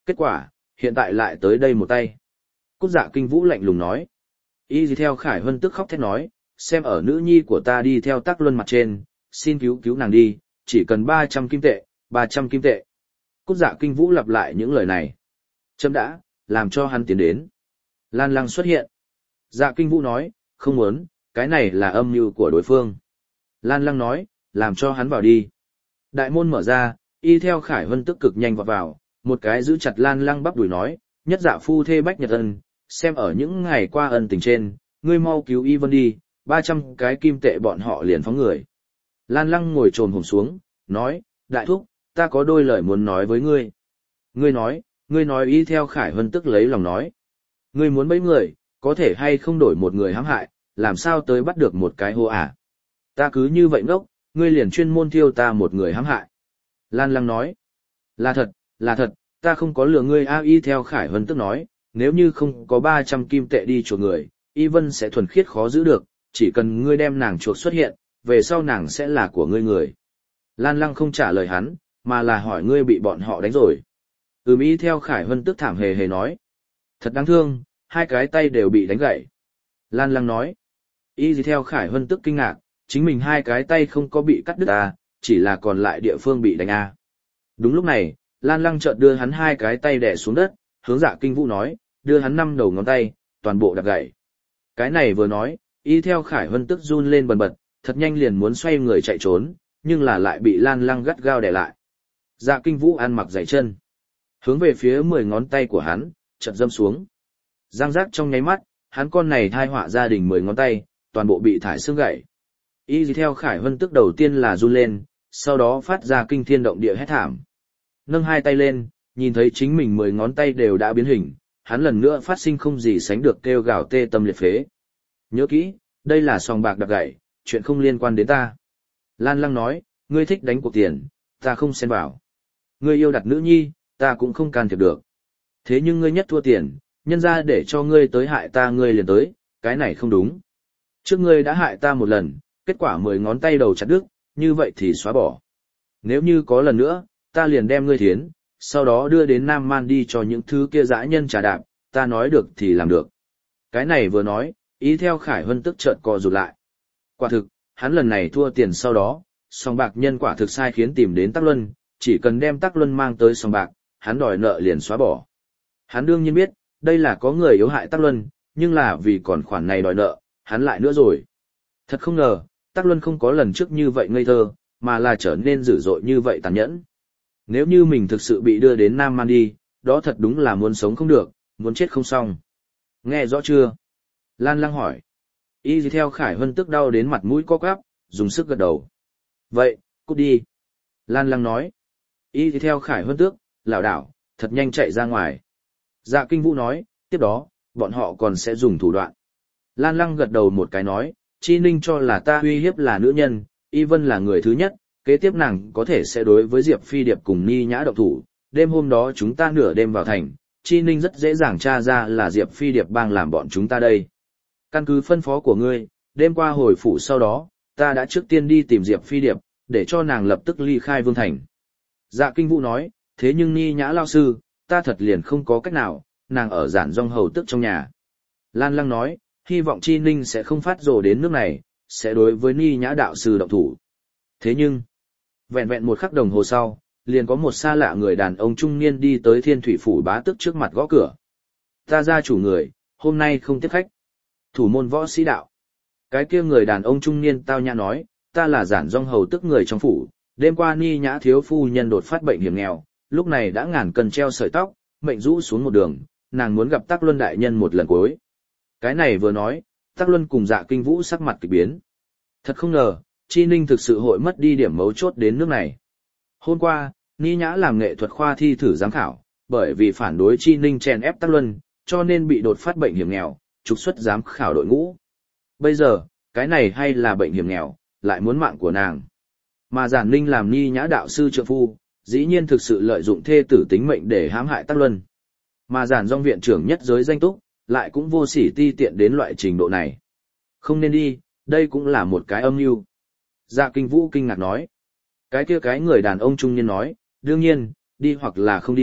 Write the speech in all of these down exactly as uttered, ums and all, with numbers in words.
kết quả, hiện tại lại tới đây một tay. Cút Dạ Kinh Vũ lạnh lùng nói. Y gì theo Khải Hân tức khóc thét nói, xem ở nữ nhi của ta đi theo Tắc Luân mặt trên, xin cứu cứu nàng đi, chỉ cần ba trăm kim tệ, ba trăm kim tệ. Cút Dạ Kinh Vũ lặp lại những lời này. Chấm đã, làm cho hắn tiến đến. Lan Lăng xuất hiện. Dạ Kinh Vũ nói, không muốn, cái này là âm mưu của đối phương. Lan Lăng nói, làm cho hắn vào đi. Đại môn mở ra, y theo Khải Hân tức cực nhanh vào vào, một cái giữ chặt Lan Lăng bắp đùi nói, nhất dạ phu thê bách nhật ân, xem ở những ngày qua ân tình trên, ngươi mau cứu y vân đi, ba trăm cái kim tệ bọn họ liền phóng người. Lan Lăng ngồi trồm hổm xuống, nói, đại thúc, ta có đôi lời muốn nói với ngươi. Ngươi nói, ngươi nói y theo Khải Hân tức lấy lòng nói. Ngươi muốn bấy người, có thể hay không đổi một người hãm hại, làm sao tới bắt được một cái hô à? Ta cứ như vậy ngốc, ngươi liền chuyên môn thiêu ta một người hãm hại. Lan Lăng nói, là thật, là thật, ta không có lừa ngươi a. Y theo Khải Hân tức nói, nếu như không có ba trăm kim tệ đi chuộc người, Y Vân sẽ thuần khiết khó giữ được, chỉ cần ngươi đem nàng chuộc xuất hiện, về sau nàng sẽ là của ngươi người. Lan Lăng không trả lời hắn, mà là hỏi ngươi bị bọn họ đánh rồi. Ừm. Y theo Khải Hân tức thảm hề hề nói, thật đáng thương, hai cái tay đều bị đánh gãy. Lan Lăng nói, Y theo Khải Hân tức kinh ngạc, chính mình hai cái tay không có bị cắt đứt à, chỉ là còn lại địa phương bị đánh à. Đúng lúc này, Lan Lăng chợt đưa hắn hai cái tay đè xuống đất, hướng Dạ Kinh Vũ nói, đưa hắn năm đầu ngón tay, toàn bộ đập gãy. Cái này vừa nói, Y theo Khải Hân tức run lên bần bật, thật nhanh liền muốn xoay người chạy trốn, nhưng là lại bị Lan Lăng gắt gao đè lại. Dạ Kinh Vũ ăn mặc giày chân, hướng về phía mười ngón tay của hắn, chợt dâm xuống. Giang giác trong nháy mắt, hắn con này thai họa gia đình mười ngón tay, toàn bộ bị thải xương gãy. Y theo Khải Hân tức đầu tiên là run lên, sau đó phát ra kinh thiên động địa hét thảm. Nâng hai tay lên, nhìn thấy chính mình mười ngón tay đều đã biến hình, hắn lần nữa phát sinh không gì sánh được kêu gào tê tâm liệt phế. Nhớ kỹ, đây là sòng bạc đập gãy, chuyện không liên quan đến ta. Lan Lăng nói, ngươi thích đánh cuộc tiền, ta không xen vào. Ngươi yêu đặt nữ nhi, ta cũng không can thiệp được. Thế nhưng ngươi nhất thua tiền, nhân ra để cho ngươi tới hại ta ngươi liền tới, cái này không đúng. Trước ngươi đã hại ta một lần, kết quả mười ngón tay đầu chặt đứt, như vậy thì xóa bỏ. Nếu như có lần nữa, ta liền đem ngươi thiến, sau đó đưa đến Nam Man đi cho những thứ kia dã nhân trà đạp, ta nói được thì làm được. Cái này vừa nói, ý theo Khải Hân tức chợt co rụt lại. Quả thực, hắn lần này thua tiền sau đó, sòng bạc nhân quả thực sai khiến tìm đến Tắc Luân, chỉ cần đem Tắc Luân mang tới sòng bạc, hắn đòi nợ liền xóa bỏ. Hắn đương nhiên biết, đây là có người yếu hại Tắc Luân, nhưng là vì còn khoản này đòi nợ, hắn lại nữa rồi. Thật không ngờ, Tắc Luân không có lần trước như vậy ngây thơ, mà là trở nên dữ dội như vậy tàn nhẫn. Nếu như mình thực sự bị đưa đến Nam Man đi, đó thật đúng là muốn sống không được, muốn chết không xong. Nghe rõ chưa? Lan Lăng hỏi. Y gì theo Khải Hân tức đau đến mặt mũi co quắp, dùng sức gật đầu. Vậy, cút đi. Lan Lăng nói. Y gì theo Khải Hân tước, lảo đảo, thật nhanh chạy ra ngoài. Dạ Kinh Vũ nói, tiếp đó, bọn họ còn sẽ dùng thủ đoạn. Lan Lăng gật đầu một cái nói, Chi Ninh cho là ta uy hiếp là nữ nhân, Y Vân là người thứ nhất, kế tiếp nàng có thể sẽ đối với Diệp Phi Điệp cùng Ni Nhã động thủ. Đêm hôm đó chúng ta nửa đêm vào thành, Chi Ninh rất dễ dàng tra ra là Diệp Phi Điệp bang làm bọn chúng ta đây. Căn cứ phân phó của ngươi, đêm qua hồi phủ sau đó, ta đã trước tiên đi tìm Diệp Phi Điệp, để cho nàng lập tức ly khai Vương Thành. Dạ Kinh Vũ nói, thế nhưng Ni Nhã lao sư, ta thật liền không có cách nào, nàng ở giản dong hầu tức trong nhà. Lan Lăng nói, hy vọng Chi Ninh sẽ không phát rồ đến nước này, sẽ đối với Ni Nhã đạo sư động thủ. Thế nhưng, vẹn vẹn một khắc đồng hồ sau, liền có một xa lạ người đàn ông trung niên đi tới Thiên Thủy phủ bá tước trước mặt gõ cửa. Ta gia chủ người, hôm nay không tiếp khách. Thủ môn võ sĩ đạo. Cái kia người đàn ông trung niên tao nhã nói, ta là giản dong hầu tức người trong phủ, đêm qua Ni Nhã thiếu phu nhân đột phát bệnh hiểm nghèo, lúc này đã ngàn cân treo sợi tóc, mệnh rũ xuống một đường, nàng muốn gặp Tắc Luân đại nhân một lần cuối. Cái này vừa nói, Tắc Luân cùng Dạ Kinh Vũ sắc mặt kỳ biến. Thật không ngờ, Chi Ninh thực sự hội mất đi điểm mấu chốt đến nước này. Hôm qua, Ni Nhã làm nghệ thuật khoa thi thử giám khảo, bởi vì phản đối Chi Ninh chèn ép Tắc Luân, cho nên bị đột phát bệnh hiểm nghèo, trục xuất giám khảo đội ngũ. Bây giờ, cái này hay là bệnh hiểm nghèo, lại muốn mạng của nàng. Mà Giản Ninh làm Ni Nhã đạo sư trợ phu, dĩ nhiên thực sự lợi dụng thê tử tính mệnh để hãm hại Tắc Luân. Mà Giản Dong viện trưởng nhất giới danh túc, lại cũng vô sỉ ti tiện đến loại trình độ này. Không nên đi, đây cũng là một cái âm mưu. Dạ Kinh Vũ kinh ngạc nói. Cái kia cái người đàn ông trung niên nói, đương nhiên, đi hoặc là không đi,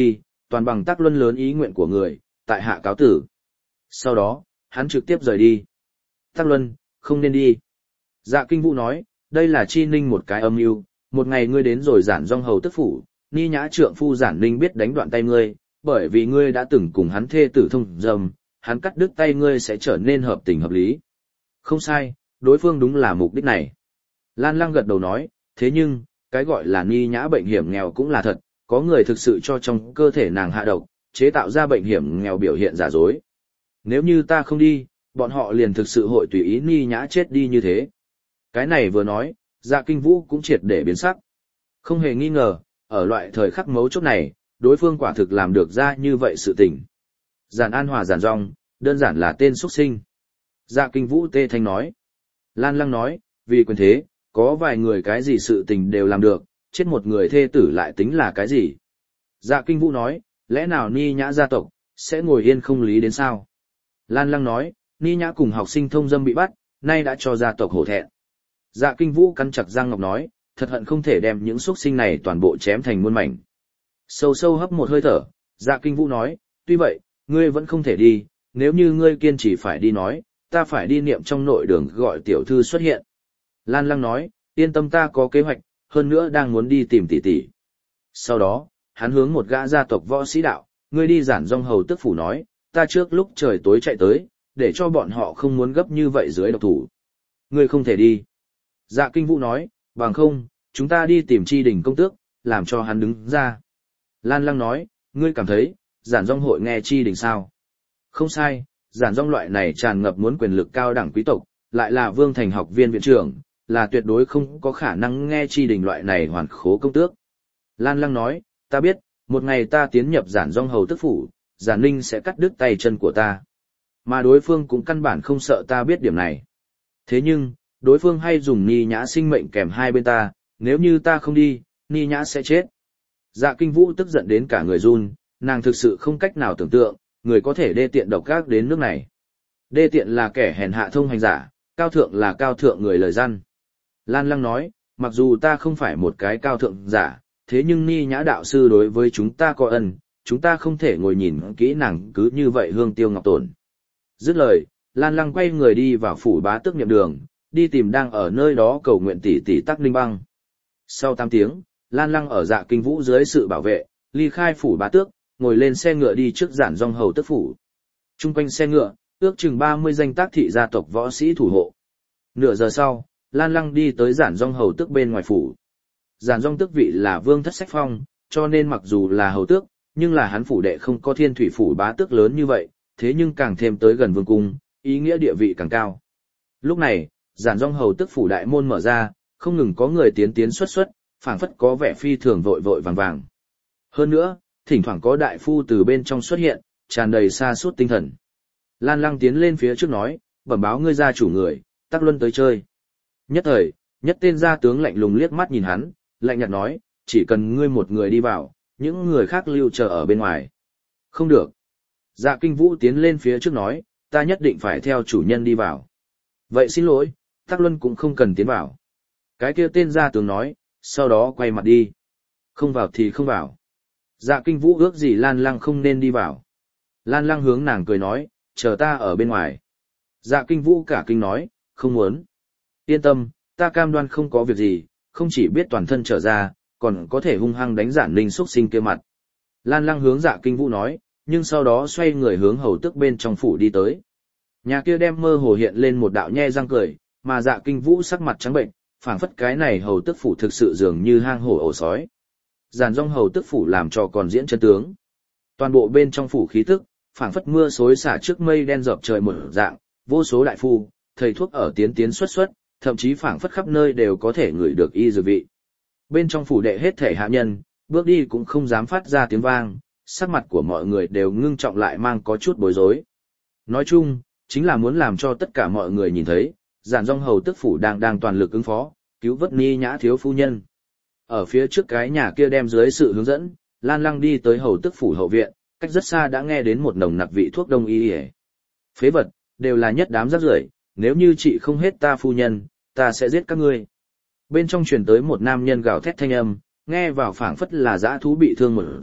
toàn bằng Tắc Luân lớn ý nguyện của người, tại hạ cáo tử. Sau đó, hắn trực tiếp rời đi. Tắc Luân, không nên đi. Dạ Kinh Vũ nói, đây là chi ninh một cái âm mưu, một ngày ngươi đến rồi Giản Dung hầu tức phủ, Ni Nhã trượng phu Giản Ninh biết đánh đoạn tay ngươi, bởi vì ngươi đã từng cùng hắn thê tử thông dâm, hắn cắt đứt tay ngươi sẽ trở nên hợp tình hợp lý. Không sai, đối phương đúng là mục đích này. Lan Lăng gật đầu nói, thế nhưng, cái gọi là Ni Nhã bệnh hiểm nghèo cũng là thật, có người thực sự cho trong cơ thể nàng hạ độc, chế tạo ra bệnh hiểm nghèo biểu hiện giả dối. Nếu như ta không đi, bọn họ liền thực sự hội tùy ý Ni Nhã chết đi như thế. Cái này vừa nói, Dạ Kinh Vũ cũng triệt để biến sắc. Không hề nghi ngờ, ở loại thời khắc mấu chốt này, đối phương quả thực làm được ra như vậy sự tình. Giản An Hòa Giản Dung, đơn giản là tên xuất sinh. Dạ Kinh Vũ tê thanh nói. Lan Lăng nói, vì quyền thế, có vài người cái gì sự tình đều làm được, chết một người thê tử lại tính là cái gì. Dạ Kinh Vũ nói, lẽ nào Ni Nhã gia tộc, sẽ ngồi yên không lý đến sao? Lan Lăng nói, Ni Nhã cùng học sinh thông dâm bị bắt, nay đã cho gia tộc hổ thẹn. Dạ Kinh Vũ cắn chặt răng ngọc nói, thật hận không thể đem những xuất sinh này toàn bộ chém thành muôn mảnh. Sâu sâu hấp một hơi thở, Dạ Kinh Vũ nói, tuy vậy, ngươi vẫn không thể đi, nếu như ngươi kiên trì phải đi nói, ta phải đi niệm trong nội đường gọi tiểu thư xuất hiện. Lan Lăng nói, yên tâm ta có kế hoạch, hơn nữa đang muốn đi tìm tỷ tỷ. Sau đó, hắn hướng một gã gia tộc võ sĩ đạo, ngươi đi Giản Dung hầu tức phủ nói, ta trước lúc trời tối chạy tới, để cho bọn họ không muốn gấp như vậy dưới độc thủ. Ngươi không thể đi. Dạ Kinh Vũ nói, bằng không, chúng ta đi tìm Chi Đình công tước, làm cho hắn đứng ra. Lan Lăng nói, ngươi cảm thấy, Giản Dung hội nghe Chi Đình sao? Không sai, Giản Dung loại này tràn ngập muốn quyền lực cao đẳng quý tộc, lại là Vương Thành học viên viện trưởng, là tuyệt đối không có khả năng nghe Chi Đình loại này hoàn khố công tước. Lan Lăng nói, ta biết, một ngày ta tiến nhập Giản Dung hầu tức phủ, Giản Ninh sẽ cắt đứt tay chân của ta. Mà đối phương cũng căn bản không sợ ta biết điểm này. Thế nhưng, đối phương hay dùng Ni Nhã sinh mệnh kèm hai bên ta, nếu như ta không đi, Ni Nhã sẽ chết. Dạ Kinh Vũ tức giận đến cả người run, nàng thực sự không cách nào tưởng tượng, người có thể đê tiện độc ác đến nước này. Đê tiện là kẻ hèn hạ thông hành giả, cao thượng là cao thượng người lời răn. Lan Lăng nói, mặc dù ta không phải một cái cao thượng giả, thế nhưng Ni Nhã đạo sư đối với chúng ta có ân, chúng ta không thể ngồi nhìn kỹ nàng cứ như vậy hương tiêu ngọc tổn. Dứt lời, Lan Lăng quay người đi vào phủ bá tước niệm đường, đi tìm đang ở nơi đó cầu nguyện tỷ tỷ Tắc Ninh Băng. Sau tám tiếng, Lan Lăng ở Dạ Kinh Vũ dưới sự bảo vệ, ly khai phủ bá tước, ngồi lên xe ngựa đi trước Giản Dung hầu tức phủ. Trung quanh xe ngựa, ước chừng ba mươi danh tác thị gia tộc võ sĩ thủ hộ. Nửa giờ sau, Lan Lăng đi tới Giản Dung hầu tước bên ngoài phủ. Giản Dung tước vị là vương thất sách phong, cho nên mặc dù là hầu tước, nhưng là hắn phủ đệ không có Thiên Thủy phủ bá tước lớn như vậy, thế nhưng càng thêm tới gần vương cung, ý nghĩa địa vị càng cao. Lúc này, Giản Dung hầu tước phủ đại môn mở ra, không ngừng có người tiến tiến xuất xuất, phảng phất có vẻ phi thường vội vội vàng vàng. Hơn nữa, thỉnh thoảng có đại phu từ bên trong xuất hiện, tràn đầy sa sút tinh thần. Lan Lăng tiến lên phía trước nói, bẩm báo ngươi gia chủ người, Tắc Luân tới chơi. Nhất thời, nhất tên gia tướng lạnh lùng liếc mắt nhìn hắn, lạnh nhạt nói, chỉ cần ngươi một người đi vào, những người khác lưu chờ ở bên ngoài. Không được. Dạ Kinh Vũ tiến lên phía trước nói, ta nhất định phải theo chủ nhân đi vào. Vậy xin lỗi, Tắc Luân cũng không cần tiến vào. Cái kia tên gia tướng nói, sau đó quay mặt đi. Không vào thì không vào. Dạ Kinh Vũ ước gì Lan Lăng không nên đi vào. Lan Lăng hướng nàng cười nói, chờ ta ở bên ngoài. Dạ Kinh Vũ cả kinh nói, không muốn. Yên tâm, ta cam đoan không có việc gì, không chỉ biết toàn thân trở ra, còn có thể hung hăng đánh Giản Ninh xuất sinh kia mặt. Lan Lăng hướng Dạ Kinh Vũ nói, nhưng sau đó xoay người hướng hầu tước bên trong phủ đi tới. Nhà kia đem mơ hồ hiện lên một đạo nhe răng cười, mà Dạ Kinh Vũ sắc mặt trắng bệnh, phảng phất cái này hầu tước phủ thực sự dường như hang hổ ổ sói. Giản Dung hầu tước phủ làm cho còn diễn chân tướng. Toàn bộ bên trong phủ khí tức, phảng phất mưa xối xả trước mây đen dập trời một dạng, vô số đại phu, thầy thuốc ở tiến tiến xuất xuất, thậm chí phảng phất khắp nơi đều có thể ngửi được y dược vị. Bên trong phủ đệ hết thể hạ nhân, bước đi cũng không dám phát ra tiếng vang, sắc mặt của mọi người đều ngưng trọng lại mang có chút bối rối. Nói chung, chính là muốn làm cho tất cả mọi người nhìn thấy, Giản Dung hầu tước phủ đang đang toàn lực ứng phó, cứu vớt Ni Nhã thiếu phu nhân. Ở phía trước cái nhà kia đem dưới sự hướng dẫn, Lan Lăng đi tới hầu tước phủ hậu viện, cách rất xa đã nghe đến một nồng nặc vị thuốc đông y. Phế vật, đều là nhất đám rác rưởi, nếu như chị không hết ta phu nhân, ta sẽ giết các ngươi. Bên trong truyền tới một nam nhân gào thét thanh âm, nghe vào phảng phất là dã thú bị thương một dạng,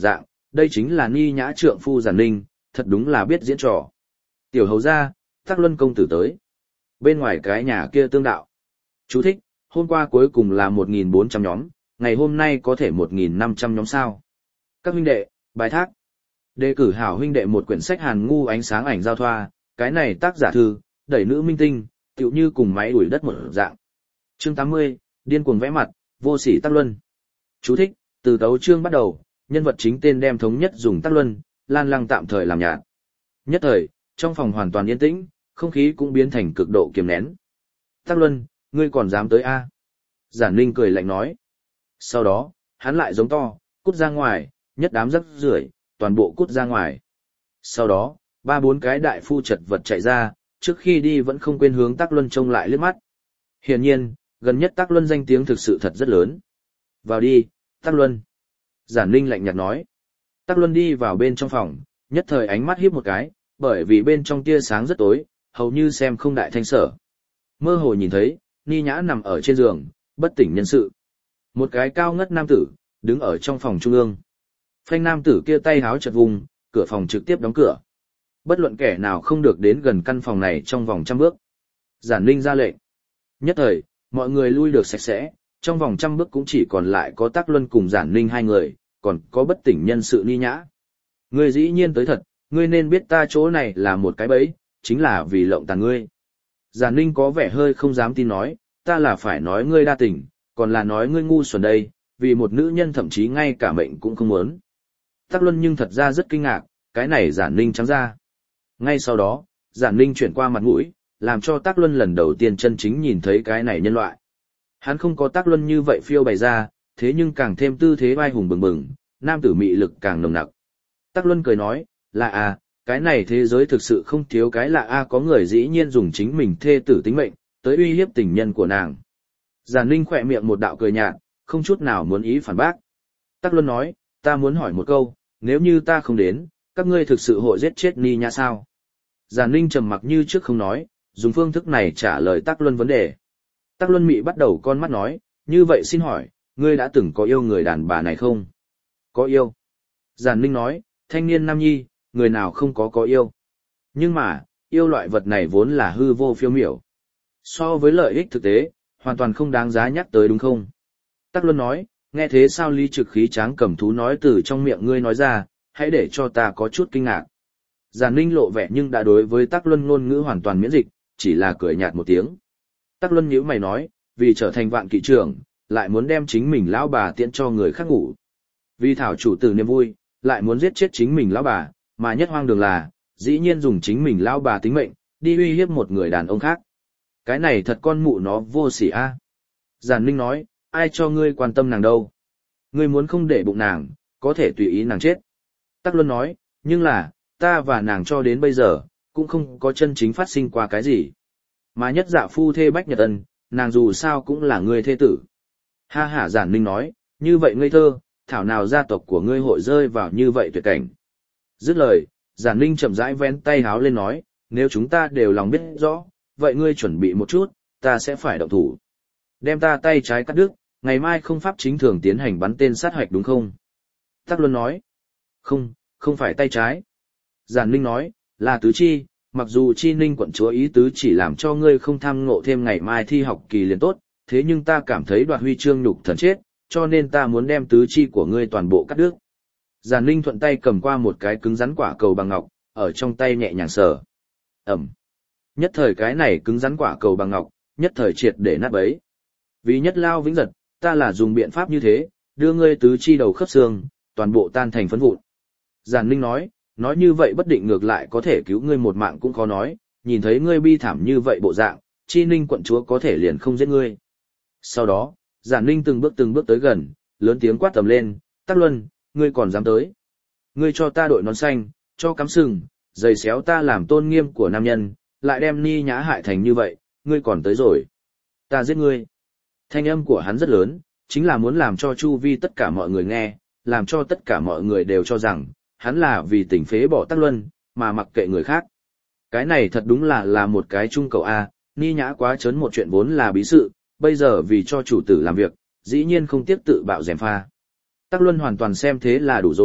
đây chính là Ni Nhã trượng phu Giản Ninh, thật đúng là biết diễn trò. Tiểu hầu gia, Tắc Luân công tử tới. Bên ngoài cái nhà kia tương đạo. Chú thích, hôm qua cuối cùng là một nghìn bốn trăm nhóm, ngày hôm nay có thể một nghìn năm trăm nhóm sao. Các huynh đệ, bài thác. Đề cử hảo huynh đệ một quyển sách Hàn ngu ánh sáng ảnh giao thoa, cái này tác giả thư, đẩy nữ minh tinh, tựu như cùng máy đuổi đất một dạng. Chương tám mươi, điên cuồng vẽ mặt, vô sỉ Tắc Luân. Chú thích, từ tấu chương bắt đầu, nhân vật chính tên đem thống nhất dùng Tắc Luân, Lan Lăng tạm thời làm nhạt. Nhất thời, trong phòng hoàn toàn yên tĩnh, không khí cũng biến thành cực độ kiềm nén. Tắc Luân, ngươi còn dám tới a? Giản Ninh cười lạnh nói. Sau đó, hắn lại giống to, cút ra ngoài, nhất đám rắc rưởi, toàn bộ cút ra ngoài. Sau đó, ba bốn cái đại phu chật vật chạy ra, trước khi đi vẫn không quên hướng Tắc Luân trông lại liếc mắt. Hiển nhiên, gần nhất Tắc Luân danh tiếng thực sự thật rất lớn. Vào đi, Tắc Luân. Giản Ninh lạnh nhạt nói. Tắc Luân đi vào bên trong phòng, nhất thời ánh mắt híp một cái, bởi vì bên trong tia sáng rất tối, hầu như xem không đại thanh sở. Mơ hồ nhìn thấy, Ni Nhã nằm ở trên giường, bất tỉnh nhân sự. Một cái cao ngất nam tử, đứng ở trong phòng trung ương. Phanh nam tử kia tay háo chật vùng, cửa phòng trực tiếp đóng cửa. Bất luận kẻ nào không được đến gần căn phòng này trong vòng trăm bước. Giản Ninh ra lệnh. Nhất thời, mọi người lui được sạch sẽ, trong vòng trăm bước cũng chỉ còn lại có Tắc Luân cùng Giản Ninh hai người, còn có bất tỉnh nhân sự Ni Nhã. Ngươi dĩ nhiên tới thật, ngươi nên biết ta chỗ này là một cái bẫy, chính là vì lộng tàn ngươi. Giản Ninh có vẻ hơi không dám tin nói, ta là phải nói ngươi đa tình, còn là nói ngươi ngu xuẩn đây, vì một nữ nhân thậm chí ngay cả mệnh cũng không muốn. Tắc Luân nhưng thật ra rất kinh ngạc, cái này Giản Ninh trắng ra. Ngay sau đó, Giản Ninh chuyển qua mặt mũi, làm cho Tắc Luân lần đầu tiên chân chính nhìn thấy cái này nhân loại. Hắn không có Tắc Luân như vậy phiêu bày ra, thế nhưng càng thêm tư thế vai hùng bừng bừng, nam tử mị lực càng nồng nặc. Tắc Luân cười nói, là à, cái này thế giới thực sự không thiếu cái lạ a, có người dĩ nhiên dùng chính mình thê tử tính mệnh, tới uy hiếp tình nhân của nàng. Giản Ninh khỏe miệng một đạo cười nhạt, không chút nào muốn ý phản bác. Tắc Luân nói, ta muốn hỏi một câu, nếu như ta không đến, các ngươi thực sự hội giết chết Ni Nhã sao? Giản Ninh trầm mặc như trước không nói, dùng phương thức này trả lời Tắc Luân vấn đề. Tắc Luân mị bắt đầu con mắt nói, như vậy xin hỏi, ngươi đã từng có yêu người đàn bà này không? Có yêu. Giản Ninh nói, thanh niên nam nhi, người nào không có có yêu. Nhưng mà, yêu loại vật này vốn là hư vô phiêu miểu. So với lợi ích thực tế, hoàn toàn không đáng giá nhắc tới đúng không? Tắc Luân nói, nghe thế sao Lý Trực khí tráng cầm thú nói từ trong miệng ngươi nói ra, hãy để cho ta có chút kinh ngạc. Giản Ninh lộ vẻ nhưng đã đối với Tắc Luân ngôn ngữ hoàn toàn miễn dịch, chỉ là cười nhạt một tiếng. Tắc Luân nhíu mày nói, vì trở thành vạn kỵ trưởng, lại muốn đem chính mình lão bà tiễn cho người khác ngủ. Vì thảo chủ tử niềm vui, lại muốn giết chết chính mình lão bà, mà nhất hoang đường là, dĩ nhiên dùng chính mình lão bà tính mệnh, đi uy hiếp một người đàn ông khác. Cái này thật con mụ nó vô sỉ a. Giản Ninh nói, ai cho ngươi quan tâm nàng đâu? Ngươi muốn không để bụng nàng, có thể tùy ý nàng chết. Tắc Luân nói, nhưng là, ta và nàng cho đến bây giờ, cũng không có chân chính phát sinh qua cái gì. Mà nhất dạ phu thê Bách Nhật Ân, nàng dù sao cũng là ngươi thê tử. Ha ha, Giản Ninh nói, như vậy ngây thơ, thảo nào gia tộc của ngươi hội rơi vào như vậy tuyệt cảnh. Dứt lời, Giản Ninh chậm rãi vén tay háo lên nói, nếu chúng ta đều lòng biết rõ, vậy ngươi chuẩn bị một chút, ta sẽ phải động thủ. Đem ta tay trái cắt đứt, ngày mai không pháp chính thường tiến hành bắn tên sát hoạch đúng không? Tắc Luân nói, không, không phải tay trái. Giản Ninh nói, là tứ chi, mặc dù chi ninh quận chúa ý tứ chỉ làm cho ngươi không tham ngộ thêm ngày mai thi học kỳ liền tốt, thế nhưng ta cảm thấy đoạt huy chương nhục thần chết, cho nên ta muốn đem tứ chi của ngươi toàn bộ cắt đứt. Giản Ninh thuận tay cầm qua một cái cứng rắn quả cầu bằng ngọc, ở trong tay nhẹ nhàng sờ. Ẩm. Nhất thời cái này cứng rắn quả cầu bằng ngọc, nhất thời triệt để nát bấy. Vì nhất lao vĩnh giật, ta là dùng biện pháp như thế, đưa ngươi tứ chi đầu khớp xương, toàn bộ tan thành phấn vụn. Giản Ninh nói, nói như vậy bất định ngược lại có thể cứu ngươi một mạng cũng khó nói, nhìn thấy ngươi bi thảm như vậy bộ dạng, chi ninh quận chúa có thể liền không giết ngươi. Sau đó, Giản Ninh từng bước từng bước tới gần, lớn tiếng quát tầm lên, Tắc Luân, ngươi còn dám tới. Ngươi cho ta đội nón xanh, cho cắm sừng, giày xéo ta làm tôn nghiêm của nam nhân, lại đem Ni Nhã hại thành như vậy, ngươi còn tới rồi. Ta giết ngươi. Thanh âm của hắn rất lớn, chính là muốn làm cho chu vi tất cả mọi người nghe, làm cho tất cả mọi người đều cho rằng, hắn là vì tình phế bỏ Tắc Luân, mà mặc kệ người khác. Cái này thật đúng là là một cái trung cầu A, Ni Nhã quá trớn một chuyện vốn là bí sự, bây giờ vì cho chủ tử làm việc, dĩ nhiên không tiếp tự bạo dèm pha. Tắc Luân hoàn toàn xem thế là đủ rồi,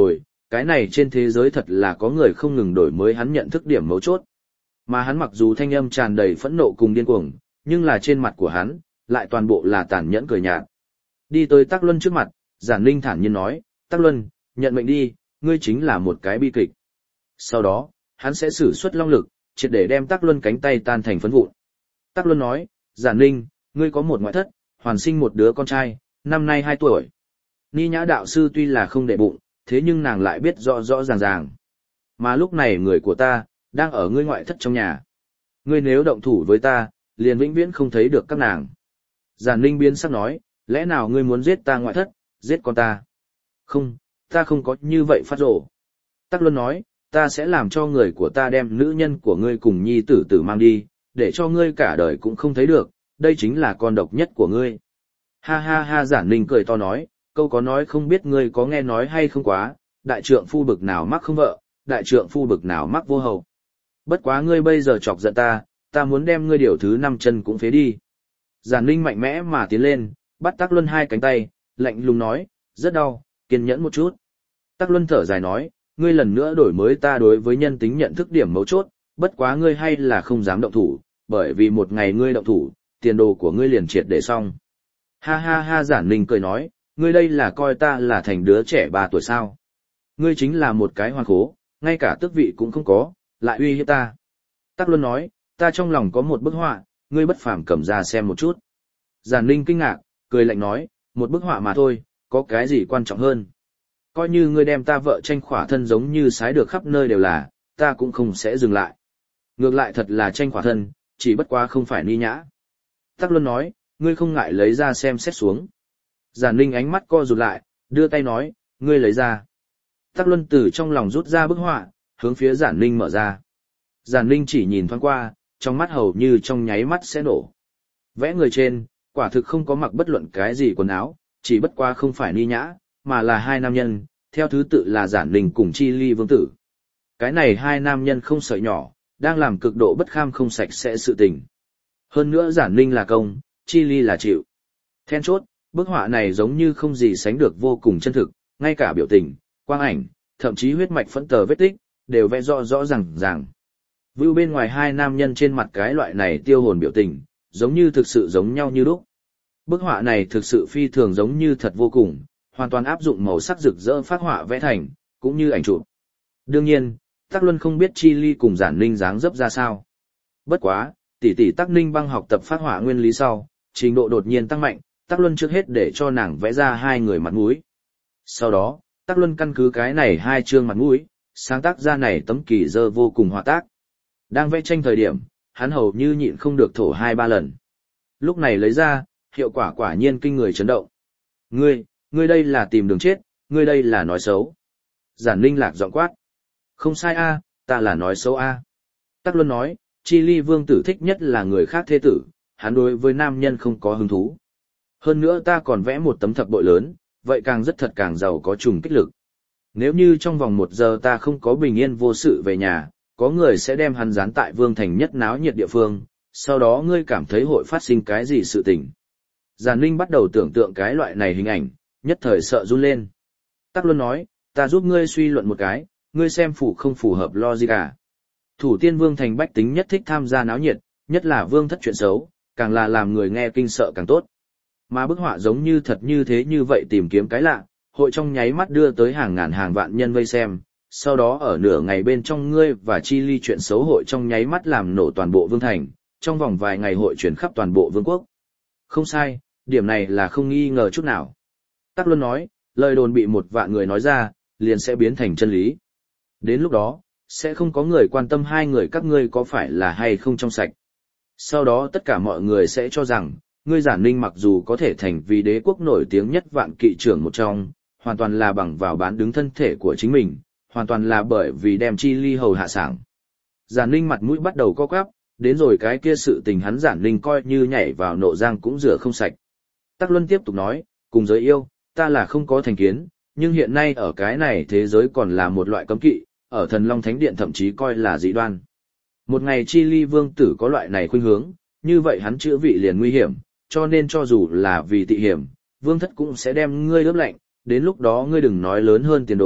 cái này trên thế giới thật là có người không ngừng đổi mới hắn nhận thức điểm mấu chốt. Mà hắn mặc dù thanh âm tràn đầy phẫn nộ cùng điên cuồng, nhưng là trên mặt của hắn, lại toàn bộ là tàn nhẫn cười nhạt. Đi tới Tắc Luân trước mặt, Giản Ninh thản nhiên nói, Tắc Luân, nhận mệnh đi, ngươi chính là một cái bi kịch. Sau đó, hắn sẽ sử xuất long lực, triệt để đem Tắc Luân cánh tay tan thành phấn vụn. Tắc Luân nói, Giản Ninh, ngươi có một ngoại thất, hoàn sinh một đứa con trai, năm nay hai tuổi. Ni Nhã đạo sư tuy là không để bụng, thế nhưng nàng lại biết rõ rõ ràng ràng. Mà lúc này người của ta, đang ở ngươi ngoại thất trong nhà. Ngươi nếu động thủ với ta, liền vĩnh viễn không thấy được các nàng. Giản Ninh biến sắc nói, lẽ nào ngươi muốn giết ta ngoại thất, giết con ta? Không, ta không có như vậy phát rổ. Tắc Luân nói, ta sẽ làm cho người của ta đem nữ nhân của ngươi cùng nhi tử tử mang đi, để cho ngươi cả đời cũng không thấy được, đây chính là con độc nhất của ngươi. Ha ha ha, Giản Ninh cười to nói, câu có nói không biết ngươi có nghe nói hay không quá, đại trượng phu bực nào mắc không vợ, đại trượng phu bực nào mắc vô hầu. Bất quá ngươi bây giờ chọc giận ta, ta muốn đem ngươi điều thứ năm chân cũng phế đi. Giản Ninh mạnh mẽ mà tiến lên, bắt Tắc Luân hai cánh tay, lạnh lùng nói, rất đau, kiên nhẫn một chút. Tắc Luân thở dài nói, ngươi lần nữa đổi mới ta đối với nhân tính nhận thức điểm mấu chốt, bất quá ngươi hay là không dám động thủ, bởi vì một ngày ngươi động thủ, tiền đồ của ngươi liền triệt để xong. Ha ha ha, Giản Ninh cười nói, ngươi đây là coi ta là thành đứa trẻ ba tuổi sao. Ngươi chính là một cái hoàn khố, ngay cả tước vị cũng không có, lại uy hiếp ta. Tắc Luân nói, ta trong lòng có một bức họa, ngươi bất phàm cầm ra xem một chút. Giản Ninh kinh ngạc, cười lạnh nói, một bức họa mà thôi, có cái gì quan trọng hơn. Coi như ngươi đem ta vợ tranh khỏa thân giống như sái được khắp nơi đều là, ta cũng không sẽ dừng lại. Ngược lại thật là tranh khỏa thân, chỉ bất quá không phải Ni Nhã. Tắc Luân nói, ngươi không ngại lấy ra xem xét xuống. Giản Ninh ánh mắt co rụt lại, đưa tay nói, ngươi lấy ra. Tắc Luân từ trong lòng rút ra bức họa, hướng phía Giản Ninh mở ra. Giản Ninh chỉ nhìn thoáng qua, trong mắt hầu như trong nháy mắt sẽ nổ. Vẽ người trên, quả thực không có mặc bất luận cái gì quần áo, chỉ bất quá không phải Ni Nhã, mà là hai nam nhân, theo thứ tự là Giản Ninh cùng Chi Ly vương tử. Cái này hai nam nhân không sợi nhỏ, đang làm cực độ bất kham không sạch sẽ sự tình. Hơn nữa Giản Ninh là công, Chi Ly là chịu. Then chốt, bức họa này giống như không gì sánh được vô cùng chân thực, ngay cả biểu tình, quang ảnh, thậm chí huyết mạch phẫn tờ vết tích, đều vẽ rõ rõ ràng ràng. View bên ngoài hai nam nhân trên mặt cái loại này tiêu hồn biểu tình, giống như thực sự giống nhau như lúc. Bức họa này thực sự phi thường giống như thật vô cùng, hoàn toàn áp dụng màu sắc rực rỡ phát họa vẽ thành, cũng như ảnh chụp. Đương nhiên, Tắc Luân không biết Chi Ly cùng Giản Ninh dáng dấp ra sao. Bất quá, tỷ tỷ Tắc Ninh băng học tập phát họa nguyên lý sau, trình độ đột nhiên tăng mạnh, Tắc Luân trước hết để cho nàng vẽ ra hai người mặt mũi. Sau đó, Tắc Luân căn cứ cái này hai chương mặt mũi, sáng tác ra này tấm kỳ dơ vô cùng họa tác. Đang vẽ tranh thời điểm, hắn hầu như nhịn không được thổ hai ba lần. Lúc này lấy ra, hiệu quả quả nhiên kinh người chấn động. Ngươi, ngươi đây là tìm đường chết, ngươi đây là nói xấu. Giản Ninh lạc giọng quát. Không sai a, ta là nói xấu a. Tắc Luân nói, Chi Ly vương tử thích nhất là người khác thế tử, hắn đối với nam nhân không có hứng thú. Hơn nữa ta còn vẽ một tấm thập bội lớn, vậy càng rất thật càng giàu có trùng kích lực. Nếu như trong vòng một giờ ta không có bình yên vô sự về nhà, có người sẽ đem hắn dán tại vương thành nhất náo nhiệt địa phương, sau đó ngươi cảm thấy hội phát sinh cái gì sự tình. Giản Ninh bắt đầu tưởng tượng cái loại này hình ảnh, nhất thời sợ run lên. Tắc Luân nói, ta giúp ngươi suy luận một cái, ngươi xem phù không phù hợp logic à. Thủ tiên vương thành bách tính nhất thích tham gia náo nhiệt, nhất là vương thất chuyện xấu, càng là làm người nghe kinh sợ càng tốt. Mà bức họa giống như thật như thế như vậy tìm kiếm cái lạ, hội trong nháy mắt đưa tới hàng ngàn hàng vạn nhân vây xem, sau đó ở nửa ngày bên trong ngươi và Chi Ly chuyện xấu hội trong nháy mắt làm nổ toàn bộ vương thành, trong vòng vài ngày hội chuyển khắp toàn bộ vương quốc. Không sai, điểm này là không nghi ngờ chút nào. Tắc Luân nói, lời đồn bị một vạn người nói ra, liền sẽ biến thành chân lý. Đến lúc đó, sẽ không có người quan tâm hai người các ngươi có phải là hay không trong sạch. Sau đó tất cả mọi người sẽ cho rằng, ngươi Giản Ninh mặc dù có thể thành vì đế quốc nổi tiếng nhất vạn kỵ trưởng một trong, hoàn toàn là bằng vào bán đứng thân thể của chính mình, hoàn toàn là bởi vì đem Chi Ly hầu hạ sảng. Giản Ninh mặt mũi bắt đầu co quắp, đến rồi cái kia sự tình hắn Giản Ninh coi như nhảy vào nộ giang cũng rửa không sạch. Tắc Luân tiếp tục nói, cùng giới yêu, ta là không có thành kiến, nhưng hiện nay ở cái này thế giới còn là một loại cấm kỵ, ở Thần Long Thánh Điện thậm chí coi là dị đoan. Một ngày Chi Ly vương tử có loại này khuynh hướng, như vậy hắn chữa vị liền nguy hiểm, cho nên cho dù là vì tị hiểm, vương thất cũng sẽ đem ngươi ướp lạnh, đến lúc đó ngươi đừng nói lớn hơn tiền đồ,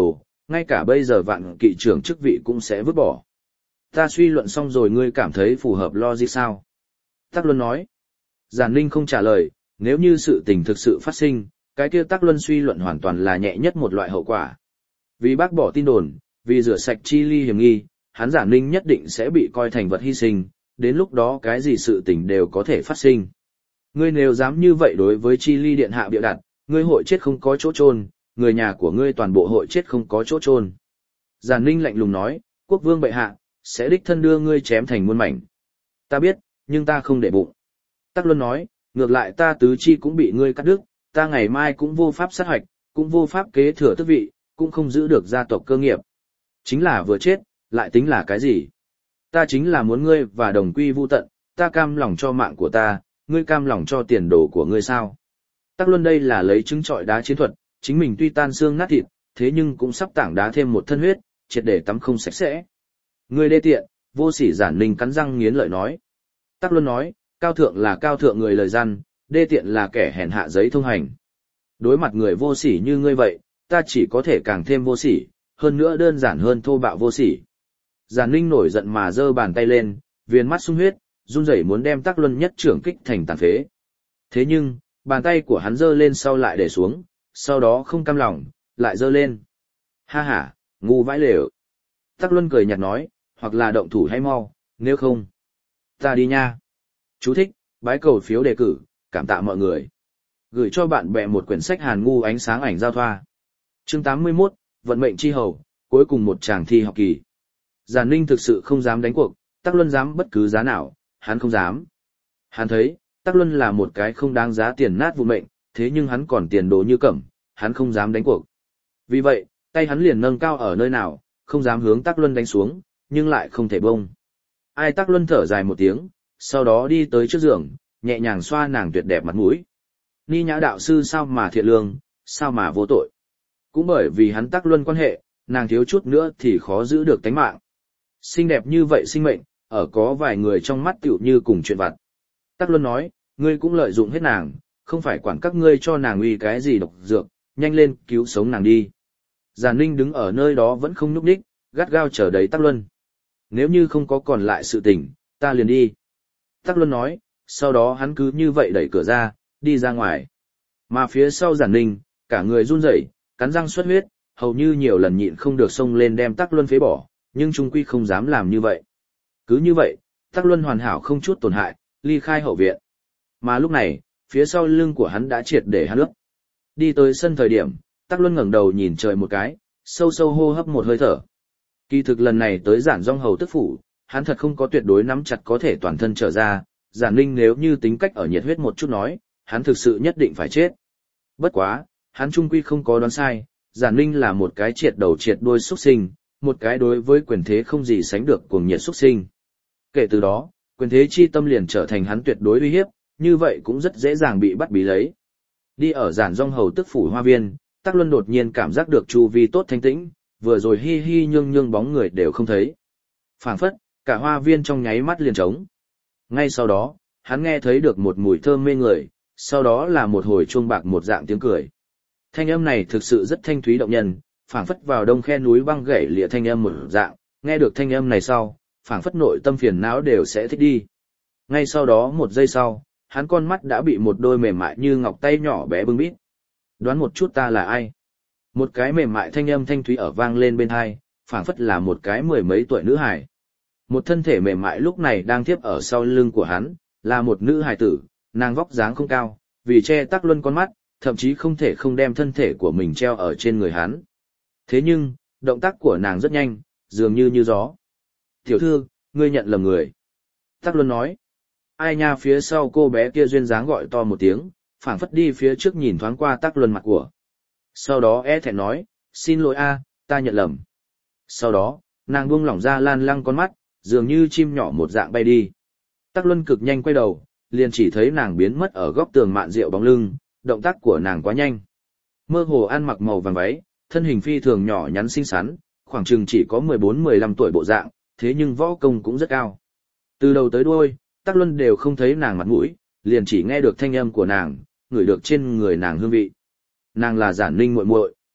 ngay cả bây giờ vạn kỵ trưởng chức vị cũng sẽ vứt bỏ. Ta suy luận xong rồi ngươi cảm thấy phù hợp logic sao? Tắc Luân nói. Giản Ninh không trả lời, nếu như sự tình thực sự phát sinh, cái kia Tắc Luân suy luận hoàn toàn là nhẹ nhất một loại hậu quả. Vì bác bỏ tin đồn, vì rửa sạch chi ly hiểm nghi, hắn Giản Ninh nhất định sẽ bị coi thành vật hy sinh, đến lúc đó cái gì sự tình đều có thể phát sinh. Ngươi nếu dám như vậy đối với chi ly điện hạ bịa đặt, ngươi hội chết không có chỗ chôn, người nhà của ngươi toàn bộ hội chết không có chỗ chôn. Giản Ninh lạnh lùng nói, quốc vương bệ hạ, sẽ đích thân đưa ngươi chém thành muôn mảnh. Ta biết, nhưng ta không để bụng. Tắc Luân nói, ngược lại ta tứ chi cũng bị ngươi cắt đứt, ta ngày mai cũng vô pháp sát hoạch, cũng vô pháp kế thừa tước vị, cũng không giữ được gia tộc cơ nghiệp. Chính là vừa chết, lại tính là cái gì? Ta chính là muốn ngươi và đồng quy vu tận, ta cam lòng cho mạng của ta, ngươi cam lòng cho tiền đồ của ngươi sao? Tắc Luân đây là lấy trứng trọi đá chiến thuật, chính mình tuy tan xương nát thịt, thế nhưng cũng sắp tảng đá thêm một thân huyết, triệt để tắm không sạch sẽ. Ngươi đê tiện, vô sỉ. Giản Ninh cắn răng nghiến lợi nói. Tắc Luân nói, cao thượng là cao thượng người lời răn, đê tiện là kẻ hèn hạ giấy thông hành. Đối mặt người vô sỉ như ngươi vậy, ta chỉ có thể càng thêm vô sỉ, hơn nữa đơn giản hơn thô bạo vô sỉ. Giản Ninh nổi giận mà giơ bàn tay lên, viên mắt sung huyết, run rẩy muốn đem Tắc Luân nhất trưởng kích thành tàn phế. Thế nhưng, bàn tay của hắn giơ lên sau lại để xuống, sau đó không cam lòng, lại giơ lên. Ha ha, ngu vãi lều. Tắc Luân cười nhạt nói, hoặc là động thủ hay mau, nếu không, ta đi nha. Chú thích, bái cầu phiếu đề cử, cảm tạ mọi người. Gửi cho bạn bè một quyển sách Hàn ngu ánh sáng ảnh giao thoa. Chương tám mươi mốt, vận mệnh chi hầu, cuối cùng một chàng thi học kỳ. Giản Ninh thực sự không dám đánh cuộc, Tắc Luân dám bất cứ giá nào, hắn không dám. Hắn thấy, Tắc Luân là một cái không đáng giá tiền nát vụn mệnh, thế nhưng hắn còn tiền đồ như cẩm, hắn không dám đánh cuộc. Vì vậy, tay hắn liền nâng cao ở nơi nào, không dám hướng Tắc Luân đánh xuống, nhưng lại không thể bông. Ai Tắc Luân thở dài một tiếng, sau đó đi tới trước giường, nhẹ nhàng xoa nàng tuyệt đẹp mặt mũi. Ni Nhã đạo sư sao mà thiện lương, sao mà vô tội. Cũng bởi vì hắn Tắc Luân quan hệ, nàng thiếu chút nữa thì khó giữ được tánh mạng. Xinh đẹp như vậy sinh mệnh, ở có vài người trong mắt tựu như cùng chuyện vặt. Tắc Luân nói, ngươi cũng lợi dụng hết nàng, không phải quản các ngươi cho nàng uy cái gì độc dược, nhanh lên cứu sống nàng đi. Giản Ninh đứng ở nơi đó vẫn không nhúc nhích, gắt gao chờ đấy Tắc Luân. Nếu như không có còn lại sự tình, ta liền đi. Tắc Luân nói, sau đó hắn cứ như vậy đẩy cửa ra, đi ra ngoài. Mà phía sau Giản Ninh, cả người run rẩy, cắn răng xuất huyết, hầu như nhiều lần nhịn không được xông lên đem Tắc Luân phế bỏ, nhưng trung quy không dám làm như vậy. Cứ như vậy, Tắc Luân hoàn hảo không chút tổn hại, ly khai hậu viện. Mà lúc này, phía sau lưng của hắn đã triệt để hắn ướt. Đi tới sân thời điểm, Tắc Luân ngẩng đầu nhìn trời một cái, sâu sâu hô hấp một hơi thở. Kỳ thực lần này tới Giản Dung hầu tức phủ, hắn thật không có tuyệt đối nắm chặt có thể toàn thân trở ra, Giản Ninh nếu như tính cách ở nhiệt huyết một chút nói, hắn thực sự nhất định phải chết. Bất quá, hắn trung quy không có đoán sai, Giản Ninh là một cái triệt đầu triệt đuôi xuất sinh, một cái đối với quyền thế không gì sánh được cuồng nhiệt xuất sinh. Kể từ đó, quyền thế chi tâm liền trở thành hắn tuyệt đối uy hiếp, như vậy cũng rất dễ dàng bị bắt bí lấy. Đi ở Giản Dung hầu tức phủ hoa viên, Tắc Luân đột nhiên cảm giác được chu vi tốt thanh tĩnh, vừa rồi hi hi nhương nhương bóng người đều không thấy. Phảng phất, cả hoa viên trong nháy mắt liền trống. Ngay sau đó, hắn nghe thấy được một mùi thơm mê người, sau đó là một hồi chuông bạc một dạng tiếng cười. Thanh âm này thực sự rất thanh thúy động nhân, phảng phất vào đông khe núi băng gãy lìa thanh âm một dạng, nghe được thanh âm này sau, phảng phất nội tâm phiền não đều sẽ thích đi. Ngay sau đó một giây sau, hắn con mắt đã bị một đôi mềm mại như ngọc tay nhỏ bé bưng bít. Đoán một chút ta là ai? Một cái mềm mại thanh âm thanh thúy ở vang lên bên tai, phảng phất là một cái mười mấy tuổi nữ hài. Một thân thể mềm mại lúc này đang tiếp ở sau lưng của hắn, là một nữ hài tử, nàng vóc dáng không cao, vì che Tắc Luân con mắt, thậm chí không thể không đem thân thể của mình treo ở trên người hắn. Thế nhưng, động tác của nàng rất nhanh, dường như như gió. Tiểu thư, ngươi nhận lầm người. Tắc Luân nói. Ai nha, phía sau cô bé kia duyên dáng gọi to một tiếng, phảng phất đi phía trước nhìn thoáng qua Tắc Luân mặt của. Sau đó e thẹn nói, xin lỗi a, ta nhận lầm. Sau đó, nàng buông lỏng ra lan lăng con mắt, dường như chim nhỏ một dạng bay đi. Tắc Luân cực nhanh quay đầu, liền chỉ thấy nàng biến mất ở góc tường mạn rượu bóng lưng, động tác của nàng quá nhanh. Mơ hồ ăn mặc màu vàng váy, thân hình phi thường nhỏ nhắn xinh xắn, khoảng chừng chỉ có mười bốn mười lăm tuổi bộ dạng, thế nhưng võ công cũng rất cao. Từ đầu tới đuôi, Tắc Luân đều không thấy nàng mặt mũi, liền chỉ nghe được thanh âm của nàng, ngửi được trên người nàng hương vị. Nàng là Giản Ninh muội muội.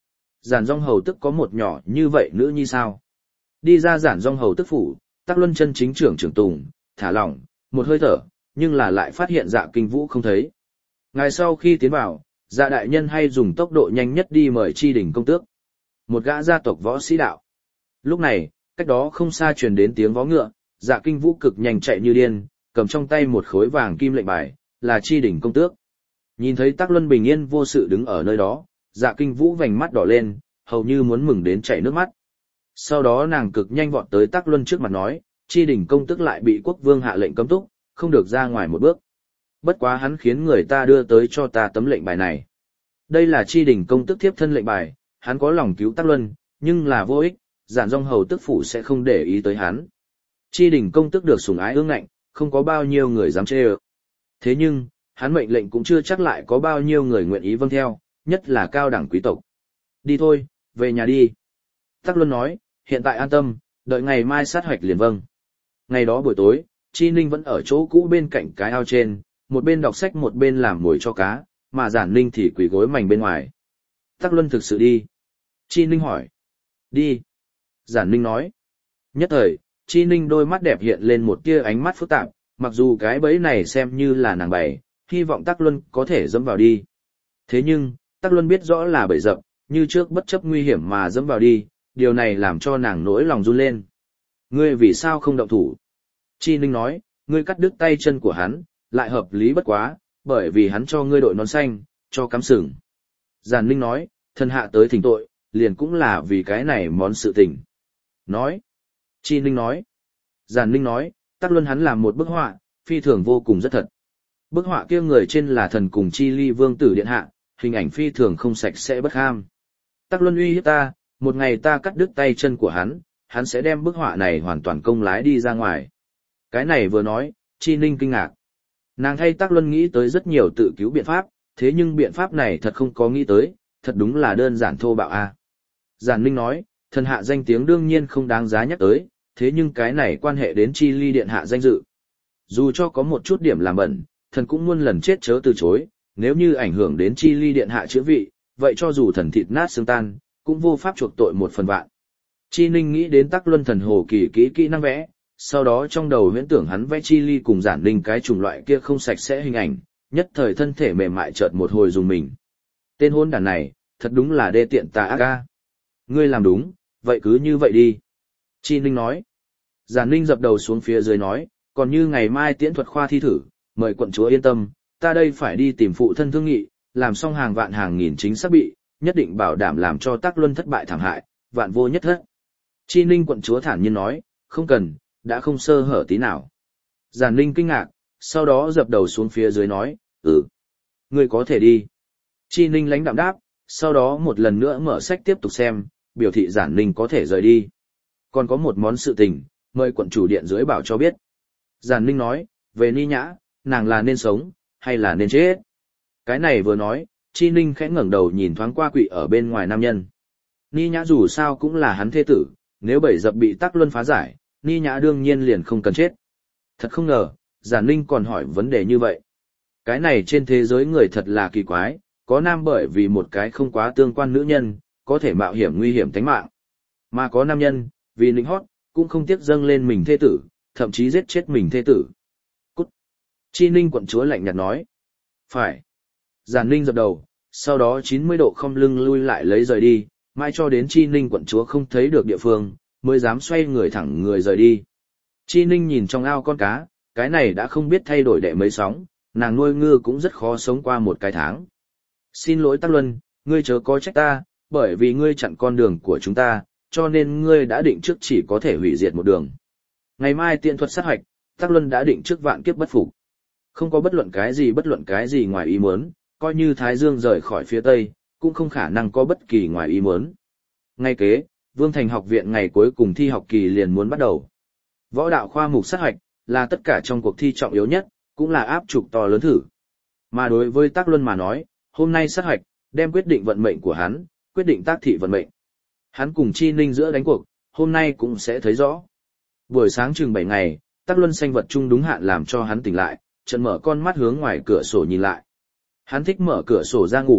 Giản Dung hầu tức có một nhỏ như vậy nữ nhi sao? Đi ra Giản Dung hầu tức phủ, Tắc Luân chân chính trưởng trưởng tùng, thả lỏng, một hơi thở, nhưng là lại phát hiện Dạ Kinh Vũ không thấy. Ngài sau khi tiến vào, Dạ đại nhân hay dùng tốc độ nhanh nhất đi mời Chi đỉnh công tước. Một gã gia tộc võ sĩ đạo. Lúc này, cách đó không xa truyền đến tiếng vó ngựa, Dạ Kinh Vũ cực nhanh chạy như điên, cầm trong tay một khối vàng kim lệnh bài, là Chi đỉnh công tước. Nhìn thấy Tắc Luân bình yên vô sự đứng ở nơi đó, Dạ Kinh Vũ vành mắt đỏ lên, hầu như muốn mừng đến chảy nước mắt. Sau đó nàng cực nhanh vọt tới Tắc Luân trước mặt nói, Chi đỉnh công tước lại bị quốc vương hạ lệnh cấm túc, không được ra ngoài một bước. Bất quá hắn khiến người ta đưa tới cho ta tấm lệnh bài này. Đây là Chi đỉnh công tước thiếp thân lệnh bài, hắn có lòng cứu Tắc Luân, nhưng là vô ích, Giản Dung hầu tức phủ sẽ không để ý tới hắn. Chi đỉnh công tước được sủng ái ương ngạnh, không có bao nhiêu người dám chê ơ. Thế nhưng, hắn mệnh lệnh cũng chưa chắc lại có bao nhiêu người nguyện ý vâng theo, nhất là cao đẳng quý tộc. Đi thôi, về nhà đi. Tắc Luân nói, hiện tại an tâm, đợi ngày mai sát hoạch liền vâng. Ngày đó buổi tối, Chi Ninh vẫn ở chỗ cũ bên cạnh cái ao trên, một bên đọc sách một bên làm mồi cho cá, mà Giản Ninh thì quỳ gối mành bên ngoài. Tắc Luân thực sự đi. Chi Ninh hỏi. Đi. Giản Ninh nói. Nhất thời, Chi Ninh đôi mắt đẹp hiện lên một tia ánh mắt phức tạp, mặc dù cái bẫy này xem như là nàng bày, hy vọng Tắc Luân có thể dẫm vào đi. Thế nhưng, Tắc Luân biết rõ là bẫy dập, như trước bất chấp nguy hiểm mà dẫm vào đi, điều này làm cho nàng nỗi lòng run lên. Ngươi vì sao không động thủ? Chi Ninh nói, ngươi cắt đứt tay chân của hắn, lại hợp lý bất quá, bởi vì hắn cho ngươi đội nón xanh, cho cắm sừng. Giản Ninh nói, thần hạ tới thỉnh tội, liền cũng là vì cái này món sự tình. Nói. Chi Ninh nói. Giản Ninh nói, Tắc Luân hắn làm một bức họa, phi thường vô cùng rất thật. Bức họa kia người trên là thần cùng Chi Ly vương tử điện hạ, hình ảnh phi thường không sạch sẽ bất ham. Tắc Luân uy hiếp ta, một ngày ta cắt đứt tay chân của hắn, hắn sẽ đem bức họa này hoàn toàn công lái đi ra ngoài. Cái này vừa nói, Chi Ninh kinh ngạc. Nàng thay Tắc Luân nghĩ tới rất nhiều tự cứu biện pháp, thế nhưng biện pháp này thật không có nghĩ tới, thật đúng là đơn giản thô bạo a. À. Giản Ninh nói, thần hạ danh tiếng đương nhiên không đáng giá nhắc tới, thế nhưng cái này quan hệ đến Chi Ly điện hạ danh dự. Dù cho có một chút điểm làm bẩn, thần cũng muôn lần chết chớ từ chối, nếu như ảnh hưởng đến Chi Ly điện hạ chữa vị, vậy cho dù thần thịt nát xương tan, cũng vô pháp chuộc tội một phần vạn. Chi Ninh nghĩ đến Tắc Luân thần hồ kỳ kỹ kỹ năng vẽ, sau đó trong đầu huyễn tưởng hắn vẽ Chi Ly cùng Giản Ninh cái chủng loại kia không sạch sẽ hình ảnh, nhất thời thân thể mềm mại chợt một hồi dùng mình. Tên hôn đàn này, thật đúng là đê tiện tà ác a. Ngươi làm đúng, vậy cứ như vậy đi. Chi Ninh nói. Giản Ninh dập đầu xuống phía dưới nói, còn như ngày mai tiễn thuật khoa thi thử, mời quận chúa yên tâm, ta đây phải đi tìm phụ thân thương nghị, làm xong hàng vạn hàng nghìn chính xác bị, nhất định bảo đảm làm cho Tắc Luân thất bại thảm hại, vạn vô nhất thất. Chi Ninh quận chúa thản nhiên nói, không cần, đã không sơ hở tí nào. Giản Ninh kinh ngạc, sau đó dập đầu xuống phía dưới nói, ừ, ngươi có thể đi. Chi Ninh lãnh đạm đáp, sau đó một lần nữa mở sách tiếp tục xem, biểu thị Giản Ninh có thể rời đi. Còn có một món sự tình, mời quận chủ điện dưới bảo cho biết. Giản Ninh nói, về Ni Nhã, nàng là nên sống, hay là nên chết? Cái này vừa nói, Chi Ninh khẽ ngẩng đầu nhìn thoáng qua quỵ ở bên ngoài nam nhân. Ni Nhã dù sao cũng là hắn thê tử, nếu bẫy dập bị Tắc Luân phá giải, Ni Nhã đương nhiên liền không cần chết. Thật không ngờ, Giản Ninh còn hỏi vấn đề như vậy. Cái này trên thế giới người thật là kỳ quái, có nam bởi vì một cái không quá tương quan nữ nhân, có thể mạo hiểm nguy hiểm tính mạng. Mà có nam nhân, vì nịnh hót, cũng không tiếc dâng lên mình thê tử, thậm chí giết chết mình thê tử. Cút! Chi Ninh quận chúa lạnh nhạt nói. Phải. Giản Ninh dập đầu, sau đó chín mươi độ không lưng lui lại lấy rời đi, mãi cho đến Chi Ninh quận chúa không thấy được địa phương, mới dám xoay người thẳng người rời đi. Chi Ninh nhìn trong ao con cá, cái này đã không biết thay đổi đệ mấy sóng, nàng nuôi ngư cũng rất khó sống qua một cái tháng. Xin lỗi Tắc Luân, ngươi chớ có trách ta, bởi vì ngươi chặn con đường của chúng ta, cho nên ngươi đã định trước chỉ có thể hủy diệt một đường. Ngày mai tiện thuật sát hoạch, Tắc Luân đã định trước vạn kiếp bất phục. Không có bất luận cái gì bất luận cái gì ngoài ý muốn, coi như Thái Dương rời khỏi phía Tây, cũng không khả năng có bất kỳ ngoài ý muốn. Ngay kế, Vương Thành học viện ngày cuối cùng thi học kỳ liền muốn bắt đầu. Võ đạo khoa mục sát hoạch, là tất cả trong cuộc thi trọng yếu nhất, cũng là áp trục to lớn thử. Mà đối với Tắc Luân mà nói, hôm nay sát hoạch, đem quyết định vận mệnh của hắn, quyết định tác thị vận mệnh. Hắn cùng Chi Ninh giữa đánh cuộc, hôm nay cũng sẽ thấy rõ. Buổi sáng chừng bảy ngày, Tắc Luân sanh vật chung đúng hạn làm cho hắn tỉnh lại, chợt mở con mắt hướng ngoài cửa sổ nhìn lại. Hắn thích mở cửa sổ ra ngủ,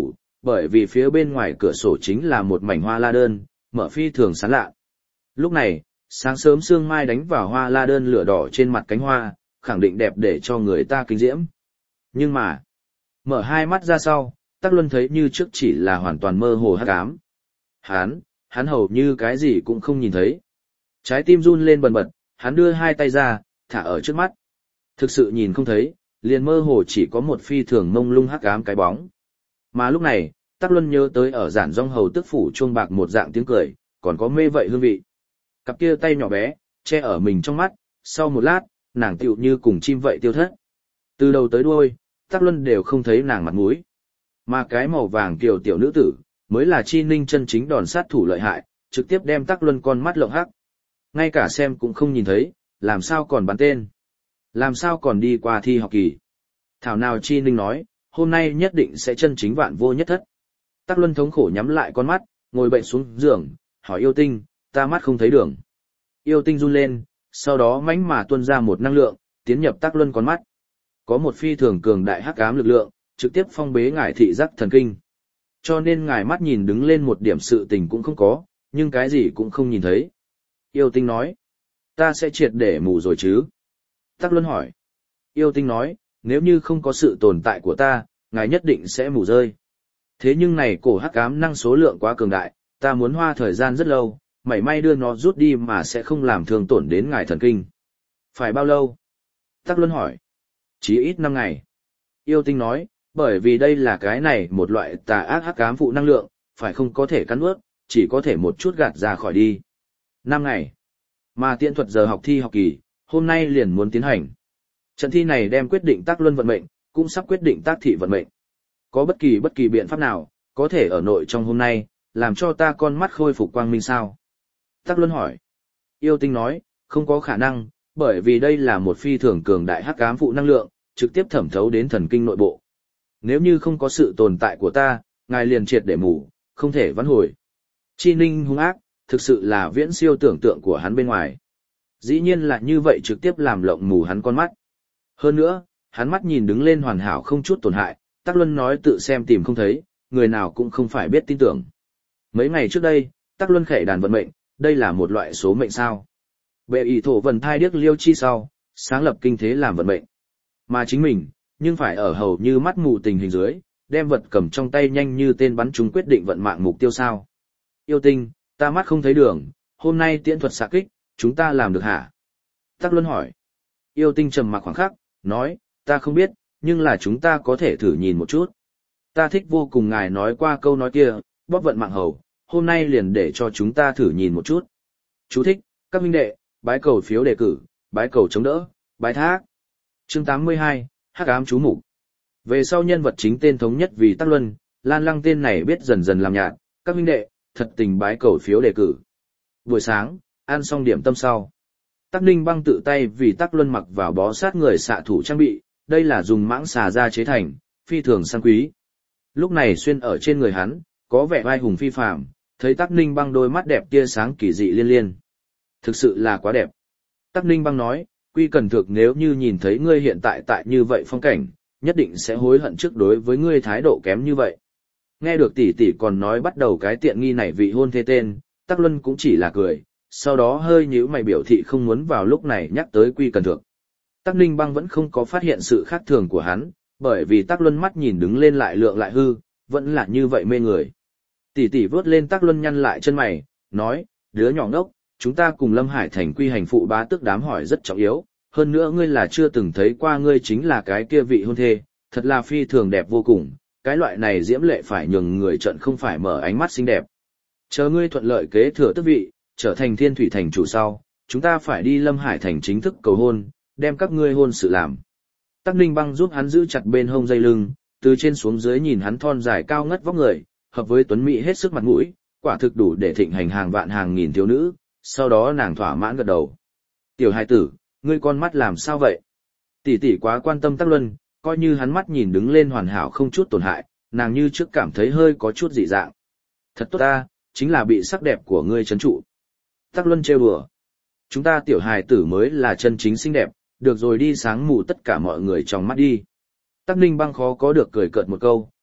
bởi vì phía bên ngoài cửa sổ chính là một mảnh hoa la đơn, mở phi thường sán lạ. Lúc này, sáng sớm sương mai đánh vào hoa la đơn lửa đỏ trên mặt cánh hoa, khẳng định đẹp để cho người ta kinh diễm. Nhưng mà, mở hai mắt ra sau, Tắc Luân thấy như trước chỉ là hoàn toàn mơ hồ hắc ám. Hắn, hắn hầu như cái gì cũng không nhìn thấy. Trái tim run lên bần bật, hắn đưa hai tay ra, thả ở trước mắt. Thực sự nhìn không thấy, liền mơ hồ chỉ có một phi thường mông lung hắc ám cái bóng. Mà lúc này, Tắc Luân nhớ tới ở giản dong hầu tức phủ chuông bạc một dạng tiếng cười, còn có mê vậy hương vị. Cặp kia tay nhỏ bé, che ở mình trong mắt, sau một lát, nàng tựu như cùng chim vậy tiêu thất. Từ đầu tới đuôi, Tắc Luân đều không thấy nàng mặt mũi. Mà cái màu vàng kiều tiểu nữ tử, mới là Chi Ninh chân chính đòn sát thủ lợi hại, trực tiếp đem Tắc Luân con mắt lộng hắc. Ngay cả xem cũng không nhìn thấy, làm sao còn bắn tên. Làm sao còn đi qua thi học kỳ. Thảo nào Chi Ninh nói, hôm nay nhất định sẽ chân chính vạn vô nhất thất. Tắc Luân thống khổ nhắm lại con mắt, ngồi bệnh xuống giường, hỏi Yêu Tinh, ta mắt không thấy đường. Yêu Tinh run lên, sau đó mãnh mà tuôn ra một năng lượng, tiến nhập Tắc Luân con mắt. Có một phi thường cường đại hắc ám lực lượng, trực tiếp phong bế ngài thị giác thần kinh. Cho nên ngài mắt nhìn đứng lên một điểm sự tình cũng không có, nhưng cái gì cũng không nhìn thấy. Yêu Tinh nói, ta sẽ triệt để mù rồi chứ? Tắc Luân hỏi. Yêu Tinh nói, nếu như không có sự tồn tại của ta, ngài nhất định sẽ mù rơi. Thế nhưng này cổ hắc ám năng số lượng quá cường đại, ta muốn hoa thời gian rất lâu, mảy may đưa nó rút đi mà sẽ không làm thương tổn đến ngài thần kinh. Phải bao lâu? Tắc Luân hỏi. Chí ít năm ngày. Yêu Tinh nói, bởi vì đây là cái này một loại tà ác hắc ám phụ năng lượng, phải không có thể cắn nuốt, chỉ có thể một chút gạt ra khỏi đi. Năm ngày. Mà tiễn thuật giờ học thi học kỳ, hôm nay liền muốn tiến hành. Trận thi này đem quyết định Tắc Luân vận mệnh, cũng sắp quyết định Tác Thị vận mệnh. Có bất kỳ bất kỳ biện pháp nào, có thể ở nội trong hôm nay, làm cho ta con mắt khôi phục quang minh sao? Tắc Luân hỏi. Yêu Tinh nói, không có khả năng, bởi vì đây là một phi thường cường đại hắc ám phụ năng lượng, trực tiếp thẩm thấu đến thần kinh nội bộ. Nếu như không có sự tồn tại của ta, ngài liền triệt để mù, không thể vãn hồi. Chi Ninh hung ác, thực sự là viễn siêu tưởng tượng của hắn bên ngoài. Dĩ nhiên là như vậy trực tiếp làm lộng mù hắn con mắt. Hơn nữa, hắn mắt nhìn đứng lên hoàn hảo không chút tổn hại, Tắc Luân nói tự xem tìm không thấy, người nào cũng không phải biết tin tưởng. Mấy ngày trước đây, Tắc Luân khệ đàn vận mệnh, đây là một loại số mệnh sao. Bệ ỷ thổ vần thai điếc liêu chi sau, sáng lập kinh thế làm vận mệnh. Mà chính mình, nhưng phải ở hầu như mắt mù tình hình dưới, đem vật cầm trong tay nhanh như tên bắn chúng quyết định vận mạng mục tiêu sao. Yêu Tinh, ta mắt không thấy đường, hôm nay tiễn thuật xạ kích, chúng ta làm được hả? Tắc Luân hỏi. Yêu Tinh trầm mặc khoảng khắc, nói, ta không biết, nhưng là chúng ta có thể thử nhìn một chút. Ta thích vô cùng ngài nói qua câu nói kia, bóp vận mạng hầu, hôm nay liền để cho chúng ta thử nhìn một chút. Chú thích, các huynh đệ, bái cầu phiếu đề cử, bái cầu chống đỡ, bái thác. Chương tám mươi hai, Hắc ám chú mục. Về sau nhân vật chính tên thống nhất vì Tắc Luân, Lan Lăng tên này biết dần dần làm nhạt, các huynh đệ, thật tình bái cầu phiếu đề cử. Buổi sáng, ăn xong điểm tâm sau. Tắc Ninh Băng tự tay vì Tắc Luân mặc vào bó sát người xạ thủ trang bị, đây là dùng mãng xà da chế thành, phi thường sang quý. Lúc này xuyên ở trên người hắn, có vẻ vai hùng phi phàm, thấy Tắc Ninh Băng đôi mắt đẹp tia sáng kỳ dị liên liên. Thực sự là quá đẹp. Tắc Ninh Băng nói, Quy Cần Thực nếu như nhìn thấy ngươi hiện tại tại như vậy phong cảnh, nhất định sẽ hối hận trước đối với ngươi thái độ kém như vậy. Nghe được tỷ tỷ còn nói bắt đầu cái tiện nghi này vị hôn thê tên, Tắc Luân cũng chỉ là cười, sau đó hơi nhíu mày biểu thị không muốn vào lúc này nhắc tới Quy Cần Thực. Tắc Ninh Băng vẫn không có phát hiện sự khác thường của hắn, bởi vì Tắc Luân mắt nhìn đứng lên lại lượng lại hư, vẫn là như vậy mê người. Tỷ tỷ vớt lên Tắc Luân nhăn lại chân mày, nói, đứa nhỏ ngốc, chúng ta cùng Lâm Hải Thành quy hành phụ bá tước đám hỏi rất trọng yếu, hơn nữa ngươi là chưa từng thấy qua ngươi chính là cái kia vị hôn thê, thật là phi thường đẹp vô cùng, cái loại này diễm lệ phải nhường người trận không phải mở ánh mắt xinh đẹp. Chờ ngươi thuận lợi kế thừa tước vị, trở thành Thiên Thủy Thành chủ sau, chúng ta phải đi Lâm Hải Thành chính thức cầu hôn, đem các ngươi hôn sự làm. Tắc Ninh Băng giúp hắn giữ chặt bên hông dây lưng, từ trên xuống dưới nhìn hắn thon dài cao ngất vóc người, hợp với tuấn mỹ hết sức mặt mũi, quả thực đủ để thịnh hành hàng vạn hàng nghìn thiếu nữ, sau đó nàng thỏa mãn gật đầu. Tiểu hài tử, ngươi con mắt làm sao vậy? Tỷ tỷ quá quan tâm Tắc Luân, coi như hắn mắt nhìn đứng lên hoàn hảo không chút tổn hại, nàng như trước cảm thấy hơi có chút dị dạng. Thật tốt ta, chính là bị sắc đẹp của ngươi trấn trụ. Tắc Luân trêu đùa. Chúng ta tiểu hài tử mới là chân chính xinh đẹp, được rồi đi sáng mù tất cả mọi người trong mắt đi. Tắc Ninh Băng khó có được cười cợt một câu,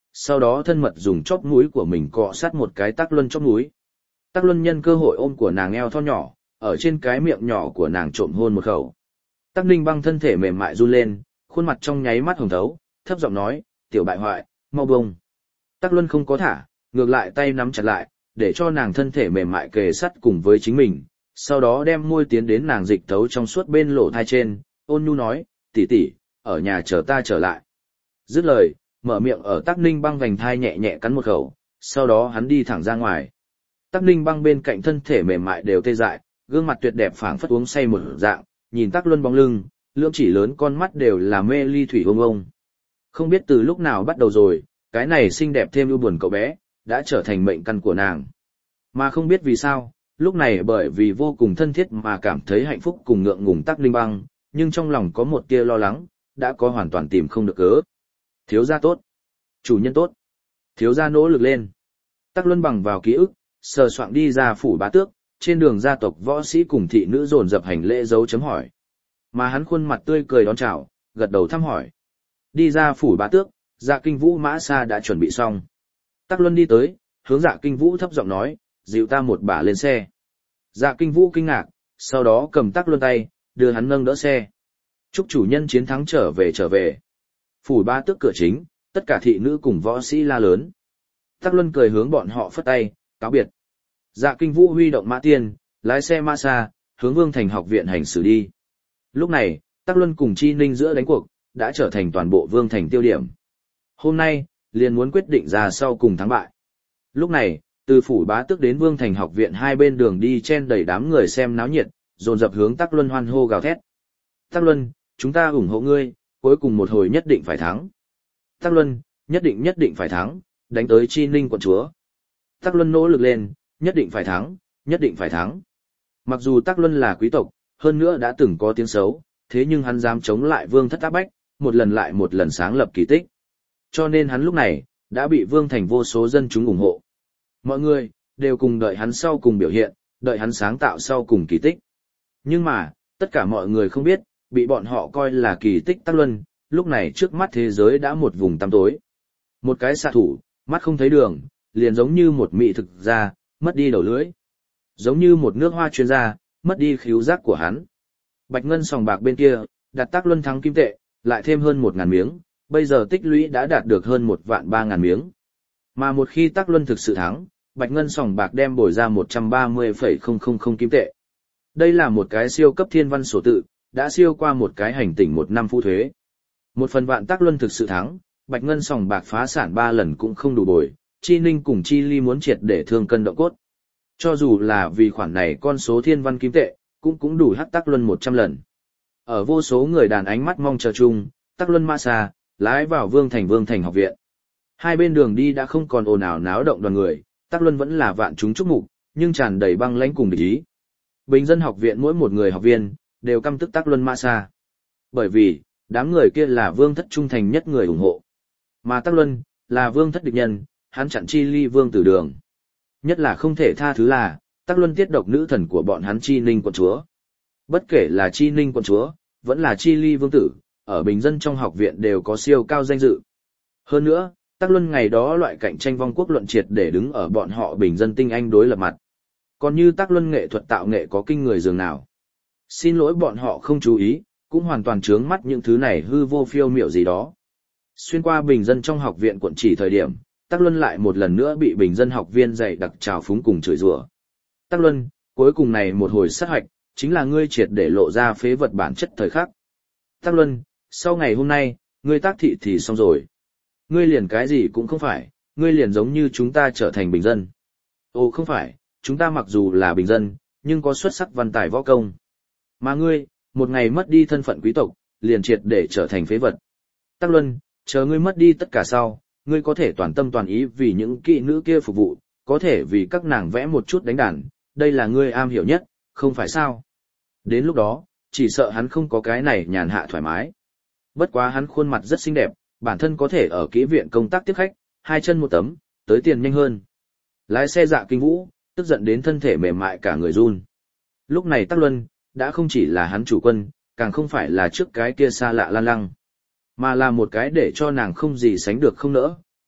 sau đó thân mật dùng chóp mũi của mình cọ sát một cái Tắc Luân chóp mũi. Tắc Luân nhân cơ hội ôm của nàng eo thon nhỏ, ở trên cái miệng nhỏ của nàng trộm hôn một khẩu. Tắc Ninh Băng thân thể mềm mại run lên, khuôn mặt trong nháy mắt hồng thấu, thấp giọng nói, tiểu bại hoại, mau bông. Tắc Luân không có thả, ngược lại tay nắm chặt lại, để cho nàng thân thể mềm mại kề sát cùng với chính mình, sau đó đem môi tiến đến nàng dịch thấu trong suốt bên lỗ thai trên, ôn nhu nói, tỷ tỷ, ở nhà chờ ta trở lại. Dứt lời, mở miệng ở Tắc Ninh Băng vành thai nhẹ nhẹ cắn một khẩu, sau đó hắn đi thẳng ra ngoài. Tắc Ninh Băng bên cạnh thân thể mềm mại đều tê dại, gương mặt tuyệt đẹp phảng phất uống say một dạng, nhìn Tắc Luân bóng lưng, lưỡng chỉ lớn con mắt đều là mê ly thủy ông ông. Không biết từ lúc nào bắt đầu rồi, cái này xinh đẹp thêm ưu buồn cậu bé, đã trở thành mệnh căn của nàng. Mà không biết vì sao, lúc này bởi vì vô cùng thân thiết mà cảm thấy hạnh phúc cùng ngượng ngùng Tắc Ninh Băng, nhưng trong lòng có một tia lo lắng, đã có hoàn toàn tìm không được cớ. Thiếu gia tốt, chủ nhân tốt, thiếu gia nỗ lực lên. Tắc Luân bằng vào ký ức, sờ soạng đi ra phủ bá tước, trên đường gia tộc võ sĩ cùng thị nữ dồn dập hành lễ dấu chấm hỏi. Mà hắn khuôn mặt tươi cười đón chào, gật đầu thăm hỏi. Đi ra phủ bá tước, Dạ Kinh Vũ mã xa đã chuẩn bị xong. Tắc Luân đi tới, hướng Dạ Kinh Vũ thấp giọng nói, dịu ta một bả lên xe. Dạ Kinh Vũ kinh ngạc, sau đó cầm Tắc Luân tay, đưa hắn nâng đỡ xe. Chúc chủ nhân chiến thắng trở về trở về. Phủ bá tước cửa chính, tất cả thị nữ cùng võ sĩ la lớn. Tắc Luân cười hướng bọn họ phất tay, cáo biệt. Dạ Kinh Vũ huy động mã tiên, lái xe mã xa, hướng Vương Thành học viện hành xử đi. Lúc này, Tắc Luân cùng Chi Ninh giữa đánh cuộc, đã trở thành toàn bộ Vương Thành tiêu điểm. Hôm nay, liền muốn quyết định ra sau cùng thắng bại. Lúc này, từ phủ bá tước đến Vương Thành học viện hai bên đường đi chen đầy đám người xem náo nhiệt, dồn dập hướng Tắc Luân hoan hô gào thét. Tắc Luân, chúng ta ủng hộ ngươi, cuối cùng một hồi nhất định phải thắng. Tắc Luân, nhất định nhất định phải thắng, đánh tới Chi Ninh quận chúa. Tắc Luân nỗ lực lên, nhất định phải thắng, nhất định phải thắng. Mặc dù Tắc Luân là quý tộc, hơn nữa đã từng có tiếng xấu, thế nhưng hắn dám chống lại Vương thất áp bách, một lần lại một lần sáng lập kỳ tích. Cho nên hắn lúc này, đã bị Vương Thành vô số dân chúng ủng hộ. Mọi người, đều cùng đợi hắn sau cùng biểu hiện, đợi hắn sáng tạo sau cùng kỳ tích. Nhưng mà, tất cả mọi người không biết, bị bọn họ coi là kỳ tích Tắc Luân, lúc này trước mắt thế giới đã một vùng tăm tối. Một cái xạ thủ, mắt không thấy đường, liền giống như một mị thực gia, mất đi đầu lưỡi. Giống như một nước hoa chuyên gia, mất đi khứu giác của hắn. Bạch ngân sòng bạc bên kia, đặt Tắc Luân thắng kim tệ, lại thêm hơn một ngàn miếng, bây giờ tích lũy đã đạt được hơn một vạn ba ngàn miếng. Mà một khi Tắc Luân thực sự thắng, Bạch ngân sòng bạc đem bồi ra một trăm ba mươi phẩy không không không kim tệ. Đây là một cái siêu cấp thiên văn sổ tự, đã siêu qua một cái hành tinh một năm phu thuế. Một phần vạn Tắc Luân thực sự thắng, Bạch ngân sòng bạc phá sản ba lần cũng không đủ bồi, Chi Ninh cùng Chi Ly muốn triệt để thương cân động cốt. Cho dù là vì khoản này con số thiên văn kim tệ, cũng cũng đủ hắc Tắc Luân một trăm lần. Ở vô số người đàn ánh mắt mong chờ chung, Tắc Luân mã xa, lái vào Vương Thành Vương Thành học viện. Hai bên đường đi đã không còn ồn ào náo động đoàn người, Tắc Luân vẫn là vạn chúng chúc mục, nhưng tràn đầy băng lãnh cùng địch ý. Bình dân học viện mỗi một người học viên, đều căm tức Tắc Luân mã xa. Bởi vì, đám người kia là Vương thất trung thành nhất người ủng hộ. Mà Tắc Luân, là Vương thất địch nhân, hắn chặn Chi Ly Vương tử đường. Nhất là không thể tha thứ là, Tắc Luân tiết độc nữ thần của bọn hắn Chi Ninh quận chúa. Bất kể là Chi Ninh quận chúa, vẫn là Chi Ly Vương tử, ở bình dân trong học viện đều có siêu cao danh dự. Hơn nữa, Tắc Luân ngày đó loại cạnh tranh vong quốc luận triệt để đứng ở bọn họ bình dân tinh anh đối lập mặt. Còn như Tắc Luân nghệ thuật tạo nghệ có kinh người dường nào. Xin lỗi bọn họ không chú ý, cũng hoàn toàn trướng mắt những thứ này hư vô phiêu miểu gì đó. Xuyên qua bình dân trong học viện quận chỉ thời điểm, Tắc Luân lại một lần nữa bị bình dân học viên dạy đặc trào phúng cùng chửi rủa. Tắc Luân, cuối cùng này một hồi sát hạch, chính là ngươi triệt để lộ ra phế vật bản chất thời khắc. Tắc Luân, sau ngày hôm nay, ngươi tác thị thì xong rồi. Ngươi liền cái gì cũng không phải, ngươi liền giống như chúng ta trở thành bình dân. Ồ không phải, chúng ta mặc dù là bình dân, nhưng có xuất sắc văn tài võ công. Mà ngươi, một ngày mất đi thân phận quý tộc, liền triệt để trở thành phế vật. Tắc Luân, chờ ngươi mất đi tất cả sau, ngươi có thể toàn tâm toàn ý vì những kỹ nữ kia phục vụ, có thể vì các nàng vẽ một chút đánh đàn, đây là ngươi am hiểu nhất, không phải sao? Đến lúc đó, chỉ sợ hắn không có cái này nhàn hạ thoải mái. Bất quá hắn khuôn mặt rất xinh đẹp, bản thân có thể ở kỹ viện công tác tiếp khách, hai chân một tấm, tới tiền nhanh hơn. Lái xe Dạ Kinh Vũ, tức giận đến thân thể mềm mại cả người run. Lúc này Tắc Luân, đã không chỉ là hắn chủ quân, càng không phải là trước cái kia xa lạ Lan Lăng, mà là một cái để cho nàng không gì sánh được không nỡ,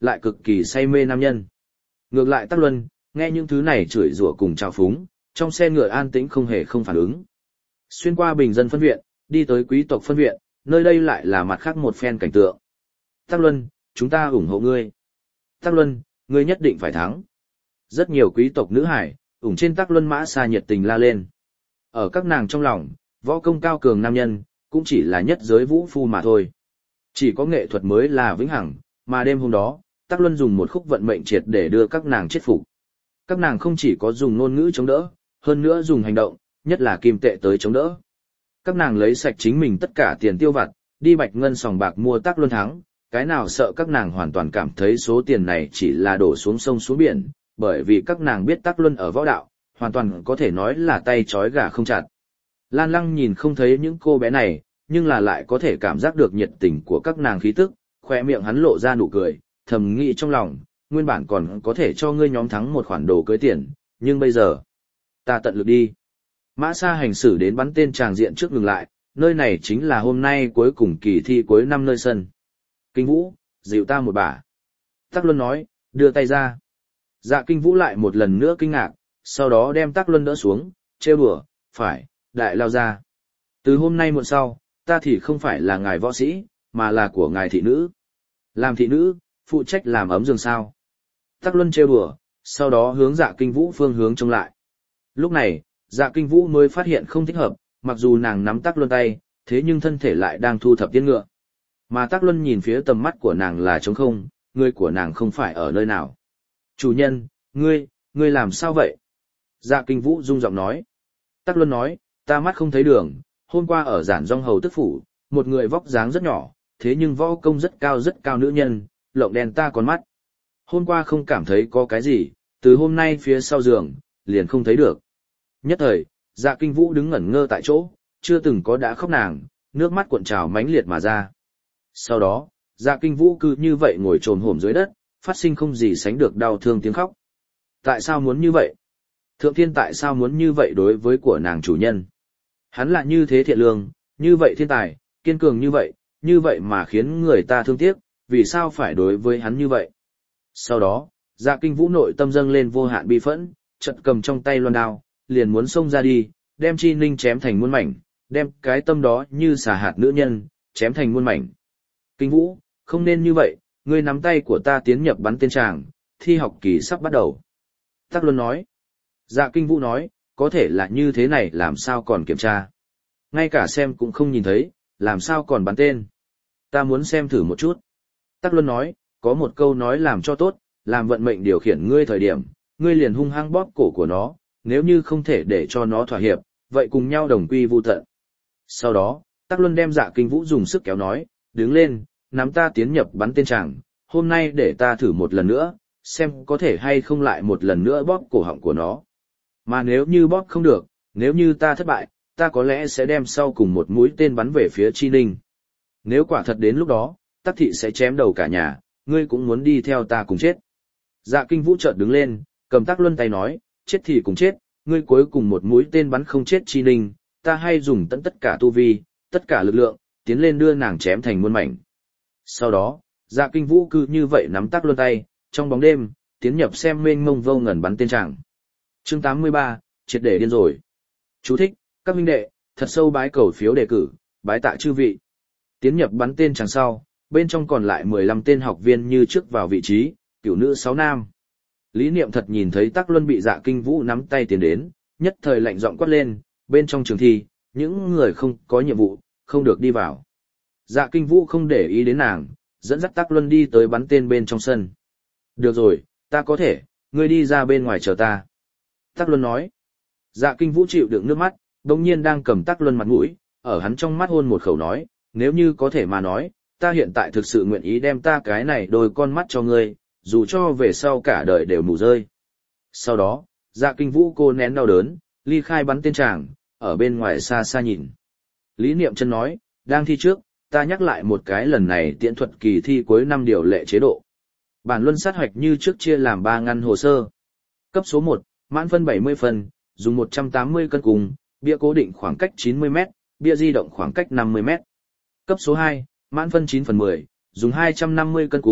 lại cực kỳ say mê nam nhân. Ngược lại Tắc Luân, nghe những thứ này chửi rủa cùng trào phúng, trong xe ngựa an tĩnh không hề không phản ứng. Xuyên qua bình dân phân viện, đi tới quý tộc phân viện, nơi đây lại là mặt khác một phen cảnh tượng. Tắc Luân, chúng ta ủng hộ ngươi. Tắc Luân, ngươi nhất định phải thắng. Rất nhiều quý tộc nữ hải, ủng trên Tắc Luân mã xa nhiệt tình la lên. Ở các nàng trong lòng, võ công cao cường nam nhân, cũng chỉ là nhất giới vũ phu mà thôi. Chỉ có nghệ thuật mới là vĩnh hằng, mà đêm hôm đó, Tắc Luân dùng một khúc vận mệnh triệt để đưa các nàng chết phục. Các nàng không chỉ có dùng ngôn ngữ chống đỡ, hơn nữa dùng hành động, nhất là kim tệ tới chống đỡ. Các nàng lấy sạch chính mình tất cả tiền tiêu vặt, đi bạch ngân sòng bạc mua Tắc Luân thắng, cái nào sợ các nàng hoàn toàn cảm thấy số tiền này chỉ là đổ xuống sông xuống biển, bởi vì các nàng biết Tắc Luân ở võ đạo, hoàn toàn có thể nói là tay trói gà không chặt. Lan Lăng nhìn không thấy những cô bé này, nhưng là lại có thể cảm giác được nhiệt tình của các nàng khí tức, khoe miệng hắn lộ ra nụ cười, thầm nghĩ trong lòng, nguyên bản còn có thể cho ngươi nhóm thắng một khoản đồ cưới tiền, nhưng bây giờ, ta tận lực đi. Mã Sa hành xử đến bắn tên tràng diện trước ngừng lại, nơi này chính là hôm nay cuối cùng kỳ thi cuối năm nơi sân. Kinh Vũ, dịu ta một bả. Tắc Luân nói, đưa tay ra. Dạ Kinh Vũ lại một lần nữa kinh ngạc, sau đó đem Tắc Luân đỡ xuống, trêu đùa, phải, đại lao ra. Từ hôm nay muộn sau, ta thì không phải là ngài võ sĩ, mà là của ngài thị nữ. Làm thị nữ, phụ trách làm ấm giường sao. Tắc Luân trêu đùa, sau đó hướng Dạ Kinh Vũ phương hướng trông lại. Lúc này, Dạ Kinh Vũ mới phát hiện không thích hợp, mặc dù nàng nắm Tắc Luân tay, thế nhưng thân thể lại đang thu thập tiên ngựa. Mà Tắc Luân nhìn phía tầm mắt của nàng là trống không, người của nàng không phải ở nơi nào. Chủ nhân, ngươi, ngươi làm sao vậy? Dạ Kinh Vũ rung giọng nói. Tắc Luân nói, ta mắt không thấy đường, hôm qua ở giản dong hầu tức phủ, một người vóc dáng rất nhỏ, thế nhưng võ công rất cao rất cao nữ nhân, lộng đèn ta con mắt. Hôm qua không cảm thấy có cái gì, từ hôm nay phía sau giường, liền không thấy được. Nhất thời, Dạ Kinh Vũ đứng ngẩn ngơ tại chỗ, chưa từng có đã khóc nàng, nước mắt cuộn trào mãnh liệt mà ra. Sau đó, Dạ Kinh Vũ cứ như vậy ngồi trồm hổm dưới đất, phát sinh không gì sánh được đau thương tiếng khóc. Tại sao muốn như vậy? Thượng Thiên tại sao muốn như vậy đối với của nàng chủ nhân? Hắn là như thế thiện lương, như vậy thiên tài, kiên cường như vậy, như vậy mà khiến người ta thương tiếc, vì sao phải đối với hắn như vậy? Sau đó, Dạ Kinh Vũ nội tâm dâng lên vô hạn bi phẫn, chợt cầm trong tay loan đao, liền muốn xông ra đi, đem Chi Ninh chém thành muôn mảnh, đem cái tâm đó như xà hạt nữ nhân, chém thành muôn mảnh. Kinh Vũ, không nên như vậy, ngươi nắm tay của ta tiến nhập bắn tên tràng, thi học kỳ sắp bắt đầu. Tắc Luân nói. Dạ Kinh Vũ nói, có thể là như thế này làm sao còn kiểm tra. Ngay cả xem cũng không nhìn thấy, làm sao còn bắn tên. Ta muốn xem thử một chút. Tắc Luân nói, có một câu nói làm cho tốt, làm vận mệnh điều khiển ngươi thời điểm, ngươi liền hung hăng bóp cổ của nó, nếu như không thể để cho nó thỏa hiệp, vậy cùng nhau đồng quy vu tận. Sau đó, Tắc Luân đem Dạ Kinh Vũ dùng sức kéo nói, đứng lên, nắm ta tiến nhập bắn tên tràng, hôm nay để ta thử một lần nữa, xem có thể hay không lại một lần nữa bóp cổ họng của nó. Mà nếu như bóp không được, nếu như ta thất bại, ta có lẽ sẽ đem sau cùng một mũi tên bắn về phía Chi Ninh. Nếu quả thật đến lúc đó, Tắc thị sẽ chém đầu cả nhà, ngươi cũng muốn đi theo ta cùng chết. Dạ Kinh Vũ chợt đứng lên, cầm Tắc Luân tay nói, chết thì cùng chết, ngươi cuối cùng một mũi tên bắn không chết Chi Ninh, ta hay dùng tận tất cả tu vi, tất cả lực lượng, tiến lên đưa nàng chém thành muôn mảnh. Sau đó, Dạ Kinh Vũ cứ như vậy nắm Tắc Luân tay, trong bóng đêm, tiến nhập xem mênh mông vô ngần bắn tên tràng. Chương tám mươi ba, triệt để điên rồi. Chú thích, các huynh đệ, thật sâu bái cầu phiếu đề cử, bái tạ chư vị. Tiến nhập bắn tên tràng sau, bên trong còn lại mười lăm tên học viên như trước vào vị trí, cửu nữ sáu nam. Lý Niệm Thật nhìn thấy Tắc Luân bị Dạ Kinh Vũ nắm tay tiến đến, nhất thời lạnh giọng quát lên, bên trong trường thi, những người không có nhiệm vụ, không được đi vào. Dạ Kinh Vũ không để ý đến nàng, dẫn dắt Tắc Luân đi tới bắn tên bên trong sân. Được rồi, ta có thể, ngươi đi ra bên ngoài chờ ta. Tắc Luân nói. Dạ Kinh Vũ chịu đựng nước mắt, đồng nhiên đang cầm Tắc Luân mặt mũi, ở hắn trong mắt hôn một khẩu nói, nếu như có thể mà nói, ta hiện tại thực sự nguyện ý đem ta cái này đôi con mắt cho ngươi, dù cho về sau cả đời đều mù rơi. Sau đó, Dạ Kinh Vũ cô nén đau đớn, ly khai bắn tên tràng, ở bên ngoài xa xa nhìn. Lý Niệm Chân nói, đang thi trước, ta nhắc lại một cái lần này tiễn thuật kỳ thi cuối năm điều lệ chế độ. Bản luân sát hoạch như trước chia làm ba ngăn hồ sơ. Cấp số một, mãn phân bảy mươi phần, dùng một trăm tám mươi cân cùng, bia cố định khoảng cách chín mươi mét, bia di động khoảng cách năm mươi mét. Cấp số hai, mãn phân chín phần mười, dùng hai trăm năm mươi cân cùng,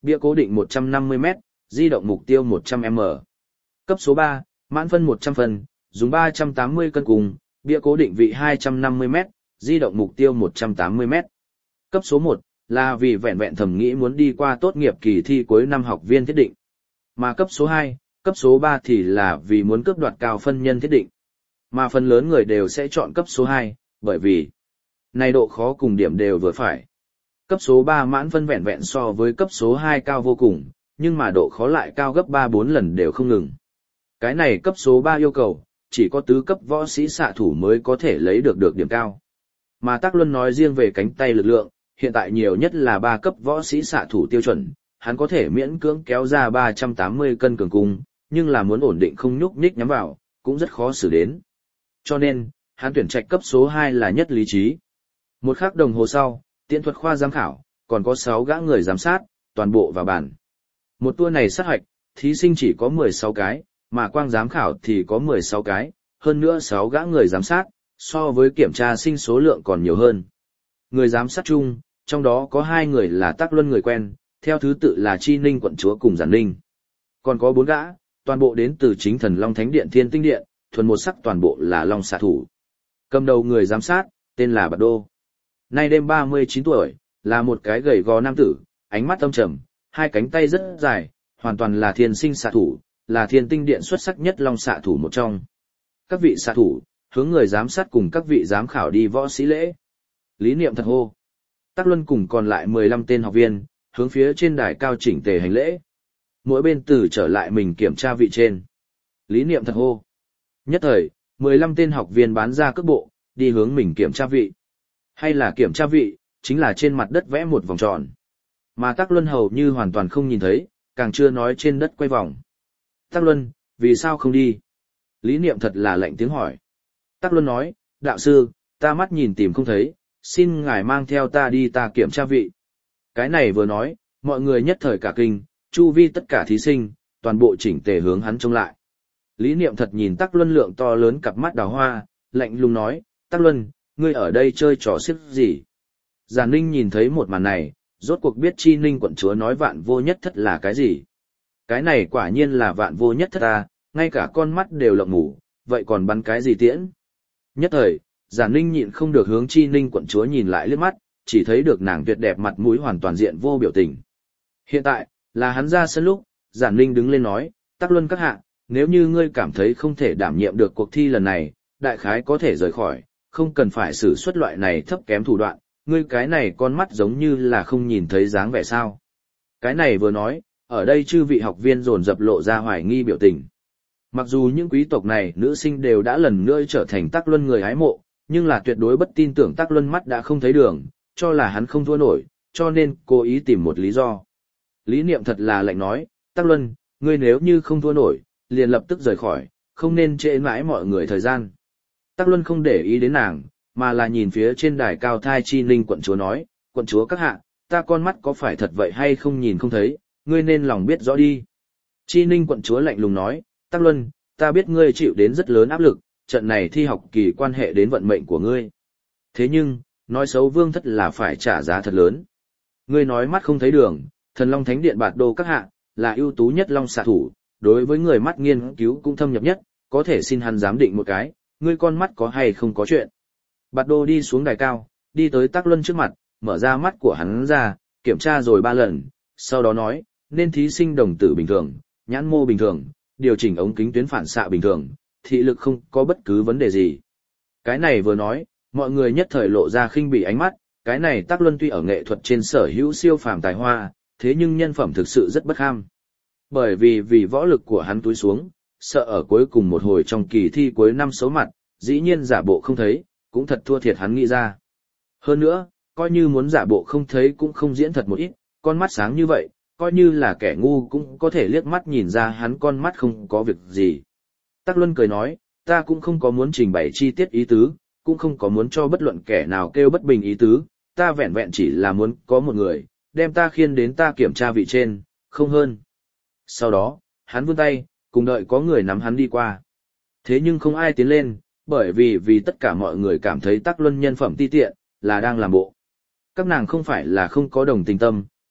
bia cố định một trăm năm mươi mét, di động mục tiêu một trăm mét. Cấp số ba, mãn phân một trăm phân, dùng ba trăm tám mươi cân cùng, bia cố định vị hai trăm năm mươi mét, di động mục tiêu một trăm tám mươi mét. Cấp số một, là vì vẹn vẹn thầm nghĩ muốn đi qua tốt nghiệp kỳ thi cuối năm học viên thiết định. Mà cấp số hai, cấp số ba thì là vì muốn cướp đoạt cao phân nhân thiết định. Mà phần lớn người đều sẽ chọn cấp số hai, bởi vì này độ khó cùng điểm đều vừa phải. Cấp số ba mãn phân vẹn vẹn so với cấp số hai cao vô cùng, nhưng mà độ khó lại cao gấp ba bốn lần đều không ngừng. Cái này cấp số ba yêu cầu, chỉ có tứ cấp võ sĩ xạ thủ mới có thể lấy được được điểm cao. Mà Tắc Luân nói riêng về cánh tay lực lượng, hiện tại nhiều nhất là ba cấp võ sĩ xạ thủ tiêu chuẩn, hắn có thể miễn cưỡng kéo ra ba trăm tám mươi cân cường cung, nhưng là muốn ổn định không nhúc nhích nhắm vào, cũng rất khó xử đến. Cho nên, hắn tuyển trạch cấp số hai là nhất lý trí. Một khắc đồng hồ sau, tiễn thuật khoa giám khảo, còn có sáu gã người giám sát, toàn bộ vào bàn. Một tour này sát hoạch, thí sinh chỉ có mười sáu cái, mà quang giám khảo thì có mười sáu cái, hơn nữa sáu gã người giám sát, so với kiểm tra sinh số lượng còn nhiều hơn. Người giám sát chung, trong đó có hai người là Tắc Luân người quen, theo thứ tự là Chi Ninh quận chúa cùng Giản Ninh. Còn có bốn gã, toàn bộ đến từ chính Thần Long Thánh Điện Thiên Tinh Điện, thuần một sắc toàn bộ là Long xạ thủ. Cầm đầu người giám sát, tên là Bạt Đô. Nay đêm ba mươi chín tuổi, là một cái gầy gò nam tử, ánh mắt âm trầm, hai cánh tay rất dài, hoàn toàn là thiên sinh xạ thủ, là Thiên Tinh Điện xuất sắc nhất Long xạ thủ một trong. Các vị xạ thủ, hướng người giám sát cùng các vị giám khảo đi võ sĩ lễ. Lý niệm thật hô. Tắc Luân cùng còn lại mười lăm tên học viên, hướng phía trên đài cao chỉnh tề hành lễ. Mỗi bên từ trở lại mình kiểm tra vị trên. Lý niệm thật hô. Nhất thời, mười lăm tên học viên bán ra cước bộ, đi hướng mình kiểm tra vị. Hay là kiểm tra vị, chính là trên mặt đất vẽ một vòng tròn. Mà Tắc Luân hầu như hoàn toàn không nhìn thấy, càng chưa nói trên đất quay vòng. Tắc Luân, vì sao không đi? Lý niệm thật là lạnh tiếng hỏi. Tắc Luân nói, đạo sư, ta mắt nhìn tìm không thấy, xin ngài mang theo ta đi ta kiểm tra vị. Cái này vừa nói, mọi người nhất thời cả kinh, chu vi tất cả thí sinh, toàn bộ chỉnh tề hướng hắn trông lại. Lý niệm thật nhìn Tắc Luân lượng to lớn cặp mắt đào hoa, lạnh lùng nói, Tắc Luân, ngươi ở đây chơi trò xiếc gì? Giản Ninh nhìn thấy một màn này, rốt cuộc biết Chi Ninh quận chúa nói vạn vô nhất thất là cái gì. Cái này quả nhiên là vạn vô nhất thất ta, ngay cả con mắt đều lộng ngủ, vậy còn bắn cái gì tiễn? Nhất thời, Giản Ninh nhịn không được hướng Chi Ninh quận chúa nhìn lại liếc mắt, chỉ thấy được nàng tuyệt đẹp mặt mũi hoàn toàn diện vô biểu tình. Hiện tại, là hắn ra sân lúc, Giản Ninh đứng lên nói, Tắc Luân các hạ, nếu như ngươi cảm thấy không thể đảm nhiệm được cuộc thi lần này, đại khái có thể rời khỏi, không cần phải sử xuất loại này thấp kém thủ đoạn, ngươi cái này con mắt giống như là không nhìn thấy dáng vẻ sao. Cái này vừa nói, ở đây chư vị học viên dồn dập lộ ra hoài nghi biểu tình. Mặc dù những quý tộc này nữ sinh đều đã lần nữa trở thành Tắc Luân người hái mộ, nhưng là tuyệt đối bất tin tưởng Tắc Luân mắt đã không thấy đường, cho là hắn không thua nổi, cho nên cố ý tìm một lý do. Lý niệm thật là lạnh nói, Tắc Luân, ngươi nếu như không thua nổi, liền lập tức rời khỏi, không nên trễ mãi mọi người thời gian. Tắc Luân không để ý đến nàng, mà là nhìn phía trên đài cao thai Chi Ninh quận chúa nói, quận chúa các hạ, ta con mắt có phải thật vậy hay không nhìn không thấy, ngươi nên lòng biết rõ đi. Chi Ninh quận chúa lạnh lùng nói, Tắc Luân, ta biết ngươi chịu đến rất lớn áp lực, trận này thi học kỳ quan hệ đến vận mệnh của ngươi. Thế nhưng, nói xấu vương thất là phải trả giá thật lớn. Ngươi nói mắt không thấy đường, Thần Long Thánh Điện Bạt Đô các hạ, là ưu tú nhất long xạ thủ, đối với người mắt nghiên cứu cũng thâm nhập nhất, có thể xin hắn giám định một cái, ngươi con mắt có hay không có chuyện. Bạt Đô đi xuống đài cao, đi tới Tắc Luân trước mặt, mở ra mắt của hắn ra, kiểm tra rồi ba lần, sau đó nói, nên thí sinh đồng tử bình thường, nhãn mô bình thường, điều chỉnh ống kính tuyến phản xạ bình thường, thị lực không có bất cứ vấn đề gì. Cái này vừa nói, mọi người nhất thời lộ ra khinh bỉ ánh mắt, cái này Tắc Luân tuy ở nghệ thuật trên sở hữu siêu phàm tài hoa, thế nhưng nhân phẩm thực sự rất bất kham. Bởi vì vì võ lực của hắn túi xuống, sợ ở cuối cùng một hồi trong kỳ thi cuối năm xấu mặt, dĩ nhiên giả bộ không thấy, cũng thật thua thiệt hắn nghĩ ra. Hơn nữa, coi như muốn giả bộ không thấy cũng không diễn thật một ít, con mắt sáng như vậy, coi như là kẻ ngu cũng có thể liếc mắt nhìn ra hắn con mắt không có việc gì. Tắc Luân cười nói, ta cũng không có muốn trình bày chi tiết ý tứ, cũng không có muốn cho bất luận kẻ nào kêu bất bình ý tứ, ta vẹn vẹn chỉ là muốn có một người, đem ta khiêng đến ta kiểm tra vị trên, không hơn. Sau đó, hắn vươn tay, cùng đợi có người nắm hắn đi qua. Thế nhưng không ai tiến lên, bởi vì vì tất cả mọi người cảm thấy Tắc Luân nhân phẩm ti tiện, là đang làm bộ. Các nàng không phải là không có đồng tình tâm,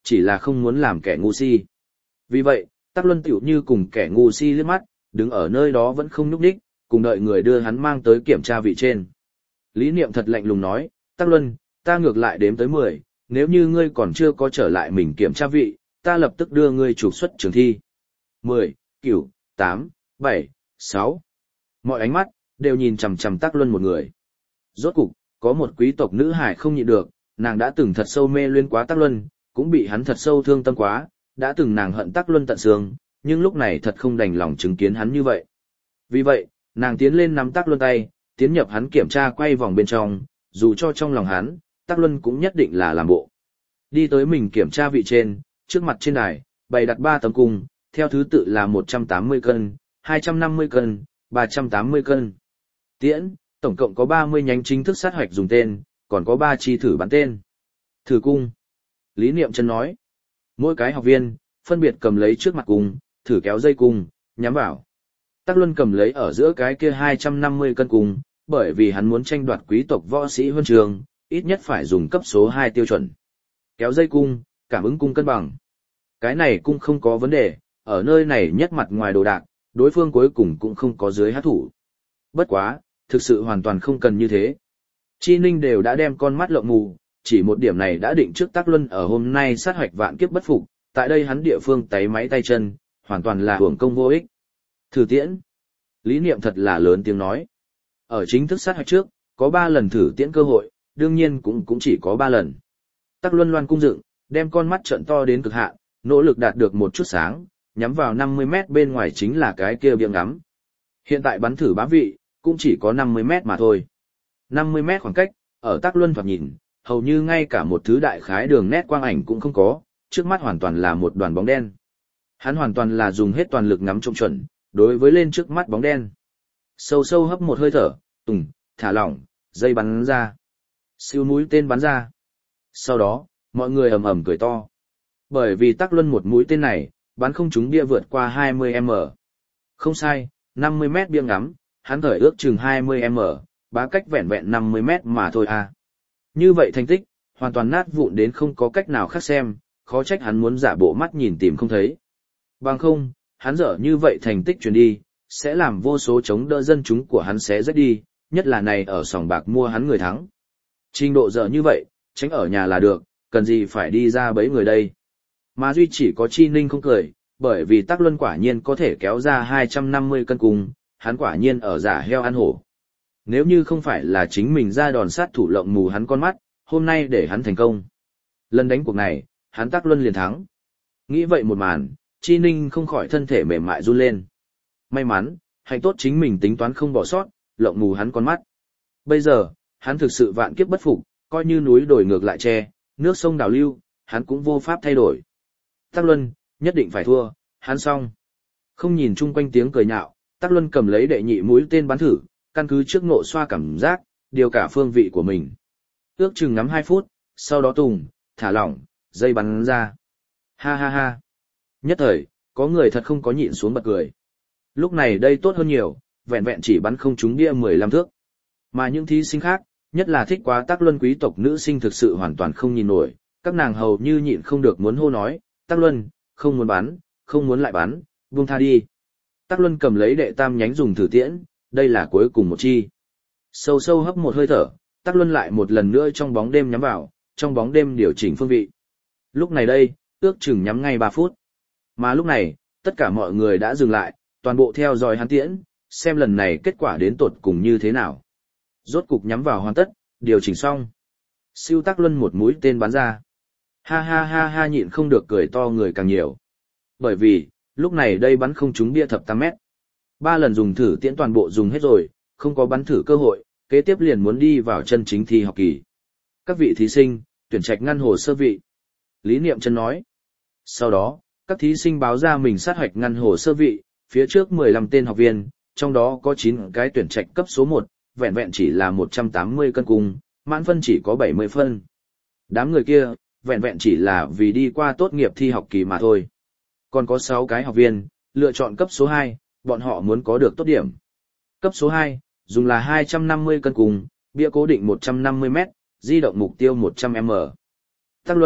chỉ là không muốn làm kẻ ngu si. Vì vậy, Tắc Luân tiểu như cùng kẻ ngu si liếc mắt, đứng ở nơi đó vẫn không nhúc nhích, cùng đợi người đưa hắn mang tới kiểm tra vị trên. Lý Niệm thật lạnh lùng nói, Tắc Luân, ta ngược lại đếm tới mười, nếu như ngươi còn chưa có trở lại mình kiểm tra vị, ta lập tức đưa ngươi trục xuất trường thi. mười, chín, tám, bảy, sáu. Mọi ánh mắt đều nhìn chằm chằm Tắc Luân một người. Rốt cục, có một quý tộc nữ hải không nhịn được, nàng đã từng thật sâu mê luyến quá Tắc Luân, cũng bị hắn thật sâu thương tâm quá, đã từng nàng hận Tắc Luân tận xương, nhưng lúc này thật không đành lòng chứng kiến hắn như vậy. Vì vậy, nàng tiến lên nắm Tắc Luân tay, tiến nhập hắn kiểm tra quay vòng bên trong, dù cho trong lòng hắn, Tắc Luân cũng nhất định là làm bộ. Đi tới mình kiểm tra vị trên, trước mặt trên đài, bày đặt ba tấm cung, theo thứ tự là một trăm tám mươi cân, hai trăm năm mươi cân, ba trăm tám mươi cân. Tiễn, tổng cộng có ba mươi nhánh chính thức sát hoạch dùng tên, còn có ba chi thử bắn tên. Thử cung. Lý Niệm Chân nói. Mỗi cái học viên, phân biệt cầm lấy trước mặt cung, thử kéo dây cung, nhắm vào. Tắc Luân cầm lấy ở giữa cái kia hai trăm năm mươi cân cung, bởi vì hắn muốn tranh đoạt quý tộc võ sĩ huân trường, ít nhất phải dùng cấp số hai tiêu chuẩn. Kéo dây cung, cảm ứng cung cân bằng. Cái này cung không có vấn đề, ở nơi này nhất mặt ngoài đồ đạc, đối phương cuối cùng cũng không có dưới hát thủ. Bất quá, thực sự hoàn toàn không cần như thế. Chi Ninh đều đã đem con mắt lộng mù, chỉ một điểm này đã định trước Tắc Luân ở hôm nay sát hoạch vạn kiếp bất phục, tại đây hắn địa phương táy máy tay chân, hoàn toàn là hưởng công vô ích. Thử tiễn. Lý Niệm thật là lớn tiếng nói. Ở chính thức sát hoạch trước, có ba lần thử tiễn cơ hội, đương nhiên cũng cũng chỉ có ba lần. Tắc Luân loan cung dựng, đem con mắt trợn to đến cực hạn, nỗ lực đạt được một chút sáng, nhắm vào năm mươi mét bên ngoài chính là cái kia biếng ngắm. Hiện tại bắn thử bám vị, cũng chỉ có năm mươi mét mà thôi. năm mươi mét khoảng cách, ở Tắc Luân thoạt nhìn, hầu như ngay cả một thứ đại khái đường nét quang ảnh cũng không có, trước mắt hoàn toàn là một đoàn bóng đen. Hắn hoàn toàn là dùng hết toàn lực ngắm trông chuẩn, đối với lên trước mắt bóng đen. Sâu sâu hấp một hơi thở, tùng, thả lỏng, dây bắn ra. Siêu mũi tên bắn ra. Sau đó, mọi người ầm ầm cười to. Bởi vì Tắc Luân một mũi tên này, bắn không trúng bia vượt qua hai mươi mét. Không sai, năm mươi mét bia ngắm, hắn thời ước chừng hai mươi mét, bá cách vẹn vẹn năm mươi mét mà thôi à. Như vậy thành tích, hoàn toàn nát vụn đến không có cách nào khác xem, khó trách hắn muốn giả bộ mắt nhìn tìm không thấy. Bằng không, hắn dở như vậy thành tích truyền đi, sẽ làm vô số chống đỡ dân chúng của hắn xé rách đi, nhất là này ở sòng bạc mua hắn người thắng. Trình độ dở như vậy, tránh ở nhà là được, cần gì phải đi ra bấy người đây. Mà duy chỉ có Chi Ninh không cười, bởi vì Tắc Luân quả nhiên có thể kéo ra hai trăm năm mươi cân cung, hắn quả nhiên ở giả heo ăn hổ. Nếu như không phải là chính mình ra đòn sát thủ lộng mù hắn con mắt, hôm nay để hắn thành công. Lần đánh cuộc này, hắn Tắc Luân liền thắng. Nghĩ vậy một màn, Chi Ninh không khỏi thân thể mềm mại run lên. May mắn, hạnh tốt chính mình tính toán không bỏ sót, lộng mù hắn con mắt. Bây giờ, hắn thực sự vạn kiếp bất phục, coi như núi đổi ngược lại tre, nước sông đào lưu, hắn cũng vô pháp thay đổi. Tắc Luân, nhất định phải thua, hắn xong. Không nhìn chung quanh tiếng cười nhạo, Tắc Luân cầm lấy đệ nhị mũi tên bắn thử, căn cứ trước ngộ xoa cảm giác, điều cả phương vị của mình. Ước chừng ngắm hai phút, sau đó tùng, thả lỏng, dây bắn ra. Ha ha ha. Nhất thời, có người thật không có nhịn xuống bật cười. Lúc này đây tốt hơn nhiều, vẹn vẹn chỉ bắn không trúng bia mười lăm thước. Mà những thí sinh khác, nhất là thích quá Tắc Luân quý tộc nữ sinh thực sự hoàn toàn không nhìn nổi, các nàng hầu như nhịn không được muốn hô nói, Tắc Luân, không muốn bắn, không muốn lại bắn, buông tha đi. Tắc Luân cầm lấy đệ tam nhánh dùng thử tiễn, đây là cuối cùng một chi. Sâu sâu hấp một hơi thở, Tắc Luân lại một lần nữa trong bóng đêm nhắm vào, trong bóng đêm điều chỉnh phương vị. Lúc này đây, ước chừng nhắm ngay ba phút. Mà lúc này, tất cả mọi người đã dừng lại, toàn bộ theo dõi hắn tiễn, xem lần này kết quả đến tột cùng như thế nào. Rốt cục nhắm vào hoàn tất, điều chỉnh xong. Siêu Tắc Luân một mũi tên bắn ra. Ha ha ha ha nhịn không được cười to người càng nhiều. Bởi vì, lúc này đây bắn không trúng bia thập tam mét. Ba lần dùng thử tiễn toàn bộ dùng hết rồi, không có bắn thử cơ hội, kế tiếp liền muốn đi vào chân chính thi học kỳ. Các vị thí sinh, tuyển trạch ngăn hồ sơ vị. Lý Niệm Chân nói. Sau đó, các thí sinh báo ra mình sát hoạch ngăn hồ sơ vị, phía trước mười lăm tên học viên, trong đó có chín cái tuyển trạch cấp số một, vẹn vẹn chỉ là một trăm tám mươi cân cung, mãn phân chỉ có bảy mươi phân. Đám người kia, vẹn vẹn chỉ là vì đi qua tốt nghiệp thi học kỳ mà thôi. Còn có sáu cái học viên, lựa chọn cấp số hai, bọn họ muốn có được tốt điểm. Cấp số hai, dùng là hai trăm năm mươi cân cung, bia cố định một trăm năm mươi mét, di động mục tiêu một trăm mét. Tắc Luân,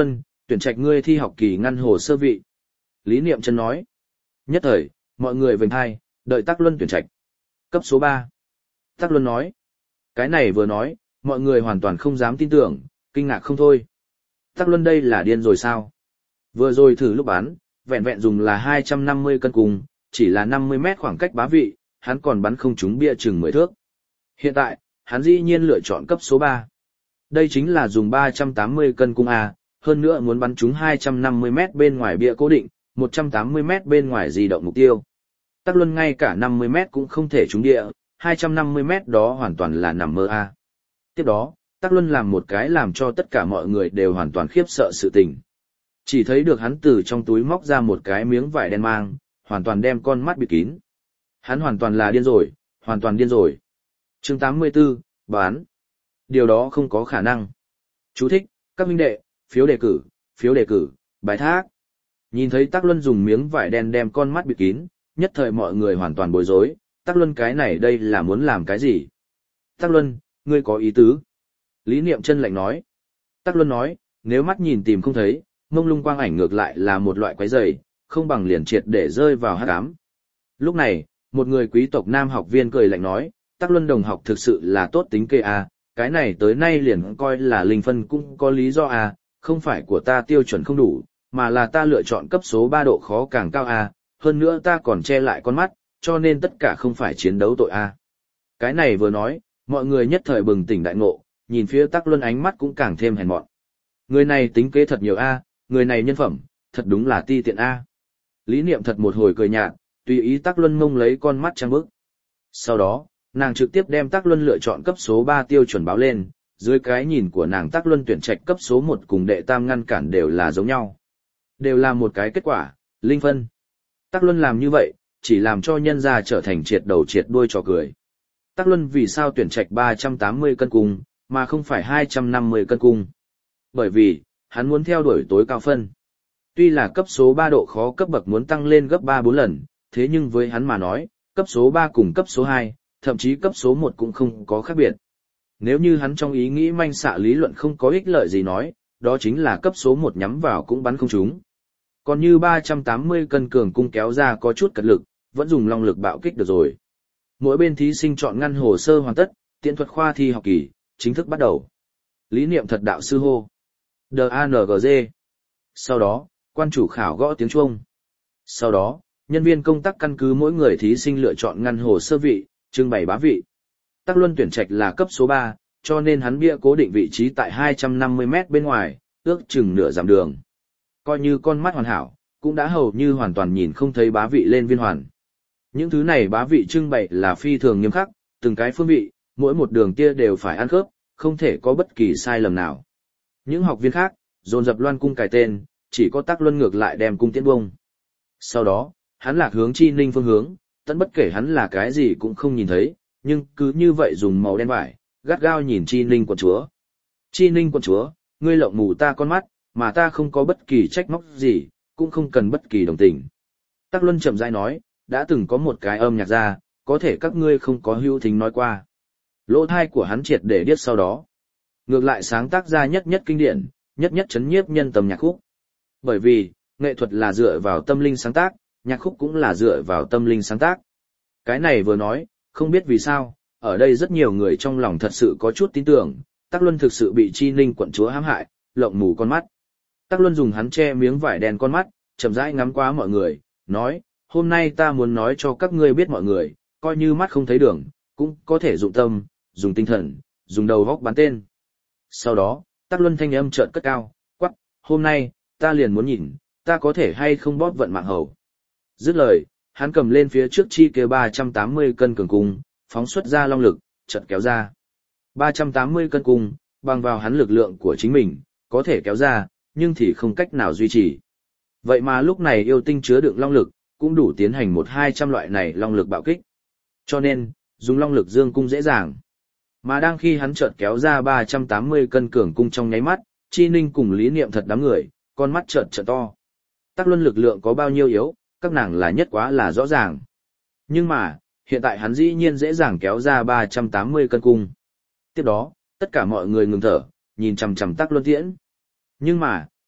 tuyển trạch ngươi thi học kỳ ngăn hồ sơ vị. Lý Niệm Chân nói. Nhất thời, mọi người vênh hai, đợi Tắc Luân tuyển trạch. Cấp số ba. Tắc Luân nói. Cái này vừa nói, mọi người hoàn toàn không dám tin tưởng, kinh ngạc không thôi. Tắc Luân đây là điên rồi sao? Vừa rồi thử lúc bắn, vẹn vẹn dùng là hai trăm năm mươi cân cùng, chỉ là năm mươi mét khoảng cách bá vị, hắn còn bắn không trúng bia chừng mười thước. Hiện tại, hắn dĩ nhiên lựa chọn cấp số ba. Đây chính là dùng ba trăm tám mươi cân cung A, hơn nữa muốn bắn trúng hai trăm năm mươi mét bên ngoài bia cố định, một trăm tám mươi mét bên ngoài di động mục tiêu. Tắc Luân ngay cả năm mươi mét cũng không thể trúng địa, hai trăm năm mươi mét đó hoàn toàn là nằm mơ A. Tiếp đó, Tắc Luân làm một cái làm cho tất cả mọi người đều hoàn toàn khiếp sợ sự tình. Chỉ thấy được hắn từ trong túi móc ra một cái miếng vải đen mang, hoàn toàn đem con mắt bịt kín. Hắn hoàn toàn là điên rồi, hoàn toàn điên rồi. Chương tám mươi tư, bán. Điều đó không có khả năng. Chú thích, các huynh đệ, phiếu đề cử, phiếu đề cử, bài thác. Nhìn thấy Tắc Luân dùng miếng vải đen đem con mắt bịt kín, nhất thời mọi người hoàn toàn bối rối, Tắc Luân cái này đây là muốn làm cái gì? Tắc Luân, ngươi có ý tứ. Lý Niệm Chân lạnh nói. Tắc Luân nói, nếu mắt nhìn tìm không thấy, mông lung quang ảnh ngược lại là một loại quái rầy, không bằng liền triệt để rơi vào hắc ám. Lúc này, một người quý tộc nam học viên cười lạnh nói, Tắc Luân đồng học thực sự là tốt tính kê a, cái này tới nay liền coi là linh phân cũng có lý do a, không phải của ta tiêu chuẩn không đủ, mà là ta lựa chọn cấp số ba độ khó càng cao a, hơn nữa ta còn che lại con mắt, cho nên tất cả không phải chiến đấu tội a. Cái này vừa nói, mọi người nhất thời bừng tỉnh đại ngộ, nhìn phía Tắc Luân ánh mắt cũng càng thêm hèn mọn. Người này tính kế thật nhiều a, người này nhân phẩm, thật đúng là ti tiện a. Lý Niệm thật một hồi cười nhạt, tùy ý Tắc Luân mông lấy con mắt trang bức. Sau đó, nàng trực tiếp đem Tắc Luân lựa chọn cấp số ba tiêu chuẩn báo lên, dưới cái nhìn của nàng Tắc Luân tuyển trạch cấp số một cùng đệ tam ngăn cản đều là giống nhau. Đều là một cái kết quả, linh phân. Tắc Luân làm như vậy, chỉ làm cho nhân gia trở thành triệt đầu triệt đuôi trò cười. Tắc Luân vì sao tuyển trạch ba trăm tám mươi cân cung, mà không phải hai trăm năm mươi cân cung? Bởi vì, hắn muốn theo đuổi tối cao phân. Tuy là cấp số ba độ khó cấp bậc muốn tăng lên gấp ba bốn lần, thế nhưng với hắn mà nói, cấp số ba cùng cấp số hai, thậm chí cấp số một cũng không có khác biệt. Nếu như hắn trong ý nghĩ manh xạ lý luận không có ích lợi gì nói, đó chính là cấp số một nhắm vào cũng bắn không trúng. Còn như ba trăm tám mươi cân cường cung kéo ra có chút cật lực, vẫn dùng long lực bạo kích được rồi. Mỗi bên thí sinh chọn ngăn hồ sơ hoàn tất, tiện thuật khoa thi học kỳ, chính thức bắt đầu. Lý Niệm thật đạo sư hô. đê a en giê. Sau đó, quan chủ khảo gõ tiếng chuông. Sau đó, nhân viên công tác căn cứ mỗi người thí sinh lựa chọn ngăn hồ sơ vị, trưng bày bá vị. Tắc Luân tuyển trạch là cấp số ba, cho nên hắn bia cố định vị trí tại hai trăm năm mươi mét bên ngoài, ước chừng nửa dặm đường. Coi như con mắt hoàn hảo, cũng đã hầu như hoàn toàn nhìn không thấy bá vị lên viên hoàn. Những thứ này bá vị trưng bày là phi thường nghiêm khắc, từng cái phương vị, mỗi một đường kia đều phải ăn khớp, không thể có bất kỳ sai lầm nào. Những học viên khác, dồn dập loan cung cài tên, chỉ có Tắc Luân ngược lại đem cung tiễn bông. Sau đó, hắn lạc hướng Chi Ninh phương hướng, tận bất kể hắn là cái gì cũng không nhìn thấy, nhưng cứ như vậy dùng màu đen vải, gắt gao nhìn Chi Ninh quận chúa. Chi Ninh quận chúa, ngươi lộng mù ta con mắt, mà ta không có bất kỳ trách móc gì, cũng không cần bất kỳ đồng tình. Tắc Luân chậm rãi nói, đã từng có một cái âm nhạc ra, có thể các ngươi không có hữu thính nói qua. Lỗ thai của hắn triệt để điếc sau đó. Ngược lại sáng tác ra nhất nhất kinh điển, nhất nhất chấn nhiếp nhân tâm nhạc khúc. Bởi vì, nghệ thuật là dựa vào tâm linh sáng tác, nhạc khúc cũng là dựa vào tâm linh sáng tác. Cái này vừa nói, không biết vì sao, ở đây rất nhiều người trong lòng thật sự có chút tin tưởng, Tắc Luân thực sự bị Chi Ninh quận chúa hãm hại, lộng mù con mắt. Tắc Luân dùng hắn che miếng vải đen con mắt, chậm rãi ngắm qua mọi người, nói, hôm nay ta muốn nói cho các ngươi biết mọi người, coi như mắt không thấy đường, cũng có thể dụng tâm, dùng tinh thần, dùng đầu góc bắn tên. Sau đó, Tắc Luân thanh âm chợt cất cao, quắc, hôm nay, ta liền muốn nhìn, ta có thể hay không bóp vận mạng hầu. Dứt lời, hắn cầm lên phía trước chi kia ba trăm tám mươi cân cường cung, phóng xuất ra long lực, chợt kéo ra. ba trăm tám mươi cân cung, bằng vào hắn lực lượng của chính mình, có thể kéo ra, nhưng thì không cách nào duy trì. Vậy mà lúc này yêu tinh chứa đựng long lực, cũng đủ tiến hành một hai trăm loại này long lực bạo kích. Cho nên, dùng long lực dương cung dễ dàng. Mà đang khi hắn chợt kéo ra ba trăm tám mươi cân cường cung trong nháy mắt, Chi Ninh cùng Lý Niệm thật đám người, con mắt chợt trợn to. Tắc Luân lực lượng có bao nhiêu yếu, các nàng là nhất quá là rõ ràng. Nhưng mà, hiện tại hắn dĩ nhiên dễ dàng kéo ra ba trăm tám mươi cân cung. Tiếp đó, tất cả mọi người ngừng thở, nhìn chằm chằm Tắc Luân tiễn. Nhưng mà,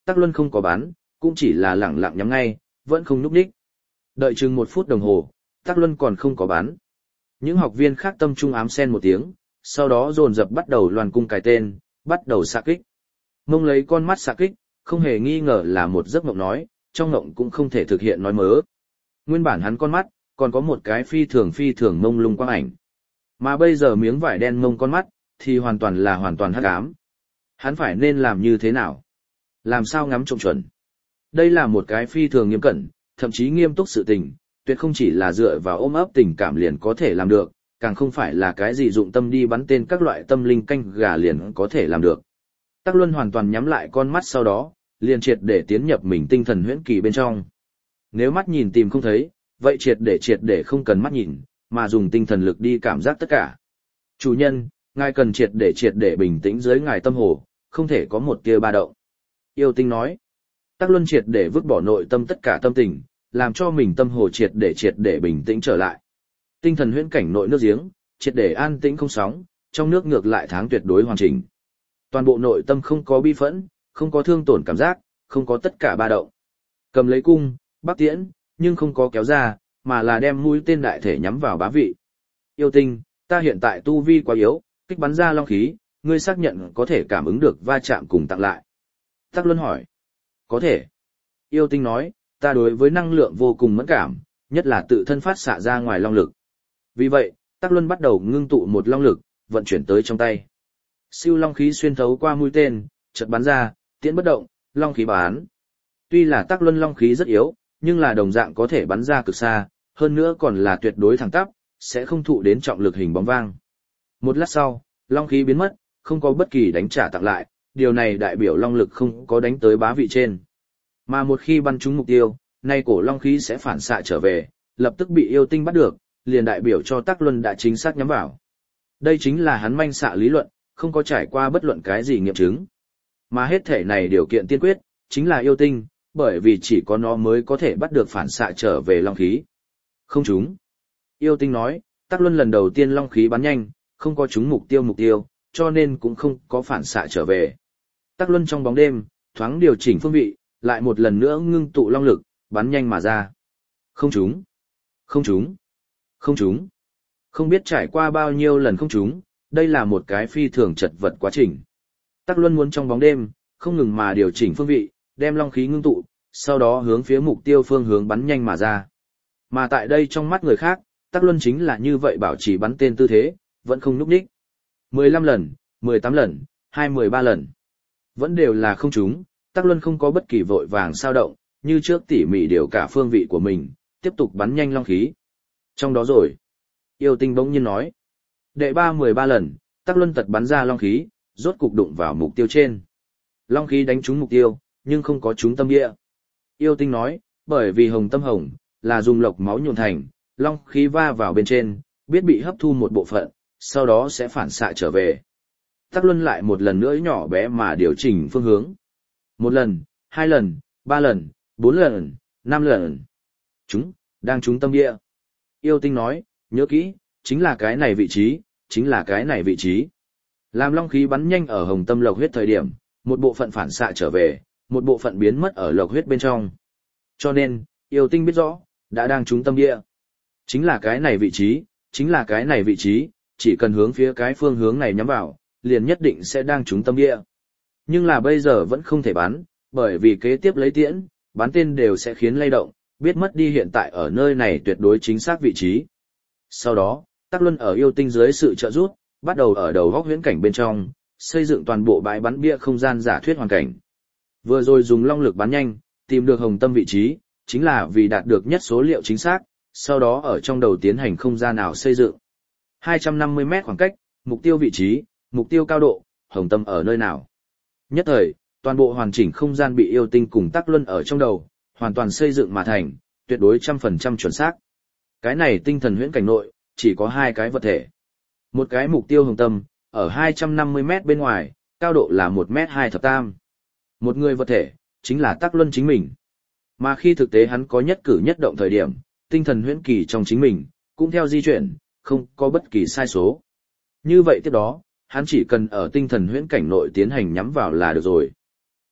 Tắc Luân không có bắn, cũng chỉ là lẳng lặng nhắm ngay, vẫn không nhúc nhích. Đợi chừng một phút đồng hồ, Tắc Luân còn không có bắn. Những học viên khác tâm trung ám sen một tiếng, sau đó dồn dập bắt đầu loàn cung cài tên, bắt đầu xạ kích. Mông lấy con mắt xạ kích, không hề nghi ngờ là một giấc mộng nói, trong mộng cũng không thể thực hiện nói mớ. Nguyên bản hắn con mắt, còn có một cái phi thường phi thường mông lung quang ảnh. Mà bây giờ miếng vải đen mông con mắt, thì hoàn toàn là hoàn toàn hắc ám. Hắn phải nên làm như thế nào? Làm sao ngắm trộm chuẩn? Đây là một cái phi thường nghiêm cẩn, thậm chí nghiêm túc sự tình, tuyệt không chỉ là dựa vào ôm ấp tình cảm liền có thể làm được, càng không phải là cái gì dụng tâm đi bắn tên các loại tâm linh canh gà liền có thể làm được. Tắc Luân hoàn toàn nhắm lại con mắt sau đó, liền triệt để tiến nhập mình tinh thần huyễn kỳ bên trong. Nếu mắt nhìn tìm không thấy, vậy triệt để triệt để không cần mắt nhìn, mà dùng tinh thần lực đi cảm giác tất cả. Chủ nhân, ngài cần triệt để triệt để bình tĩnh dưới ngài tâm hồ, không thể có một tia ba động. Yêu tinh nói. Tắc Luân triệt để vứt bỏ nội tâm tất cả tâm tình, làm cho mình tâm hồ triệt để triệt để bình tĩnh trở lại. Tinh thần huyễn cảnh nội nước giếng, triệt để an tĩnh không sóng, trong nước ngược lại tháng tuyệt đối hoàn chỉnh. Toàn bộ nội tâm không có bi phẫn, không có thương tổn cảm giác, không có tất cả ba động. Cầm lấy cung, bắc tiễn, nhưng không có kéo ra, mà là đem mũi tên đại thể nhắm vào bá vị. Yêu tinh, ta hiện tại tu vi quá yếu, kích bắn ra long khí, ngươi xác nhận có thể cảm ứng được va chạm cùng tặng lại. Tắc Luân hỏi. Có thể. Yêu tinh nói, ta đối với năng lượng vô cùng mẫn cảm, nhất là tự thân phát xạ ra ngoài long lực. Vì vậy, Tắc Luân bắt đầu ngưng tụ một long lực, vận chuyển tới trong tay. Siêu long khí xuyên thấu qua mũi tên, chợt bắn ra, tiễn bất động, long khí bắn. Tuy là Tắc Luân long khí rất yếu, nhưng là đồng dạng có thể bắn ra cực xa, hơn nữa còn là tuyệt đối thẳng tắp, sẽ không thụ đến trọng lực hình bóng vang. Một lát sau, long khí biến mất, không có bất kỳ đánh trả tặng lại, điều này đại biểu long lực không có đánh tới bá vị trên. Mà một khi bắn trúng mục tiêu, nay cổ long khí sẽ phản xạ trở về, lập tức bị yêu tinh bắt được, liền đại biểu cho Tắc Luân đã chính xác nhắm vào. Đây chính là hắn manh xạ lý luận, không có trải qua bất luận cái gì nghiệm chứng. Mà hết thể này điều kiện tiên quyết, chính là yêu tinh, bởi vì chỉ có nó mới có thể bắt được phản xạ trở về long khí. Không trúng. Yêu tinh nói, Tắc Luân lần đầu tiên long khí bắn nhanh, không có trúng mục tiêu mục tiêu, cho nên cũng không có phản xạ trở về. Tắc Luân trong bóng đêm, thoáng điều chỉnh phương vị, lại một lần nữa ngưng tụ long lực, bắn nhanh mà ra. Không trúng. Không trúng. Không trúng. Không biết trải qua bao nhiêu lần không trúng, đây là một cái phi thường chật vật quá trình. Tắc Luân muốn trong bóng đêm, không ngừng mà điều chỉnh phương vị, đem long khí ngưng tụ, sau đó hướng phía mục tiêu phương hướng bắn nhanh mà ra. Mà tại đây trong mắt người khác, Tắc Luân chính là như vậy bảo trì bắn tên tư thế, vẫn không nhúc nhích. mười lăm lần, mười tám lần, hai mươi ba lần. Vẫn đều là không trúng, Tắc Luân không có bất kỳ vội vàng sao động, như trước tỉ mỉ điều cả phương vị của mình, tiếp tục bắn nhanh long khí. Trong đó rồi, yêu tinh bỗng nhiên nói. Đệ ba mười ba lần, Tắc Luân tật bắn ra long khí, rốt cục đụng vào mục tiêu trên. Long khí đánh trúng mục tiêu, nhưng không có trúng tâm địa. Yêu tinh nói, bởi vì hồng tâm hồng, là dùng lộc máu nhuộm thành, long khí va vào bên trên, biết bị hấp thu một bộ phận, sau đó sẽ phản xạ trở về. Tắc Luân lại một lần nữa nhỏ bé mà điều chỉnh phương hướng. Một lần, hai lần, ba lần, bốn lần, năm lần. Chúng, đang trúng tâm địa. Yêu tinh nói, nhớ kỹ, chính là cái này vị trí, chính là cái này vị trí. Làm long khí bắn nhanh ở hồng tâm lộc huyết thời điểm, một bộ phận phản xạ trở về, một bộ phận biến mất ở lộc huyết bên trong. Cho nên, yêu tinh biết rõ, đã đang trúng tâm địa. Chính là cái này vị trí, chính là cái này vị trí, chỉ cần hướng phía cái phương hướng này nhắm vào, liền nhất định sẽ đang trúng tâm địa. Nhưng là bây giờ vẫn không thể bắn, bởi vì kế tiếp lấy tiễn, bắn tên đều sẽ khiến lay động, biết mất đi hiện tại ở nơi này tuyệt đối chính xác vị trí. Sau đó, Tắc Luân ở yêu tinh dưới sự trợ giúp, bắt đầu ở đầu góc huyễn cảnh bên trong, xây dựng toàn bộ bãi bắn bia không gian giả thuyết hoàn cảnh. Vừa rồi dùng long lực bắn nhanh, tìm được hồng tâm vị trí, chính là vì đạt được nhất số liệu chính xác, sau đó ở trong đầu tiến hành không gian nào xây dựng. hai trăm năm mươi mét khoảng cách, mục tiêu vị trí, mục tiêu cao độ, hồng tâm ở nơi nào. Nhất thời, toàn bộ hoàn chỉnh không gian bị yêu tinh cùng Tắc Luân ở trong đầu, hoàn toàn xây dựng mà thành, tuyệt đối trăm phần trăm chuẩn xác. Cái này tinh thần huyễn cảnh nội, chỉ có hai cái vật thể. Một cái mục tiêu hồng tâm, ở hai trăm năm mươi mét bên ngoài, cao độ là một mét hai thập tam. Một người vật thể, chính là Tắc Luân chính mình. Mà khi thực tế hắn có nhất cử nhất động thời điểm, tinh thần huyễn kỳ trong chính mình, cũng theo di chuyển, không có bất kỳ sai số. Như vậy tiếp đó, hắn chỉ cần ở tinh thần huyễn cảnh nội tiến hành nhắm vào là được rồi.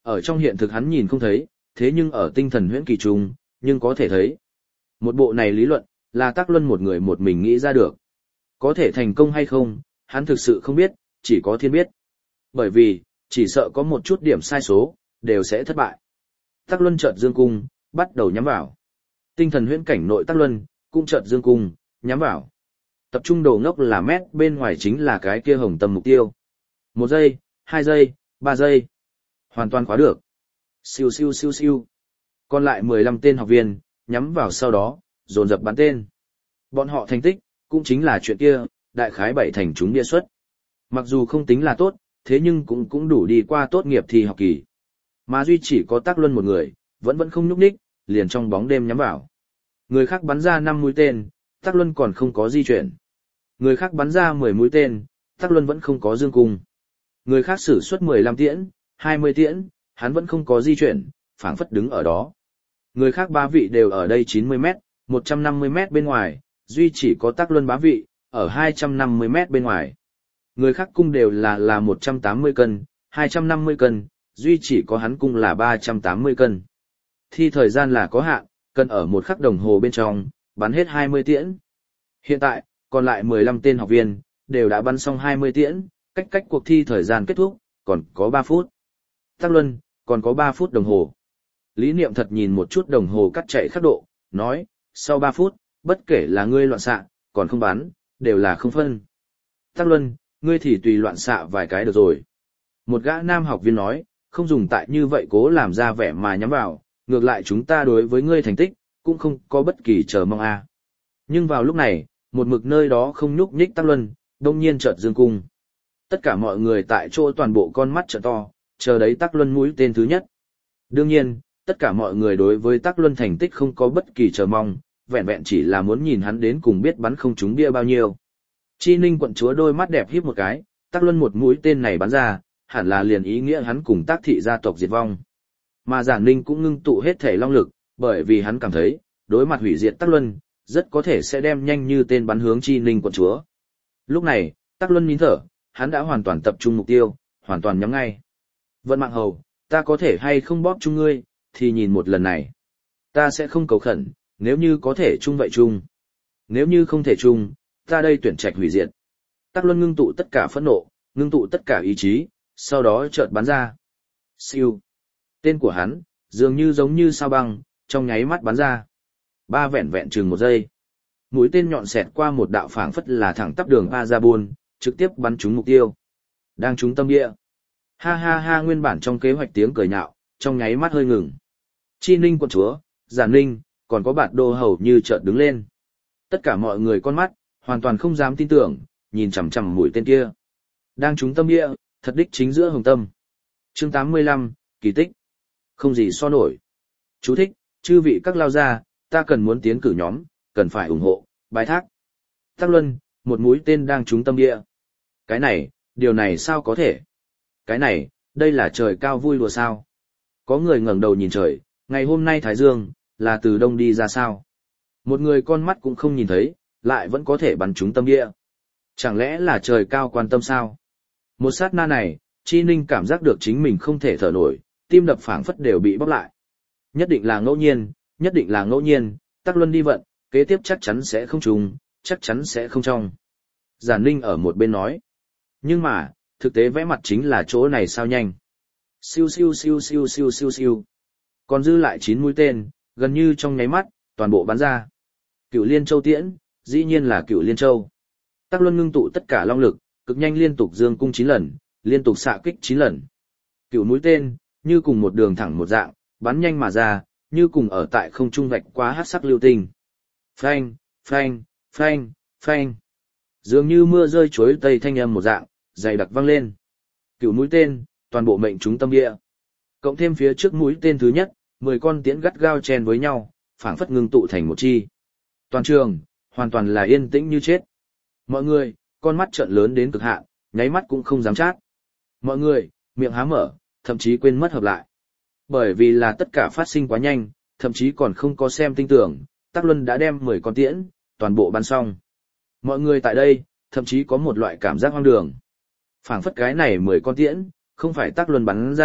Ở trong hiện thực hắn nhìn không thấy, thế nhưng ở tinh thần huyễn kỳ trùng, nhưng có thể thấy. Một bộ này lý luận, là Tắc Luân một người một mình nghĩ ra được. Có thể thành công hay không, hắn thực sự không biết, chỉ có thiên biết. Bởi vì, chỉ sợ có một chút điểm sai số, đều sẽ thất bại. Tắc Luân chợt dương cung, bắt đầu nhắm vào. Tinh thần huyễn cảnh nội Tắc Luân, cũng chợt dương cung, nhắm vào. Tập trung đầu ngốc là mét bên ngoài chính là cái kia hồng tâm mục tiêu. Một giây, hai giây, ba giây. Hoàn toàn khóa được. Siêu siêu siêu siêu. Còn lại mười lăm tên học viên, nhắm vào sau đó, dồn dập bắn tên. Bọn họ thành tích, cũng chính là chuyện kia, đại khái bảy thành chúng bia suất. Mặc dù không tính là tốt, thế nhưng cũng cũng đủ đi qua tốt nghiệp thi học kỳ. Mà duy chỉ có Tắc Luân một người, vẫn vẫn không nhúc nhích, liền trong bóng đêm nhắm vào. Người khác bắn ra năm mũi tên, Tắc Luân còn không có di chuyển. Người khác bắn ra mười mũi tên, Tắc Luân vẫn không có dương cung. Người khác sử xuất mười lăm tiễn, hai mươi tiễn, hắn vẫn không có di chuyển, phảng phất đứng ở đó. Người khác ba vị đều ở đây chín mươi mét, một trăm năm mươi mét bên ngoài, duy chỉ có Tắc Luân bá vị, ở hai trăm năm mươi mét bên ngoài. Người khác cung đều là là một trăm tám mươi cân, hai trăm năm mươi cân, duy chỉ có hắn cung là ba trăm tám mươi cân. Thi thời gian là có hạn, cần ở một khắc đồng hồ bên trong, bắn hết hai mươi tiễn. Hiện tại, còn lại mười lăm tên học viên, đều đã bắn xong hai mươi tiễn, cách cách cuộc thi thời gian kết thúc, còn có ba phút. Tắc Luân, còn có ba phút đồng hồ. Lý Niệm Thật nhìn một chút đồng hồ cắt chạy khắc độ, nói, sau ba phút, bất kể là ngươi loạn xạ, còn không bắn, đều là không phân. Tắc Luân, ngươi thì tùy loạn xạ vài cái được rồi. Một gã nam học viên nói, không dùng tại như vậy cố làm ra vẻ mà nhắm vào, ngược lại chúng ta đối với ngươi thành tích, cũng không có bất kỳ chờ mong a. Nhưng vào lúc này, một mực nơi đó không nhúc nhích Tắc Luân, đông nhiên chợt dương cung. Tất cả mọi người tại chỗ toàn bộ con mắt trợ to, chờ đấy Tắc Luân mũi tên thứ nhất. Đương nhiên, tất cả mọi người đối với Tắc Luân thành tích không có bất kỳ chờ mong, vẹn vẹn chỉ là muốn nhìn hắn đến cùng biết bắn không trúng bia bao nhiêu. Chi Ninh quận chúa đôi mắt đẹp híp một cái, Tắc Luân một mũi tên này bắn ra, hẳn là liền ý nghĩa hắn cùng Tác thị gia tộc diệt vong. Mà Giản Ninh cũng ngưng tụ hết thể long lực, bởi vì hắn cảm thấy, đối mặt hủy diệt Tắc Luân, rất có thể sẽ đem nhanh như tên bắn hướng Chi Ninh quận chúa. Lúc này, Tắc Luân nín thở, hắn đã hoàn toàn tập trung mục tiêu, hoàn toàn nhắm ngay. Vận Mạng Hầu, ta có thể hay không bóp chung ngươi, thì nhìn một lần này. Ta sẽ không cầu khẩn, nếu như có thể chung vậy chung. Nếu như không thể chung, ta đây tuyển trạch hủy diệt. Tắc Luân ngưng tụ tất cả phẫn nộ, ngưng tụ tất cả ý chí, sau đó chợt bắn ra. Siêu. Tên của hắn, dường như giống như sao băng, trong nháy mắt bắn ra. Ba vẹn vẹn chừng một giây. Mũi tên nhọn xẹt qua một đạo phảng phất là thẳng tắp đường Azabun, trực tiếp bắn trúng mục tiêu. Đang trúng tâm địa. Ha ha ha, nguyên bản trong kế hoạch tiếng cười nhạo, trong nháy mắt hơi ngừng. Chi Ninh quận chúa, Giản Ninh, còn có Bạt Đô hầu như chợt đứng lên. Tất cả mọi người con mắt, hoàn toàn không dám tin tưởng, nhìn chằm chằm mũi tên kia. Đang trúng tâm địa, thật đích chính giữa hồng tâm. Chương tám mươi lăm, kỳ tích. Không gì so nổi. Chú thích, chư vị các lao gia, ta cần muốn tiến cử nhóm, cần phải ủng hộ, bái thác. Tắc Luân, một mũi tên đang trúng tâm địa. Cái này, điều này sao có thể? Cái này, đây là trời cao vui đùa sao? Có người ngẩng đầu nhìn trời, ngày hôm nay Thái Dương, là từ đông đi ra sao? Một người con mắt cũng không nhìn thấy, lại vẫn có thể bắn trúng tâm địa. Chẳng lẽ là trời cao quan tâm sao? Một sát na này, Chi Ninh cảm giác được chính mình không thể thở nổi, tim đập phảng phất đều bị bóp lại. Nhất định là ngẫu nhiên, nhất định là ngẫu nhiên, Tắc Luân đi vận, kế tiếp chắc chắn sẽ không trùng, chắc chắn sẽ không trong. Giản Ninh ở một bên nói. Nhưng mà, thực tế vẽ mặt chính là chỗ này sao nhanh. Siêu siêu siêu siêu siêu siêu siêu. Còn dư lại chín mũi tên, gần như trong nháy mắt, toàn bộ bắn ra. Cửu Liên Châu tiễn, dĩ nhiên là Cửu Liên Châu. Tắc Luân ngưng tụ tất cả long lực, cực nhanh liên tục dương cung chín lần, liên tục xạ kích chín lần. Cửu mũi tên, như cùng một đường thẳng một dạng, bắn nhanh mà ra, như cùng ở tại không trung vạch quá hắc sắc lưu tinh. Phanh, phanh, phanh, phanh. Dường như mưa rơi chuối tây thanh âm một dạng, dày đặc vang lên. Cửu mũi tên, toàn bộ mệnh trúng tâm địa. Cộng thêm phía trước mũi tên thứ nhất, mười con tiễn gắt gao chen với nhau, phảng phất ngưng tụ thành một chi. Toàn trường, hoàn toàn là yên tĩnh như chết. Mọi người, con mắt trợn lớn đến cực hạn, nháy mắt cũng không dám chát. Mọi người, miệng há mở, thậm chí quên mất hợp lại. Bởi vì là tất cả phát sinh quá nhanh, thậm chí còn không có xem tinh tưởng, Tắc Luân đã đem mười con tiễn, toàn bộ bắn xong. Mọi người tại đây, thậm chí có một loại cảm giác hoang đường. Phảng phất cái này mười con tiễn, không phải Tắc Luân bắn ra,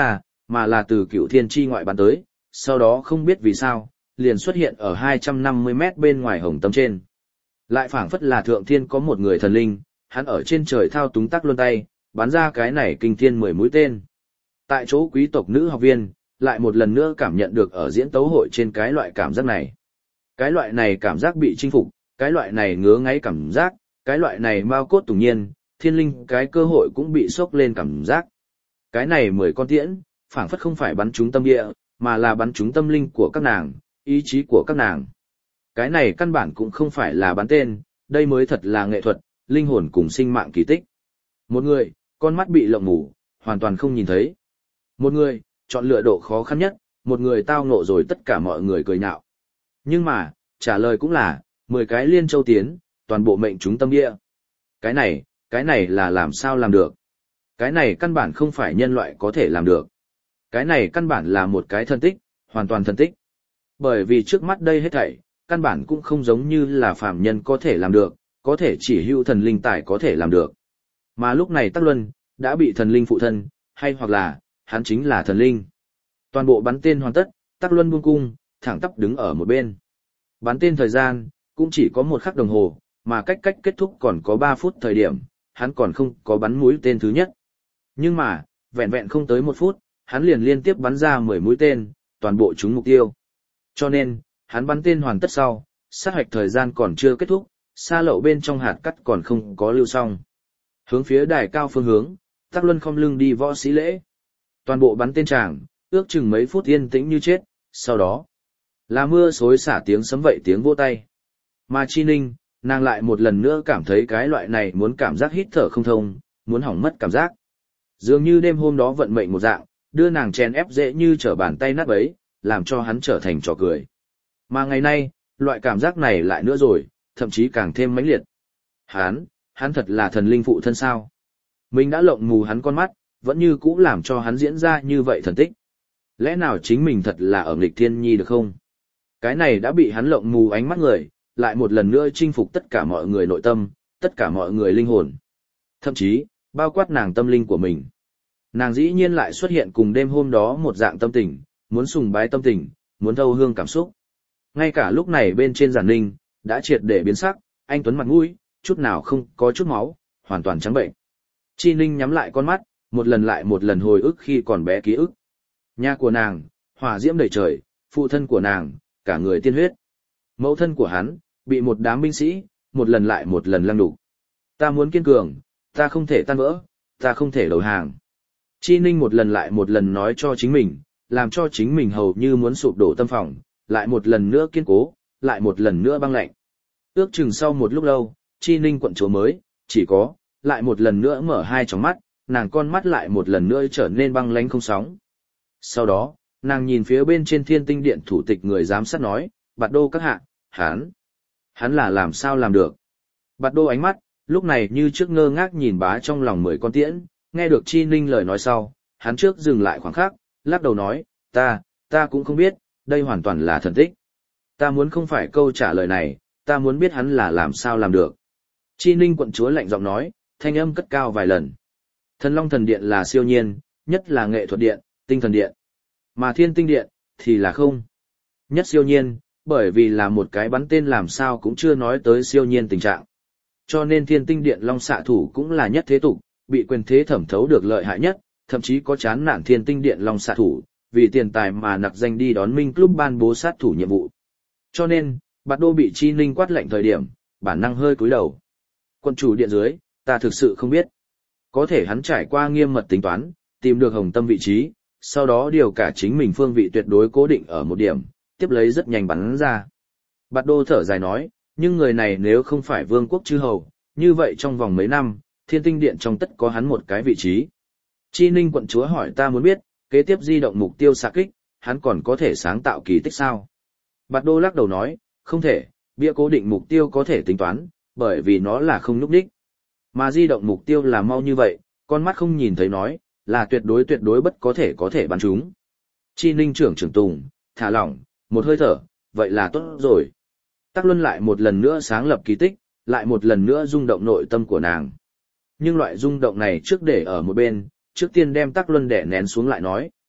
mà là từ cựu thiên chi ngoại bắn tới, sau đó không biết vì sao, liền xuất hiện ở hai trăm năm mươi mét bên ngoài hồng tâm trên. Lại phảng phất là thượng thiên có một người thần linh, hắn ở trên trời thao túng tắc luân tay, bắn ra cái này kinh thiên mười mũi tên. Tại chỗ quý tộc nữ học viên, lại một lần nữa cảm nhận được ở diễn tấu hội trên cái loại cảm giác này. Cái loại này cảm giác bị chinh phục, cái loại này ngứa ngáy cảm giác, cái loại này mau cốt tủng nhiên, thiên linh cái cơ hội cũng bị sốc lên cảm giác. Cái này mười con tiễn, phảng phất không phải bắn trúng tâm địa, mà là bắn trúng tâm linh của các nàng, ý chí của các nàng. Cái này căn bản cũng không phải là bắn tên, đây mới thật là nghệ thuật, linh hồn cùng sinh mạng kỳ tích. Một người, con mắt bị lộng mù, hoàn toàn không nhìn thấy. Một người, chọn lựa độ khó khăn nhất, một người tao ngộ rồi tất cả mọi người cười nhạo. Nhưng mà, trả lời cũng là, mười cái liên châu tiến, toàn bộ mệnh chúng tâm địa. Cái này, cái này là làm sao làm được? Cái này căn bản không phải nhân loại có thể làm được. Cái này căn bản là một cái thần tích, hoàn toàn thần tích. Bởi vì trước mắt đây hết thảy, căn bản cũng không giống như là phàm nhân có thể làm được, có thể chỉ hữu thần linh tài có thể làm được. Mà lúc này Tắc Luân, đã bị thần linh phụ thân, hay hoặc là, hắn chính là thần linh. Toàn bộ bắn tên hoàn tất, Tắc Luân buông cung, thẳng tắp đứng ở một bên. Bắn tên thời gian, cũng chỉ có một khắc đồng hồ, mà cách cách kết thúc còn có ba phút thời điểm, hắn còn không có bắn mũi tên thứ nhất. Nhưng mà, vẹn vẹn không tới một phút, hắn liền liên tiếp bắn ra mười mũi tên, toàn bộ trúng mục tiêu. Cho nên, hắn bắn tên hoàn tất sau, sát hoạch thời gian còn chưa kết thúc, xa lậu bên trong hạt cắt còn không có lưu xong. Hướng phía đài cao phương hướng, Tắc Luân khom lưng đi võ sĩ lễ. Toàn bộ bắn tên tràng, ước chừng mấy phút yên tĩnh như chết, sau đó là mưa xối xả tiếng sấm vậy tiếng vỗ tay. Mà Chi Ninh, nàng lại một lần nữa cảm thấy cái loại này muốn cảm giác hít thở không thông, muốn hỏng mất cảm giác. Dường như đêm hôm đó vận mệnh một dạng, đưa nàng chèn ép dễ như trở bàn tay nát bấy, làm cho hắn trở thành trò cười. Mà ngày nay, loại cảm giác này lại nữa rồi, thậm chí càng thêm mãnh liệt. Hắn, hắn thật là thần linh phụ thân sao? Mình đã lộng mù hắn con mắt, vẫn như cũ làm cho hắn diễn ra như vậy thần tích. Lẽ nào chính mình thật là ở nghịch thiên nhi được không? Cái này đã bị hắn lộng mù ánh mắt người, lại một lần nữa chinh phục tất cả mọi người nội tâm, tất cả mọi người linh hồn. Thậm chí, bao quát nàng tâm linh của mình. Nàng dĩ nhiên lại xuất hiện cùng đêm hôm đó một dạng tâm tình, muốn sùng bái tâm tình, muốn thâu hương cảm xúc. Ngay cả lúc này bên trên giản ninh, đã triệt để biến sắc, anh Tuấn mặt mũi, chút nào không có chút máu, hoàn toàn trắng bệnh. Chi Ninh nhắm lại con mắt, một lần lại một lần hồi ức khi còn bé ký ức. Nhà của nàng, hỏa diễm đầy trời, phụ thân của nàng, cả người tiên huyết. Mẫu thân của hắn, bị một đám binh sĩ, một lần lại một lần lăng đục. Ta muốn kiên cường, ta không thể tan vỡ, ta không thể đầu hàng. Chi Ninh một lần lại một lần nói cho chính mình, làm cho chính mình hầu như muốn sụp đổ tâm phòng, lại một lần nữa kiên cố, lại một lần nữa băng lạnh. Ước chừng sau một lúc lâu, Chi Ninh quận chúa mới, chỉ có, lại một lần nữa mở hai tròng mắt, nàng con mắt lại một lần nữa trở nên băng lãnh không sóng. Sau đó, nàng nhìn phía bên trên Thiên Tinh Điện thủ tịch người giám sát nói, Bạt Đô các hạ, hắn, hắn là làm sao làm được. Bạt Đô ánh mắt, lúc này như trước ngơ ngác nhìn bá trong lòng mười con tiễn, nghe được Chi Ninh lời nói sau, hắn trước dừng lại khoảng khắc, lắc đầu nói, ta, ta cũng không biết, đây hoàn toàn là thần tích. Ta muốn không phải câu trả lời này, ta muốn biết hắn là làm sao làm được. Chi Ninh quận chúa lạnh giọng nói, thanh âm cất cao vài lần. Thần Long Thần Điện là siêu nhiên, nhất là nghệ thuật điện, tinh thần điện. Mà Thiên Tinh Điện, thì là không. Nhất siêu nhiên, bởi vì là một cái bắn tên làm sao cũng chưa nói tới siêu nhiên tình trạng. Cho nên Thiên Tinh Điện Long xạ thủ cũng là nhất thế tục, bị quyền thế thẩm thấu được lợi hại nhất, thậm chí có chán nản Thiên Tinh Điện Long xạ thủ, vì tiền tài mà nặc danh đi đón Minh Club ban bố sát thủ nhiệm vụ. Cho nên, Bạt Đô bị Chi Ninh quát lệnh thời điểm, bản năng hơi cúi đầu. Quân chủ điện dưới, ta thực sự không biết. Có thể hắn trải qua nghiêm mật tính toán, tìm được hồng tâm vị trí, sau đó điều cả chính mình phương vị tuyệt đối cố định ở một điểm, tiếp lấy rất nhanh bắn ra. Bạt Đô thở dài nói, nhưng người này nếu không phải vương quốc chư hầu, như vậy trong vòng mấy năm, Thiên Tinh Điện trong tất có hắn một cái vị trí. Chi Ninh quận chúa hỏi ta muốn biết, kế tiếp di động mục tiêu xạ kích, hắn còn có thể sáng tạo kỳ tích sao? Bạt Đô lắc đầu nói, không thể, bia cố định mục tiêu có thể tính toán, bởi vì nó là không núp đích. Mà di động mục tiêu là mau như vậy, con mắt không nhìn thấy nói, là tuyệt đối tuyệt đối bất có thể có thể bắn chúng. Chi Ninh trưởng trưởng tùng, thả lỏng, một hơi thở, vậy là tốt rồi. Tắc Luân lại một lần nữa sáng lập kỳ tích, lại một lần nữa rung động nội tâm của nàng. Nhưng loại rung động này trước để ở một bên, trước tiên đem Tắc Luân đè nén xuống lại nói.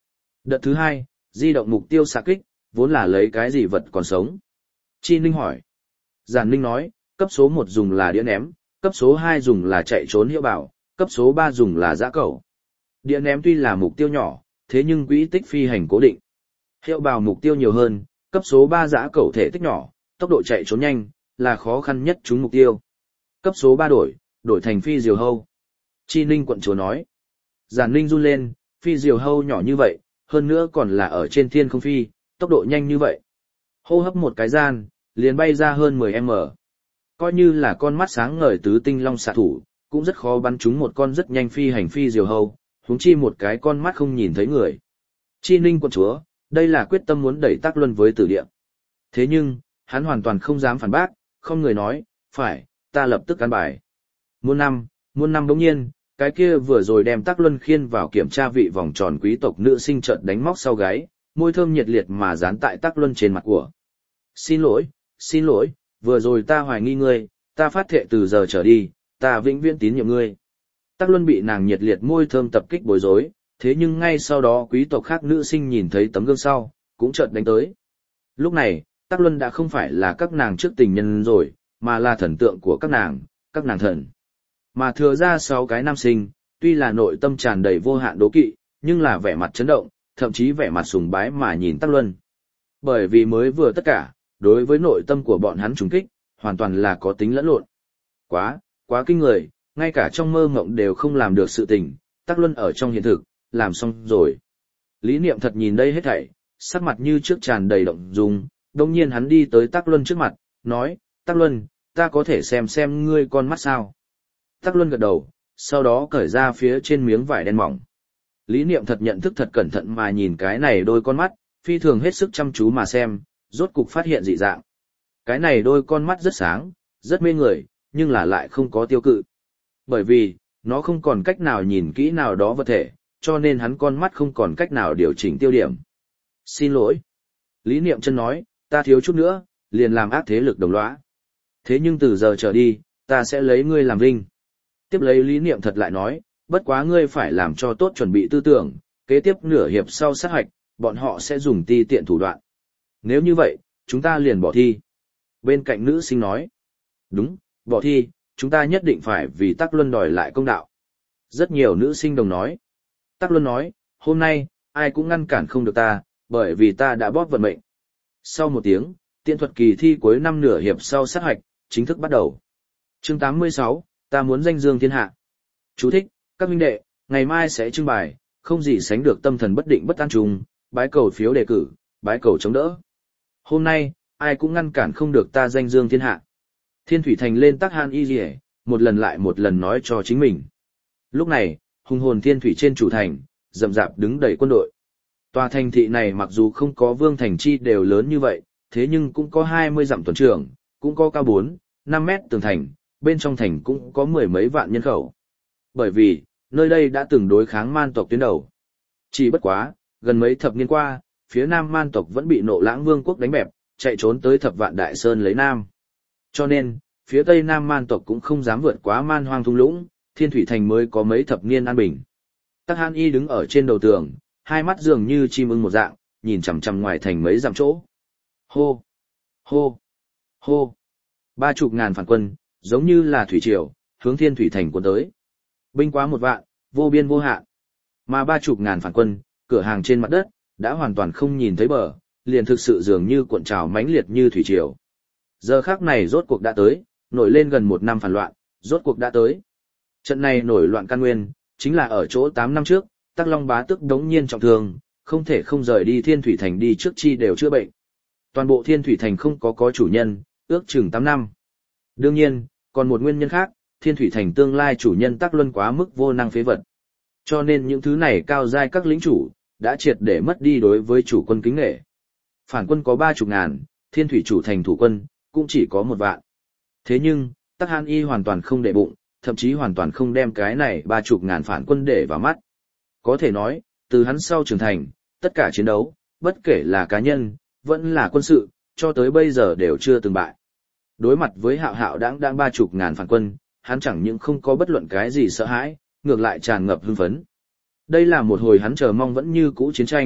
Đợt thứ hai, di động mục tiêu xạ kích, vốn là lấy cái gì vật còn sống? Chi Ninh hỏi. Giản Ninh nói, cấp số một dùng là đĩa ném, cấp số hai dùng là chạy trốn hiệu bảo, cấp số ba dùng là giã cẩu. Đĩa ném tuy là mục tiêu nhỏ, thế nhưng quỹ tích phi hành cố định. Hiệu bảo mục tiêu nhiều hơn, cấp số ba giã cẩu thể tích nhỏ, tốc độ chạy trốn nhanh, là khó khăn nhất trúng mục tiêu. Cấp số ba đổi, đổi thành phi diều hâu. Chi Ninh quận chúa nói. Giản Ninh run lên, phi diều hâu nhỏ như vậy, hơn nữa còn là ở trên thiên không phi, tốc độ nhanh như vậy. Hô hấp một cái gian, liền bay ra hơn mười mét. Coi như là con mắt sáng ngời tứ tinh long xạ thủ, cũng rất khó bắn trúng một con rất nhanh phi hành phi diều hâu, huống chi một cái con mắt không nhìn thấy người. Chi Ninh quận chúa, đây là quyết tâm muốn đẩy Tắc Luân với tử địa. Thế nhưng, hắn hoàn toàn không dám phản bác, không người nói, phải, ta lập tức cán bài. Muôn năm, muôn năm bỗng nhiên, cái kia vừa rồi đem Tắc Luân khiên vào kiểm tra vị vòng tròn quý tộc nữ sinh chợt đánh móc sau gáy, môi thơm nhiệt liệt mà dán tại Tắc Luân trên mặt của. Xin lỗi, xin lỗi, vừa rồi ta hoài nghi ngươi, ta phát thệ từ giờ trở đi, ta vĩnh viễn tín nhiệm ngươi. Tắc Luân bị nàng nhiệt liệt môi thơm tập kích bối rối, thế nhưng ngay sau đó quý tộc khác nữ sinh nhìn thấy tấm gương sau, cũng chợt đánh tới. Lúc này, Tắc Luân đã không phải là các nàng trước tình nhân rồi, mà là thần tượng của các nàng, các nàng thần. Mà thừa ra sáu cái nam sinh, tuy là nội tâm tràn đầy vô hạn đố kỵ, nhưng là vẻ mặt chấn động, thậm chí vẻ mặt sùng bái mà nhìn Tắc Luân. Bởi vì mới vừa tất cả, đối với nội tâm của bọn hắn trùng kích, hoàn toàn là có tính lẫn lộn. Quá, quá kinh người, ngay cả trong mơ mộng đều không làm được sự tình, Tắc Luân ở trong hiện thực, làm xong rồi. Lý Niệm Thật nhìn đây hết thảy, sắc mặt như trước tràn đầy động dung, đồng nhiên hắn đi tới Tắc Luân trước mặt, nói, Tắc Luân, ta có thể xem xem ngươi con mắt sao? Tắc Luân gật đầu, sau đó cởi ra phía trên miếng vải đen mỏng. Lý Niệm Thật nhận thức thật cẩn thận mà nhìn cái này đôi con mắt, phi thường hết sức chăm chú mà xem, rốt cục phát hiện dị dạng. Cái này đôi con mắt rất sáng, rất mê người, nhưng là lại không có tiêu cự. Bởi vì, nó không còn cách nào nhìn kỹ nào đó vật thể, cho nên hắn con mắt không còn cách nào điều chỉnh tiêu điểm. Xin lỗi. Lý Niệm Chân nói, ta thiếu chút nữa, liền làm ác thế lực đồng lõa. Thế nhưng từ giờ trở đi, ta sẽ lấy ngươi làm vinh. Tiếp lấy Lý Niệm Thật lại nói, bất quá ngươi phải làm cho tốt chuẩn bị tư tưởng, kế tiếp nửa hiệp sau sát hạch, bọn họ sẽ dùng ti tiện thủ đoạn. Nếu như vậy, chúng ta liền bỏ thi. Bên cạnh nữ sinh nói, đúng, bỏ thi, chúng ta nhất định phải vì Tắc Luân đòi lại công đạo. Rất nhiều nữ sinh đồng nói. Tắc Luân nói, hôm nay, ai cũng ngăn cản không được ta, bởi vì ta đã bóp vận mệnh. Sau một tiếng, tiện thuật kỳ thi cuối năm nửa hiệp sau sát hạch, chính thức bắt đầu. Chương tám mươi sáu, ta muốn danh dương thiên hạ. Chú thích, các huynh đệ, ngày mai sẽ trưng bài, không gì sánh được tâm thần bất định bất an trùng, bái cầu phiếu đề cử, bái cầu chống đỡ. Hôm nay, ai cũng ngăn cản không được ta danh dương thiên hạ. Thiên Thủy Thành lên Tắc Han Y Dì một lần lại một lần nói cho chính mình. Lúc này, hùng hồn Thiên Thủy trên chủ thành, rậm rạp đứng đầy quân đội. Tòa thành thị này mặc dù không có vương thành chi đều lớn như vậy, thế nhưng cũng có hai mươi dặm tuần trường, cũng có cao bốn, năm mét tường thành, bên trong thành cũng có mười mấy vạn nhân khẩu. Bởi vì, nơi đây đã từng đối kháng man tộc tuyến đầu. Chỉ bất quá, gần mấy thập niên qua, phía nam man tộc vẫn bị Nộ Lãng Vương quốc đánh bẹp, chạy trốn tới Thập Vạn Đại Sơn lấy nam. Cho nên, phía tây nam man tộc cũng không dám vượt quá man hoang thung lũng, Thiên Thủy Thành mới có mấy thập niên an bình. Tắc Han Y đứng ở trên đầu tường, hai mắt dường như chim ưng một dạng, nhìn chằm chằm ngoài thành mấy dặm chỗ. Hô! Hô! Hô! Ba chục ngàn phản quân, giống như là thủy triều, hướng Thiên Thủy Thành cuốn tới. Binh quá một vạn, vô biên vô hạn. Mà ba chục ngàn phản quân, cửa hàng trên mặt đất, đã hoàn toàn không nhìn thấy bờ, liền thực sự dường như cuộn trào mãnh liệt như thủy triều. Giờ khắc này rốt cuộc đã tới, nổi lên gần một năm phản loạn, rốt cuộc đã tới. Trận này nổi loạn căn nguyên, chính là ở chỗ tám năm trước, Tắc Long bá tước đống nhiên trọng thương, không thể không rời đi Thiên Thủy Thành đi trước chi đều chữa bệnh. Toàn bộ Thiên Thủy Thành không có có chủ nhân, ước chừng tám năm. Đương nhiên, còn một nguyên nhân khác, Thiên Thủy Thành tương lai chủ nhân Tắc Luân quá mức vô năng phế vật. Cho nên những thứ này cao giai các lĩnh chủ, đã triệt để mất đi đối với chủ quân kính nghệ. Phản quân có ba chục ngàn, Thiên Thủy chủ thành thủ quân, cũng chỉ có một vạn. Thế nhưng, Tắc Han Y hoàn toàn không để bụng, thậm chí hoàn toàn không đem cái này ba chục ngàn phản quân để vào mắt. Có thể nói, từ hắn sau trưởng thành, tất cả chiến đấu, bất kể là cá nhân, vẫn là quân sự, cho tới bây giờ đều chưa từng bại. Đối mặt với hạo hạo đáng đáng ba chục ngàn phản quân, hắn chẳng những không có bất luận cái gì sợ hãi, ngược lại tràn ngập hưng phấn. Đây là một hồi hắn chờ mong vẫn như cũ chiến tranh,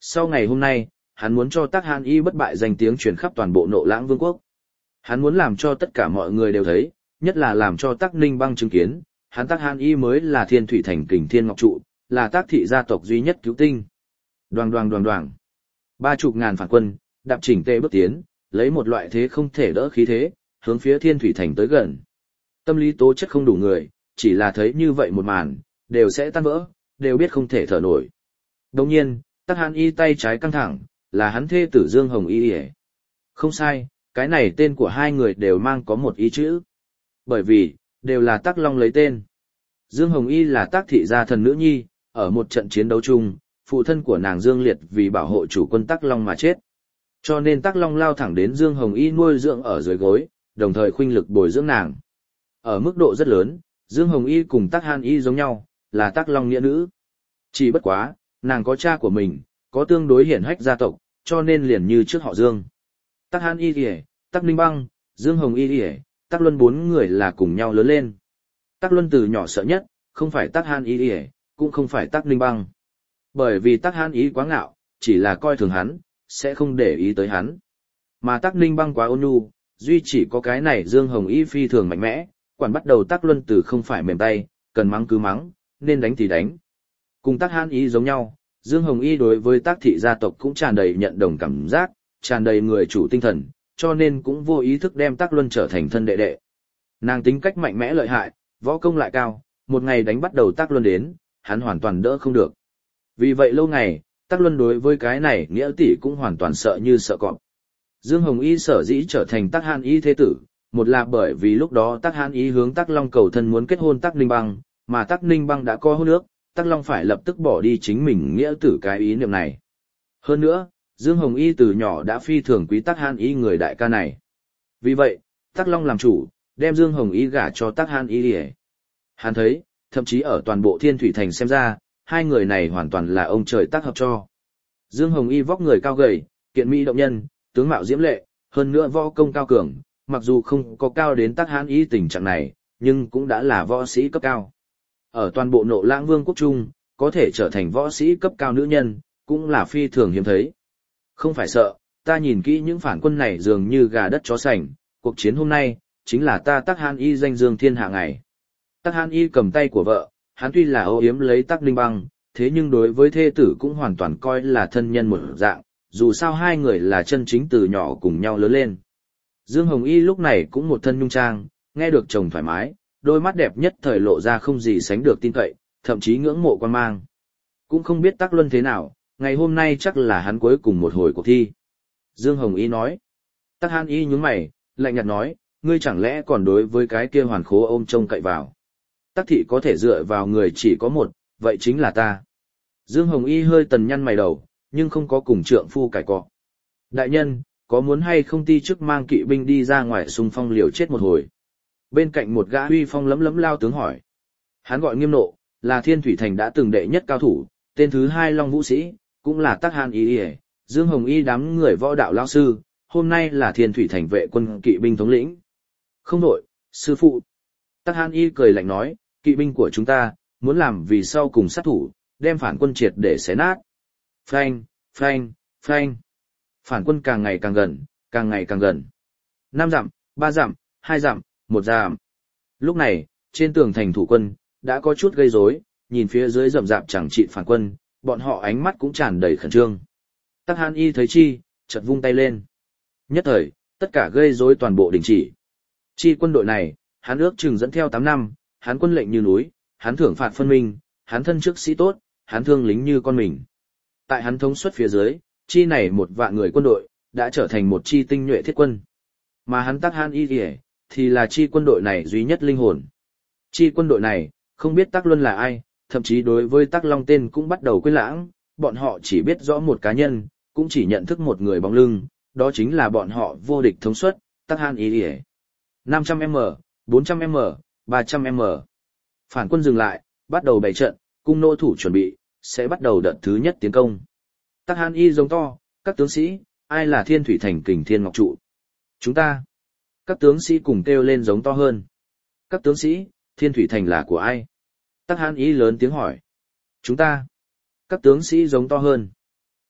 sau ngày hôm nay, hắn muốn cho Tắc Hàn Y bất bại danh tiếng truyền khắp toàn bộ Nộ Lãng Vương quốc. Hắn muốn làm cho tất cả mọi người đều thấy, nhất là làm cho Tắc Ninh Băng chứng kiến, hắn Tắc Hàn Y mới là Thiên Thủy Thành Kình Thiên Ngọc Trụ, là Tắc thị gia tộc duy nhất cứu tinh. Đoàng đoàng đoàng đoàng. Ba chục ngàn phản quân, đạp chỉnh tề bước tiến, lấy một loại thế không thể đỡ khí thế, hướng phía Thiên Thủy Thành tới gần. Tâm lý tố chất không đủ người, chỉ là thấy như vậy một màn, đều sẽ tan vỡ, đều biết không thể thở nổi. Đồng nhiên, Tắc Hàn Y tay trái căng thẳng, là hắn thê tử Dương Hồng Y Y. Không sai, cái này tên của hai người đều mang có một ý chữ. Bởi vì, đều là Tắc Long lấy tên. Dương Hồng Y là Tắc thị gia thần nữ nhi, ở một trận chiến đấu chung, phụ thân của nàng Dương Liệt vì bảo hộ chủ quân Tắc Long mà chết. Cho nên Tắc Long lao thẳng đến Dương Hồng Y nuôi dưỡng ở dưới gối, đồng thời khuynh lực bồi dưỡng nàng. Ở mức độ rất lớn, Dương Hồng Y cùng Tắc Hàn Y giống nhau, là Tắc Long nghĩa nữ. Chỉ bất quá, nàng có cha của mình, có tương đối hiển hách gia tộc, cho nên liền như trước họ Dương. Tắc Hàn Y Y, Tắc Ninh Băng, Dương Hồng Y Y, Tắc Luân bốn người là cùng nhau lớn lên. Tắc Luân từ nhỏ sợ nhất, không phải Tắc Hàn Y Y, cũng không phải Tắc Ninh Băng. Bởi vì Tắc Hàn Y quá ngạo, chỉ là coi thường hắn, sẽ không để ý tới hắn. Mà Tắc Ninh Băng quá ôn nhu, duy chỉ có cái này Dương Hồng Y phi thường mạnh mẽ, quản bắt đầu Tắc Luân từ không phải mềm tay, cần mắng cứ mắng, nên đánh thì đánh. Cùng Tắc Hàn Y giống nhau, Dương Hồng Y đối với Tắc thị gia tộc cũng tràn đầy nhận đồng cảm giác, tràn đầy người chủ tinh thần, cho nên cũng vô ý thức đem Tắc Luân trở thành thân đệ đệ. Nàng tính cách mạnh mẽ lợi hại, võ công lại cao, một ngày đánh bắt đầu Tắc Luân đến, hắn hoàn toàn đỡ không được. Vì vậy lâu ngày, Tắc Luân đối với cái này nghĩa tỷ cũng hoàn toàn sợ như sợ cọp. Dương Hồng Y sở dĩ trở thành Tắc Hàn Y thế tử, một là bởi vì lúc đó Tắc Hàn Y hướng Tắc Long cầu thân muốn kết hôn Tắc Ninh Băng, mà Tắc Ninh Băng đã có hôn ước, Tắc Long phải lập tức bỏ đi chính mình nghĩa tử cái ý niệm này. Hơn nữa, Dương Hồng Y từ nhỏ đã phi thường quý Tắc Hàn Y người đại ca này. Vì vậy, Tắc Long làm chủ, đem Dương Hồng Y gả cho Tắc Hàn Y. Hắn thấy, thậm chí ở toàn bộ Thiên Thủy Thành xem ra, hai người này hoàn toàn là ông trời tác hợp cho. Dương Hồng Y vóc người cao gầy, kiện mỹ động nhân, tướng mạo diễm lệ, hơn nữa võ công cao cường, mặc dù không có cao đến Tắc Hàn Y tình trạng này, nhưng cũng đã là võ sĩ cấp cao. Ở toàn bộ Nộ Lãng Vương quốc trung, có thể trở thành võ sĩ cấp cao nữ nhân, cũng là phi thường hiếm thấy. Không phải sợ, ta nhìn kỹ những phản quân này dường như gà đất chó sành, cuộc chiến hôm nay, chính là ta Tắc Hàn Y danh dương thiên hạ ngày. Tắc Hàn Y cầm tay của vợ, hắn tuy là âu yếm lấy Tắc Ninh Băng, thế nhưng đối với thê tử cũng hoàn toàn coi là thân nhân một dạng, dù sao hai người là chân chính từ nhỏ cùng nhau lớn lên. Dương Hồng Y lúc này cũng một thân nhung trang, nghe được chồng thoải mái, đôi mắt đẹp nhất thời lộ ra không gì sánh được tin cậy, thậm chí ngưỡng mộ quan mang. Cũng không biết Tắc Luân thế nào, ngày hôm nay chắc là hắn cuối cùng một hồi cuộc thi. Dương Hồng Y nói. Tắc Hàn Y nhướng mày, lạnh nhạt nói, ngươi chẳng lẽ còn đối với cái kia hoàn khố ôm trông cậy vào. Tắc thị có thể dựa vào người chỉ có một, vậy chính là ta. Dương Hồng Y hơi tần nhăn mày đầu, nhưng không có cùng trượng phu cãi cọ. Đại nhân, có muốn hay không ti chức mang kỵ binh đi ra ngoài xung phong liều chết một hồi? Bên cạnh một gã uy phong lấm lấm lao tướng hỏi. Hắn gọi Nghiêm Nộ, là Thiên Thủy Thành đã từng đệ nhất cao thủ, tên thứ hai Long Vũ Sĩ, cũng là Tắc Hàn Y. Dương Hồng Y đám người võ đạo lao sư, hôm nay là Thiên Thủy Thành vệ quân kỵ binh thống lĩnh. Không đổi, sư phụ. Tắc Hàn Y cười lạnh nói, kỵ binh của chúng ta, muốn làm vì sau cùng sát thủ, đem phản quân triệt để xé nát. Phanh, phanh, phanh. Phản quân càng ngày càng gần, càng ngày càng gần. Năm dặm, ba dặm, hai dặm, một dặm. Lúc này, trên tường thành thủ quân, đã có chút gây rối, nhìn phía dưới rậm rạp chẳng trị phản quân, bọn họ ánh mắt cũng tràn đầy khẩn trương. Tắc Hàn Y thấy chi, chợt vung tay lên. Nhất thời, tất cả gây rối toàn bộ đình chỉ. Chi quân đội này, hắn ước chừng dẫn theo tám năm, hắn quân lệnh như núi, hắn thưởng phạt phân minh, hắn thân chức sĩ tốt, hắn thương lính như con mình. Tại hắn thống suất phía dưới, chi này một vạn người quân đội, đã trở thành một chi tinh nhuệ thiết quân. Mà hắn Tắc Hàn Y thì là chi quân đội này duy nhất linh hồn. Chi quân đội này, không biết Tắc Luân là ai, thậm chí đối với Tắc Long tên cũng bắt đầu quên lãng, bọn họ chỉ biết rõ một cá nhân, cũng chỉ nhận thức một người bóng lưng, đó chính là bọn họ vô địch thống suất, Tắc Hàn Y. năm trăm mét, bốn trăm mét, ba trăm mét. Phản quân dừng lại, bắt đầu bày trận, cung nô thủ chuẩn bị, sẽ bắt đầu đợt thứ nhất tiến công. Tắc Hàn Y giống to, các tướng sĩ, ai là Thiên Thủy Thành Kình Thiên Ngọc Trụ? Chúng ta. Các tướng sĩ cùng kêu lên giống to hơn. Các tướng sĩ, Thiên Thủy Thành là của ai? Tắc Hàn Y lớn tiếng hỏi. Chúng ta. Các tướng sĩ giống to hơn.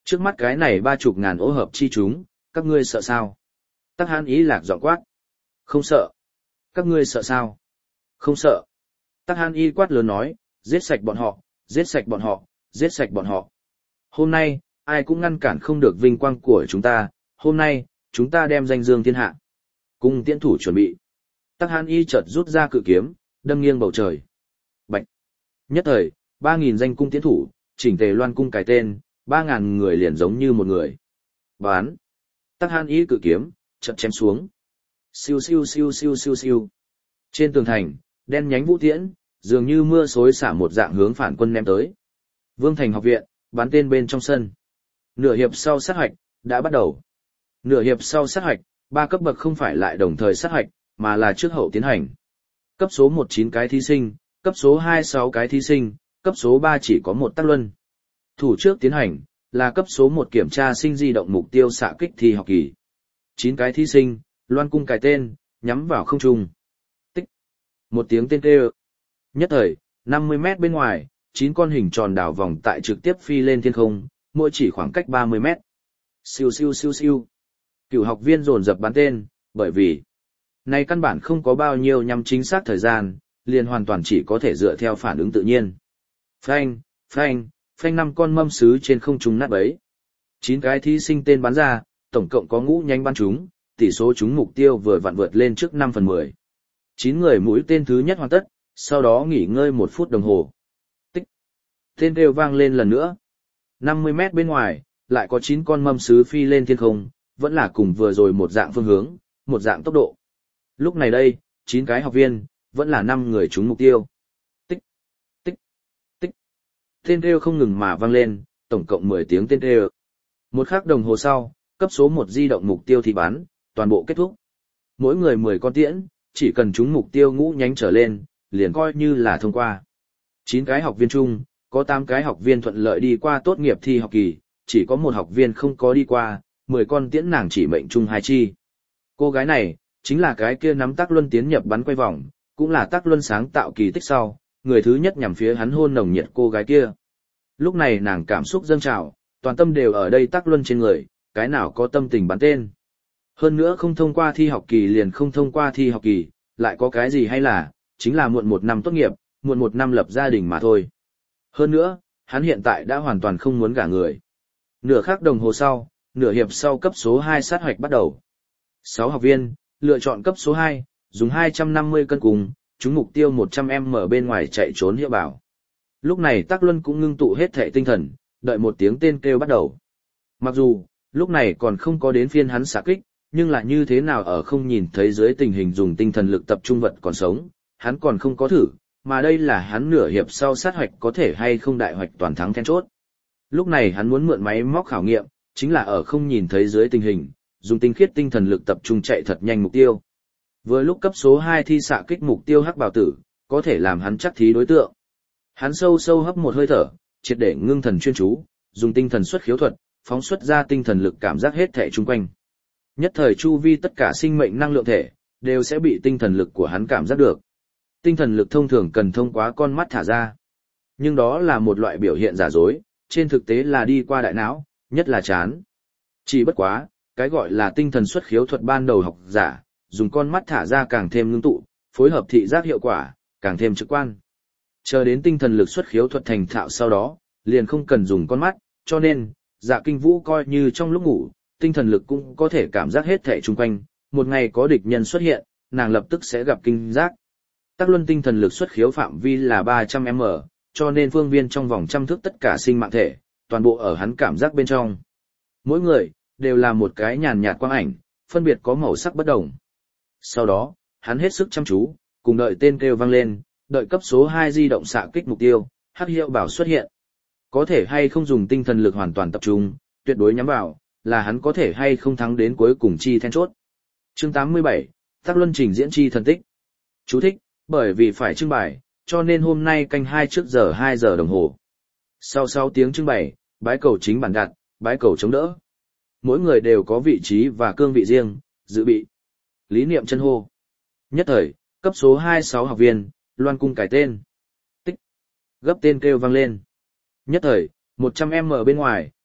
Trước mắt cái này ba chục ngàn ô hợp chi chúng, các ngươi sợ sao? Tắc Hán ý lạc giọng quát. Không sợ. Các ngươi sợ sao? Không sợ. Tắc Hán y quát lớn nói, giết sạch bọn họ, giết sạch bọn họ, giết sạch bọn họ. Hôm nay, ai cũng ngăn cản không được vinh quang của chúng ta, hôm nay, chúng ta đem danh dương thiên hạ. Cung tiễn thủ chuẩn bị. Tắc Hán y chợt rút ra cự kiếm, đâm nghiêng bầu trời. Bạch. Nhất thời, ba nghìn danh cung tiễn thủ, chỉnh tề loan cung cái tên, ba ngàn người liền giống như một người. Bán. Tắc Hán y cự kiếm, chợt chém xuống. Siêu siêu siêu siêu siêu siêu. Trên tường thành, đen nhánh vũ tiễn, dường như mưa xối xả một dạng hướng phản quân ném tới. Vương Thành học viện, bắn tên bên trong sân. Nửa hiệp sau sát hoạch, đã bắt đầu. Nửa hiệp sau sát hoạch, ba cấp bậc không phải lại đồng thời sát hoạch, mà là trước hậu tiến hành. Cấp số một chín cái thí sinh, cấp số hai sáu cái thí sinh, cấp số ba chỉ có một tác luân. Thủ trước tiến hành, là cấp số một kiểm tra sinh di động mục tiêu xạ kích thi học kỳ. chín cái thí sinh, loan cung cài tên, nhắm vào không trung. Tích. Một tiếng tên kêu. Nhất thời, năm mươi mét bên ngoài, chín con hình tròn đảo vòng tại trực tiếp phi lên thiên không, mỗi chỉ khoảng cách ba mươi mét. Siêu siêu siêu siêu. Cửu học viên dồn dập bắn tên, bởi vì này căn bản không có bao nhiêu nhằm chính xác thời gian, liền hoàn toàn chỉ có thể dựa theo phản ứng tự nhiên. Phanh, phanh, phanh năm con mâm sứ trên không trung nát bấy. Chín cái thí sinh tên bắn ra, tổng cộng có ngũ nhánh bắn trúng, tỷ số trúng mục tiêu vừa vặn vượt lên trước năm phần mười. Chín người mũi tên thứ nhất hoàn tất, sau đó nghỉ ngơi một phút đồng hồ. Tích. Tên kêu vang lên lần nữa. năm mươi mét bên ngoài, lại có chín con mâm sứ phi lên thiên không, vẫn là cùng vừa rồi một dạng phương hướng, một dạng tốc độ. Lúc này đây, chín cái học viên, vẫn là năm người trúng mục tiêu. Tích. Tích. Tích. Tên kêu không ngừng mà vang lên, tổng cộng mười tiếng tên kêu. Một khắc đồng hồ sau, cấp số một di động mục tiêu thì bắn, toàn bộ kết thúc. Mỗi người mười con tiễn, chỉ cần trúng mục tiêu ngũ nhánh trở lên, liền coi như là thông qua. chín cái học viên chung, có tám cái học viên thuận lợi đi qua tốt nghiệp thi học kỳ, chỉ có một học viên không có đi qua, mười con tiễn nàng chỉ mệnh chung hai chi. Cô gái này, chính là cái kia nắm tác luân tiến nhập bắn quay vòng, cũng là tác luân sáng tạo kỳ tích sau, người thứ nhất nhằm phía hắn hôn nồng nhiệt cô gái kia. Lúc này nàng cảm xúc dâng trào, toàn tâm đều ở đây tác luân trên người, cái nào có tâm tình bắn tên. Hơn nữa không thông qua thi học kỳ liền không thông qua thi học kỳ, lại có cái gì hay là, chính là muộn một năm tốt nghiệp, muộn một năm lập gia đình mà thôi. Hơn nữa, hắn hiện tại đã hoàn toàn không muốn gả người. Nửa khắc đồng hồ sau, nửa hiệp sau cấp số hai sát hoạch bắt đầu. sáu học viên, lựa chọn cấp số hai, dùng hai trăm năm mươi cân cùng, trúng mục tiêu một trăm mét bên ngoài chạy trốn hiệu bảo. Lúc này Tắc Luân cũng ngưng tụ hết thể tinh thần, đợi một tiếng tên kêu bắt đầu. Mặc dù, lúc này còn không có đến phiên hắn xạ kích, nhưng là như thế nào ở không nhìn thấy dưới tình hình dùng tinh thần lực tập trung vật còn sống, hắn còn không có thử, mà đây là hắn nửa hiệp sau sát hoạch có thể hay không đại hoạch toàn thắng then chốt. Lúc này hắn muốn mượn máy móc khảo nghiệm, chính là ở không nhìn thấy dưới tình hình, dùng tinh khiết tinh thần lực tập trung chạy thật nhanh mục tiêu. Vừa lúc cấp số hai thi xạ kích mục tiêu hắc bào tử, có thể làm hắn chắc thí đối tượng. Hắn sâu sâu hấp một hơi thở, triệt để ngưng thần chuyên chú, dùng tinh thần xuất khiếu thuật, phóng xuất ra tinh thần lực cảm giác hết thể chung quanh. Nhất thời chu vi tất cả sinh mệnh năng lượng thể, đều sẽ bị tinh thần lực của hắn cảm giác được. Tinh thần lực thông thường cần thông qua con mắt thả ra. Nhưng đó là một loại biểu hiện giả dối, trên thực tế là đi qua đại não, nhất là chán. Chỉ bất quá, cái gọi là tinh thần xuất khiếu thuật ban đầu học giả, dùng con mắt thả ra càng thêm ngưng tụ, phối hợp thị giác hiệu quả, càng thêm trực quan. Chờ đến tinh thần lực xuất khiếu thuật thành thạo sau đó, liền không cần dùng con mắt, cho nên, Dạ Kinh Vũ coi như trong lúc ngủ, tinh thần lực cũng có thể cảm giác hết thể chung quanh, một ngày có địch nhân xuất hiện, nàng lập tức sẽ gặp kinh giác. Tắc Luân tinh thần lực xuất khiếu phạm vi là ba trăm mét, cho nên phương viên trong vòng trăm thước tất cả sinh mạng thể, toàn bộ ở hắn cảm giác bên trong. Mỗi người, đều là một cái nhàn nhạt quang ảnh, phân biệt có màu sắc bất đồng. Sau đó, hắn hết sức chăm chú, cùng đợi tên kêu vang lên, đợi cấp số hai di động xạ kích mục tiêu, hắc hiệu bảo xuất hiện. Có thể hay không dùng tinh thần lực hoàn toàn tập trung, tuyệt đối nhắm vào, là hắn có thể hay không thắng đến cuối cùng chi then chốt. Chương tám mươi bảy, Tắc Luân trình diễn chi thần tích. Chú thích, bởi vì phải trưng bày, cho nên hôm nay canh hai trước giờ hai giờ đồng hồ. Sau sáu tiếng trưng bày, bái cầu chính bản đặt, bái cầu chống đỡ. Mỗi người đều có vị trí và cương vị riêng, dự bị. Lý niệm chân hô. Nhất thời, cấp số hai mươi sáu học viên, loan cung cải tên. Tích. Gấp tên kêu vang lên. Nhất thời, một trăm mét bên ngoài,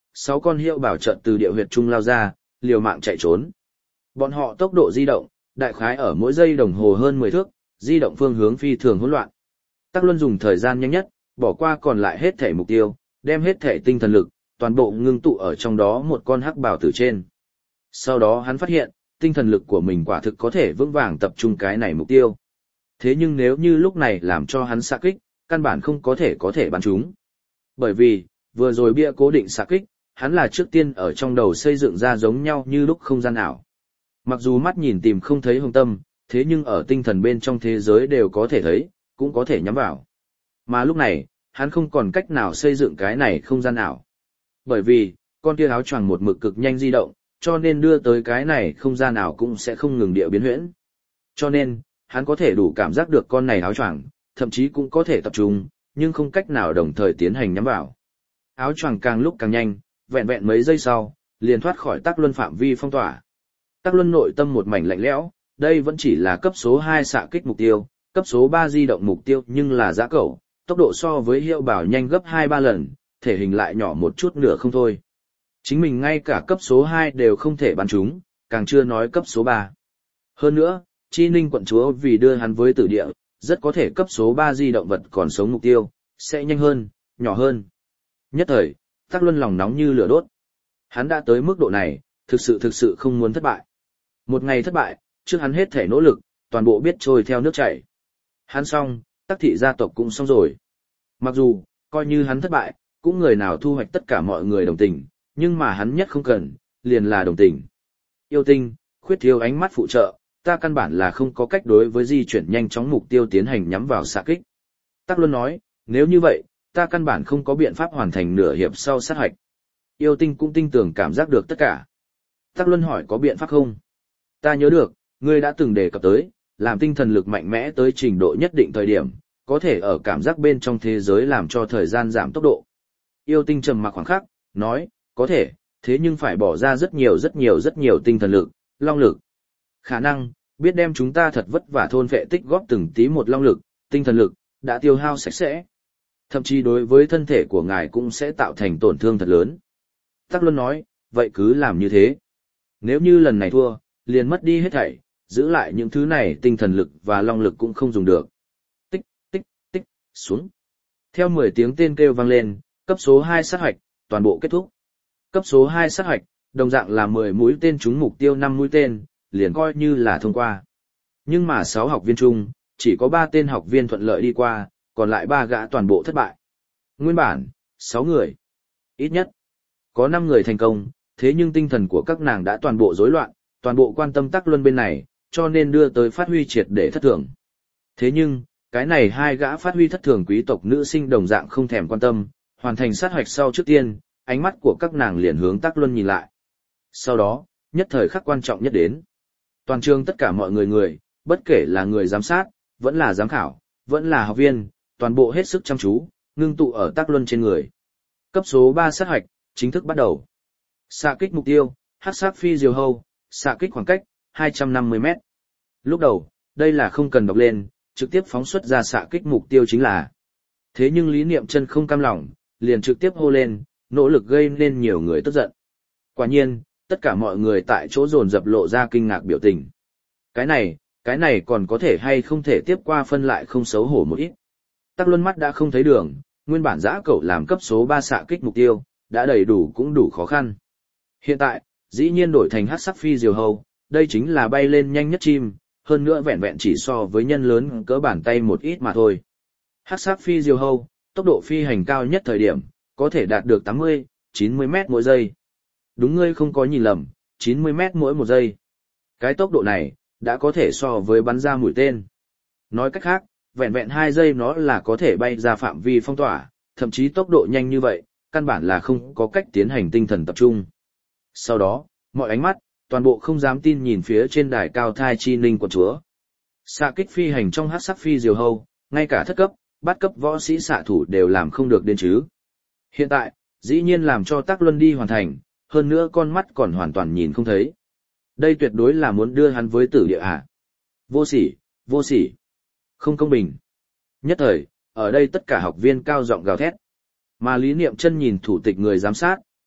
sáu con hiệu bảo chợt từ địa huyệt trung lao ra, liều mạng chạy trốn. Bọn họ tốc độ di động, đại khái ở mỗi giây đồng hồ hơn mười thước, di động phương hướng phi thường hỗn loạn. Tắc Luân dùng thời gian nhanh nhất, bỏ qua còn lại hết thể mục tiêu, đem hết thể tinh thần lực, toàn bộ ngưng tụ ở trong đó một con hắc bảo tử trên. Sau đó hắn phát hiện, tinh thần lực của mình quả thực có thể vững vàng tập trung cái này mục tiêu. Thế nhưng nếu như lúc này làm cho hắn xạ kích, căn bản không có thể có thể bắn chúng. Bởi vì, vừa rồi bia cố định xạ kích, hắn là trước tiên ở trong đầu xây dựng ra giống nhau như lúc không gian ảo. Mặc dù mắt nhìn tìm không thấy hồng tâm, thế nhưng ở tinh thần bên trong thế giới đều có thể thấy, cũng có thể nhắm vào. Mà lúc này, hắn không còn cách nào xây dựng cái này không gian ảo. Bởi vì, con kia áo choàng một mực cực nhanh di động, cho nên đưa tới cái này không gian ảo cũng sẽ không ngừng địa biến huyễn. Cho nên, hắn có thể đủ cảm giác được con này áo choàng, thậm chí cũng có thể tập trung, nhưng không cách nào đồng thời tiến hành nhắm vào. Áo choàng càng lúc càng nhanh, vẹn vẹn mấy giây sau, liền thoát khỏi Tắc Luân phạm vi phong tỏa. Tắc Luân nội tâm một mảnh lạnh lẽo, đây vẫn chỉ là cấp số hai xạ kích mục tiêu, cấp số ba di động mục tiêu nhưng là giã cẩu, tốc độ so với hiệu bảo nhanh gấp hai ba lần, thể hình lại nhỏ một chút nữa không thôi. Chính mình ngay cả cấp số hai đều không thể bắn chúng, càng chưa nói cấp số ba. Hơn nữa, Chi Ninh quận chúa vì đưa hắn với tử địa, rất có thể cấp số ba di động vật còn sống mục tiêu, sẽ nhanh hơn, nhỏ hơn. Nhất thời, Tắc Luân lòng nóng như lửa đốt. Hắn đã tới mức độ này, thực sự thực sự không muốn thất bại. Một ngày thất bại, trước hắn hết thể nỗ lực, toàn bộ biết trôi theo nước chảy. Hắn xong, Tắc thị gia tộc cũng xong rồi. Mặc dù, coi như hắn thất bại, cũng người nào thu hoạch tất cả mọi người đồng tình, nhưng mà hắn nhất không cần, liền là đồng tình. Yêu tinh, khuyết thiếu ánh mắt phụ trợ, ta căn bản là không có cách đối với di chuyển nhanh chóng mục tiêu tiến hành nhắm vào xạ kích. Tắc Luân nói, nếu như vậy, ta căn bản không có biện pháp hoàn thành nửa hiệp sau sát hoạch. Yêu tinh cũng tin tưởng cảm giác được tất cả. Tắc Luân hỏi có biện pháp không? Ta nhớ được, ngươi đã từng đề cập tới, làm tinh thần lực mạnh mẽ tới trình độ nhất định thời điểm, có thể ở cảm giác bên trong thế giới làm cho thời gian giảm tốc độ. Yêu tinh trầm mặc khoảng khắc, nói, có thể, thế nhưng phải bỏ ra rất nhiều rất nhiều rất nhiều tinh thần lực, long lực. Khả năng, biết đem chúng ta thật vất vả thôn vệ tích góp từng tí một long lực, tinh thần lực, đã tiêu hao sạch sẽ. Thậm chí đối với thân thể của ngài cũng sẽ tạo thành tổn thương thật lớn. Tắc Luân nói, vậy cứ làm như thế. Nếu như lần này thua, liền mất đi hết thảy, giữ lại những thứ này tinh thần lực và long lực cũng không dùng được. Tích, tích, tích, xuống. Theo mười tiếng tên kêu vang lên, cấp số hai sát hoạch, toàn bộ kết thúc. Cấp số hai sát hoạch, đồng dạng là mười mũi tên trúng mục tiêu năm mũi tên, liền coi như là thông qua. Nhưng mà sáu học viên chung, chỉ có ba tên học viên thuận lợi đi qua, còn lại ba gã toàn bộ thất bại. Nguyên bản, sáu người. Ít nhất, có năm người thành công, thế nhưng tinh thần của các nàng đã toàn bộ rối loạn, toàn bộ quan tâm Tắc Luân bên này, cho nên đưa tới phát huy triệt để thất thường. Thế nhưng, cái này hai gã phát huy thất thường quý tộc nữ sinh đồng dạng không thèm quan tâm, hoàn thành sát hoạch sau trước tiên, ánh mắt của các nàng liền hướng Tắc Luân nhìn lại. Sau đó, nhất thời khắc quan trọng nhất đến. Toàn trường tất cả mọi người người, bất kể là người giám sát, vẫn là giám khảo, vẫn là học viên, toàn bộ hết sức chăm chú, ngưng tụ ở Tắc Luân trên người. Cấp số ba sát hoạch, chính thức bắt đầu. Xạ kích mục tiêu, hắc sắc phi diều hâu, xạ kích khoảng cách, hai trăm năm mươi mét. Lúc đầu, đây là không cần đọc lên, trực tiếp phóng xuất ra xạ kích mục tiêu chính là. Thế nhưng Lý Niệm Chân không cam lòng, liền trực tiếp hô lên, nỗ lực gây nên nhiều người tức giận. Quả nhiên, tất cả mọi người tại chỗ dồn dập lộ ra kinh ngạc biểu tình. Cái này, cái này còn có thể hay không thể tiếp qua phân lại không xấu hổ một ít. Tắc Luân mắt đã không thấy đường, nguyên bản giã cẩu làm cấp số ba xạ kích mục tiêu, đã đầy đủ cũng đủ khó khăn. Hiện tại, dĩ nhiên đổi thành hắc sắc phi diều hâu, đây chính là bay lên nhanh nhất chim, hơn nữa vẹn vẹn chỉ so với nhân lớn cỡ bàn tay một ít mà thôi. Hắc sắc phi diều hâu, tốc độ phi hành cao nhất thời điểm, có thể đạt được tám mươi, chín mươi mét mỗi giây. Đúng ngươi không có nhìn lầm, chín mươi mét mỗi một giây. Cái tốc độ này, đã có thể so với bắn ra mũi tên. Nói cách khác, vẹn vẹn hai giây nó là có thể bay ra phạm vi phong tỏa, thậm chí tốc độ nhanh như vậy, căn bản là không có cách tiến hành tinh thần tập trung. Sau đó, mọi ánh mắt, toàn bộ không dám tin nhìn phía trên đài cao thai Chi Ninh quận chúa. Xạ kích phi hành trong hắc sắc phi diều hâu, ngay cả thất cấp, bát cấp võ sĩ xạ thủ đều làm không được đến chứ. Hiện tại, dĩ nhiên làm cho Tắc Luân đi hoàn thành, hơn nữa con mắt còn hoàn toàn nhìn không thấy. Đây tuyệt đối là muốn đưa hắn với tử địa à. Vô sỉ, vô sỉ. Không công bình. Nhất thời, ở đây tất cả học viên cao giọng gào thét. Mà Lý Niệm Chân nhìn thủ tịch người giám sát,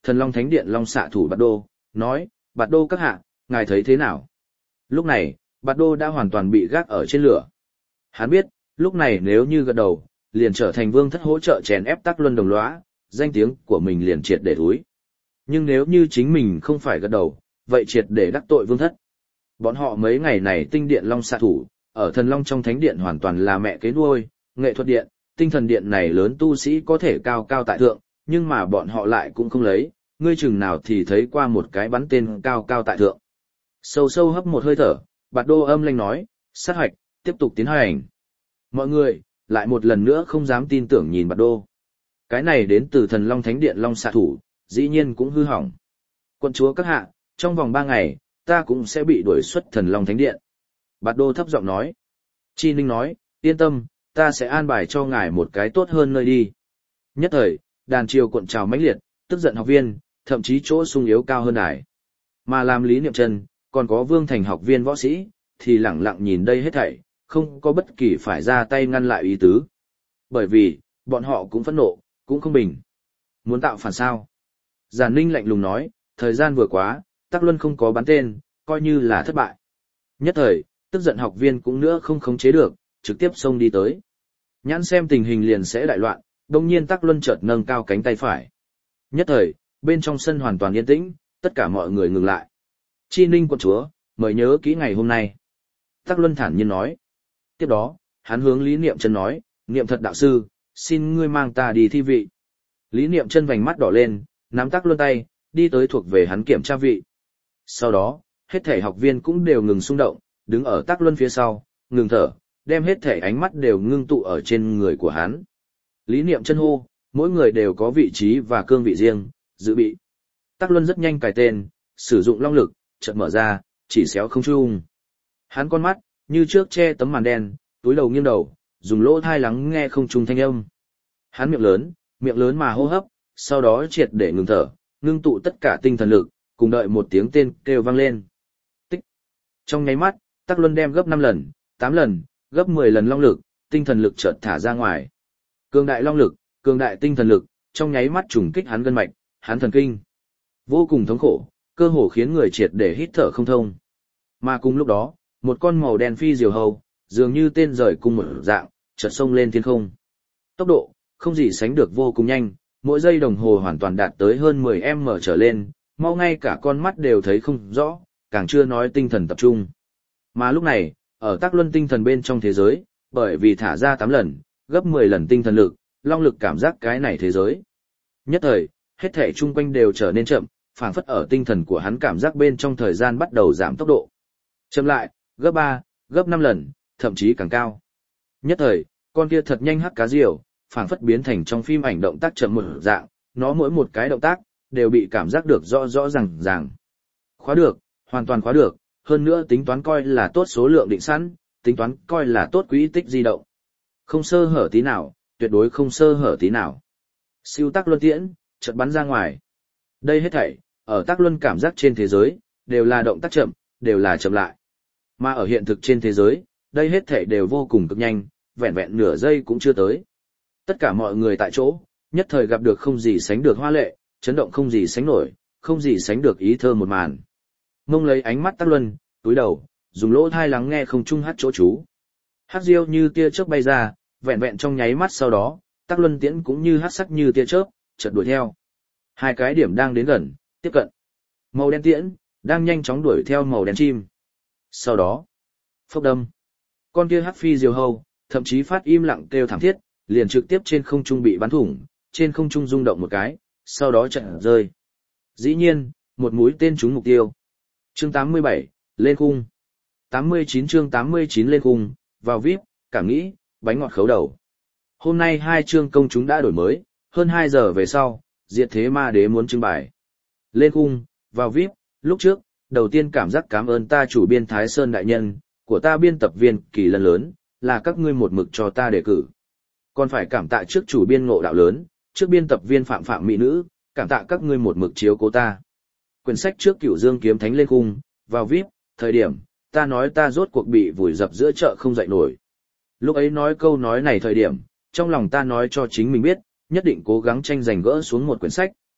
Thần Long Thánh Điện Long xạ thủ Bạt Đô, nói, Bạt Đô các hạ, ngài thấy thế nào? Lúc này, Bạt Đô đã hoàn toàn bị gác ở trên lửa. Hắn biết, lúc này nếu như gật đầu, liền trở thành vương thất hỗ trợ chèn ép Tắc Luân đồng lõa, danh tiếng của mình liền triệt để thúi. Nhưng nếu như chính mình không phải gật đầu, vậy triệt để đắc tội vương thất. Bọn họ mấy ngày này tinh điện Long xạ thủ, ở Thần Long trong thánh điện hoàn toàn là mẹ kế nuôi, nghệ thuật điện, tinh thần điện này lớn tu sĩ có thể cao cao tại thượng, nhưng mà bọn họ lại cũng không lấy, ngươi chừng nào thì thấy qua một cái bắn tên cao cao tại thượng. Sâu sâu hấp một hơi thở, Bạt Đô âm lanh nói, sát hoạch, tiếp tục tiến hành. Mọi người, lại một lần nữa không dám tin tưởng nhìn Bạt Đô. Cái này đến từ Thần Long Thánh Điện Long xạ thủ, dĩ nhiên cũng hư hỏng. Quân chúa các hạ, trong vòng ba ngày, ta cũng sẽ bị đuổi xuất Thần Long Thánh Điện. Bạt Đô thấp giọng nói. Chi Ninh nói, yên tâm, ta sẽ an bài cho ngài một cái tốt hơn nơi đi. Nhất thời, đàn triều cuộn trào mãnh liệt, tức giận học viên, thậm chí chỗ sung yếu cao hơn đài. Mà làm Lý Niệm Chân, còn có Vương Thành học viên võ sĩ, thì lẳng lặng nhìn đây hết thảy, không có bất kỳ phải ra tay ngăn lại ý tứ. Bởi vì, bọn họ cũng phẫn nộ, cũng không bình. Muốn tạo phản sao? Giản Ninh lạnh lùng nói, thời gian vừa quá, Tắc Luân không có bắn tên, coi như là thất bại. Nhất thời, tức giận học viên cũng nữa không khống chế được, trực tiếp xông đi tới. Nhãn xem tình hình liền sẽ đại loạn, đồng nhiên Tắc Luân chợt nâng cao cánh tay phải. Nhất thời, bên trong sân hoàn toàn yên tĩnh, tất cả mọi người ngừng lại. Chi Ninh quận chúa, mời nhớ kỹ ngày hôm nay. Tắc Luân thản nhiên nói. Tiếp đó, hắn hướng Lý Niệm Chân nói, Niệm Thật đạo sư, xin ngươi mang ta đi thi vị. Lý Niệm Chân vành mắt đỏ lên, nắm Tắc Luân tay, đi tới thuộc về hắn kiểm tra vị. Sau đó, hết thể học viên cũng đều ngừng xung động, đứng ở Tắc Luân phía sau, ngừng thở, đem hết thể ánh mắt đều ngưng tụ ở trên người của hắn. Lý Niệm Chân hô, mỗi người đều có vị trí và cương vị riêng, dự bị. Tắc Luân rất nhanh cài tên, sử dụng long lực, chợt mở ra, chỉ xéo không trung. Hắn con mắt, như trước che tấm màn đen, túi đầu nghiêng đầu, dùng lỗ thai lắng nghe không trung thanh âm. Hắn miệng lớn, miệng lớn mà hô hấp, sau đó triệt để ngừng thở, ngưng tụ tất cả tinh thần lực, cùng đợi một tiếng tên kêu vang lên. Tích. Trong nháy mắt, Tắc Luân đem gấp năm lần, tám lần, gấp mười lần long lực, tinh thần lực chợt thả ra ngoài. Cường đại long lực, cường đại tinh thần lực, trong nháy mắt trùng kích hắn gân mạch, hắn thần kinh. Vô cùng thống khổ, cơ hồ khiến người triệt để hít thở không thông. Mà cùng lúc đó, một con màu đen phi diều hầu, dường như tên rời cung một dạng, chợt xông lên thiên không. Tốc độ, không gì sánh được vô cùng nhanh, mỗi giây đồng hồ hoàn toàn đạt tới hơn mười ki lô mét trở lên, mau ngay cả con mắt đều thấy không rõ, càng chưa nói tinh thần tập trung. Mà lúc này, ở Tắc Luân tinh thần bên trong thế giới, bởi vì thả ra tám lần, gấp mười lần tinh thần lực, long lực cảm giác cái này thế giới. Nhất thời, hết thảy chung quanh đều trở nên chậm, phảng phất ở tinh thần của hắn cảm giác bên trong thời gian bắt đầu giảm tốc độ. Chậm lại, gấp ba, gấp năm lần, thậm chí càng cao. Nhất thời, con kia thật nhanh hắc cá diều, phảng phất biến thành trong phim ảnh động tác chậm một dạng, nó mỗi một cái động tác đều bị cảm giác được rõ rõ ràng ràng. Khóa được, hoàn toàn khóa được, hơn nữa tính toán coi là tốt số lượng định sẵn, tính toán coi là tốt quỹ tích di động. Không sơ hở tí nào, tuyệt đối không sơ hở tí nào. Siêu Tắc Luân tiễn, chợt bắn ra ngoài. Đây hết thảy, ở Tắc Luân cảm giác trên thế giới, đều là động tác chậm, đều là chậm lại. Mà ở hiện thực trên thế giới, đây hết thảy đều vô cùng cực nhanh, vẹn vẹn nửa giây cũng chưa tới. Tất cả mọi người tại chỗ, nhất thời gặp được không gì sánh được hoa lệ, chấn động không gì sánh nổi, không gì sánh được ý thơ một màn. Mông lấy ánh mắt Tắc Luân, túi đầu, dùng lỗ thai lắng nghe không trung hát chỗ chú. Hát diêu như tia chớp bay ra, vẹn vẹn trong nháy mắt sau đó, Tắc Luân tiễn cũng như hát sắc như tia chớp, chợt đuổi theo. Hai cái điểm đang đến gần, tiếp cận. Màu đen tiễn, đang nhanh chóng đuổi theo màu đen chim. Sau đó, phốc đâm. Con kia hắc phi diều hâu, thậm chí phát im lặng kêu thảm thiết, liền trực tiếp trên không trung bị bắn thủng, trên không trung rung động một cái, sau đó chợt rơi. Dĩ nhiên, một mũi tên trúng mục tiêu. Chương tám mươi bảy, lên khung. tám mươi chín chương tám mươi chín lên khung, vào víp, cảm nghĩ, bánh ngọt khấu đầu. Hôm nay hai chương công chúng đã đổi mới, hơn hai giờ về sau, Diệt Thế Ma Đế muốn trưng bày. Lên khung, vào víp, lúc trước, đầu tiên cảm giác cảm ơn ta chủ biên Thái Sơn đại nhân, của ta biên tập viên Kỳ Lân lớn, là các ngươi một mực cho ta đề cử. Còn phải cảm tạ trước chủ biên Ngộ Đạo lớn, trước biên tập viên Phạm Phạm Mỹ Nữ, cảm tạ các ngươi một mực chiếu cố ta. Quyển sách trước Cửu Dương Kiếm Thánh lên khung, vào víp, thời điểm, ta nói ta rốt cuộc bị vùi dập giữa chợ không dậy nổi. Lúc ấy nói câu nói này thời điểm, trong lòng ta nói cho chính mình biết, nhất định cố gắng tranh giành gỡ xuống một quyển sách,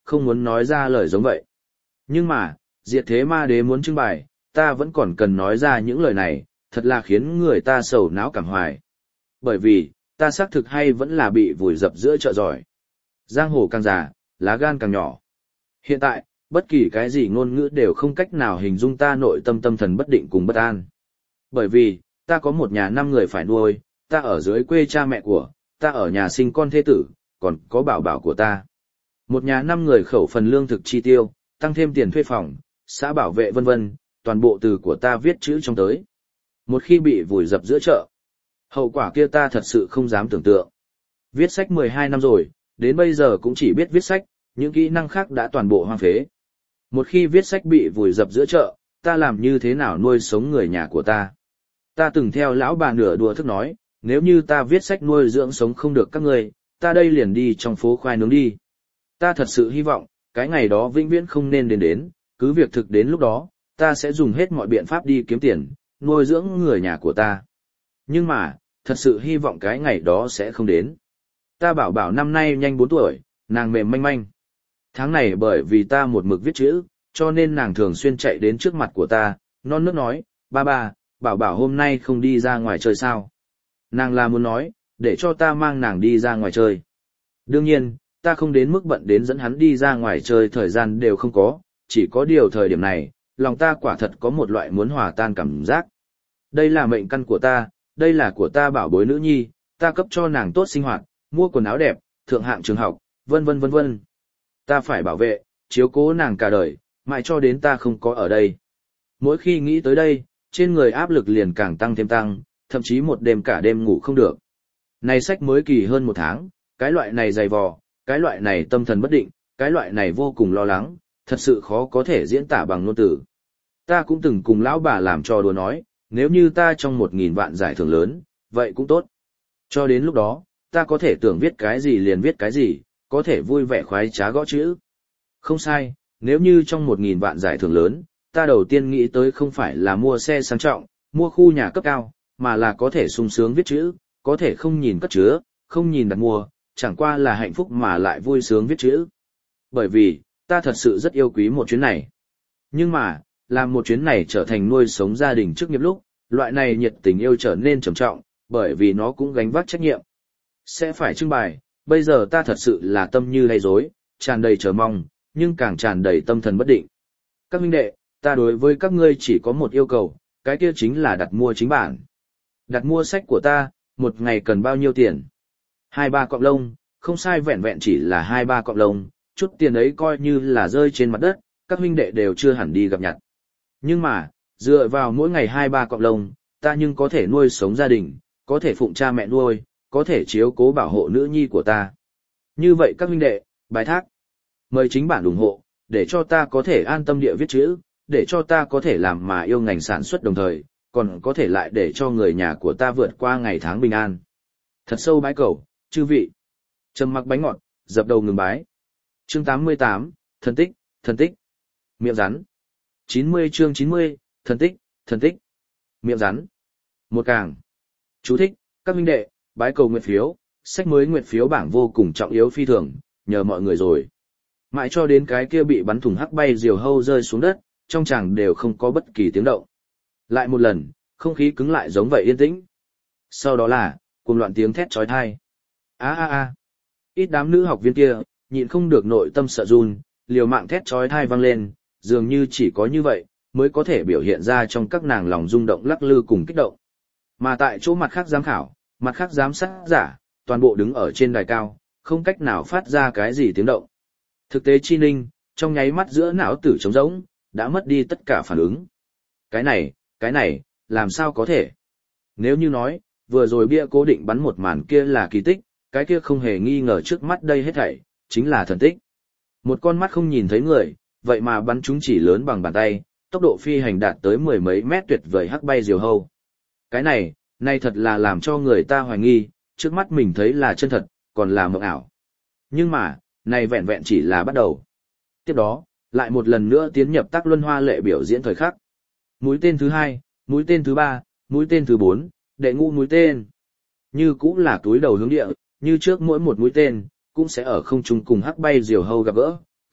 không muốn nói ra lời giống vậy. Nhưng mà, diệt thế ma đế muốn trưng bày, ta vẫn còn cần nói ra những lời này, thật là khiến người ta sầu não cảm hoài. Bởi vì, ta xác thực hay vẫn là bị vùi dập giữa chợ giỏi. Giang hồ càng già, lá gan càng nhỏ. Hiện tại, bất kỳ cái gì ngôn ngữ đều không cách nào hình dung ta nội tâm tâm thần bất định cùng bất an. Bởi vì, ta có một nhà năm người phải nuôi, ta ở dưới quê cha mẹ của, ta ở nhà sinh con thế tử, còn có bảo bảo của ta. Một nhà năm người khẩu phần lương thực chi tiêu, tăng thêm tiền thuê phòng, xã bảo vệ vân vân, toàn bộ từ của ta viết chữ trong tới. Một khi bị vùi dập giữa chợ, hậu quả kia ta thật sự không dám tưởng tượng. Viết sách mười hai năm rồi, đến bây giờ cũng chỉ biết viết sách, những kỹ năng khác đã toàn bộ hoang phế. Một khi viết sách bị vùi dập giữa chợ, ta làm như thế nào nuôi sống người nhà của ta? Ta từng theo lão bà nửa đùa thức nói, nếu như ta viết sách nuôi dưỡng sống không được các ngươi, ta đây liền đi trong phố khoai nướng đi. Ta thật sự hy vọng, cái ngày đó vĩnh viễn không nên đến đến, cứ việc thực đến lúc đó, ta sẽ dùng hết mọi biện pháp đi kiếm tiền, nuôi dưỡng người nhà của ta. Nhưng mà, thật sự hy vọng cái ngày đó sẽ không đến. Ta bảo bảo năm nay nhanh bốn tuổi, nàng mềm manh manh. Tháng này bởi vì ta một mực viết chữ, cho nên nàng thường xuyên chạy đến trước mặt của ta, non nớt nói, ba ba, bảo bảo hôm nay không đi ra ngoài chơi sao. Nàng là muốn nói, để cho ta mang nàng đi ra ngoài chơi. Đương nhiên, ta không đến mức bận đến dẫn hắn đi ra ngoài chơi thời gian đều không có, chỉ có điều thời điểm này, lòng ta quả thật có một loại muốn hòa tan cảm giác. Đây là mệnh căn của ta, đây là của ta bảo bối nữ nhi, ta cấp cho nàng tốt sinh hoạt, mua quần áo đẹp, thượng hạng trường học, vân vân vân vân. Ta phải bảo vệ, chiếu cố nàng cả đời, mãi cho đến ta không có ở đây. Mỗi khi nghĩ tới đây, trên người áp lực liền càng tăng thêm tăng, thậm chí một đêm cả đêm ngủ không được. Này sách mới kỳ hơn một tháng, cái loại này dày vò, cái loại này tâm thần bất định, cái loại này vô cùng lo lắng, thật sự khó có thể diễn tả bằng ngôn từ. Ta cũng từng cùng lão bà làm trò đùa nói, nếu như ta trong một nghìn vạn giải thưởng lớn, vậy cũng tốt. Cho đến lúc đó, ta có thể tưởng viết cái gì liền viết cái gì, có thể vui vẻ khoái trá gõ chữ. Không sai, nếu như trong một nghìn vạn giải thưởng lớn, ta đầu tiên nghĩ tới không phải là mua xe sang trọng, mua khu nhà cấp cao, mà là có thể sung sướng viết chữ, có thể không nhìn cất chứa, không nhìn đặt mua, chẳng qua là hạnh phúc mà lại vui sướng viết chữ. Bởi vì, ta thật sự rất yêu quý một chuyến này. Nhưng mà, làm một chuyến này trở thành nuôi sống gia đình trước nghiệp lúc, loại này nhiệt tình yêu trở nên trầm trọng, bởi vì nó cũng gánh vác trách nhiệm. Sẽ phải trưng bày, bây giờ ta thật sự là tâm như lay rối, tràn đầy chờ mong, nhưng càng tràn đầy tâm thần bất định. Các huynh đệ, ta đối với các ngươi chỉ có một yêu cầu, cái kia chính là đặt mua chính bản. Đặt mua sách của ta, một ngày cần bao nhiêu tiền? Hai ba cọng lông, không sai, vẹn vẹn chỉ là hai ba cọng lông, chút tiền ấy coi như là rơi trên mặt đất, các huynh đệ đều chưa hẳn đi gặp nhặt. Nhưng mà, dựa vào mỗi ngày hai ba cọng lông, ta nhưng có thể nuôi sống gia đình, có thể phụng cha mẹ nuôi, có thể chiếu cố bảo hộ nữ nhi của ta. Như vậy các huynh đệ, bài thác. Mời chính bản ủng hộ, để cho ta có thể an tâm địa viết chữ, để cho ta có thể làm mà yêu ngành sản xuất đồng thời, còn có thể lại để cho người nhà của ta vượt qua ngày tháng bình an. Thật sâu bái cầu, chư vị. Trầm mặc bánh ngọt, dập đầu ngừng bái. Chương tám mươi tám, thân tích, thân tích. Miệng rắn. chín mươi chương chín mươi, thân tích, thân tích. Miệng rắn. Một càng. Chú thích, các huynh đệ, bái cầu nguyện phiếu, sách mới nguyện phiếu bảng vô cùng trọng yếu phi thường, nhờ mọi người rồi. Mãi cho đến cái kia bị bắn thủng hắc bay diều hâu rơi xuống đất, trong chàng đều không có bất kỳ tiếng động. Lại một lần, không khí cứng lại giống vậy yên tĩnh. Sau đó là, cùng loạn tiếng thét chói tai. A a a. Ít đám nữ học viên kia, nhịn không được nội tâm sợ run, liều mạng thét chói tai vang lên, dường như chỉ có như vậy, mới có thể biểu hiện ra trong các nàng lòng rung động lắc lư cùng kích động. Mà tại chỗ mặt khác giám khảo, mặt khác giám sát giả, toàn bộ đứng ở trên đài cao, không cách nào phát ra cái gì tiếng động. Thực tế chi ninh, trong nháy mắt giữa não tử trống rỗng, đã mất đi tất cả phản ứng. Cái này, cái này, làm sao có thể? Nếu như nói, vừa rồi bia cố định bắn một màn kia là kỳ tích, cái kia không hề nghi ngờ trước mắt đây hết thảy, chính là thần tích. Một con mắt không nhìn thấy người, vậy mà bắn chúng chỉ lớn bằng bàn tay, tốc độ phi hành đạt tới mười mấy mét tuyệt vời hắc bay diều hâu. Cái này, này thật là làm cho người ta hoài nghi, trước mắt mình thấy là chân thật, còn là mộng ảo. Nhưng mà, này vẹn vẹn chỉ là bắt đầu. Tiếp đó, lại một lần nữa tiến nhập tác luân hoa lệ biểu diễn thời khắc. Mũi tên thứ hai, mũi tên thứ ba, mũi tên thứ bốn, đệ ngũ mũi tên. Như cũng là túi đầu hướng địa, như trước mỗi một mũi tên, cũng sẽ ở không trung cùng hắc bay diều hâu gặp gỡ,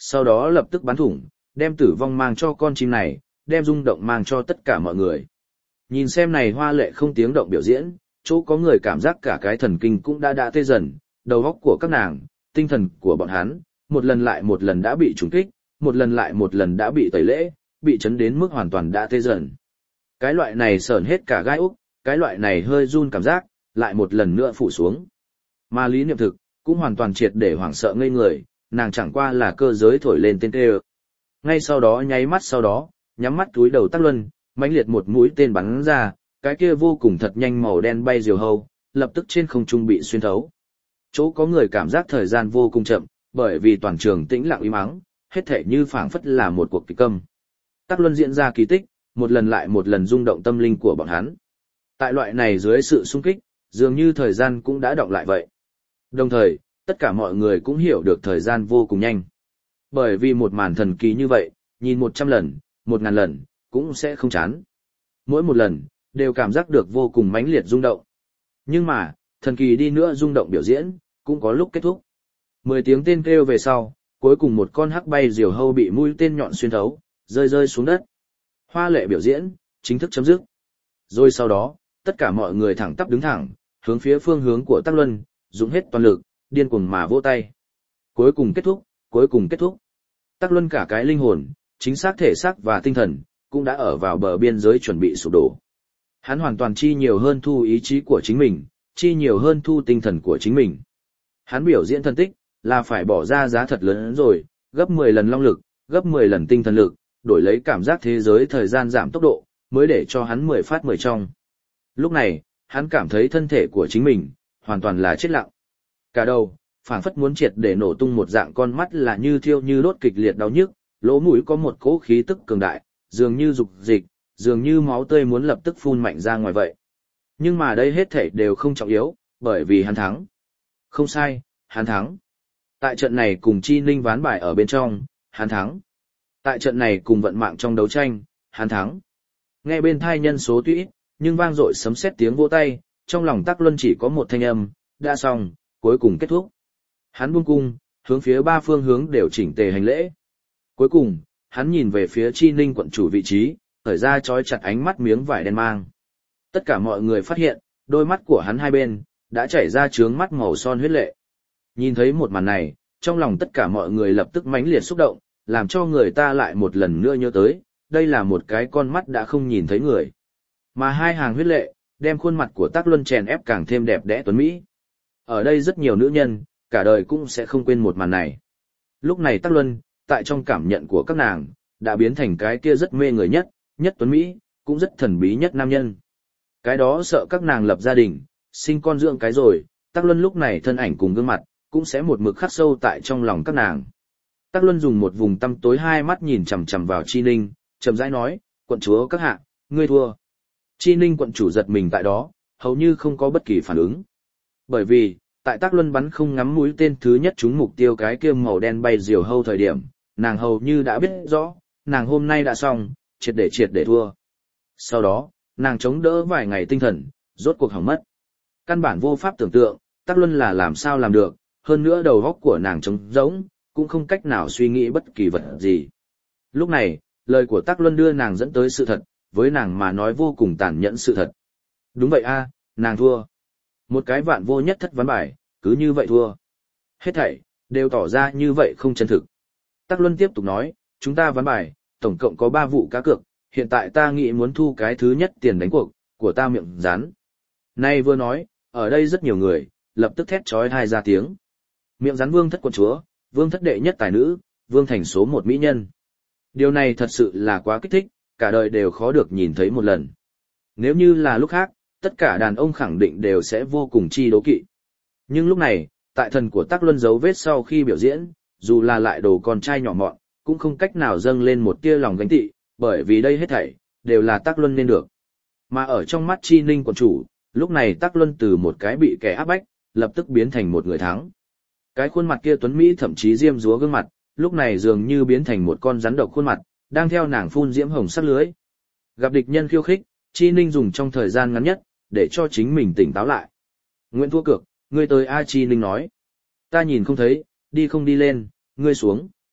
sau đó lập tức bắn thủng, đem tử vong mang cho con chim này, đem rung động mang cho tất cả mọi người. Nhìn xem này hoa lệ không tiếng động biểu diễn, chỗ có người cảm giác cả cái thần kinh cũng đã đã tê dần, đầu óc của các nàng, tinh thần của bọn hắn, một lần lại một lần đã bị trùng kích, một lần lại một lần đã bị tẩy lễ, bị chấn đến mức hoàn toàn đã tê dần. Cái loại này sởn hết cả gai úc, cái loại này hơi run cảm giác, lại một lần nữa phủ xuống. Mà Lý Niệm Thực, cũng hoàn toàn triệt để hoảng sợ ngây người, nàng chẳng qua là cơ giới thổi lên tên tê. Ngay sau đó nháy mắt sau đó, nhắm mắt túi đầu Tắc Luân, mãnh liệt một mũi tên bắn ra, cái kia vô cùng thật nhanh màu đen bay diều hâu, lập tức trên không trung bị xuyên thấu. Chỗ có người cảm giác thời gian vô cùng chậm, bởi vì toàn trường tĩnh lặng im ắng, hết thể như phảng phất là một cuộc kịch câm. Tắc Luân diễn ra kỳ tích, một lần lại một lần rung động tâm linh của bọn hắn. Tại loại này dưới sự xung kích, dường như thời gian cũng đã đọng lại vậy. Đồng thời, tất cả mọi người cũng hiểu được thời gian vô cùng nhanh. Bởi vì một màn thần kỳ như vậy, nhìn một trăm lần, một ngàn lần, cũng sẽ không chán. Mỗi một lần, đều cảm giác được vô cùng mãnh liệt rung động. Nhưng mà, thần kỳ đi nữa rung động biểu diễn, cũng có lúc kết thúc. Mười tiếng tên kêu về sau, cuối cùng một con hắc bay diều hâu bị mũi tên nhọn xuyên thấu, rơi rơi xuống đất. Hoa lệ biểu diễn, chính thức chấm dứt. Rồi sau đó, tất cả mọi người thẳng tắp đứng thẳng, hướng phía phương hướng của Tắc Luân, dùng hết toàn lực, điên cuồng mà vỗ tay. Cuối cùng kết thúc, cuối cùng kết thúc. Tắc Luân cả cái linh hồn, chính xác thể xác và tinh thần, cũng đã ở vào bờ biên giới chuẩn bị sụp đổ. Hắn hoàn toàn chi nhiều hơn thu ý chí của chính mình, chi nhiều hơn thu tinh thần của chính mình. Hắn biểu diễn thần tích, là phải bỏ ra giá thật lớn rồi, gấp mười lần long lực, gấp mười lần tinh thần lực, đổi lấy cảm giác thế giới thời gian giảm tốc độ, mới để cho hắn mười phát mười trong. Lúc này, hắn cảm thấy thân thể của chính mình, hoàn toàn là chết lặng. Cả đầu, phảng phất muốn triệt để nổ tung một dạng, con mắt là như thiêu như đốt kịch liệt đau nhức, lỗ mũi có một cỗ khí tức cường đại, dường như dục dịch, dường như máu tươi muốn lập tức phun mạnh ra ngoài vậy. Nhưng mà đây hết thảy đều không trọng yếu, bởi vì hắn thắng. Không sai, hắn thắng. Tại trận này cùng Chi Ninh ván bài ở bên trong, hắn thắng. Tại trận này cùng vận mạng trong đấu tranh, hắn thắng. Nghe bên thai nhân số tuy ít, nhưng vang dội sấm sét tiếng vỗ tay, trong lòng Tắc Luân chỉ có một thanh âm, đã xong, cuối cùng kết thúc. Hắn buông cung, hướng phía ba phương hướng đều chỉnh tề hành lễ. Cuối cùng, hắn nhìn về phía Chi Ninh quận chủ vị trí, khởi ra trói chặt ánh mắt miếng vải đen mang. Tất cả mọi người phát hiện, đôi mắt của hắn hai bên, đã chảy ra trướng mắt màu son huyết lệ. Nhìn thấy một màn này, trong lòng tất cả mọi người lập tức mãnh liệt xúc động, làm cho người ta lại một lần nữa nhớ tới, đây là một cái con mắt đã không nhìn thấy người. Mà hai hàng huyết lệ, đem khuôn mặt của Tắc Luân chèn ép càng thêm đẹp đẽ tuấn mỹ. Ở đây rất nhiều nữ nhân, cả đời cũng sẽ không quên một màn này. Lúc này Tắc Luân, tại trong cảm nhận của các nàng, đã biến thành cái kia rất mê người nhất, nhất tuấn mỹ, cũng rất thần bí nhất nam nhân. Cái đó sợ các nàng lập gia đình, sinh con dưỡng cái rồi, Tắc Luân lúc này thân ảnh cùng gương mặt, cũng sẽ một mực khắc sâu tại trong lòng các nàng. Tắc Luân dùng một vùng tăm tối hai mắt nhìn chằm chằm vào Chi Ninh, chậm rãi nói, quận chúa các hạ, ngươi thua. Chi Ninh quận chủ giật mình tại đó, hầu như không có bất kỳ phản ứng. Bởi vì, tại Tắc Luân bắn không ngắm mũi tên thứ nhất trúng mục tiêu cái kia màu đen bay diều hâu thời điểm, nàng hầu như đã biết rõ, nàng hôm nay đã xong, triệt để triệt để thua. Sau đó, nàng chống đỡ vài ngày tinh thần, rốt cuộc hỏng mất. Căn bản vô pháp tưởng tượng, Tắc Luân là làm sao làm được, hơn nữa đầu óc của nàng trống rỗng, cũng không cách nào suy nghĩ bất kỳ vật gì. Lúc này, lời của Tắc Luân đưa nàng dẫn tới sự thật, với nàng mà nói vô cùng tàn nhẫn sự thật. Đúng vậy a, nàng thua. Một cái vạn vô nhất thất ván bài, cứ như vậy thua. Hết thảy, đều tỏ ra như vậy không chân thực. Tắc Luân tiếp tục nói, chúng ta ván bài, tổng cộng có ba vụ cá cược, hiện tại ta nghĩ muốn thu cái thứ nhất tiền đánh cuộc, của ta miệng rắn. Nay vừa nói, ở đây rất nhiều người, lập tức thét chói tai ra tiếng. Miệng rắn Vương thất quận chúa, Vương thất đệ nhất tài nữ, Vương thành số một mỹ nhân. Điều này thật sự là quá kích thích, cả đời đều khó được nhìn thấy một lần. Nếu như là lúc khác, tất cả đàn ông khẳng định đều sẽ vô cùng chi đố kỵ. Nhưng lúc này, tại thần của Tắc Luân dấu vết sau khi biểu diễn, dù là lại đồ con trai nhỏ mọn, cũng không cách nào dâng lên một tia lòng gánh tị, bởi vì đây hết thảy đều là Tắc Luân nên được. Mà ở trong mắt Chi Ninh quận chủ, lúc này Tắc Luân từ một cái bị kẻ áp bách, lập tức biến thành một người thắng. Cái khuôn mặt kia tuấn mỹ thậm chí diêm dúa gương mặt, lúc này dường như biến thành một con rắn độc khuôn mặt, đang theo nàng phun diễm hồng sắc lưới. Gặp địch nhân khiêu khích, Chi Ninh dùng trong thời gian ngắn nhất, để cho chính mình tỉnh táo lại. Nguyễn thua cược, ngươi tới A. Chi Ninh nói. Ta nhìn không thấy, đi không đi lên, ngươi xuống.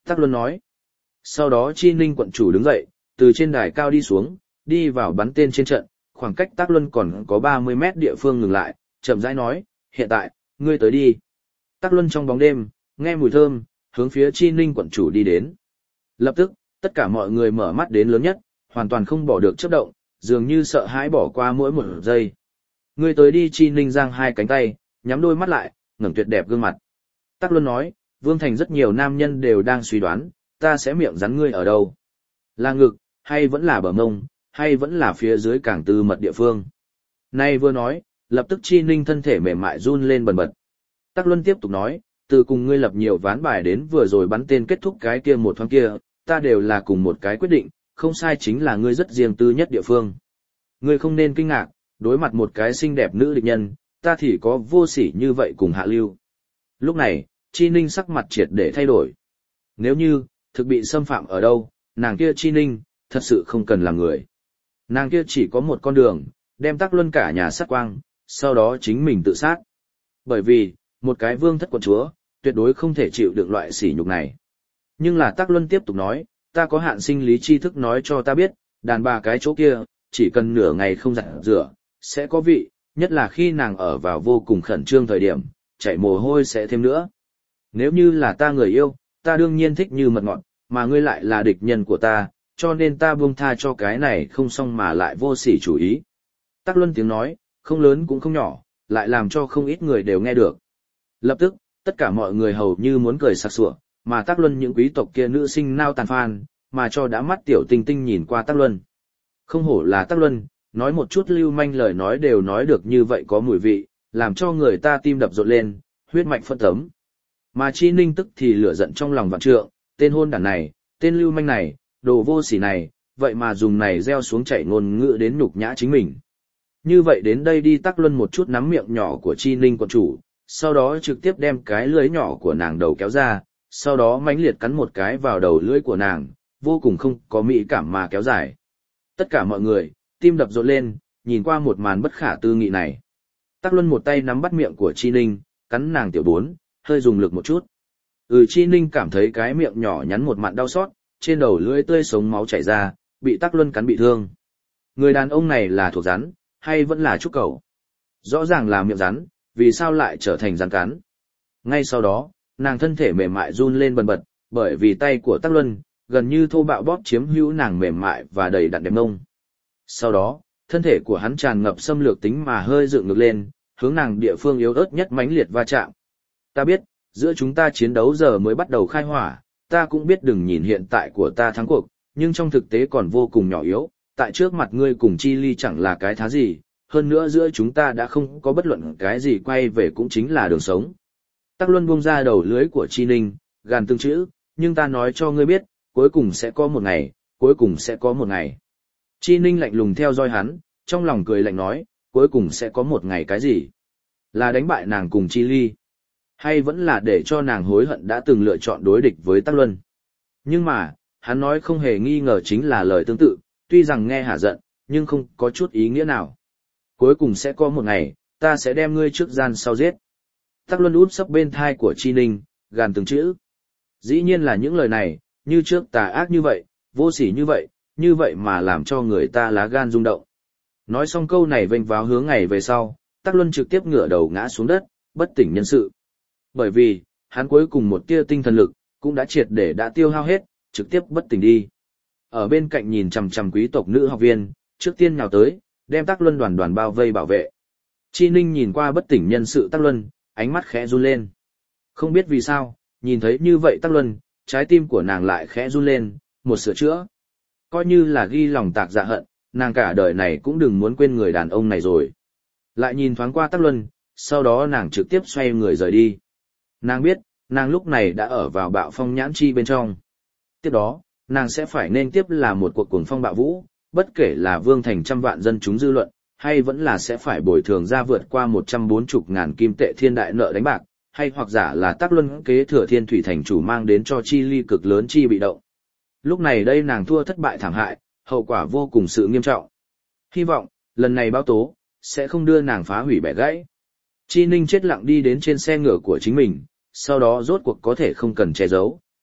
Tắc Luân nói. Sau đó Chi Ninh quận chủ đứng dậy, từ trên đài cao đi xuống, đi vào bắn tên trên trận, khoảng cách Tắc Luân còn có ba mươi mét địa phương ngừng lại, chậm rãi nói, hiện tại, ngươi tới đi. Tắc Luân trong bóng đêm, nghe mùi thơm, hướng phía Chi Ninh quận chủ đi đến. Lập tức, tất cả mọi người mở mắt đến lớn nhất, hoàn toàn không bỏ được chớp động, dường như sợ hãi bỏ qua mỗi một giây. Ngươi tới đi. Chi Ninh giang hai cánh tay, nhắm đôi mắt lại, ngẩng tuyệt đẹp gương mặt. Tắc Luân nói, Vương Thành rất nhiều nam nhân đều đang suy đoán, ta sẽ miệng rắn ngươi ở đâu? Là ngực, hay vẫn là bờ mông, hay vẫn là phía dưới càng tư mật địa phương? Nay vừa nói, lập tức Chi Ninh thân thể mềm mại run lên bần bật. Tắc Luân tiếp tục nói, từ cùng ngươi lập nhiều ván bài đến vừa rồi bắn tên kết thúc cái kia một thoáng kia, ta đều là cùng một cái quyết định, không sai chính là ngươi rất riêng tư nhất địa phương. Ngươi không nên kinh ngạc, đối mặt một cái xinh đẹp nữ địch nhân, ta thì có vô sỉ như vậy cùng hạ lưu. Lúc này, Chi Ninh sắc mặt triệt để thay đổi. Nếu như, thực bị xâm phạm ở đâu, nàng kia Chi Ninh, thật sự không cần làm người. Nàng kia chỉ có một con đường, đem Tắc Luân cả nhà sát quang, sau đó chính mình tự sát. Bởi vì, một cái vương thất quận chúa, tuyệt đối không thể chịu được loại sỉ nhục này. Nhưng là Tắc Luân tiếp tục nói, ta có hạn sinh lý tri thức nói cho ta biết, đàn bà cái chỗ kia, chỉ cần nửa ngày không giặt rửa, sẽ có vị, nhất là khi nàng ở vào vô cùng khẩn trương thời điểm, chảy mồ hôi sẽ thêm nữa. Nếu như là ta người yêu, ta đương nhiên thích như mật ngọt, mà ngươi lại là địch nhân của ta, cho nên ta buông tha cho cái này không xong mà lại vô sỉ chủ ý. Tắc Luân tiếng nói, không lớn cũng không nhỏ, lại làm cho không ít người đều nghe được. Lập tức, tất cả mọi người hầu như muốn cười sặc sủa, mà Tắc Luân những quý tộc kia nữ sinh nao tàn phan, mà cho đã mắt tiểu tinh tinh nhìn qua Tắc Luân. Không hổ là Tắc Luân, nói một chút lưu manh lời nói đều nói được như vậy có mùi vị, làm cho người ta tim đập rộn lên, huyết mạch phân tấm. Mà Chi Ninh tức thì lửa giận trong lòng vạn trượng, tên hôn đản này, tên lưu manh này, đồ vô sỉ này, vậy mà dùng này gieo xuống chảy ngôn ngữ đến nhục nhã chính mình. Như vậy đến đây đi. Tắc Luân một chút nắm miệng nhỏ của Chi Ninh quận chủ, sau đó trực tiếp đem cái lưỡi nhỏ của nàng đầu kéo ra, sau đó mãnh liệt cắn một cái vào đầu lưỡi của nàng, vô cùng không có mỹ cảm mà kéo dài. Tất cả mọi người, tim đập rộn lên, nhìn qua một màn bất khả tư nghị này. Tắc Luân một tay nắm bắt miệng của Chi Ninh, cắn nàng tiểu bốn, hơi dùng lực một chút. Ừ. Chi Ninh cảm thấy cái miệng nhỏ nhắn một mặn đau xót, trên đầu lưỡi tươi sống máu chảy ra, bị Tắc Luân cắn bị thương. Người đàn ông này là thuộc rắn, hay vẫn là trúc cẩu? Rõ ràng là miệng rắn, vì sao lại trở thành rắn cắn? Ngay sau đó, nàng thân thể mềm mại run lên bần bật, bởi vì tay của Tắc Luân, gần như thô bạo bóp chiếm hữu nàng mềm mại và đầy đặn đẹp mông. Sau đó, thân thể của hắn tràn ngập xâm lược tính mà hơi dựng ngược lên, hướng nàng địa phương yếu ớt nhất mãnh liệt va chạm. Ta biết, giữa chúng ta chiến đấu giờ mới bắt đầu khai hỏa, ta cũng biết đừng nhìn hiện tại của ta thắng cuộc, nhưng trong thực tế còn vô cùng nhỏ yếu, tại trước mặt ngươi cùng Chi Ly chẳng là cái thá gì, hơn nữa giữa chúng ta đã không có bất luận cái gì quay về cũng chính là đường sống. Tắc Luân buông ra đầu lưới của Chi Ninh, gàn từng chữ, nhưng ta nói cho ngươi biết, cuối cùng sẽ có một ngày, cuối cùng sẽ có một ngày. Chi Ninh lạnh lùng theo dõi hắn, trong lòng cười lạnh nói, cuối cùng sẽ có một ngày cái gì? Là đánh bại nàng cùng Chi Ly? Hay vẫn là để cho nàng hối hận đã từng lựa chọn đối địch với Tắc Luân? Nhưng mà, hắn nói không hề nghi ngờ chính là lời tương tự, tuy rằng nghe hả giận, nhưng không có chút ý nghĩa nào. Cuối cùng sẽ có một ngày, ta sẽ đem ngươi trước gian sau giết. Tắc Luân út sấp bên thai của Chi Ninh, gàn từng chữ. Dĩ nhiên là những lời này, như trước tà ác như vậy, vô sỉ như vậy, như vậy mà làm cho người ta lá gan rung động. Nói xong câu này vênh váo hướng ngày về sau, Tắc Luân trực tiếp ngửa đầu ngã xuống đất, bất tỉnh nhân sự. Bởi vì, hắn cuối cùng một tia tinh thần lực, cũng đã triệt để đã tiêu hao hết, trực tiếp bất tỉnh đi. Ở bên cạnh nhìn chằm chằm quý tộc nữ học viên, trước tiên nhào tới, đem Tắc Luân đoàn đoàn bao vây bảo vệ. Chi Ninh nhìn qua bất tỉnh nhân sự Tắc Luân, ánh mắt khẽ run lên. Không biết vì sao, nhìn thấy như vậy Tắc Luân, trái tim của nàng lại khẽ run lên, một sửa chữa. Coi như là ghi lòng tạc dạ hận, nàng cả đời này cũng đừng muốn quên người đàn ông này rồi. Lại nhìn thoáng qua Tắc Luân, sau đó nàng trực tiếp xoay người rời đi. Nàng biết, nàng lúc này đã ở vào bạo phong nhãn chi bên trong. Tiếp đó, nàng sẽ phải nên tiếp là một cuộc cuồng phong bạo vũ, bất kể là Vương Thành trăm vạn dân chúng dư luận, hay vẫn là sẽ phải bồi thường ra vượt qua một trăm bốn mươi ngàn kim tệ thiên đại nợ đánh bạc, hay hoặc giả là Tắc Luân kế thừa Thiên Thủy Thành chủ mang đến cho Chi Ly cực lớn chi bị động. Lúc này đây nàng thua thất bại thảm hại, hậu quả vô cùng sự nghiêm trọng. Hy vọng, lần này báo tố, sẽ không đưa nàng phá hủy bẻ gãy. Chi Ninh chết lặng đi đến trên xe ngựa của chính mình, sau đó rốt cuộc có thể không cần che giấu.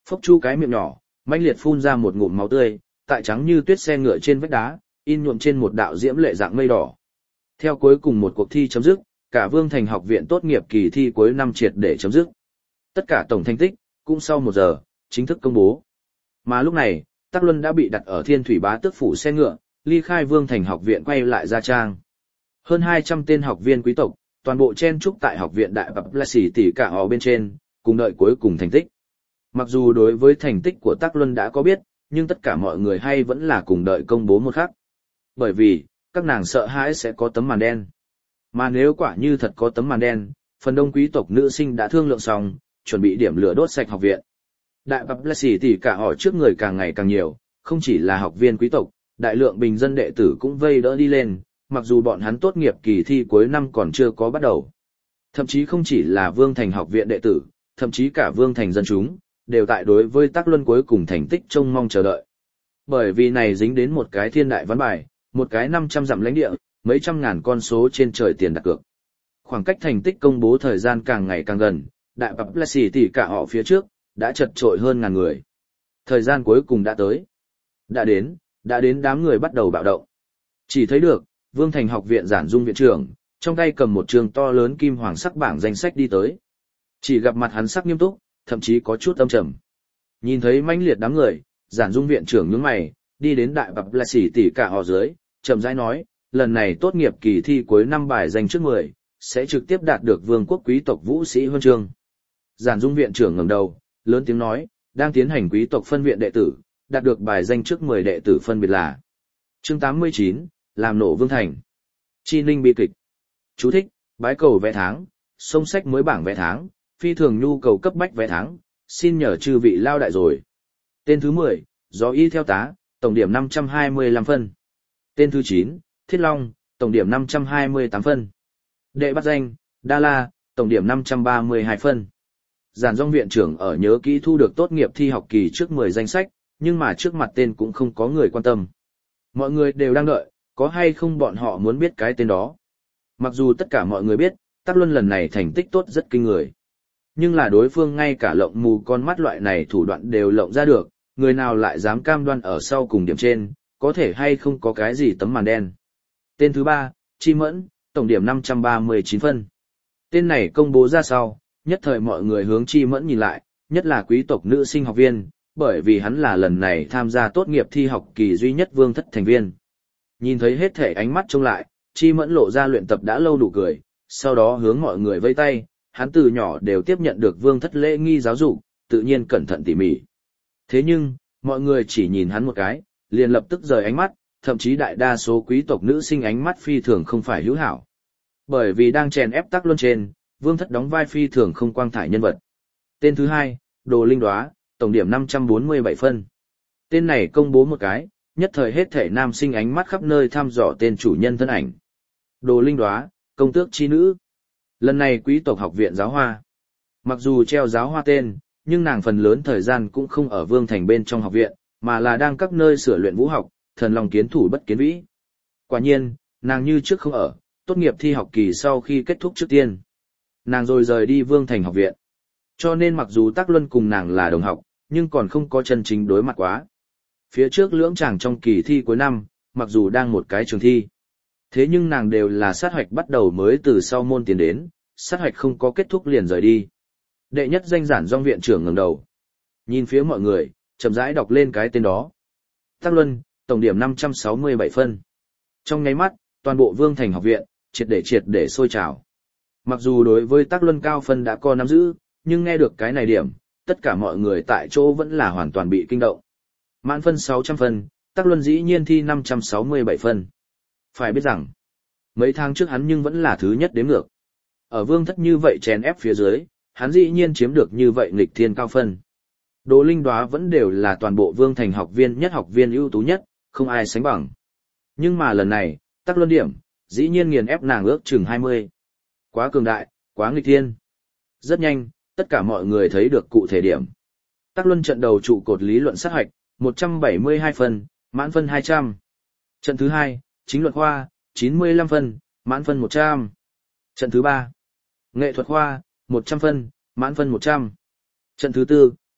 Phốc chu cái miệng nhỏ, mãnh liệt phun ra một ngụm máu tươi, tại trắng như tuyết xe ngựa trên vách đá, in nhuộm trên một đạo diễm lệ dạng mây đỏ. Theo cuối cùng một cuộc thi chấm dứt, cả Vương Thành học viện tốt nghiệp kỳ thi cuối năm triệt để chấm dứt. Tất cả tổng thành tích, cũng sau một giờ, chính thức công bố. Mà lúc này, Tắc Luân đã bị đặt ở Thiên Thủy Bá Tước phủ xe ngựa, ly khai Vương Thành học viện quay lại Gia Trang. Hơn hai trăm tên học viên quý tộc, toàn bộ chen trúc tại học viện Đại Bập La Sĩ tỷ cả họ bên trên, cùng đợi cuối cùng thành tích. Mặc dù đối với thành tích của Tắc Luân đã có biết, nhưng tất cả mọi người hay vẫn là cùng đợi công bố một khắc. Bởi vì, các nàng sợ hãi sẽ có tấm màn đen. Mà nếu quả như thật có tấm màn đen, phần đông quý tộc nữ sinh đã thương lượng xong, chuẩn bị điểm lửa đốt sạch học viện. Đại Bập La Sĩ tỷ cả họ trước người càng ngày càng nhiều, không chỉ là học viên quý tộc, đại lượng bình dân đệ tử cũng vây đỡ đi lên, mặc dù bọn hắn tốt nghiệp kỳ thi cuối năm còn chưa có bắt đầu. Thậm chí không chỉ là Vương Thành học viện đệ tử, thậm chí cả Vương Thành dân chúng, đều tại đối với Tắc Luân cuối cùng thành tích trông mong chờ đợi. Bởi vì này dính đến một cái thiên đại ván bài, một cái năm trăm dặm lãnh địa, mấy trăm ngàn con số trên trời tiền đặt cược. Khoảng cách thành tích công bố thời gian càng ngày càng gần, Đại Bập La Sĩ tỷ cả họ phía trước, đã chật trội hơn ngàn người. Thời gian cuối cùng đã tới. Đã đến, đã đến đám người bắt đầu bạo động. Chỉ thấy được, Vương Thành học viện Giản Dung viện trưởng, trong tay cầm một trường to lớn kim hoàng sắc bảng danh sách đi tới. Chỉ gặp mặt hắn sắc nghiêm túc, thậm chí có chút âm trầm. Nhìn thấy mãnh liệt đám người, Giản Dung viện trưởng nhướng mày, đi đến Đại Bập La Sĩ tỷ cả họ dưới, chậm rãi nói, lần này tốt nghiệp kỳ thi cuối năm bài danh trước mười, sẽ trực tiếp đạt được vương quốc quý tộc vũ sĩ huân chương. Giản Dung viện trưởng ngẩng đầu, lớn tiếng nói, đang tiến hành quý tộc phân viện đệ tử, đạt được bài danh trước mười đệ tử phân biệt là. Chương tám mươi chín, làm nổ Vương Thành. Chi Ninh bi kịch. Chú thích, bái cầu vé tháng, sông sách mới bảng vé tháng, phi thường nhu cầu cấp bách vé tháng, xin nhờ chư vị lao đại rồi. Tên thứ mười, Gió Y theo tá, tổng điểm năm trăm hai mươi lăm phân. Tên thứ chín, Thiết Long, tổng điểm năm trăm hai mươi tám phân. Đệ bắt danh, Đa La, tổng điểm năm trăm ba mươi hai phân. Giản Dung viện trưởng ở nhớ kỹ thu được tốt nghiệp thi học kỳ trước mười danh sách, nhưng mà trước mặt tên cũng không có người quan tâm. Mọi người đều đang đợi, có hay không bọn họ muốn biết cái tên đó. Mặc dù tất cả mọi người biết, Tắc Luân lần này thành tích tốt rất kinh người. Nhưng là đối phương ngay cả lộng mù con mắt loại này thủ đoạn đều lộng ra được, người nào lại dám cam đoan ở sau cùng điểm trên, có thể hay không có cái gì tấm màn đen. Tên thứ ba, Chi Mẫn, tổng điểm năm trăm ba mươi chín phân. Tên này công bố ra sau, nhất thời mọi người hướng Chi Mẫn nhìn lại, nhất là quý tộc nữ sinh học viên, bởi vì hắn là lần này tham gia tốt nghiệp thi học kỳ duy nhất vương thất thành viên. Nhìn thấy hết thể ánh mắt trông lại, Chi Mẫn lộ ra luyện tập đã lâu đủ cười, sau đó hướng mọi người vây tay, hắn từ nhỏ đều tiếp nhận được vương thất lễ nghi giáo dục, tự nhiên cẩn thận tỉ mỉ. Thế nhưng, mọi người chỉ nhìn hắn một cái, liền lập tức rời ánh mắt, thậm chí đại đa số quý tộc nữ sinh ánh mắt phi thường không phải hữu hảo. Bởi vì đang chèn ép Tắc Luân trên, vương thất đóng vai phi thường không quang thải nhân vật. Tên thứ hai, Đồ Linh Đóa, tổng điểm năm trăm bốn mươi bảy phân. Tên này công bố một cái, nhất thời hết thể nam sinh ánh mắt khắp nơi thăm dò tên chủ nhân thân ảnh. Đồ Linh Đóa, công tước chi nữ. Lần này quý tộc học viện giáo hoa. Mặc dù treo giáo hoa tên, nhưng nàng phần lớn thời gian cũng không ở Vương Thành bên trong học viện, mà là đang các nơi sửa luyện vũ học, thần lòng kiến thủ bất kiến vĩ. Quả nhiên, nàng như trước không ở, tốt nghiệp thi học kỳ sau khi kết thúc trước tiên. Nàng rồi rời đi Vương Thành học viện. Cho nên mặc dù Tắc Luân cùng nàng là đồng học, nhưng còn không có chân chính đối mặt quá. Phía trước lưỡng chàng trong kỳ thi cuối năm, mặc dù đang một cái trường thi. Thế nhưng nàng đều là sát hoạch bắt đầu mới từ sau môn tiến đến, sát hoạch không có kết thúc liền rời đi. Đệ nhất danh Giản Dung viện trưởng ngẩng đầu. Nhìn phía mọi người, chậm rãi đọc lên cái tên đó. Tắc Luân, tổng điểm năm trăm sáu mươi bảy phân. Trong nháy mắt, toàn bộ Vương Thành học viện, triệt để triệt để sôi trào. Mặc dù đối với Tắc Luân cao phân đã có nắm giữ, nhưng nghe được cái này điểm, tất cả mọi người tại chỗ vẫn là hoàn toàn bị kinh động. Mãn phân sáu trăm phân, Tắc Luân dĩ nhiên thi năm trăm sáu mươi bảy phân. Phải biết rằng, mấy tháng trước hắn nhưng vẫn là thứ nhất đếm ngược. Ở vương thất như vậy chèn ép phía dưới, hắn dĩ nhiên chiếm được như vậy nghịch thiên cao phân. Đồ Linh Đóa vẫn đều là toàn bộ Vương Thành học viên nhất học viên ưu tú nhất, không ai sánh bằng. Nhưng mà lần này, Tắc Luân điểm, dĩ nhiên nghiền ép nàng ước chừng hai mươi. Quá cường đại, quá nghịch thiên. Rất nhanh, tất cả mọi người thấy được cụ thể điểm. Tắc Luân trận đầu trụ cột lý luận sát hoạch, một trăm bảy mươi hai phân, mãn phân hai trăm. Trận thứ hai, chính luận khoa, chín mươi lăm phân, mãn phân một trăm. Trận thứ ba, nghệ thuật khoa, một trăm phân, mãn phân một trăm. Trận thứ tư,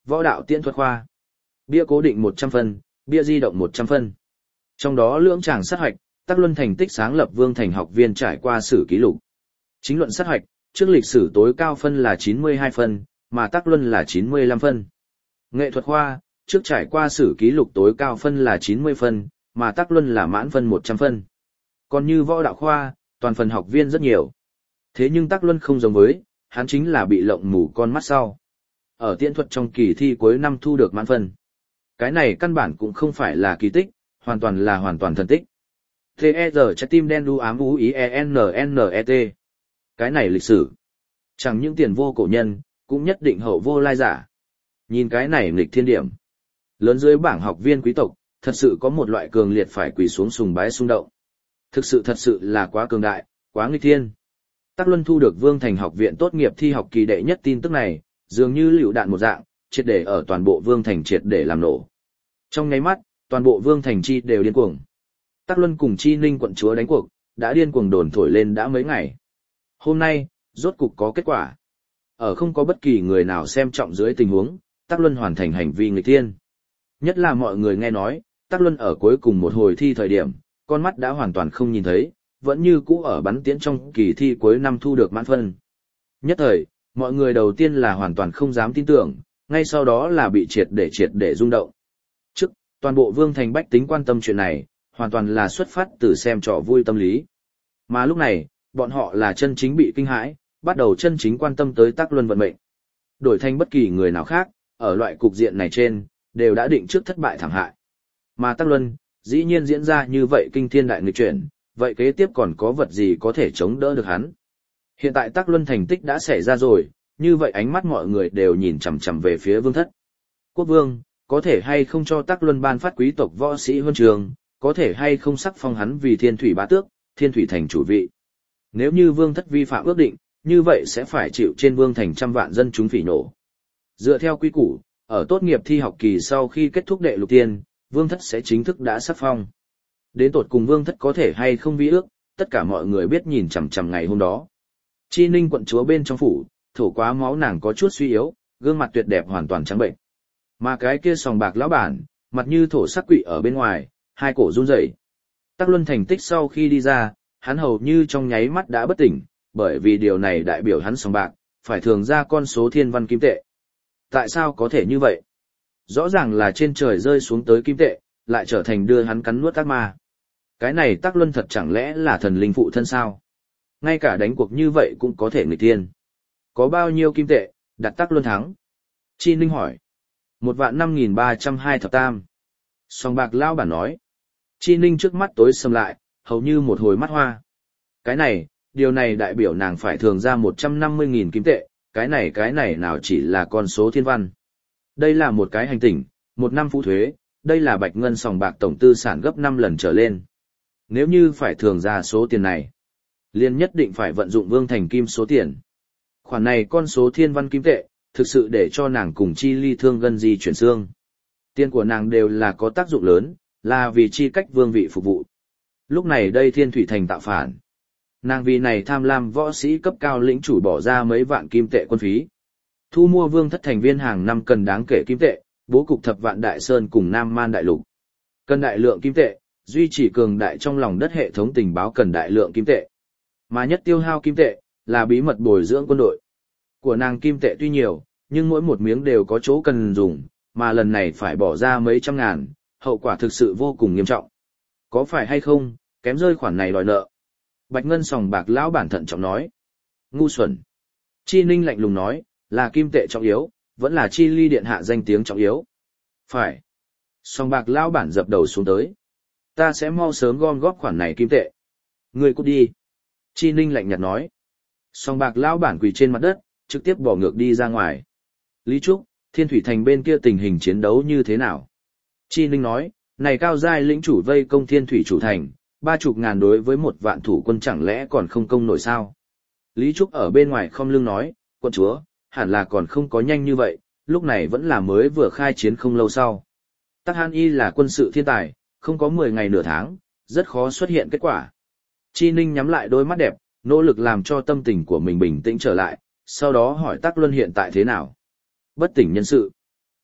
Võ đạo tiễn thuật khoa. Bia cố định một trăm phân, bia di động một trăm phân. Trong đó lưỡng tràng sát hoạch, Tắc Luân thành tích sáng lập Vương Thành học viên trải qua sử kỷ lục. Chính luận sát hoạch, trước lịch sử tối cao phân là chín mươi hai phân, mà Tắc Luân là chín mươi lăm phân. Nghệ thuật khoa, trước trải qua sử kỷ lục tối cao phân là chín mươi phân, mà Tắc Luân là mãn phân một trăm phân. Còn như võ đạo khoa, toàn phần học viên rất nhiều. Thế nhưng Tắc Luân không giống với, hắn chính là bị lộng mù con mắt sau. Ở tiễn thuật trong kỳ thi cuối năm thu được mãn phân. Cái này căn bản cũng không phải là kỳ tích, hoàn toàn là hoàn toàn thần tích. T-E-R trái tim đen đu ám u i e n n e t. Cái này lịch sử. Chẳng những tiền vô cổ nhân, cũng nhất định hậu vô lai giả. Nhìn cái này nghịch thiên điểm. Lớn dưới bảng học viên quý tộc, thật sự có một loại cường liệt phải quỳ xuống sùng bái xung động. Thực sự thật sự là quá cường đại, quá nghịch thiên. Tắc Luân thu được Vương Thành học viện tốt nghiệp thi học kỳ đệ nhất tin tức này, dường như lựu đạn một dạng, triệt để ở toàn bộ Vương Thành triệt để làm nổ. Trong nháy mắt, toàn bộ Vương Thành chi đều điên cuồng. Tắc Luân cùng Chi Ninh quận chúa đánh cuộc, đã điên cuồng đồn thổi lên đã mấy ngày. Hôm nay, rốt cục có kết quả. Ở không có bất kỳ người nào xem trọng dưới tình huống, Tắc Luân hoàn thành hành vi nghịch thiên. Nhất là mọi người nghe nói, Tắc Luân ở cuối cùng một hồi thi thời điểm, con mắt đã hoàn toàn không nhìn thấy, vẫn như cũ ở bắn tiễn trong kỳ thi cuối năm thu được mãn phân. Nhất thời, mọi người đầu tiên là hoàn toàn không dám tin tưởng, ngay sau đó là bị triệt để triệt để rung động. Trước, toàn bộ Vương Thành bách tính quan tâm chuyện này, hoàn toàn là xuất phát từ xem trò vui tâm lý. Mà lúc này, bọn họ là chân chính bị kinh hãi, bắt đầu chân chính quan tâm tới Tắc Luân vận mệnh. Đổi thành bất kỳ người nào khác, ở loại cục diện này trên, đều đã định trước thất bại thảm hại. Mà Tắc Luân, dĩ nhiên diễn ra như vậy kinh thiên đại nghịch chuyển, vậy kế tiếp còn có vật gì có thể chống đỡ được hắn? Hiện tại Tắc Luân thành tích đã xảy ra rồi, như vậy ánh mắt mọi người đều nhìn chằm chằm về phía Vương Thất. Quốc vương, có thể hay không cho Tắc Luân ban phát quý tộc võ sĩ huân trường, có thể hay không sắc phong hắn vì Thiên Thủy bá tước, Thiên Thủy thành chủ vị. Nếu như Vương Thất vi phạm ước định, như vậy sẽ phải chịu trên Vương Thành trăm vạn dân chúng phỉ nổ. Dựa theo quy củ, ở tốt nghiệp thi học kỳ sau khi kết thúc đệ lục tiên, Vương Thất sẽ chính thức đã sắc phong. Đến tột cùng Vương Thất có thể hay không vi ước, tất cả mọi người biết nhìn chằm chằm ngày hôm đó. Chi Ninh quận chúa bên trong phủ, thổ quá máu nàng có chút suy yếu, gương mặt tuyệt đẹp hoàn toàn trắng bệnh. Mà cái kia sòng bạc lão bản, mặt như thổ sắc quỵ ở bên ngoài, hai cổ run rẩy. Tắc Luân thành tích sau khi đi ra, hắn hầu như trong nháy mắt đã bất tỉnh, bởi vì điều này đại biểu hắn sòng bạc, phải thường ra con số thiên văn kim tệ. Tại sao có thể như vậy? Rõ ràng là trên trời rơi xuống tới kim tệ, lại trở thành đưa hắn cắn nuốt ác ma. Cái này Tắc Luân thật chẳng lẽ là thần linh phụ thân sao? Ngay cả đánh cuộc như vậy cũng có thể nghịch thiên. Có bao nhiêu kim tệ, đặt Tắc Luân thắng? Chi Ninh hỏi. Một vạn năm nghìn ba trăm hai thập tam. Sòng bạc lao bản nói. Chi Ninh trước mắt tối sầm lại, hầu như một hồi mắt hoa. Cái này, điều này đại biểu nàng phải thường ra một trăm năm mươi nghìn kim tệ, cái này cái này nào chỉ là con số thiên văn. Đây là một cái hành tinh, một năm phụ thuế, đây là bạch ngân sòng bạc tổng tư sản gấp năm lần trở lên. Nếu như phải thường ra số tiền này, liền nhất định phải vận dụng Vương Thành kim số tiền. Khoản này con số thiên văn kim tệ, thực sự để cho nàng cùng Chi Ly thương gân di chuyển xương. Tiền của nàng đều là có tác dụng lớn, là vì chi cách vương vị phục vụ. Lúc này đây Thiên Thủy thành tạo phản. Nàng vì này tham lam võ sĩ cấp cao lĩnh chủ bỏ ra mấy vạn kim tệ quân phí. Thu mua Vương Thất thành viên hàng năm cần đáng kể kim tệ, bố cục thập vạn đại sơn cùng Nam Man đại lục. Cần đại lượng kim tệ, duy trì cường đại trong lòng đất hệ thống tình báo cần đại lượng kim tệ. Mà nhất tiêu hao kim tệ, là bí mật bồi dưỡng quân đội. Của nàng kim tệ tuy nhiều, nhưng mỗi một miếng đều có chỗ cần dùng, mà lần này phải bỏ ra mấy trăm ngàn, hậu quả thực sự vô cùng nghiêm trọng. Có phải hay không, kém rơi khoản này đòi nợ. Bạch Ngân sòng bạc lão bản thận trọng nói. Ngu xuẩn. Chi Ninh lạnh lùng nói, là kim tệ trọng yếu, vẫn là Chi Ly điện hạ danh tiếng trọng yếu. Phải. Sòng bạc lão bản dập đầu xuống tới. Ta sẽ mau sớm gom góp khoản này kim tệ. Ngươi cút đi. Chi Ninh lạnh nhạt nói. Sòng bạc lão bản quỳ trên mặt đất, trực tiếp bỏ ngược đi ra ngoài. Lý Trúc, Thiên Thủy thành bên kia tình hình chiến đấu như thế nào? Chi Ninh nói, này cao giai lĩnh chủ vây công Thiên Thủy chủ thành, ba chục ngàn đối với một vạn thủ quân chẳng lẽ còn không công nổi sao? Lý Trúc ở bên ngoài không lưng nói, quân chúa, hẳn là còn không có nhanh như vậy, lúc này vẫn là mới vừa khai chiến không lâu sau. Tắc Hàn Y là quân sự thiên tài, không có mười ngày nửa tháng, rất khó xuất hiện kết quả. Chi Ninh nhắm lại đôi mắt đẹp, nỗ lực làm cho tâm tình của mình bình tĩnh trở lại, sau đó hỏi Tắc Luân hiện tại thế nào? Bất tỉnh nhân sự.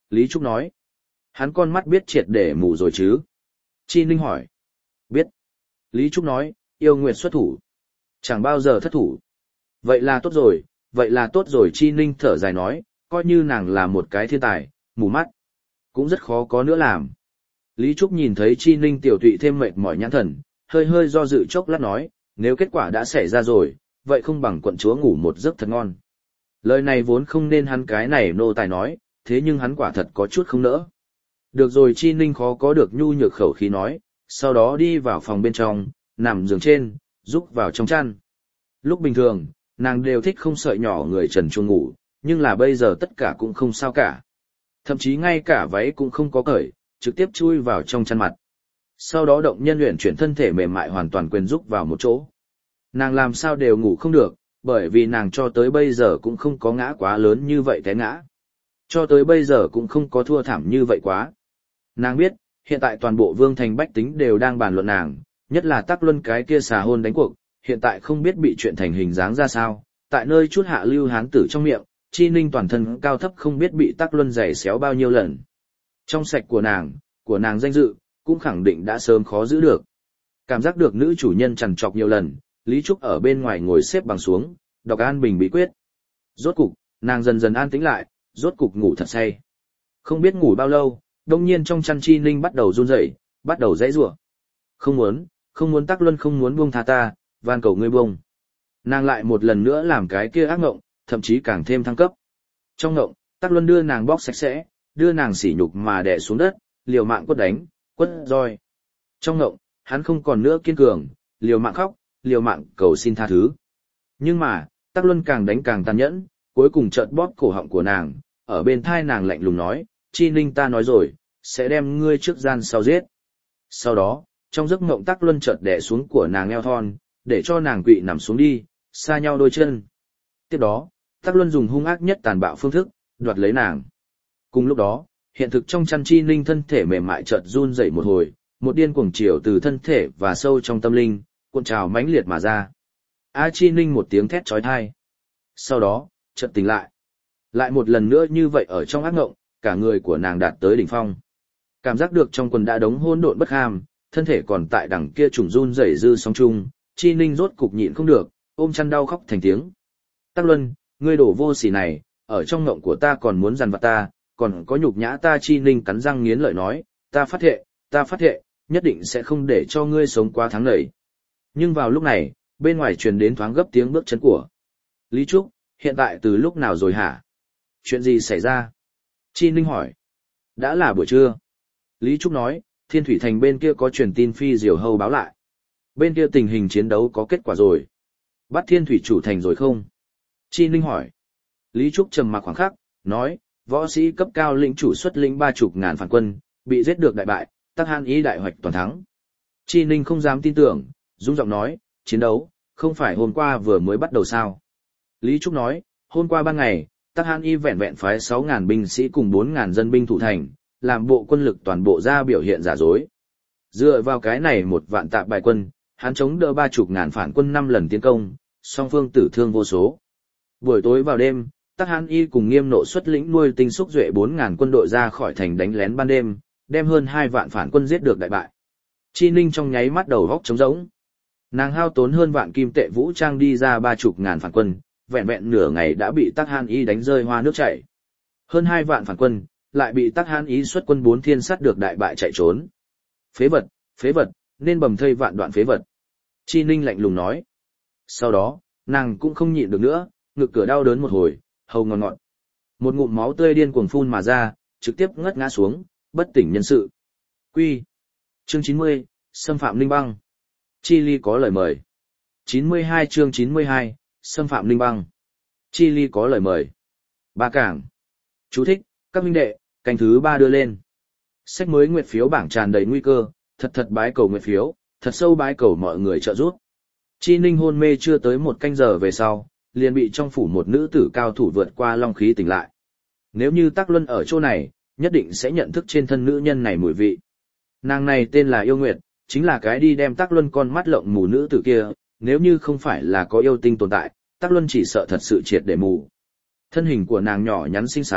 Lý Trúc nói. Hắn con mắt biết triệt để mù rồi chứ? Chi Ninh hỏi. Biết. Lý Trúc nói, yêu nguyệt xuất thủ. Chẳng bao giờ thất thủ. Vậy là tốt rồi, vậy là tốt rồi. Chi Ninh thở dài nói, coi như nàng là một cái thiên tài, mù mắt. Cũng rất khó có nữa làm. Lý Trúc nhìn thấy Chi Ninh tiểu tụy thêm mệt mỏi nhãn thần, hơi hơi do dự chốc lát nói, nếu kết quả đã xảy ra rồi, vậy không bằng quận chúa ngủ một giấc thật ngon. Lời này vốn không nên hắn cái này nô tài nói, thế nhưng hắn quả thật có chút không nỡ. Được rồi. Chi Ninh khó có được nhu nhược khẩu khí nói, sau đó đi vào phòng bên trong, nằm giường trên, rúc vào trong chăn. Lúc bình thường, nàng đều thích không sợi nhỏ người trần truồng ngủ, nhưng là bây giờ tất cả cũng không sao cả. Thậm chí ngay cả váy cũng không có cởi, trực tiếp chui vào trong chăn mặt. Sau đó động nhân luyện chuyển thân thể mềm mại hoàn toàn quyền rúc vào một chỗ. Nàng làm sao đều ngủ không được, bởi vì nàng cho tới bây giờ cũng không có ngã quá lớn như vậy té ngã. Cho tới bây giờ cũng không có thua thảm như vậy quá. Nàng biết, hiện tại toàn bộ vương thành bách tính đều đang bàn luận nàng, nhất là Tắc Luân cái kia xà hôn đánh cuộc, hiện tại không biết bị chuyện thành hình dáng ra sao, tại nơi chút hạ lưu hán tử trong miệng, Chi Ninh toàn thân cao thấp không biết bị Tắc Luân giày xéo bao nhiêu lần. Trong sạch của nàng, của nàng danh dự, cũng khẳng định đã sớm khó giữ được. Cảm giác được nữ chủ nhân trằn trọc nhiều lần, Lý Trúc ở bên ngoài ngồi xếp bằng xuống, đọc an bình bí quyết. Rốt cục, nàng dần dần an tĩnh lại, rốt cục ngủ thật say. Không biết ngủ bao lâu, đông nhiên trong chăn Chi Ninh bắt đầu run rẩy, bắt đầu dãy rủa. Không muốn, không muốn Tắc Luân không muốn buông tha ta, van cầu ngươi buông. Nàng lại một lần nữa làm cái kia ác ngộng, thậm chí càng thêm thăng cấp. Trong ngộng, Tắc Luân đưa nàng bóc sạch sẽ, đưa nàng sỉ nhục mà đè xuống đất, liều mạng quất đánh, quất roi. Trong ngộng, hắn không còn nữa kiên cường, liều mạng khóc, liều mạng cầu xin tha thứ. Nhưng mà, Tắc Luân càng đánh càng tàn nhẫn, cuối cùng chợt bóp cổ họng của nàng, ở bên thai nàng lạnh lùng nói, Chi Ninh ta nói rồi, sẽ đem ngươi trước gian sau giết. Sau đó, trong giấc mộng Tắc Luân chợt đè xuống của nàng eo thon, để cho nàng quỵ nằm xuống đi, xa nhau đôi chân. Tiếp đó, Tắc Luân dùng hung ác nhất tàn bạo phương thức, đoạt lấy nàng. Cùng lúc đó, hiện thực trong chăn Chi Ninh thân thể mềm mại chợt run rẩy một hồi, một điên cuồng chiều từ thân thể và sâu trong tâm linh, cuộn trào mãnh liệt mà ra. A Chi Ninh một tiếng thét chói tai. Sau đó, chợt tỉnh lại. Lại một lần nữa như vậy ở trong ác ngộng, cả người của nàng đạt tới đỉnh phong. Cảm giác được trong quần đã đống hỗn độn bất ham, thân thể còn tại đằng kia trùng run rẩy dư sóng chung, Chi Ninh rốt cục nhịn không được, ôm chăn đau khóc thành tiếng. Tắc Luân, ngươi đổ vô sỉ này, ở trong ngộng của ta còn muốn dằn vặt ta, còn có nhục nhã ta. Chi Ninh cắn răng nghiến lợi nói, ta phát thệ, ta phát thệ, nhất định sẽ không để cho ngươi sống qua tháng này. Nhưng vào lúc này, bên ngoài truyền đến thoáng gấp tiếng bước chân của Lý Trúc, hiện tại từ lúc nào rồi hả? Chuyện gì xảy ra? Chi Ninh hỏi. Đã là buổi trưa. Lý Trúc nói, Thiên Thủy Thành bên kia có truyền tin phi diều hâu báo lại. Bên kia tình hình chiến đấu có kết quả rồi. Bắt Thiên Thủy chủ thành rồi không? Chi Ninh hỏi. Lý Trúc trầm mặc khoảng khắc, nói, võ sĩ cấp cao lĩnh chủ xuất lĩnh ba chục ngàn phản quân, bị giết được đại bại, Tắc Hàn Ý đại hoạch toàn thắng. Chi Ninh không dám tin tưởng, rung giọng nói, chiến đấu, không phải hôm qua vừa mới bắt đầu sao? Lý Trúc nói, hôm qua ban ngày, Tắc Hàn Y vẹn vẹn phái sáu ngàn binh sĩ cùng bốn ngàn dân binh thủ thành, làm bộ quân lực toàn bộ ra biểu hiện giả dối. Dựa vào cái này một vạn tạp bài quân, hắn chống đỡ ba chục ngàn phản quân năm lần tiến công, song phương tử thương vô số. Buổi tối vào đêm, Tắc Hàn Y cùng Nghiêm Nộ xuất lĩnh nuôi tinh xúc duệ bốn ngàn quân đội ra khỏi thành đánh lén ban đêm, đem hơn hai vạn phản quân giết được đại bại. Chi Ninh trong nháy mắt đầu góc trống rỗng. Nàng hao tốn hơn vạn kim tệ vũ trang đi ra ba chục ngàn phản quân, vẹn vẹn nửa ngày đã bị Tắc Hàn Y đánh rơi hoa nước chảy. Hơn hai vạn phản quân, lại bị Tắc Hàn Y xuất quân bốn thiên sát được đại bại chạy trốn. Phế vật, phế vật, nên bầm thây vạn đoạn phế vật. Chi Ninh lạnh lùng nói. Sau đó, nàng cũng không nhịn được nữa, ngực cửa đau đớn một hồi, hầu ngọt ngọt. Một ngụm máu tươi điên cuồng phun mà ra, trực tiếp ngất ngã xuống, bất tỉnh nhân sự. Quy. Chương chín mươi, xâm phạm Linh Băng. Chi Ly có lời mời. chín mươi hai chương chín mươi hai, xâm phạm Linh Băng. Chi Ly có lời mời. Ba Cảng. Chú thích, các huynh đệ, canh thứ ba đưa lên. Sách mới nguyệt phiếu bảng tràn đầy nguy cơ, thật thật bái cầu nguyệt phiếu, thật sâu bái cầu mọi người trợ giúp. Chi Ninh hôn mê chưa tới một canh giờ về sau, liền bị trong phủ một nữ tử cao thủ vượt qua long khí tỉnh lại. Nếu như Tắc Luân ở chỗ này, nhất định sẽ nhận thức trên thân nữ nhân này mùi vị. Nàng này tên là Yêu Nguyệt, chính là cái đi đem Tắc Luân con mắt lộng mù nữ tử kia, nếu như không phải là có yêu tinh tồn tại, Tắc Luân chỉ sợ thật sự triệt để mù. Thân hình của nàng nhỏ nhắn xinh xắn,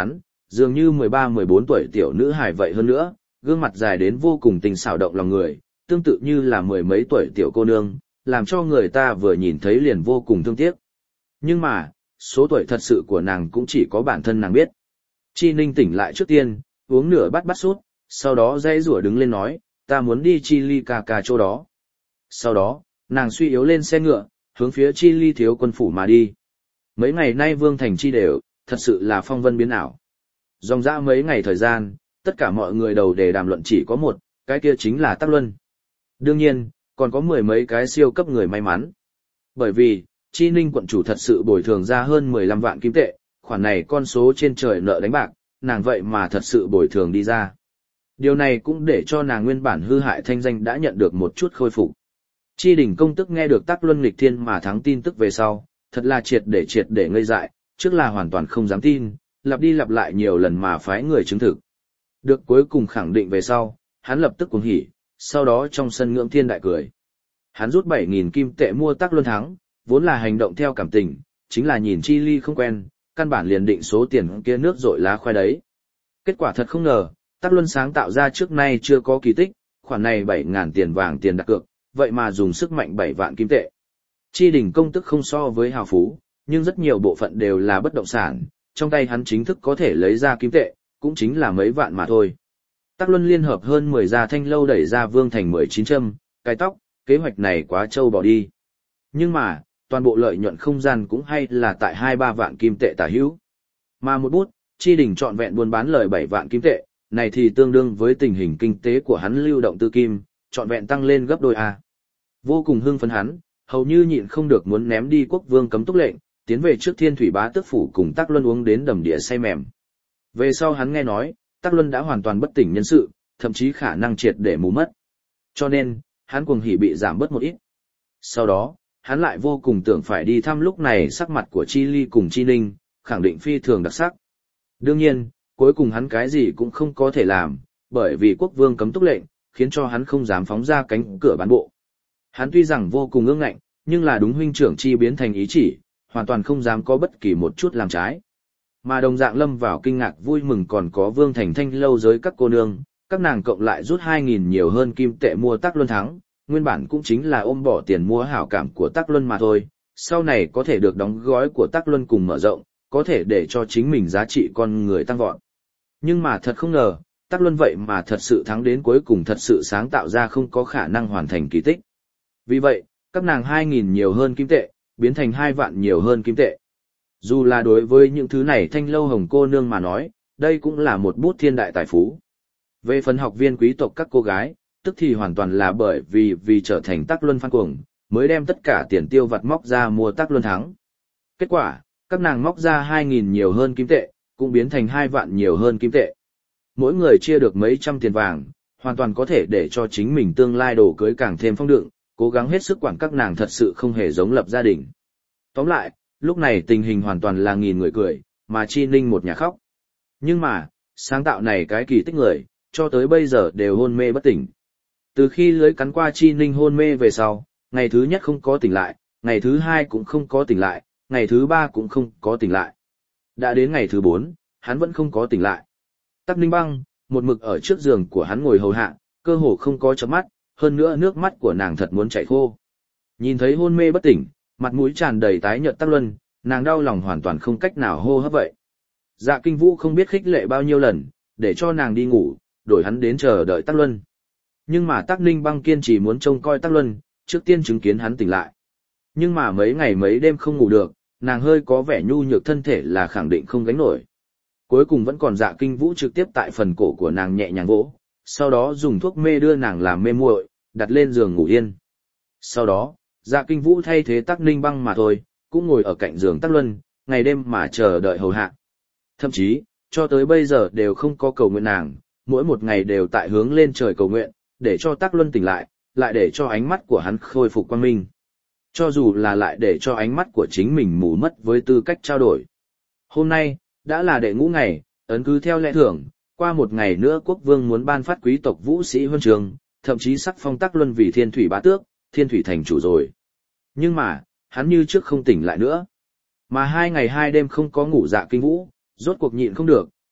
dường như mười ba mười bốn tuổi tiểu nữ hài vậy hơn nữa, gương mặt dài đến vô cùng tình xảo động lòng người, tương tự như là mười mấy tuổi tiểu cô nương, làm cho người ta vừa nhìn thấy liền vô cùng thương tiếc. Nhưng mà, số tuổi thật sự của nàng cũng chỉ có bản thân nàng biết. Chi Ninh tỉnh lại trước tiên, uống nửa bát bát sút, sau đó dây rủa đứng lên nói, ta muốn đi Chi Ly ca ca chỗ đó. Sau đó, nàng suy yếu lên xe ngựa, hướng phía Chi Ly thiếu quân phủ mà đi. Mấy ngày nay Vương Thành Chi đều, thật sự là phong vân biến ảo. Dòng dã mấy ngày thời gian, tất cả mọi người đầu đề đàm luận chỉ có một, cái kia chính là Tắc Luân. Đương nhiên, còn có mười mấy cái siêu cấp người may mắn. Bởi vì, Chi Ninh quận chủ thật sự bồi thường ra hơn mười lăm vạn kim tệ, khoản này con số trên trời nợ đánh bạc, nàng vậy mà thật sự bồi thường đi ra. Điều này cũng để cho nàng nguyên bản hư hại thanh danh đã nhận được một chút khôi phục. Chi đỉnh công tức nghe được Tắc Luân nghịch thiên mà thắng tin tức về sau, thật là triệt để triệt để ngây dại, trước là hoàn toàn không dám tin, lặp đi lặp lại nhiều lần mà phái người chứng thực. Được cuối cùng khẳng định về sau, hắn lập tức cuồng hỉ, sau đó trong sân ngưỡng thiên đại cười. Hắn rút bảy nghìn kim tệ mua Tắc Luân thắng, vốn là hành động theo cảm tình, chính là nhìn Chi Ly không quen, căn bản liền định số tiền kia nước rội lá khoai đấy. Kết quả thật không ngờ, Tắc Luân sáng tạo ra trước nay chưa có kỳ tích, khoản này bảy nghìn tiền vàng tiền đặt cược, vậy mà dùng sức mạnh bảy vạn kim tệ. Chi đỉnh công tức không so với hào phú, nhưng rất nhiều bộ phận đều là bất động sản, trong tay hắn chính thức có thể lấy ra kim tệ, cũng chính là mấy vạn mà thôi. Tắc Luân liên hợp hơn mười gia thanh lâu đẩy ra Vương Thành mười chín châm, cái tóc, kế hoạch này quá trâu bỏ đi. Nhưng mà, toàn bộ lợi nhuận không gian cũng hay là tại hai ba vạn kim tệ tả hữu. Mà một bút, Chi đỉnh trọn vẹn buôn bán lời bảy vạn kim tệ, này thì tương đương với tình hình kinh tế của hắn lưu động tư kim, trọn vẹn tăng lên gấp đôi a. Vô cùng hưng phấn hắn, hầu như nhịn không được muốn ném đi quốc vương cấm túc lệnh, tiến về trước Thiên Thủy Bá tước phủ cùng Tắc Luân uống đến đầm địa say mềm. Về sau hắn nghe nói, Tắc Luân đã hoàn toàn bất tỉnh nhân sự, thậm chí khả năng triệt để mù mất. Cho nên, hắn cuồng hỉ bị giảm bớt một ít. Sau đó, hắn lại vô cùng tưởng phải đi thăm lúc này sắc mặt của Chi Ly cùng Chi Ninh, khẳng định phi thường đặc sắc. Đương nhiên, cuối cùng hắn cái gì cũng không có thể làm, bởi vì quốc vương cấm túc lệnh, khiến cho hắn không dám phóng ra cánh cửa bán bộ. Hắn tuy rằng vô cùng ương ngạnh, nhưng là đúng huynh trưởng chi biến thành ý chỉ, hoàn toàn không dám có bất kỳ một chút làm trái. Mà đồng dạng lâm vào kinh ngạc vui mừng còn có Vương Thành thanh lâu giới các cô nương, các nàng cộng lại rút hai nghìn nhiều hơn kim tệ mua Tắc Luân thắng, nguyên bản cũng chính là ôm bỏ tiền mua hảo cảm của Tắc Luân mà thôi, sau này có thể được đóng gói của Tắc Luân cùng mở rộng, có thể để cho chính mình giá trị con người tăng vọt. Nhưng mà thật không ngờ, Tắc Luân vậy mà thật sự thắng đến cuối cùng thật sự sáng tạo ra không có khả năng hoàn thành kỳ tích. Vì vậy, các nàng hai nghìn nhiều hơn kim tệ, biến thành hai vạn nhiều hơn kim tệ. Dù là đối với những thứ này thanh lâu hồng cô nương mà nói, đây cũng là một bút thiên đại tài phú. Về phần học viên quý tộc các cô gái, tức thì hoàn toàn là bởi vì vì trở thành Tắc Luân fan cuồng, mới đem tất cả tiền tiêu vặt móc ra mua Tắc Luân thắng. Kết quả, các nàng móc ra hai nghìn nhiều hơn kim tệ, cũng biến thành hai vạn nhiều hơn kim tệ. Mỗi người chia được mấy trăm tiền vàng, hoàn toàn có thể để cho chính mình tương lai đồ cưới càng thêm phong đựng, cố gắng hết sức quản các nàng thật sự không hề giống lập gia đình. Tóm lại, lúc này tình hình hoàn toàn là nghìn người cười, mà Chi Ninh một nhà khóc. Nhưng mà, sáng tạo này cái kỳ tích người, cho tới bây giờ đều hôn mê bất tỉnh. Từ khi lưới cắn qua Chi Ninh hôn mê về sau, ngày thứ nhất không có tỉnh lại, ngày thứ hai cũng không có tỉnh lại, ngày thứ ba cũng không có tỉnh lại. Đã đến ngày thứ bốn, hắn vẫn không có tỉnh lại. Tắc Ninh Băng, một mực ở trước giường của hắn ngồi hầu hạ, cơ hồ không có chớp mắt, hơn nữa nước mắt của nàng thật muốn chảy khô. Nhìn thấy hôn mê bất tỉnh, mặt mũi tràn đầy tái nhợt Tắc Luân, nàng đau lòng hoàn toàn không cách nào hô hấp vậy. Dạ Kinh Vũ không biết khích lệ bao nhiêu lần, để cho nàng đi ngủ, đổi hắn đến chờ đợi Tắc Luân. Nhưng mà Tắc Ninh Băng kiên trì muốn trông coi Tắc Luân, trước tiên chứng kiến hắn tỉnh lại. Nhưng mà mấy ngày mấy đêm không ngủ được, nàng hơi có vẻ nhu nhược thân thể là khẳng định không gánh nổi. Cuối cùng vẫn còn Dạ Kinh Vũ trực tiếp tại phần cổ của nàng nhẹ nhàng vỗ, sau đó dùng thuốc mê đưa nàng làm mê muội, đặt lên giường ngủ yên. Sau đó, Dạ Kinh Vũ thay thế Tắc Ninh Băng mà thôi, cũng ngồi ở cạnh giường Tắc Luân, ngày đêm mà chờ đợi hầu hạ. Thậm chí, cho tới bây giờ đều không có cầu nguyện nàng, mỗi một ngày đều tại hướng lên trời cầu nguyện, để cho Tắc Luân tỉnh lại, lại để cho ánh mắt của hắn khôi phục quang minh. Cho dù là lại để cho ánh mắt của chính mình mù mất với tư cách trao đổi. Hôm nay, đã là đệ ngũ ngày, ấn cứ theo lẽ thường, qua một ngày nữa quốc vương muốn ban phát quý tộc vũ sĩ huân trường, thậm chí sắc phong Tắc Luân vì Thiên Thủy Bá Tước, Thiên Thủy thành chủ rồi. Nhưng mà, hắn như trước không tỉnh lại nữa. Mà hai ngày hai đêm không có ngủ Dạ Kinh Vũ, rốt cuộc nhịn không được,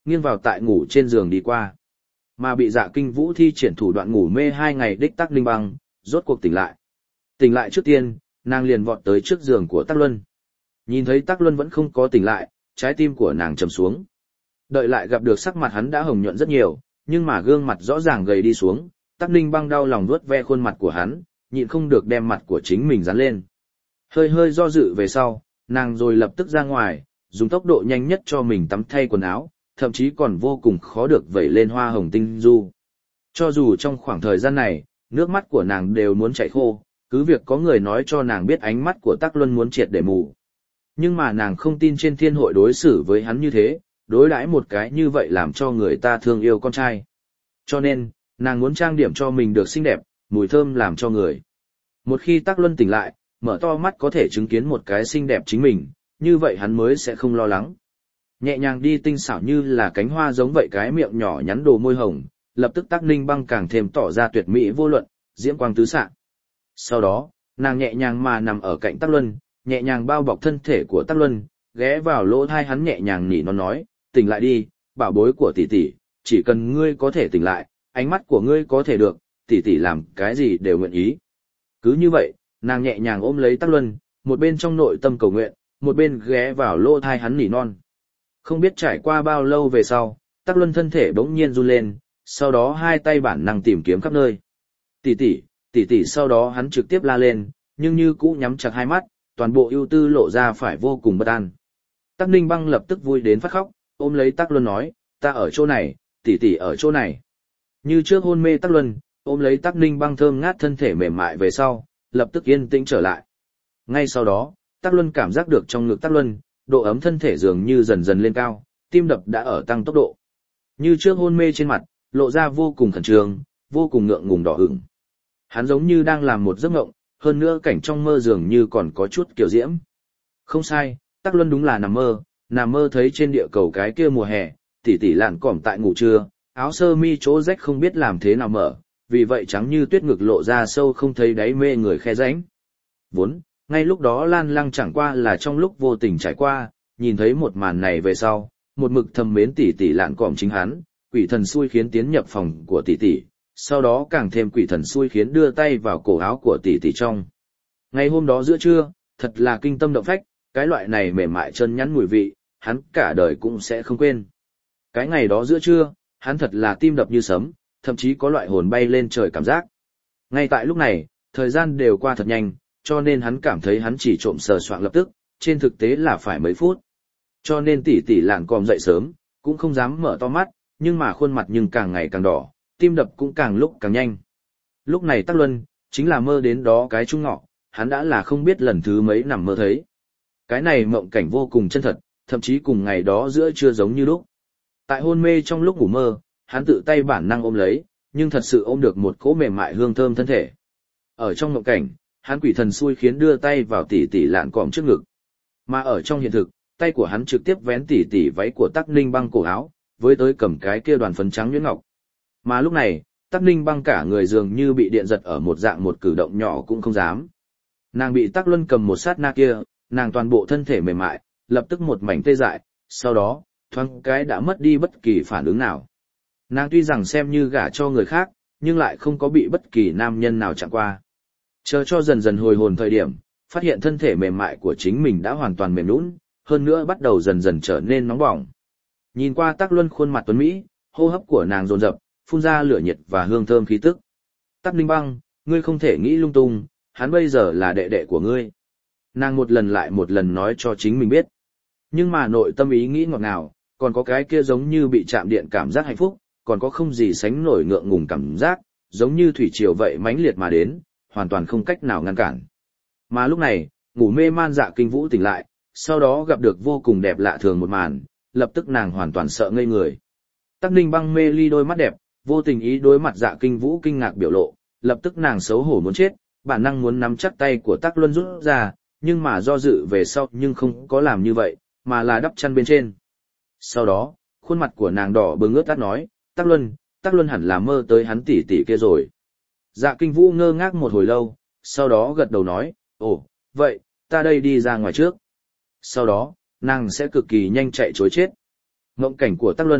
nghiêng vào tại ngủ trên giường đi qua. Mà bị Dạ Kinh Vũ thi triển thủ đoạn ngủ mê hai ngày đích Tắc Ninh Băng, rốt cuộc tỉnh lại. Tỉnh lại trước tiên, nàng liền vọt tới trước giường của Tắc Luân. Nhìn thấy Tắc Luân vẫn không có tỉnh lại, trái tim của nàng trầm xuống. Đợi lại gặp được sắc mặt hắn đã hồng nhuận rất nhiều, nhưng mà gương mặt rõ ràng gầy đi xuống, Tắc Ninh Băng đau lòng vuốt ve khuôn mặt của hắn, nhịn không được đem mặt của chính mình dán lên. Hơi hơi do dự về sau, nàng rồi lập tức ra ngoài, dùng tốc độ nhanh nhất cho mình tắm thay quần áo, thậm chí còn vô cùng khó được vẩy lên hoa hồng tinh du. Cho dù trong khoảng thời gian này, nước mắt của nàng đều muốn chảy khô, cứ việc có người nói cho nàng biết ánh mắt của Tắc Luân muốn triệt để mù. Nhưng mà nàng không tin trên thiên hội đối xử với hắn như thế, đối đãi một cái như vậy làm cho người ta thương yêu con trai. Cho nên, nàng muốn trang điểm cho mình được xinh đẹp, mùi thơm làm cho người. Một khi Tắc Luân tỉnh lại, mở to mắt có thể chứng kiến một cái xinh đẹp chính mình, như vậy hắn mới sẽ không lo lắng. Nhẹ nhàng đi tinh xảo như là cánh hoa giống vậy cái miệng nhỏ nhắn đồ môi hồng, lập tức Tắc Ninh Băng càng thêm tỏ ra tuyệt mỹ vô luận, diễm quang tứ xạ. Sau đó, nàng nhẹ nhàng mà nằm ở cạnh Tắc Luân, nhẹ nhàng bao bọc thân thể của Tắc Luân, ghé vào lỗ tai hắn nhẹ nhàng nỉ nó nói, tỉnh lại đi, bảo bối của tỷ tỷ, chỉ cần ngươi có thể tỉnh lại, ánh mắt của ngươi có thể được, tỷ tỷ làm cái gì đều nguyện ý. Cứ như vậy, nàng nhẹ nhàng ôm lấy Tắc Luân, một bên trong nội tâm cầu nguyện, một bên ghé vào lỗ tai hắn nỉ non. Không biết trải qua bao lâu về sau, Tắc Luân thân thể bỗng nhiên run lên, sau đó hai tay bản năng tìm kiếm khắp nơi. Tỷ tỷ, tỷ tỷ, sau đó hắn trực tiếp la lên, nhưng như cũ nhắm chặt hai mắt, toàn bộ ưu tư lộ ra phải vô cùng bất an. Tắc Ninh Băng lập tức vui đến phát khóc, ôm lấy Tắc Luân nói, ta ở chỗ này, tỷ tỷ ở chỗ này. Như trước hôn mê Tắc Luân, ôm lấy Tắc Ninh Băng thơm ngát thân thể mềm mại về sau, lập tức yên tĩnh trở lại. Ngay sau đó, Tắc Luân cảm giác được trong ngực Tắc Luân, độ ấm thân thể dường như dần dần lên cao, tim đập đã ở tăng tốc độ. Như trước hôn mê trên mặt, lộ ra vô cùng khẩn trương, vô cùng ngượng ngùng đỏ ửng. Hắn giống như đang làm một giấc mộng, hơn nữa cảnh trong mơ dường như còn có chút kiểu diễm. Không sai, Tắc Luân đúng là nằm mơ, nằm mơ thấy trên địa cầu cái kia mùa hè, tỷ tỷ lạn cỏm tại ngủ trưa, áo sơ mi chỗ rách không biết làm thế nào mở, vì vậy trắng như tuyết ngực lộ ra sâu không thấy đáy mê người khe rãnh. Vốn, ngay lúc đó Lan Lăng chẳng qua là trong lúc vô tình trải qua, nhìn thấy một màn này về sau, một mực thầm mến tỷ tỷ lạn cỏm chính hắn, quỷ thần xui khiến tiến nhập phòng của tỷ tỷ, sau đó càng thêm quỷ thần xui khiến đưa tay vào cổ áo của tỷ tỷ trong. Ngày hôm đó giữa trưa, thật là kinh tâm động phách, cái loại này mềm mại chân nhắn mùi vị, hắn cả đời cũng sẽ không quên. Cái ngày đó giữa trưa, hắn thật là tim đập như sấm, thậm chí có loại hồn bay lên trời cảm giác. Ngay tại lúc này, thời gian đều qua thật nhanh, cho nên hắn cảm thấy hắn chỉ trộm sờ soạng lập tức, trên thực tế là phải mấy phút. Cho nên tỷ tỷ lạn còm dậy sớm, cũng không dám mở to mắt, nhưng mà khuôn mặt nhưng càng ngày càng đỏ, tim đập cũng càng lúc càng nhanh. Lúc này Tắc Luân, chính là mơ đến đó cái trung ngọ, hắn đã là không biết lần thứ mấy nằm mơ thấy. Cái này mộng cảnh vô cùng chân thật, thậm chí cùng ngày đó giữa trưa giống như lúc. Tại hôn mê trong lúc ngủ mơ, hắn tự tay bản năng ôm lấy, nhưng thật sự ôm được một cỗ mềm mại hương thơm thân thể. Ở trong mộng cảnh, hắn quỷ thần xui khiến đưa tay vào tỉ tỉ lạn còm trước ngực. Mà ở trong hiện thực, tay của hắn trực tiếp vén tỉ tỉ váy của Tắc Ninh Băng cổ áo, với tới cầm cái kia đoàn phấn trắng nhuyễn ngọc. Mà lúc này, Tắc Ninh Băng cả người dường như bị điện giật ở một dạng một cử động nhỏ cũng không dám. Nàng bị Tắc Luân cầm một sát na kia, nàng toàn bộ thân thể mềm mại, lập tức một mảnh tê dại, sau đó, thoáng cái đã mất đi bất kỳ phản ứng nào. Nàng tuy rằng xem như gả cho người khác, nhưng lại không có bị bất kỳ nam nhân nào chạm qua. Chờ cho dần dần hồi hồn thời điểm, phát hiện thân thể mềm mại của chính mình đã hoàn toàn mềm nhũn, hơn nữa bắt đầu dần dần trở nên nóng bỏng. Nhìn qua Tắc Luân khuôn mặt tuấn mỹ, hô hấp của nàng dồn dập, phun ra lửa nhiệt và hương thơm khí tức. Tắc Ninh Băng, ngươi không thể nghĩ lung tung, hắn bây giờ là đệ đệ của ngươi. Nàng một lần lại một lần nói cho chính mình biết. Nhưng mà nội tâm ý nghĩ ngọt ngào, còn có cái kia giống như bị chạm điện cảm giác hạnh phúc, còn có không gì sánh nổi ngượng ngùng cảm giác, giống như thủy triều vậy mãnh liệt mà đến, hoàn toàn không cách nào ngăn cản. Mà lúc này, ngủ mê man Dạ Kinh Vũ tỉnh lại, sau đó gặp được vô cùng đẹp lạ thường một màn, lập tức nàng hoàn toàn sợ ngây người. Tắc Ninh Băng mê ly đôi mắt đẹp, vô tình ý đối mặt Dạ Kinh Vũ kinh ngạc biểu lộ, lập tức nàng xấu hổ muốn chết, bản năng muốn nắm chắc tay của Tắc Luân rút ra, nhưng mà do dự về sau nhưng không có làm như vậy, mà là đắp chăn bên trên. Sau đó, khuôn mặt của nàng đỏ bừng ướt át nói, Tắc Luân, Tắc Luân hẳn là mơ tới hắn tỷ tỷ kia rồi. Dạ Kinh Vũ ngơ ngác một hồi lâu, sau đó gật đầu nói, ồ, vậy, ta đây đi ra ngoài trước. Sau đó, nàng sẽ cực kỳ nhanh chạy trối chết. Ngộng cảnh của Tắc Luân,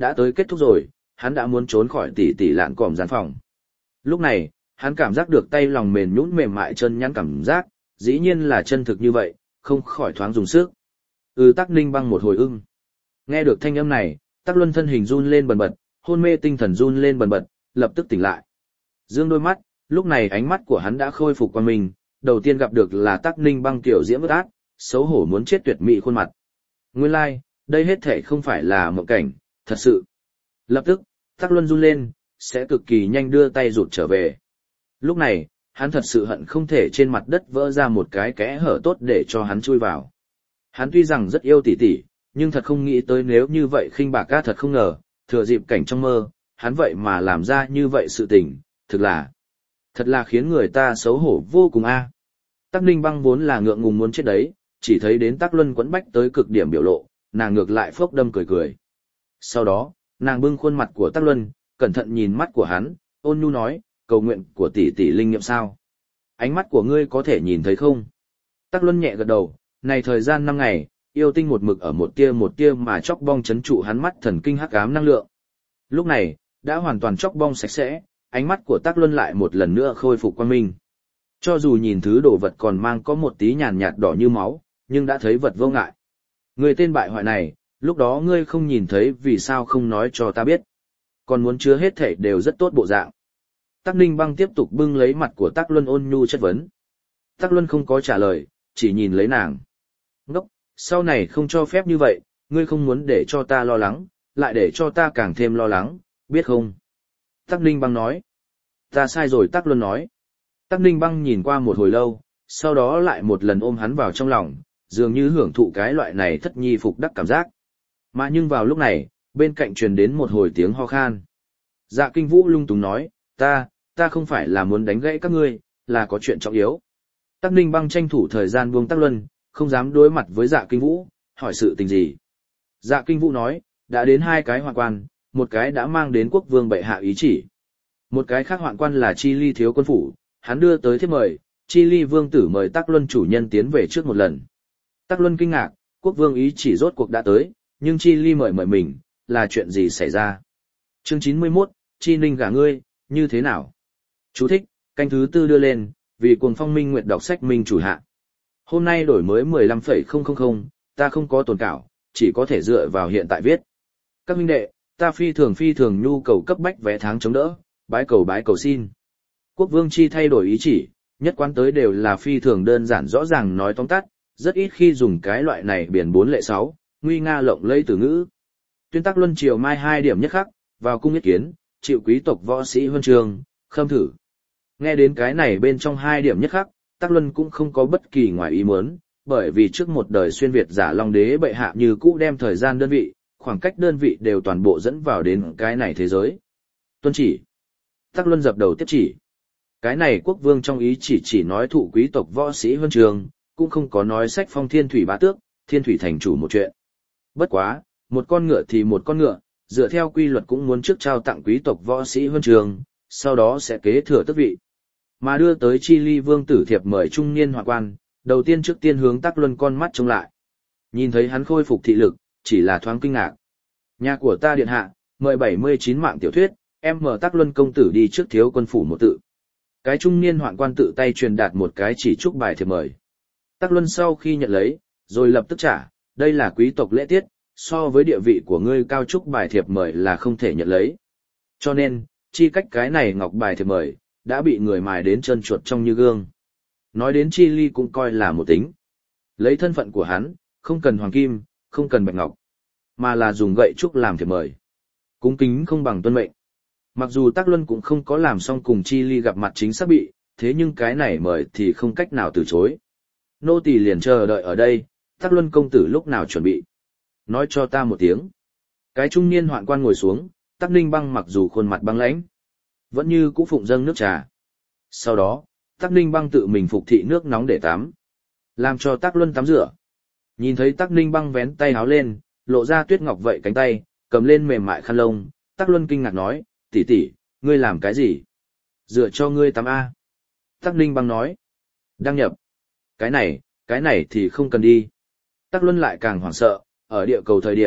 đã tới kết thúc rồi, hắn đã muốn trốn khỏi tỷ tỷ lạn còm gian phòng. Lúc này, hắn cảm giác được tay lòng mềm nhũn mềm mại chân nhắn cảm giác, dĩ nhiên là chân thực như vậy, không khỏi thoáng dùng sức. Ừ, Tắc Ninh Băng một hồi ưng. Nghe được thanh âm này, Tắc Luân thân hình run lên bần bật, hôn mê tinh thần run lên bần bật, lập tức tỉnh lại. Dương đôi mắt, lúc này ánh mắt của hắn đã khôi phục qua mình, đầu tiên gặp được là Tắc Ninh Băng tiểu diễm ướt át, xấu hổ muốn chết tuyệt mỹ khuôn mặt. Nguyên lai, like, đây hết thể không phải là mộng cảnh, thật sự. Lập tức, Tắc Luân run lên, sẽ cực kỳ nhanh đưa tay rụt trở về. Lúc này, hắn thật sự hận không thể trên mặt đất vỡ ra một cái kẽ hở tốt để cho hắn chui vào. Hắn tuy rằng rất yêu tỷ tỷ, nhưng thật không nghĩ tới nếu như vậy khinh bạc ca thật không ngờ, thừa dịp cảnh trong mơ, hắn vậy mà làm ra như vậy sự tình, thực là, thật là khiến người ta xấu hổ vô cùng a. Tắc Ninh Băng vốn là ngượng ngùng muốn chết đấy, chỉ thấy đến Tắc Luân quẫn bách tới cực điểm biểu lộ, nàng ngược lại phốc đâm cười cười. Sau đó, nàng bưng khuôn mặt của Tắc Luân, cẩn thận nhìn mắt của hắn, ôn nhu nói, cầu nguyện của tỷ tỷ linh nghiệm sao? Ánh mắt của ngươi có thể nhìn thấy không? Tắc Luân nhẹ gật đầu, này thời gian năm ngày, yêu tinh một mực ở một tia một tia mà chóc bong chấn trụ hắn mắt thần kinh hắc ám năng lượng. Lúc này, đã hoàn toàn chóc bong sạch sẽ, ánh mắt của Tắc Luân lại một lần nữa khôi phục quang minh. Cho dù nhìn thứ đồ vật còn mang có một tí nhàn nhạt đỏ như máu, nhưng đã thấy vật vô ngại. Người tên bại hoại này, lúc đó ngươi không nhìn thấy vì sao không nói cho ta biết. Còn muốn chứa hết thảy đều rất tốt bộ dạng. Tắc Ninh Băng tiếp tục bưng lấy mặt của Tắc Luân ôn nhu chất vấn. Tắc Luân không có trả lời, chỉ nhìn lấy nàng. Ngốc, sau này không cho phép như vậy, ngươi không muốn để cho ta lo lắng, lại để cho ta càng thêm lo lắng, biết không? Tắc Ninh Băng nói. Ta sai rồi, Tắc Luân nói. Tắc Ninh Băng nhìn qua một hồi lâu, sau đó lại một lần ôm hắn vào trong lòng, dường như hưởng thụ cái loại này thất nhi phục đắc cảm giác. Mà nhưng vào lúc này, bên cạnh truyền đến một hồi tiếng ho khan. Dạ Kinh Vũ lung túng nói, ta, ta không phải là muốn đánh gãy các ngươi, là có chuyện trọng yếu. Tắc Ninh Băng tranh thủ thời gian buông Tắc Luân, không dám đối mặt với Dạ Kinh Vũ, hỏi sự tình gì. Dạ Kinh Vũ nói, đã đến hai cái hoạn quan, một cái đã mang đến quốc vương bệ hạ ý chỉ. Một cái khác hoạn quan là Chi Ly thiếu quân phủ, hắn đưa tới thiếp mời, Chi Ly vương tử mời Tắc Luân chủ nhân tiến về trước một lần. Tắc Luân kinh ngạc, quốc vương ý chỉ rốt cuộc đã tới, nhưng Chi Ly mời mời mình, là chuyện gì xảy ra? Chương chín mươi mốt, Chi Ninh gả ngươi, như thế nào? Chú thích, canh thứ tư đưa lên, vì cuồng phong minh nguyệt đọc sách minh chủ hạ. Hôm nay đổi mới mười lăm phẩy không không không, ta không có tồn cảo, chỉ có thể dựa vào hiện tại viết. Các huynh đệ, ta phi thường phi thường nhu cầu cấp bách vé tháng chống đỡ, bái cầu bái cầu xin. Quốc vương chi thay đổi ý chỉ, nhất quán tới đều là phi thường đơn giản rõ ràng nói tóm tắt, rất ít khi dùng cái loại này biển bốn lệ sáu, nguy nga lộng lẫy từ ngữ. Tuyên Tắc Luân chiều mai hai điểm nhất khắc, vào cung yết kiến, chịu quý tộc võ sĩ huân trường, khâm thử. Nghe đến cái này bên trong hai điểm nhất khắc, Tắc Luân cũng không có bất kỳ ngoài ý muốn, bởi vì trước một đời xuyên Việt giả Long Đế bệ hạ như cũ đem thời gian đơn vị, khoảng cách đơn vị đều toàn bộ dẫn vào đến cái này thế giới. Tuân chỉ. Tắc Luân dập đầu tiếp chỉ. Cái này quốc vương trong ý chỉ chỉ nói thụ quý tộc võ sĩ huân trường, cũng không có nói sách phong thiên thủy bá tước, thiên thủy thành chủ một chuyện. Bất quá, một con ngựa thì một con ngựa, dựa theo quy luật cũng muốn trước trao tặng quý tộc võ sĩ huân trường, sau đó sẽ kế thừa tước vị. Mà đưa tới Chi Ly vương tử thiệp mời trung niên hoạn quan, đầu tiên trước tiên hướng Tắc Luân con mắt trông lại. Nhìn thấy hắn khôi phục thị lực, chỉ là thoáng kinh ngạc. Nhà của ta điện hạ, mời bảy mươi chín mạng tiểu thuyết, em mở Tắc Luân công tử đi trước thiếu quân phủ một tự. Cái trung niên hoạn quan tự tay truyền đạt một cái chỉ trúc bài thiệp mời. Tắc Luân sau khi nhận lấy, rồi lập tức trả, đây là quý tộc lễ tiết, so với địa vị của ngươi cao trúc bài thiệp mời là không thể nhận lấy. Cho nên, chi cách cái này ngọc bài thiệp mời, đã bị người mài đến chân chuột trong như gương. Nói đến Chi Ly cũng coi là một tính. Lấy thân phận của hắn, không cần hoàng kim, không cần bạch ngọc, mà là dùng gậy trúc làm thiệp mời. Cúng kính không bằng tuân mệnh. Mặc dù Tắc Luân cũng không có làm xong cùng Chi Ly gặp mặt chính xác bị, thế nhưng cái này mời thì không cách nào từ chối. Nô tỳ liền chờ đợi ở đây, Tắc Luân công tử lúc nào chuẩn bị. Nói cho ta một tiếng. Cái trung niên hoạn quan ngồi xuống, Tắc Ninh Băng mặc dù khuôn mặt băng lãnh, vẫn như cũ phụng dâng nước trà. Sau đó, Tắc Ninh Băng tự mình phục thị nước nóng để tắm, làm cho Tắc Luân tắm rửa. Nhìn thấy Tắc Ninh Băng vén tay áo lên, lộ ra tuyết ngọc vậy cánh tay, cầm lên mềm mại khăn lông, Tắc Luân kinh ngạc nói, tỷ tỷ, ngươi làm cái gì? Rửa cho ngươi tắm a. Tắc Ninh Băng nói, đăng nhập. Cái này, cái này thì không cần đi. Tắc Luân lại càng hoảng sợ, ở địa cầu thời điểm,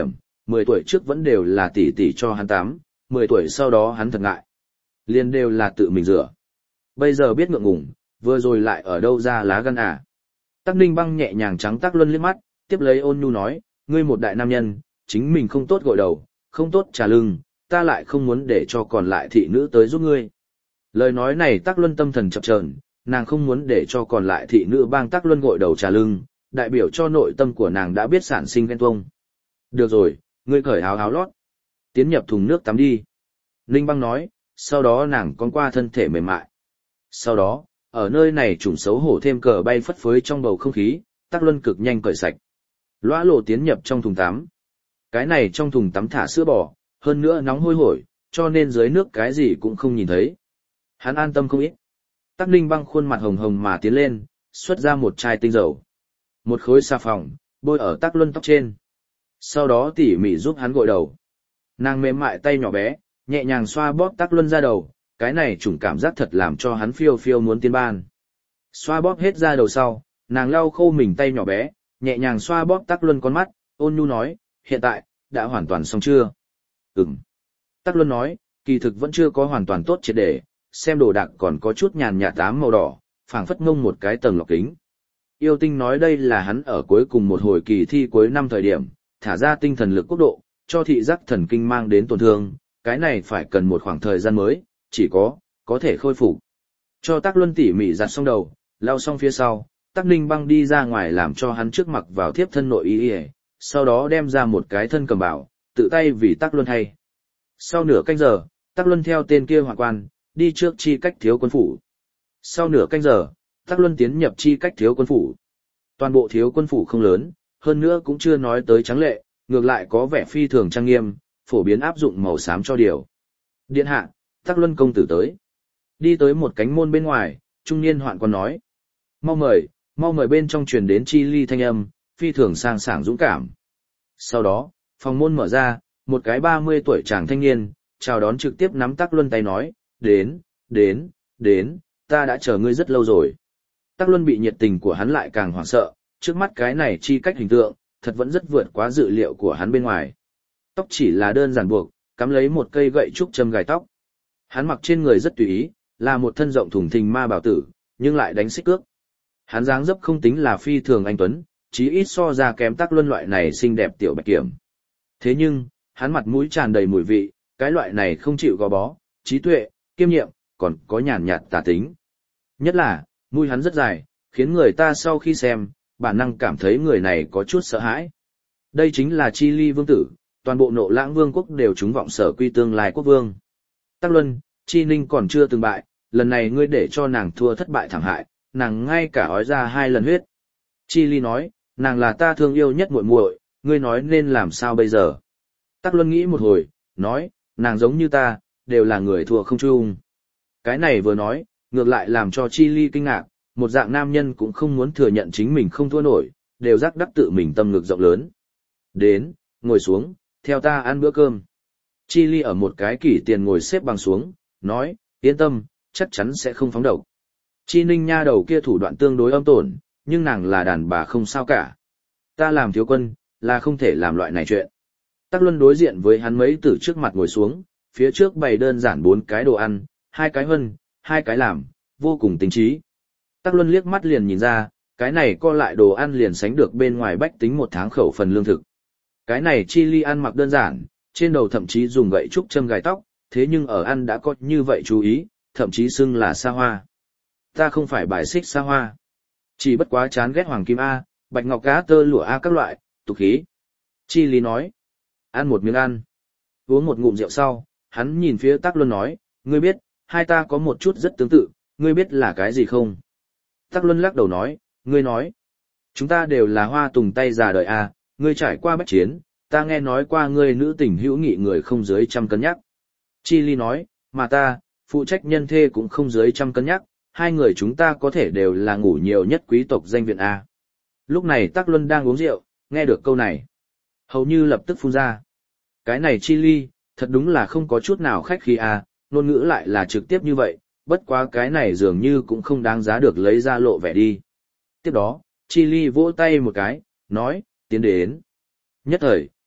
mười tuổi trước vẫn đều là tỷ tỷ cho hắn tắm, mười tuổi sau đó hắn thật ngại. Liền đều là tự mình rửa. Bây giờ biết ngượng ngùng, vừa rồi lại ở đâu ra lá gan à. Tắc Ninh Băng nhẹ nhàng trắng Tắc Luân liếc mắt, tiếp lấy ôn nhu nói, ngươi một đại nam nhân, chính mình không tốt gội đầu, không tốt trà lưng, ta lại không muốn để cho còn lại thị nữ tới giúp ngươi. Lời nói này Tắc Luân tâm thần chập chờn, nàng không muốn để cho còn lại thị nữ bang Tắc Luân gội đầu trà lưng, đại biểu cho nội tâm của nàng đã biết sản sinh ghen tuông. Được rồi, ngươi cởi áo áo lót, tiến nhập thùng nước tắm đi. Ninh Băng nói, sau đó nàng con qua thân thể mềm mại. Sau đó, ở nơi này trùng xấu hổ thêm cờ bay phất phới trong bầu không khí, Tắc Luân cực nhanh cởi sạch. Lõa lộ tiến nhập trong thùng tắm. Cái này trong thùng tắm thả sữa bò, hơn nữa nóng hôi hổi, cho nên dưới nước cái gì cũng không nhìn thấy. Hắn an tâm không ít. Tắc Ninh Băng khuôn mặt hồng hồng mà tiến lên, xuất ra một chai tinh dầu. Một khối xà phòng, bôi ở Tắc Luân tóc trên. Sau đó tỉ mỉ giúp hắn gội đầu. Nàng mềm mại tay nhỏ bé, nhẹ nhàng xoa bóp Tắc Luân ra đầu, cái này chủng cảm giác thật làm cho hắn phiêu phiêu muốn tiến ban. Xoa bóp hết ra đầu sau, nàng lau khô mình tay nhỏ bé, nhẹ nhàng xoa bóp Tắc Luân con mắt, ôn nhu nói, hiện tại, đã hoàn toàn xong chưa? Ừm. Tắc Luân nói, kỳ thực vẫn chưa có hoàn toàn tốt triệt để, xem đồ đạc còn có chút nhàn nhạt tám màu đỏ, phảng phất ngông một cái tầng lọc kính. Yêu Tinh nói đây là hắn ở cuối cùng một hồi kỳ thi cuối năm thời điểm, thả ra tinh thần lực quốc độ, cho thị giác thần kinh mang đến tổn thương, cái này phải cần một khoảng thời gian mới, chỉ có, có thể khôi phục. Cho Tắc Luân tỉ mỉ giặt xong đầu, lau xong phía sau, Tắc Ninh Băng đi ra ngoài làm cho hắn trước mặc vào thiếp thân nội y, sau đó đem ra một cái thân cầm bảo, tự tay vì Tắc Luân hay. Sau nửa canh giờ, Tắc Luân theo tên kia hoạn quan, đi trước chi cách thiếu quân phủ. Sau nửa canh giờ, Tắc Luân tiến nhập chi cách thiếu quân phủ. Toàn bộ thiếu quân phủ không lớn, hơn nữa cũng chưa nói tới trắng lệ, ngược lại có vẻ phi thường trang nghiêm, phổ biến áp dụng màu xám cho điều. Điện hạ, Tắc Luân công tử tới. Đi tới một cánh môn bên ngoài, trung niên hoạn quan nói. Mau mời, mau mời bên trong truyền đến chi ly thanh âm, phi thường sang sảng dũng cảm. Sau đó, phòng môn mở ra, một cái ba mươi tuổi chàng thanh niên, chào đón trực tiếp nắm Tắc Luân tay nói, đến, đến, đến, ta đã chờ ngươi rất lâu rồi. Tắc Luân bị nhiệt tình của hắn lại càng hoảng sợ, trước mắt cái này chi cách hình tượng, thật vẫn rất vượt quá dự liệu của hắn bên ngoài. Tóc chỉ là đơn giản buộc, cắm lấy một cây gậy trúc châm gài tóc. Hắn mặc trên người rất tùy ý, là một thân rộng thùng thình ma bảo tử, nhưng lại đánh xích cước. Hắn dáng dấp không tính là phi thường anh tuấn, chí ít so ra kém Tắc Luân loại này xinh đẹp tiểu bạch kiểm. Thế nhưng, hắn mặt mũi tràn đầy mùi vị, cái loại này không chịu gò bó, trí tuệ, kiêm nhiệm, còn có nhàn nhạt tà tính. Nhất là, mũi hắn rất dài, khiến người ta sau khi xem, bản năng cảm thấy người này có chút sợ hãi. Đây chính là Chi Ly vương tử, toàn bộ Nộ Lãng vương quốc đều trúng vọng sở quy tương lai quốc vương. Tắc Luân, Chi Ninh còn chưa từng bại, lần này ngươi để cho nàng thua thất bại thảm hại, nàng ngay cả ói ra hai lần huyết. Chi Ly nói, nàng là ta thương yêu nhất muội muội, ngươi nói nên làm sao bây giờ? Tắc Luân nghĩ một hồi, nói, nàng giống như ta, đều là người thua không chung. Cái này vừa nói, ngược lại làm cho Chi Ly kinh ngạc, một dạng nam nhân cũng không muốn thừa nhận chính mình không thua nổi, đều rắc đắc tự mình tâm ngực rộng lớn. Đến, ngồi xuống, theo ta ăn bữa cơm. Chi Ly ở một cái kỷ tiền ngồi xếp bằng xuống, nói, yên tâm, chắc chắn sẽ không phóng độc. Chi Ninh nha đầu kia thủ đoạn tương đối âm tổn, nhưng nàng là đàn bà không sao cả. Ta làm thiếu quân, là không thể làm loại này chuyện. Tắc Luân đối diện với hắn mấy tử trước mặt ngồi xuống, phía trước bày đơn giản bốn cái đồ ăn, hai cái hân, hai cái làm, vô cùng tinh trí. Tắc Luân liếc mắt liền nhìn ra, cái này co lại đồ ăn liền sánh được bên ngoài bách tính một tháng khẩu phần lương thực. Cái này Chi Ly ăn mặc đơn giản, trên đầu thậm chí dùng gậy trúc châm gài tóc, thế nhưng ở ăn đã có như vậy chú ý, thậm chí xưng là xa hoa. Ta không phải bài xích xa hoa, chỉ bất quá chán ghét hoàng kim A, bạch ngọc cá tơ lụa A các loại, tục khí. Chi Ly nói, ăn một miếng ăn, uống một ngụm rượu sau, hắn nhìn phía Tắc Luân nói, ngươi biết, hai ta có một chút rất tương tự, ngươi biết là cái gì không? Tắc Luân lắc đầu nói, ngươi nói, chúng ta đều là hoa tùng tay già đời A, ngươi trải qua bách chiến, ta nghe nói qua ngươi nữ tình hữu nghị người không dưới trăm cân nhắc. Chi Ly nói, mà ta, phụ trách nhân thê cũng không dưới trăm cân nhắc, hai người chúng ta có thể đều là ngủ nhiều nhất quý tộc danh viện A. Lúc này Tắc Luân đang uống rượu, nghe được câu này, hầu như lập tức phun ra. Cái này Chi Ly, thật đúng là không có chút nào khách khí A, ngôn ngữ lại là trực tiếp như vậy, bất quá cái này dường như cũng không đáng giá được lấy ra lộ vẻ đi. Tiếp đó, Chi Ly vỗ tay một cái, nói, tiến đến. Nhất thời,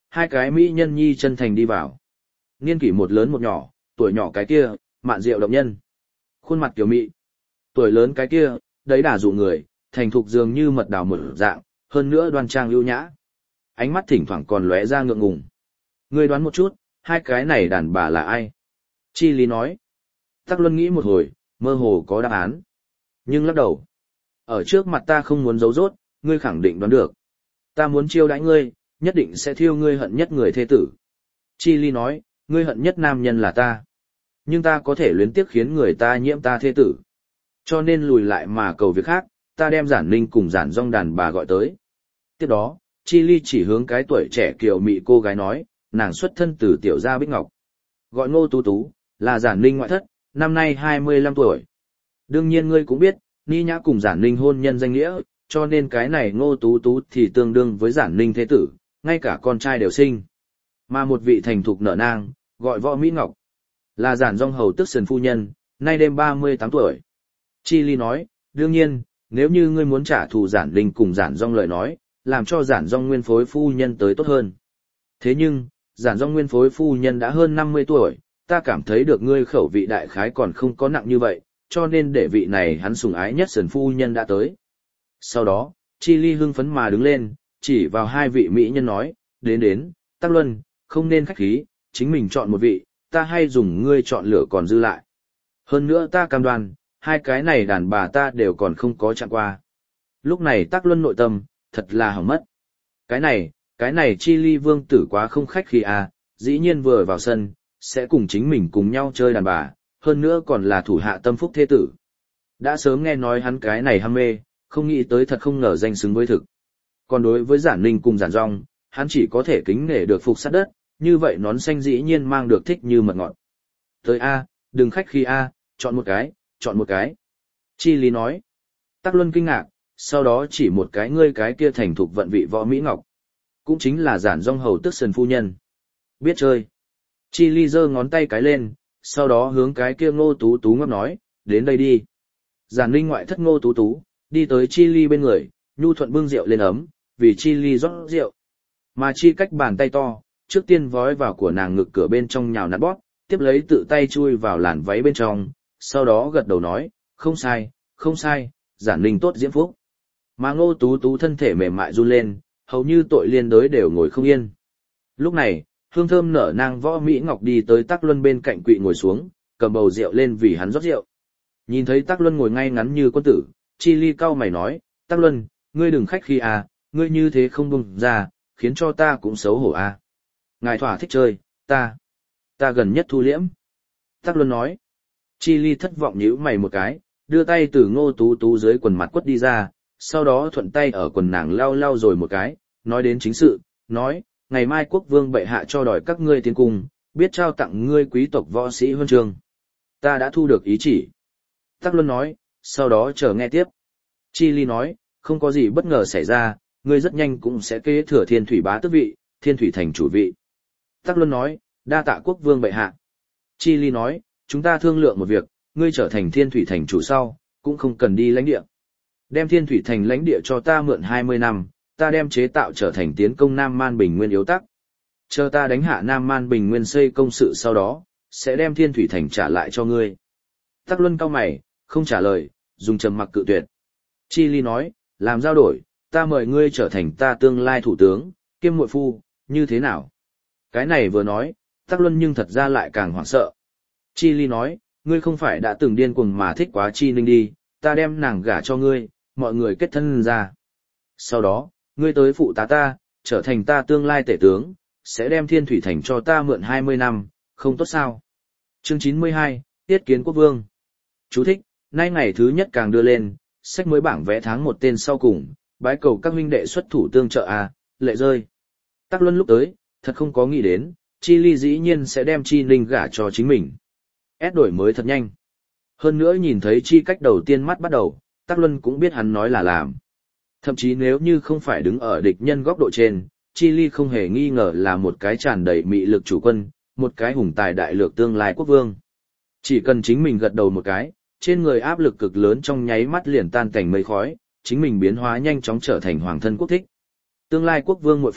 hai cái mỹ nhân nhi chân thành đi vào. Niên kỷ một lớn một nhỏ, tuổi nhỏ cái kia, mạn diệu động nhân. Khuôn mặt kiểu mị. Tuổi lớn cái kia, đấy đà dụ người, thành thục dường như mật đào mở dạng, hơn nữa đoan trang ưu nhã. Ánh mắt thỉnh thoảng còn lóe ra ngượng ngùng. Ngươi đoán một chút, hai cái này đàn bà là ai? Chi Lý nói. Tắc Luân nghĩ một hồi, mơ hồ có đáp án. Nhưng lắc đầu. Ở trước mặt ta không muốn giấu rốt, ngươi khẳng định đoán được. Ta muốn chiêu đãi ngươi, nhất định sẽ thiêu ngươi hận nhất người thê tử. Chi Lý nói, ngươi hận nhất nam nhân là ta. Nhưng ta có thể luyến tiếc khiến người ta nhiễm ta thê tử. Cho nên lùi lại mà cầu việc khác, ta đem Giản Ninh cùng Giản Dung đàn bà gọi tới. Tiếp đó, Chi Ly chỉ hướng cái tuổi trẻ kiều mị cô gái nói, nàng xuất thân từ tiểu gia Bích Ngọc. Gọi Ngô Tú Tú, là Giản Ninh ngoại thất, năm nay hai mươi lăm tuổi. Đương nhiên ngươi cũng biết, Ni Nhã cùng Giản Ninh hôn nhân danh nghĩa, cho nên cái này Ngô Tú Tú thì tương đương với Giản Ninh thế tử, ngay cả con trai đều sinh. Mà một vị thành thục nở nang, gọi Võ Mỹ Ngọc, là Giản Dung hầu tức sần phu nhân, nay đêm ba mươi tám tuổi. Chi Ly nói, đương nhiên, nếu như ngươi muốn trả thù Giản Ninh cùng Giản Dung lời nói, làm cho Giản Dung nguyên phối phu nhân tới tốt hơn. Thế nhưng, Giản Dung nguyên phối phu nhân đã hơn năm mươi tuổi, ta cảm thấy được ngươi khẩu vị đại khái còn không có nặng như vậy, cho nên để vị này hắn sủng ái nhất sần phu nhân đã tới. Sau đó, Chi Ly hưng phấn mà đứng lên, chỉ vào hai vị mỹ nhân nói, đến đến, Tắc Luân, không nên khách khí, chính mình chọn một vị, ta hay dùng ngươi chọn lựa còn dư lại. Hơn nữa ta cam đoan, hai cái này đàn bà ta đều còn không có chạm qua. Lúc này Tắc Luân nội tâm, thật là hỏng mất. Cái này, cái này Chi Ly vương tử quá không khách khí à, dĩ nhiên vừa vào sân, sẽ cùng chính mình cùng nhau chơi đàn bà, hơn nữa còn là thủ hạ tâm phúc thế tử. Đã sớm nghe nói hắn cái này ham mê, không nghĩ tới thật không ngờ danh xứng với thực. Còn đối với Giản Ninh cùng Giản Dung, hắn chỉ có thể kính nể được phục sát đất, như vậy nón xanh dĩ nhiên mang được thích như mật ngọt. Tới A, đừng khách khí A, chọn một cái, chọn một cái. Chi Lý nói. Tắc Luân kinh ngạc, sau đó chỉ một cái ngươi cái kia thành thục vận vị Võ Mỹ Ngọc. Cũng chính là Giản Dung hầu tức sần phu nhân. Biết chơi. Chi Ly giơ ngón tay cái lên, sau đó hướng cái kia Ngô Tú Tú ngấp nói, đến đây đi. Giản Ninh ngoại thất Ngô Tú Tú, đi tới Chi Ly bên người, nhu thuận bưng rượu lên ấm, vì Chi Ly rót rượu. Mà Chi cách bàn tay to, trước tiên vói vào của nàng ngực cửa bên trong nhào nặn bóp, tiếp lấy tự tay chui vào làn váy bên trong, sau đó gật đầu nói, không sai, không sai, Giản Ninh tốt diễm phúc. Mà Ngô Tú Tú thân thể mềm mại run lên, hầu như tội liên đới đều ngồi không yên. Lúc này, hương thơm nở nang Võ Mỹ Ngọc đi tới Tắc Luân bên cạnh quỵ ngồi xuống, cầm bầu rượu lên vì hắn rót rượu. Nhìn thấy Tắc Luân ngồi ngay ngắn như quân tử, Chi Ly cau mày nói, Tắc Luân, ngươi đừng khách khí à, ngươi như thế không buông ra, khiến cho ta cũng xấu hổ à. Ngài thỏa thích chơi, ta, ta gần nhất thu liễm. Tắc Luân nói. Chi Ly thất vọng nhíu mày một cái, đưa tay từ Ngô Tú Tú dưới quần mặt quất đi ra, sau đó thuận tay ở quần nàng lau lau rồi một cái, nói đến chính sự, nói, ngày mai quốc vương bệ hạ cho đòi các ngươi tiến cung, biết trao tặng ngươi quý tộc võ sĩ huân chương. Ta đã thu được ý chỉ. Tắc Luân nói, sau đó chờ nghe tiếp. Chi Ly nói, không có gì bất ngờ xảy ra, ngươi rất nhanh cũng sẽ kế thừa Thiên Thủy bá tước vị, Thiên Thủy thành chủ vị. Tắc Luân nói, đa tạ quốc vương bệ hạ. Chi Ly nói, chúng ta thương lượng một việc, ngươi trở thành Thiên Thủy thành chủ sau, cũng không cần đi lãnh địa. Đem Thiên Thủy thành lãnh địa cho ta mượn hai mươi năm, ta đem chế tạo trở thành tiến công Nam Man Bình Nguyên yếu tắc. Chờ ta đánh hạ Nam Man Bình Nguyên xây công sự sau đó, sẽ đem Thiên Thủy thành trả lại cho ngươi. Tắc Luân cau mày, không trả lời, dùng trầm mặc cự tuyệt. Chi Ly nói, làm giao đổi, ta mời ngươi trở thành ta tương lai thủ tướng, kiêm muội phu, như thế nào? Cái này vừa nói, Tắc Luân nhưng thật ra lại càng hoảng sợ. Chi Ly nói, ngươi không phải đã từng điên cuồng mà thích quá Chi Ninh đi, ta đem nàng gả cho ngươi, mọi người kết thân ra. Sau đó, ngươi tới phụ tá ta, trở thành ta tương lai tể tướng, sẽ đem Thiên Thủy thành cho ta mượn hai mươi năm, không tốt sao? Chương chín mươi hai, Tiết kiến quốc vương. Chú thích, nay ngày thứ nhất càng đưa lên, sách mới bảng vẽ tháng một tên sau cùng, bái cầu các huynh đệ xuất thủ tương trợ a, lệ rơi. Tắc Luân lúc tới, thật không có nghĩ đến, Chi Ly dĩ nhiên sẽ đem Chi Ninh gả cho chính mình. Ép đổi mới thật nhanh. Hơn nữa nhìn thấy Chi cách đầu tiên mắt bắt đầu, Tắc Luân cũng biết hắn nói là làm. Thậm chí nếu như không phải đứng ở địch nhân góc độ trên, Chi Ly không hề nghi ngờ là một cái tràn đầy mị lực chủ quân, một cái hùng tài đại lược tương lai quốc vương. Chỉ cần chính mình gật đầu một cái, trên người áp lực cực lớn trong nháy mắt liền tan cảnh mây khói, chính mình biến hóa nhanh chóng trở thành hoàng thân quốc thích. Tương lai quốc vương muội phu,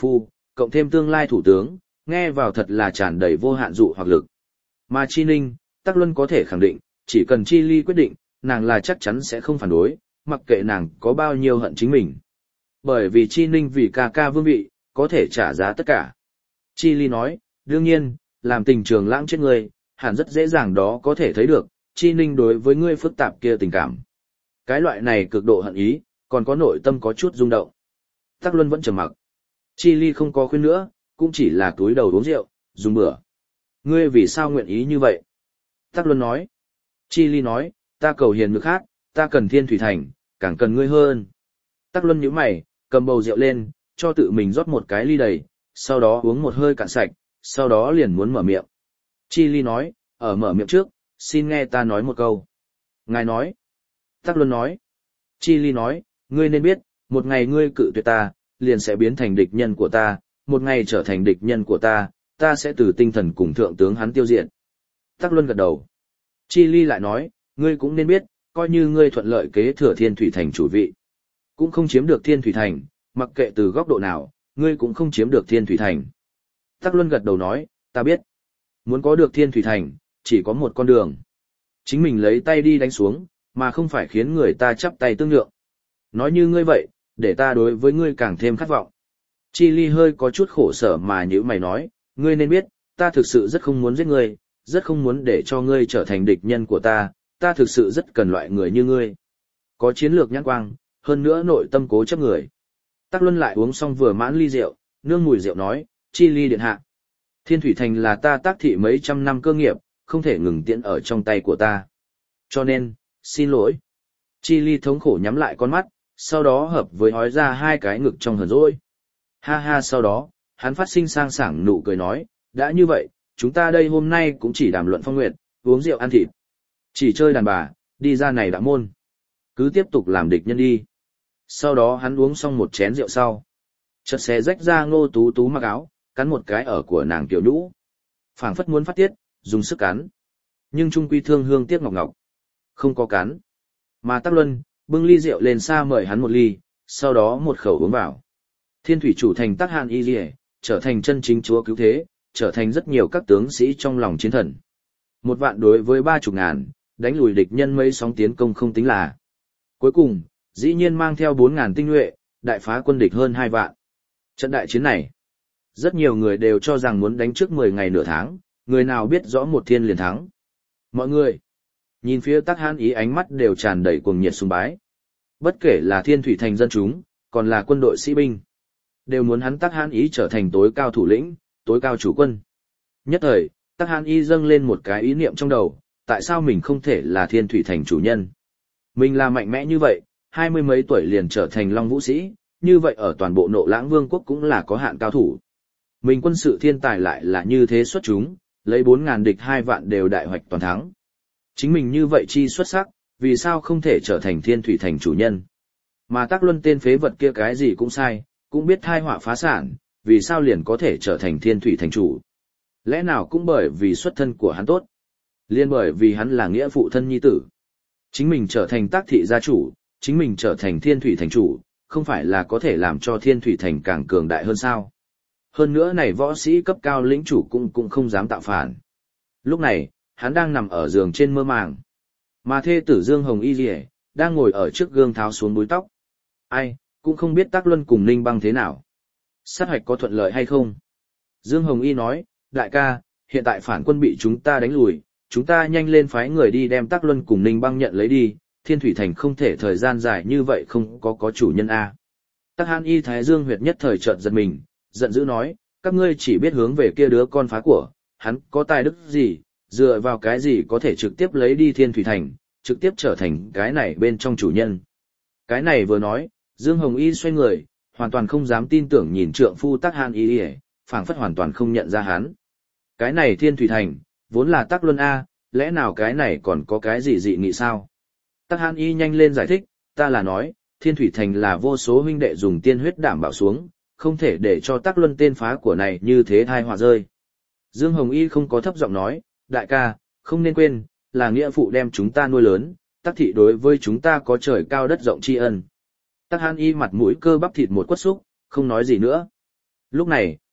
cộng thêm tương lai thủ tướng, nghe vào thật là tràn đầy vô hạn dụ hoặc lực. Mà Chi Ninh, Tắc Luân có thể khẳng định, chỉ cần Chi Ly quyết định, nàng là chắc chắn sẽ không phản đối, mặc kệ nàng có bao nhiêu hận chính mình. Bởi vì Chi Ninh vì ca ca vương vị, có thể trả giá tất cả. Chi Ly nói, đương nhiên, làm tình trường lãng chết ngươi, hẳn rất dễ dàng đó có thể thấy được, Chi Ninh đối với ngươi phức tạp kia tình cảm. Cái loại này cực độ hận ý, còn có nội tâm có chút rung động. Tắc Luân vẫn trầm mặc. Chi Ly không có khuyên nữa, cũng chỉ là túi đầu uống rượu, dùng bữa. Ngươi vì sao nguyện ý như vậy? Tắc Luân nói. Chi Ly nói, ta cầu hiền nước khác, ta cần Thiên Thủy Thành, càng cần ngươi hơn. Tắc Luân nhíu mày, cầm bầu rượu lên, cho tự mình rót một cái ly đầy, sau đó uống một hơi cạn sạch, sau đó liền muốn mở miệng. Chi Ly nói, ở mở miệng trước, xin nghe ta nói một câu. Ngài nói. Tắc Luân nói. Chi Ly nói, ngươi nên biết, một ngày ngươi cự tuyệt ta, liền sẽ biến thành địch nhân của ta, một ngày trở thành địch nhân của ta, ta sẽ từ tinh thần cùng thượng tướng hắn tiêu diệt. Tắc Luân gật đầu. Chi Ly lại nói, ngươi cũng nên biết, coi như ngươi thuận lợi kế thừa Thiên Thủy Thành chủ vị, cũng không chiếm được Thiên Thủy Thành, mặc kệ từ góc độ nào, ngươi cũng không chiếm được Thiên Thủy Thành. Tắc Luân gật đầu nói, ta biết. Muốn có được Thiên Thủy Thành, chỉ có một con đường. Chính mình lấy tay đi đánh xuống, mà không phải khiến người ta chắp tay tương lượng. Nói như ngươi vậy, để ta đối với ngươi càng thêm khát vọng. Chi Ly hơi có chút khổ sở mà như mày nói, ngươi nên biết, ta thực sự rất không muốn giết ngươi, rất không muốn để cho ngươi trở thành địch nhân của ta, ta thực sự rất cần loại người như ngươi. Có chiến lược nhãn quang, hơn nữa nội tâm cố chấp người. Tắc Luân lại uống xong vừa mãn ly rượu, nương mùi rượu nói, Chi Ly điện hạ. Thiên Thủy Thành là ta tác thị mấy trăm năm cơ nghiệp, không thể ngừng tiễn ở trong tay của ta. Cho nên, xin lỗi. Chi Ly thống khổ nhắm lại con mắt, sau đó hợp với hói ra hai cái ngực trong hờn dỗi. Ha ha sau đó, hắn phát sinh sang sảng nụ cười nói, đã như vậy, chúng ta đây hôm nay cũng chỉ đàm luận phong nguyệt, uống rượu ăn thịt. Chỉ chơi đàn bà, đi ra này đã môn. Cứ tiếp tục làm địch nhân đi. Sau đó hắn uống xong một chén rượu sau. Chợt xé rách ra Ngô Tú Tú mặc áo, cắn một cái ở của nàng tiểu nhũ. Phảng phất muốn phát tiết, dùng sức cắn. Nhưng trung quy thương hương tiếc ngọc ngọc. Không có cắn. Mà Tắc Luân, bưng ly rượu lên xa mời hắn một ly, sau đó một khẩu uống vào. Thiên thủy chủ thành Tắc Hàn Y Liễu, trở thành chân chính chúa cứu thế, trở thành rất nhiều các tướng sĩ trong lòng chiến thần. Một vạn đối với ba chục ngàn, đánh lùi địch nhân mấy sóng tiến công không tính là. Cuối cùng, dĩ nhiên mang theo bốn ngàn tinh nhuệ, đại phá quân địch hơn hai vạn. Trận đại chiến này, rất nhiều người đều cho rằng muốn đánh trước mười ngày nửa tháng, người nào biết rõ một thiên liền thắng. Mọi người, nhìn phía Tắc Hàn Ý ánh mắt đều tràn đầy cuồng nhiệt sùng bái. Bất kể là thiên thủy thành dân chúng, còn là quân đội sĩ binh, đều muốn hắn Tắc Hàn Ý trở thành tối cao thủ lĩnh, tối cao chủ quân. Nhất thời, Tắc Hàn Ý dâng lên một cái ý niệm trong đầu, tại sao mình không thể là thiên thủy thành chủ nhân? Mình là mạnh mẽ như vậy, hai mươi mấy tuổi liền trở thành Long Vũ Sĩ, như vậy ở toàn bộ Nộ Lãng Vương quốc cũng là có hạn cao thủ. Mình quân sự thiên tài lại là như thế xuất chúng, lấy bốn ngàn địch hai vạn đều đại hoạch toàn thắng. Chính mình như vậy chi xuất sắc, vì sao không thể trở thành thiên thủy thành chủ nhân? Mà Tắc Luân tên phế vật kia cái gì cũng sai, cũng biết thai họa phá sản, vì sao liền có thể trở thành thiên thủy thành chủ? Lẽ nào cũng bởi vì xuất thân của hắn tốt? Liên bởi vì hắn là nghĩa phụ thân nhi tử. Chính mình trở thành Tác thị gia chủ, chính mình trở thành thiên thủy thành chủ, không phải là có thể làm cho thiên thủy thành càng cường đại hơn sao? Hơn nữa này võ sĩ cấp cao lĩnh chủ cũng cũng không dám tạo phản. Lúc này, hắn đang nằm ở giường trên mơ màng. Mà thê tử Dương Hồng Y Liễu đang ngồi ở trước gương tháo xuống búi tóc. Ai, cũng không biết Tắc Luân cùng Ninh Băng thế nào. Sát hoạch có thuận lợi hay không? Dương Hồng Y nói, đại ca, hiện tại phản quân bị chúng ta đánh lùi, chúng ta nhanh lên phái người đi đem Tắc Luân cùng Ninh Băng nhận lấy đi, thiên thủy thành không thể thời gian dài như vậy không có có chủ nhân A. Tắc Hàn Y Thái Dương huyệt nhất thời chợt giật mình, giận dữ nói, các ngươi chỉ biết hướng về kia đứa con phá của, hắn có tài đức gì, dựa vào cái gì có thể trực tiếp lấy đi thiên thủy thành, trực tiếp trở thành cái này bên trong chủ nhân. Cái này vừa nói, Dương Hồng Y xoay người, hoàn toàn không dám tin tưởng nhìn trượng phu Tắc Hàn Y Liễu, phảng phất hoàn toàn không nhận ra hắn. Cái này thiên thủy thành, vốn là Tắc Luân A, lẽ nào cái này còn có cái gì dị nghị sao? Tắc Hàn Y nhanh lên giải thích, ta là nói, thiên thủy thành là vô số huynh đệ dùng tiên huyết đảm bảo xuống, không thể để cho Tắc Luân tên phá của này như thế thai họa rơi. Dương Hồng Y không có thấp giọng nói, đại ca, không nên quên, là nghĩa phụ đem chúng ta nuôi lớn, Tắc thị đối với chúng ta có trời cao đất rộng tri ân. Tắc Hàn Y mặt mũi cơ bắp thịt một quất xúc, không nói gì nữa. Lúc này,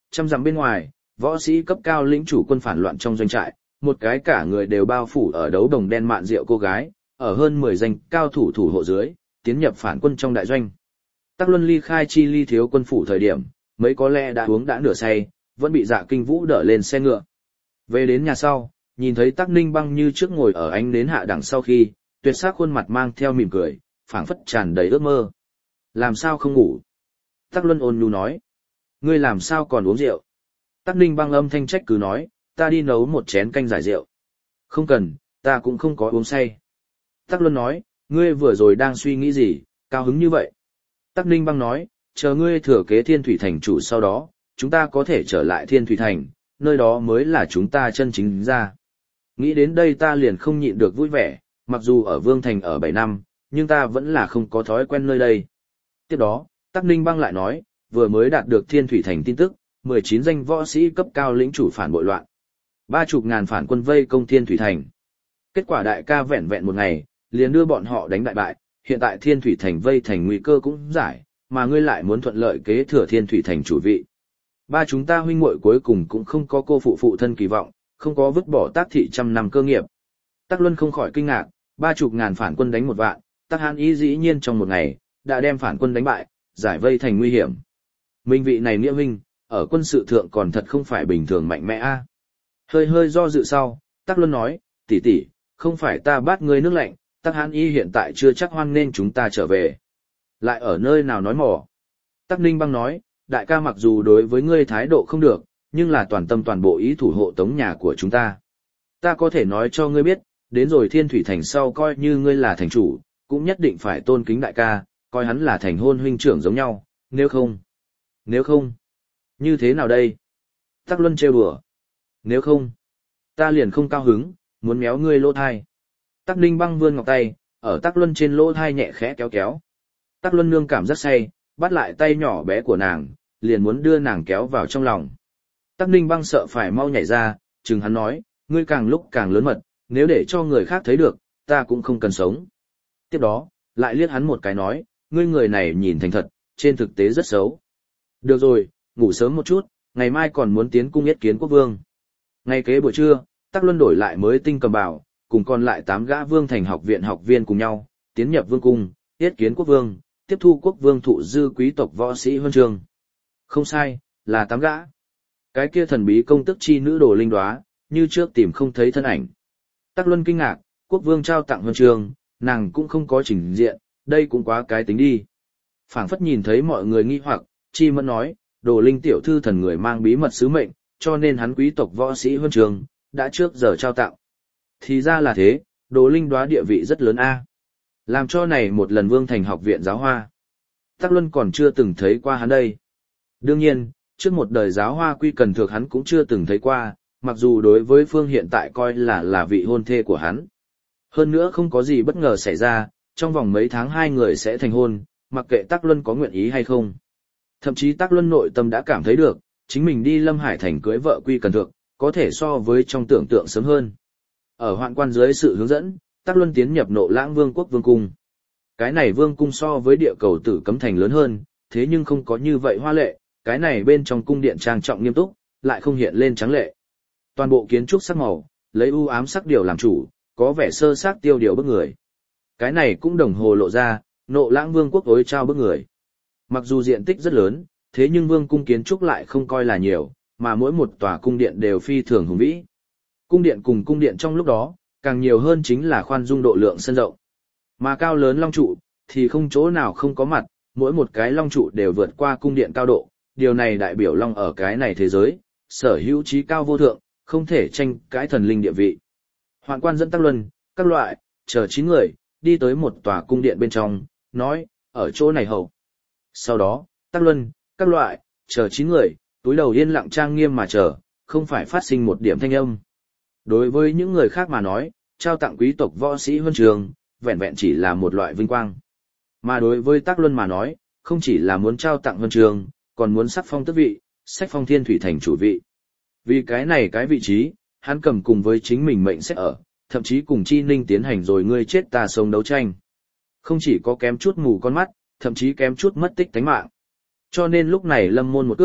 trăm dặm bên ngoài, võ sĩ cấp cao lĩnh chủ quân phản loạn trong doanh trại, một cái cả người đều bao phủ ở đấu đồng đen mạn rượu cô gái, ở hơn mười danh cao thủ thủ hộ dưới, tiến nhập phản quân trong đại doanh. Tắc Luân ly khai chi ly thiếu quân phủ thời điểm, mấy có lẽ đã uống đã nửa say, vẫn bị Dạ Kinh Vũ đỡ lên xe ngựa. Về đến nhà sau, nhìn thấy Tắc Ninh Băng như trước ngồi ở ánh nến hạ đằng sau khi, tuyệt sắc khuôn mặt mang theo mỉm cười, phảng phất tràn đầy ước mơ. Làm sao không ngủ? Tắc Luân ôn nhu nói. Ngươi làm sao còn uống rượu? Tắc Ninh Băng âm thanh trách cứ nói, ta đi nấu một chén canh giải rượu. Không cần, ta cũng không có uống say. Tắc Luân nói, ngươi vừa rồi đang suy nghĩ gì, cao hứng như vậy? Tắc Ninh Băng nói, chờ ngươi thừa kế Thiên Thủy Thành chủ sau đó, chúng ta có thể trở lại Thiên Thủy Thành, nơi đó mới là chúng ta chân chính ra. Nghĩ đến đây ta liền không nhịn được vui vẻ, mặc dù ở Vương Thành ở bảy năm, nhưng ta vẫn là không có thói quen nơi đây. Tiếp đó, Tắc Ninh Băng lại nói, vừa mới đạt được Thiên Thủy Thành tin tức, mười chín danh võ sĩ cấp cao lĩnh chủ phản bội loạn. Ba chục ngàn phản quân vây công Thiên Thủy Thành. Kết quả đại ca vẹn vẹn một ngày, liền đưa bọn họ đánh bại bại, hiện tại Thiên Thủy Thành vây thành nguy cơ cũng giải, mà ngươi lại muốn thuận lợi kế thừa Thiên Thủy Thành chủ vị. Ba chúng ta huynh muội cuối cùng cũng không có cô phụ phụ thân kỳ vọng, không có vứt bỏ Tác thị trăm năm cơ nghiệp. Tắc Luân không khỏi kinh ngạc, ba chục ngàn phản quân đánh một vạn, Tắc Hán Ý dĩ nhiên trong một ngày, đã đem phản quân đánh bại, giải vây thành nguy hiểm. Minh vị này nghĩa huynh, ở quân sự thượng còn thật không phải bình thường mạnh mẽ a. Hơi hơi do dự sau, Tắc Luân nói, tỷ tỷ, không phải ta bắt ngươi nước lạnh, Tắc Hán Y hiện tại chưa chắc hoan nên chúng ta trở về. Lại ở nơi nào nói mỏ? Tắc Ninh Băng nói, đại ca mặc dù đối với ngươi thái độ không được, nhưng là toàn tâm toàn bộ ý thủ hộ tống nhà của chúng ta. Ta có thể nói cho ngươi biết, đến rồi Thiên Thủy Thành sau coi như ngươi là thành chủ, cũng nhất định phải tôn kính đại ca, coi hắn là thành hôn huynh trưởng giống nhau, nếu không. Nếu không. Như thế nào đây? Tắc Luân trêu đùa. Nếu không. Ta liền không cao hứng, muốn méo ngươi lỗ thai. Tắc Ninh Băng vươn ngọc tay, ở Tắc Luân trên lỗ thai nhẹ khẽ kéo kéo. Tắc Luân nương cảm rất say, bắt lại tay nhỏ bé của nàng, liền muốn đưa nàng kéo vào trong lòng. Tắc Ninh Băng sợ phải mau nhảy ra, chừng hắn nói, ngươi càng lúc càng lớn mật, nếu để cho người khác thấy được, ta cũng không cần sống. Tiếp đó, lại liếc hắn một cái nói, ngươi người này nhìn thành thật, trên thực tế rất xấu. Được rồi, ngủ sớm một chút, ngày mai còn muốn tiến cung yết kiến quốc vương. Ngay kế buổi trưa, Tắc Luân đổi lại mới tinh cầm bảo, cùng còn lại tám gã Vương Thành học viện học viên cùng nhau, tiến nhập vương cung, yết kiến quốc vương, tiếp thu quốc vương thụ dư quý tộc võ sĩ huân chương. Không sai, là tám gã. Cái kia thần bí công tức chi nữ đồ linh đoá, như trước tìm không thấy thân ảnh. Tắc Luân kinh ngạc, quốc vương trao tặng huân chương, nàng cũng không có trình diện, đây cũng quá cái tính đi. Phảng phất nhìn thấy mọi người nghi hoặc, Chi Mẫn nói, đồ linh tiểu thư thần người mang bí mật sứ mệnh, cho nên hắn quý tộc võ sĩ huân chương, đã trước giờ trao tặng. Thì ra là thế, đồ linh đoá địa vị rất lớn a. Làm cho này một lần Vương Thành học viện giáo hoa. Tắc Luân còn chưa từng thấy qua hắn đây. Đương nhiên, trước một đời giáo hoa quy cần thược hắn cũng chưa từng thấy qua, mặc dù đối với Phương hiện tại coi là là vị hôn thê của hắn. Hơn nữa không có gì bất ngờ xảy ra, trong vòng mấy tháng hai người sẽ thành hôn, mặc kệ Tắc Luân có nguyện ý hay không. Thậm chí Tắc Luân nội tâm đã cảm thấy được, chính mình đi Lâm Hải Thành cưới vợ quy cần thược, có thể so với trong tưởng tượng sớm hơn. Ở hoạn quan dưới sự hướng dẫn, Tắc Luân tiến nhập Nộ Lãng Vương quốc vương cung. Cái này vương cung so với địa cầu Tử Cấm Thành lớn hơn, thế nhưng không có như vậy hoa lệ, cái này bên trong cung điện trang trọng nghiêm túc, lại không hiện lên trắng lệ. Toàn bộ kiến trúc sắc màu, lấy u ám sắc điều làm chủ, có vẻ sơ xác tiêu điều bức người. Cái này cũng đồng hồ lộ ra, Nộ Lãng Vương quốc ối trao bức người. Mặc dù diện tích rất lớn, thế nhưng vương cung kiến trúc lại không coi là nhiều, mà mỗi một tòa cung điện đều phi thường hùng vĩ. Cung điện cùng cung điện trong lúc đó, càng nhiều hơn chính là khoan dung độ lượng sân rộng. Mà cao lớn long trụ, thì không chỗ nào không có mặt, mỗi một cái long trụ đều vượt qua cung điện cao độ, điều này đại biểu long ở cái này thế giới, sở hữu trí cao vô thượng, không thể tranh cãi thần linh địa vị. Hoạn quan dẫn Tắc Luân, các loại, chờ chín người, đi tới một tòa cung điện bên trong, nói, ở chỗ này hầu. Sau đó, Tắc Luân, các loại, chờ chín người, túi đầu yên lặng trang nghiêm mà chờ, không phải phát sinh một điểm thanh âm. Đối với những người khác mà nói, trao tặng quý tộc võ sĩ huân trường, vẹn vẹn chỉ là một loại vinh quang. Mà đối với Tắc Luân mà nói, không chỉ là muốn trao tặng huân trường, còn muốn sắc phong tước vị, sách phong Thiên Thủy Thành chủ vị. Vì cái này cái vị trí, hắn cầm cùng với chính mình mệnh sẽ ở, thậm chí cùng Chi Ninh tiến hành rồi ngươi chết ta sống đấu tranh. Không chỉ có kém chút mù con mắt, thậm chí kém chút mất tích tánh mạng. Cho nên lúc này lâm môn một cước,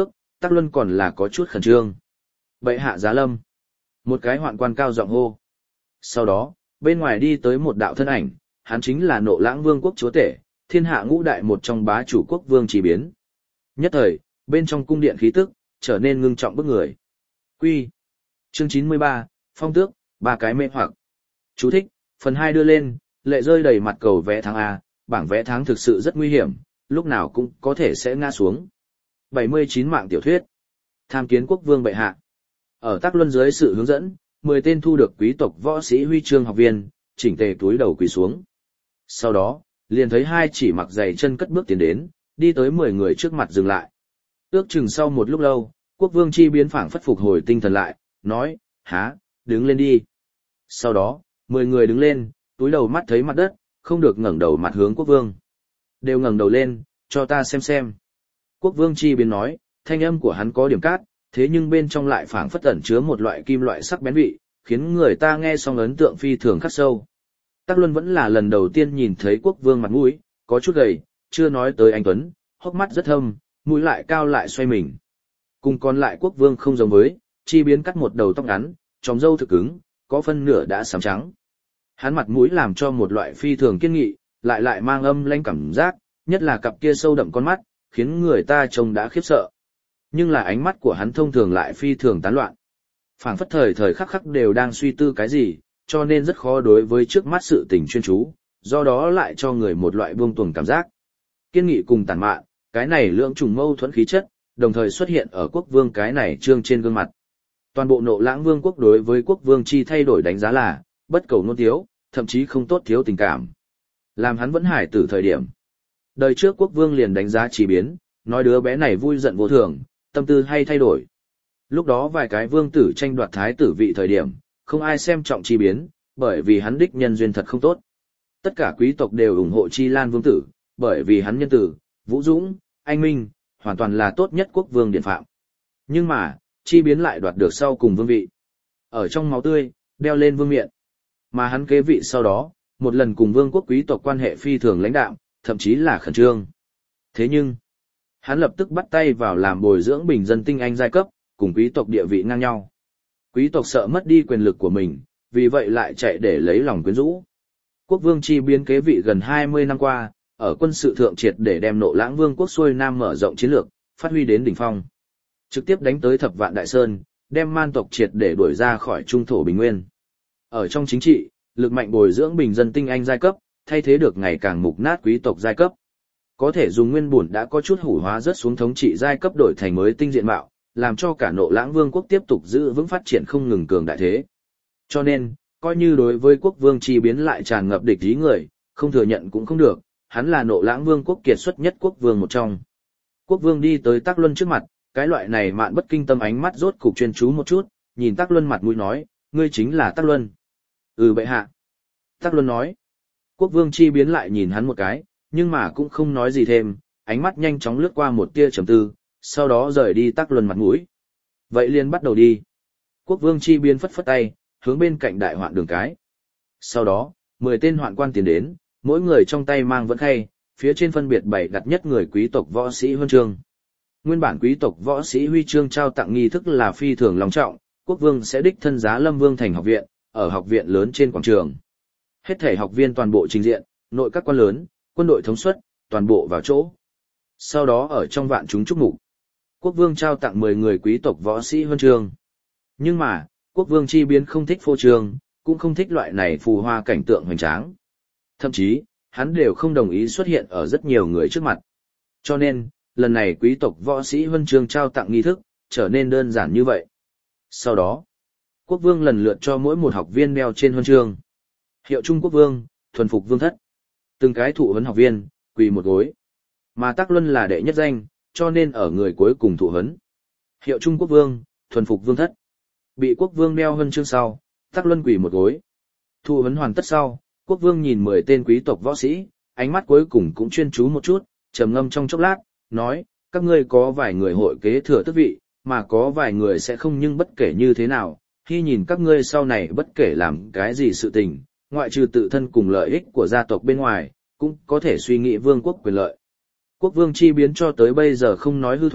Tắc Luân còn là có chút khẩn trương. Bệ hạ giá lâm. Một cái hoạn quan cao giọng hô. Sau đó, bên ngoài đi tới một đạo thân ảnh, hắn chính là Nộ Lãng Vương quốc chúa tể, thiên hạ ngũ đại một trong bá chủ quốc vương Chi Biến. Nhất thời, bên trong cung điện khí tức trở nên ngưng trọng bức người. Quy. Chương chín mươi ba, Phong tước, ba cái mê hoặc. Chú thích, phần hai đưa lên, lệ rơi đầy mặt cầu vẽ tháng A, bảng vẽ tháng thực sự rất nguy hiểm, lúc nào cũng có thể sẽ ngã xuống. bảy mươi chín mạng tiểu thuyết. Tham kiến quốc vương bệ hạ. Ở Tắc Luân dưới sự hướng dẫn, mười tên thu được quý tộc võ sĩ huy chương học viên, chỉnh tề túi đầu quỳ xuống. Sau đó, liền thấy hai chỉ mặc giày chân cất bước tiến đến, đi tới mười người trước mặt dừng lại. Ước chừng sau một lúc lâu, quốc vương Chi Biến phảng phất phục hồi tinh thần lại, nói, há, đứng lên đi. Sau đó, mười người đứng lên, túi đầu mắt thấy mặt đất, không được ngẩng đầu mặt hướng quốc vương. Đều ngẩng đầu lên, cho ta xem xem. Quốc vương Chi Biến nói, thanh âm của hắn có điểm cát, thế nhưng bên trong lại phảng phất ẩn chứa một loại kim loại sắc bén vị, khiến người ta nghe xong ấn tượng phi thường khắc sâu. Tắc Luân vẫn là lần đầu tiên nhìn thấy quốc vương mặt mũi, có chút gầy, chưa nói tới anh tuấn, hốc mắt rất thâm, mũi lại cao lại xoay mình. Cùng còn lại quốc vương không giống với, Chi Biến cắt một đầu tóc ngắn, tròm râu thực cứng, có phân nửa đã xám trắng. Hắn mặt mũi làm cho một loại phi thường kiên nghị, lại lại mang âm lãnh cảm giác, nhất là cặp kia sâu đậm con mắt, khiến người ta trông đã khiếp sợ. Nhưng là ánh mắt của hắn thông thường lại phi thường tán loạn. Phảng phất thời thời khắc khắc đều đang suy tư cái gì, cho nên rất khó đối với trước mắt sự tình chuyên chú, do đó lại cho người một loại buông tuồng cảm giác. Kiên nghị cùng tàn mạn, cái này lưỡng trùng mâu thuẫn khí chất, đồng thời xuất hiện ở quốc vương cái này trương trên gương mặt. Toàn bộ Nộ Lãng Vương quốc đối với quốc vương Chi thay đổi đánh giá là, bất cầu nôn thiếu, thậm chí không tốt thiếu tình cảm. Làm hắn vẫn hải tử thời điểm. Đời trước quốc vương liền đánh giá Chi Biến, nói đứa bé này vui giận vô thường, tâm tư hay thay đổi. Lúc đó vài cái vương tử tranh đoạt thái tử vị thời điểm, không ai xem trọng Chi Biến, bởi vì hắn đích nhân duyên thật không tốt. Tất cả quý tộc đều ủng hộ Chi Lan vương tử, bởi vì hắn nhân tử, vũ dũng, anh minh, hoàn toàn là tốt nhất quốc vương điện phạm. Nhưng mà, Chi Biến lại đoạt được sau cùng vương vị. Ở trong máu tươi, đeo lên vương miện. Mà hắn kế vị sau đó, một lần cùng vương quốc quý tộc quan hệ phi thường lãnh đạm, thậm chí là khẩn trương. Thế nhưng, hắn lập tức bắt tay vào làm bồi dưỡng bình dân tinh anh giai cấp, cùng quý tộc địa vị ngang nhau. Quý tộc sợ mất đi quyền lực của mình, vì vậy lại chạy để lấy lòng quyến rũ. Quốc vương Chi Biến kế vị gần hai mươi năm qua, ở quân sự thượng triệt để đem Nộ Lãng Vương quốc xuôi nam mở rộng chiến lược, phát huy đến đỉnh phong. Trực tiếp đánh tới Thập Vạn Đại Sơn, đem man tộc triệt để đuổi ra khỏi trung thổ bình nguyên. Ở trong chính trị, lực mạnh bồi dưỡng bình dân tinh anh giai cấp, thay thế được ngày càng mục nát quý tộc giai cấp. Có thể dùng nguyên bổn đã có chút hủ hóa rất xuống thống trị giai cấp đổi thành mới tinh diện mạo, làm cho cả Nộ Lãng Vương quốc tiếp tục giữ vững phát triển không ngừng cường đại thế. Cho nên, coi như đối với quốc vương Chi Biến lại tràn ngập địch ý người, không thừa nhận cũng không được, hắn là Nộ Lãng Vương quốc kiệt xuất nhất quốc vương một trong. Quốc vương đi tới Tắc Luân trước mặt, cái loại này mạn bất kinh tâm ánh mắt rốt cục chuyên chú một chút, nhìn Tắc Luân mặt mũi nói, ngươi chính là Tắc Luân. Ừ bệ hạ. Tắc Luân nói. Quốc vương Chi Biến lại nhìn hắn một cái, nhưng mà cũng không nói gì thêm, ánh mắt nhanh chóng lướt qua một tia trầm tư, sau đó rời đi Tắc Luân mặt mũi. Vậy liền bắt đầu đi. Quốc vương Chi Biến phất phất tay, hướng bên cạnh đại hoạn đường cái. Sau đó, mười tên hoạn quan tiến đến, mỗi người trong tay mang vẫn khay, phía trên phân biệt bày đặt nhất người quý tộc võ sĩ huân chương. Nguyên bản quý tộc võ sĩ huy chương trao tặng nghi thức là phi thường long trọng, quốc vương sẽ đích thân giá lâm vương thành học viện, ở học viện lớn trên quảng trường. Hết thể học viên toàn bộ trình diện, nội các quan lớn, quân đội thống suất, toàn bộ vào chỗ. Sau đó ở trong vạn chúng chúc mục, quốc vương trao tặng mười người quý tộc võ sĩ huân chương. Nhưng mà, quốc vương Chi Biến không thích phô trương, cũng không thích loại này phù hoa cảnh tượng hoành tráng. Thậm chí, hắn đều không đồng ý xuất hiện ở rất nhiều người trước mặt. Cho nên, lần này quý tộc võ sĩ huân chương trao tặng nghi thức, trở nên đơn giản như vậy. Sau đó, quốc vương lần lượt cho mỗi một học viên đeo trên huân chương. Hiệu Trung quốc vương, thuần phục vương thất. Từng cái thụ huấn học viên, quỳ một gối. Mà Tắc Luân là đệ nhất danh, cho nên ở người cuối cùng thụ huấn. Hiệu Trung quốc vương, thuần phục vương thất. Bị quốc vương đeo huân chương sau, Tắc Luân quỳ một gối. Thụ huấn hoàn tất sau, quốc vương nhìn mười tên quý tộc võ sĩ, ánh mắt cuối cùng cũng chuyên chú một chút, trầm ngâm trong chốc lát, nói, các ngươi có vài người hội kế thừa tước vị, mà có vài người sẽ không, nhưng bất kể như thế nào, khi nhìn các ngươi sau này bất kể làm cái gì sự tình, ngoại trừ tự thân cùng lợi ích của gia tộc bên ngoài, cũng có thể suy nghĩ vương quốc quyền lợi. Quốc vương Chi Biến cho tới bây giờ không nói hư thoại,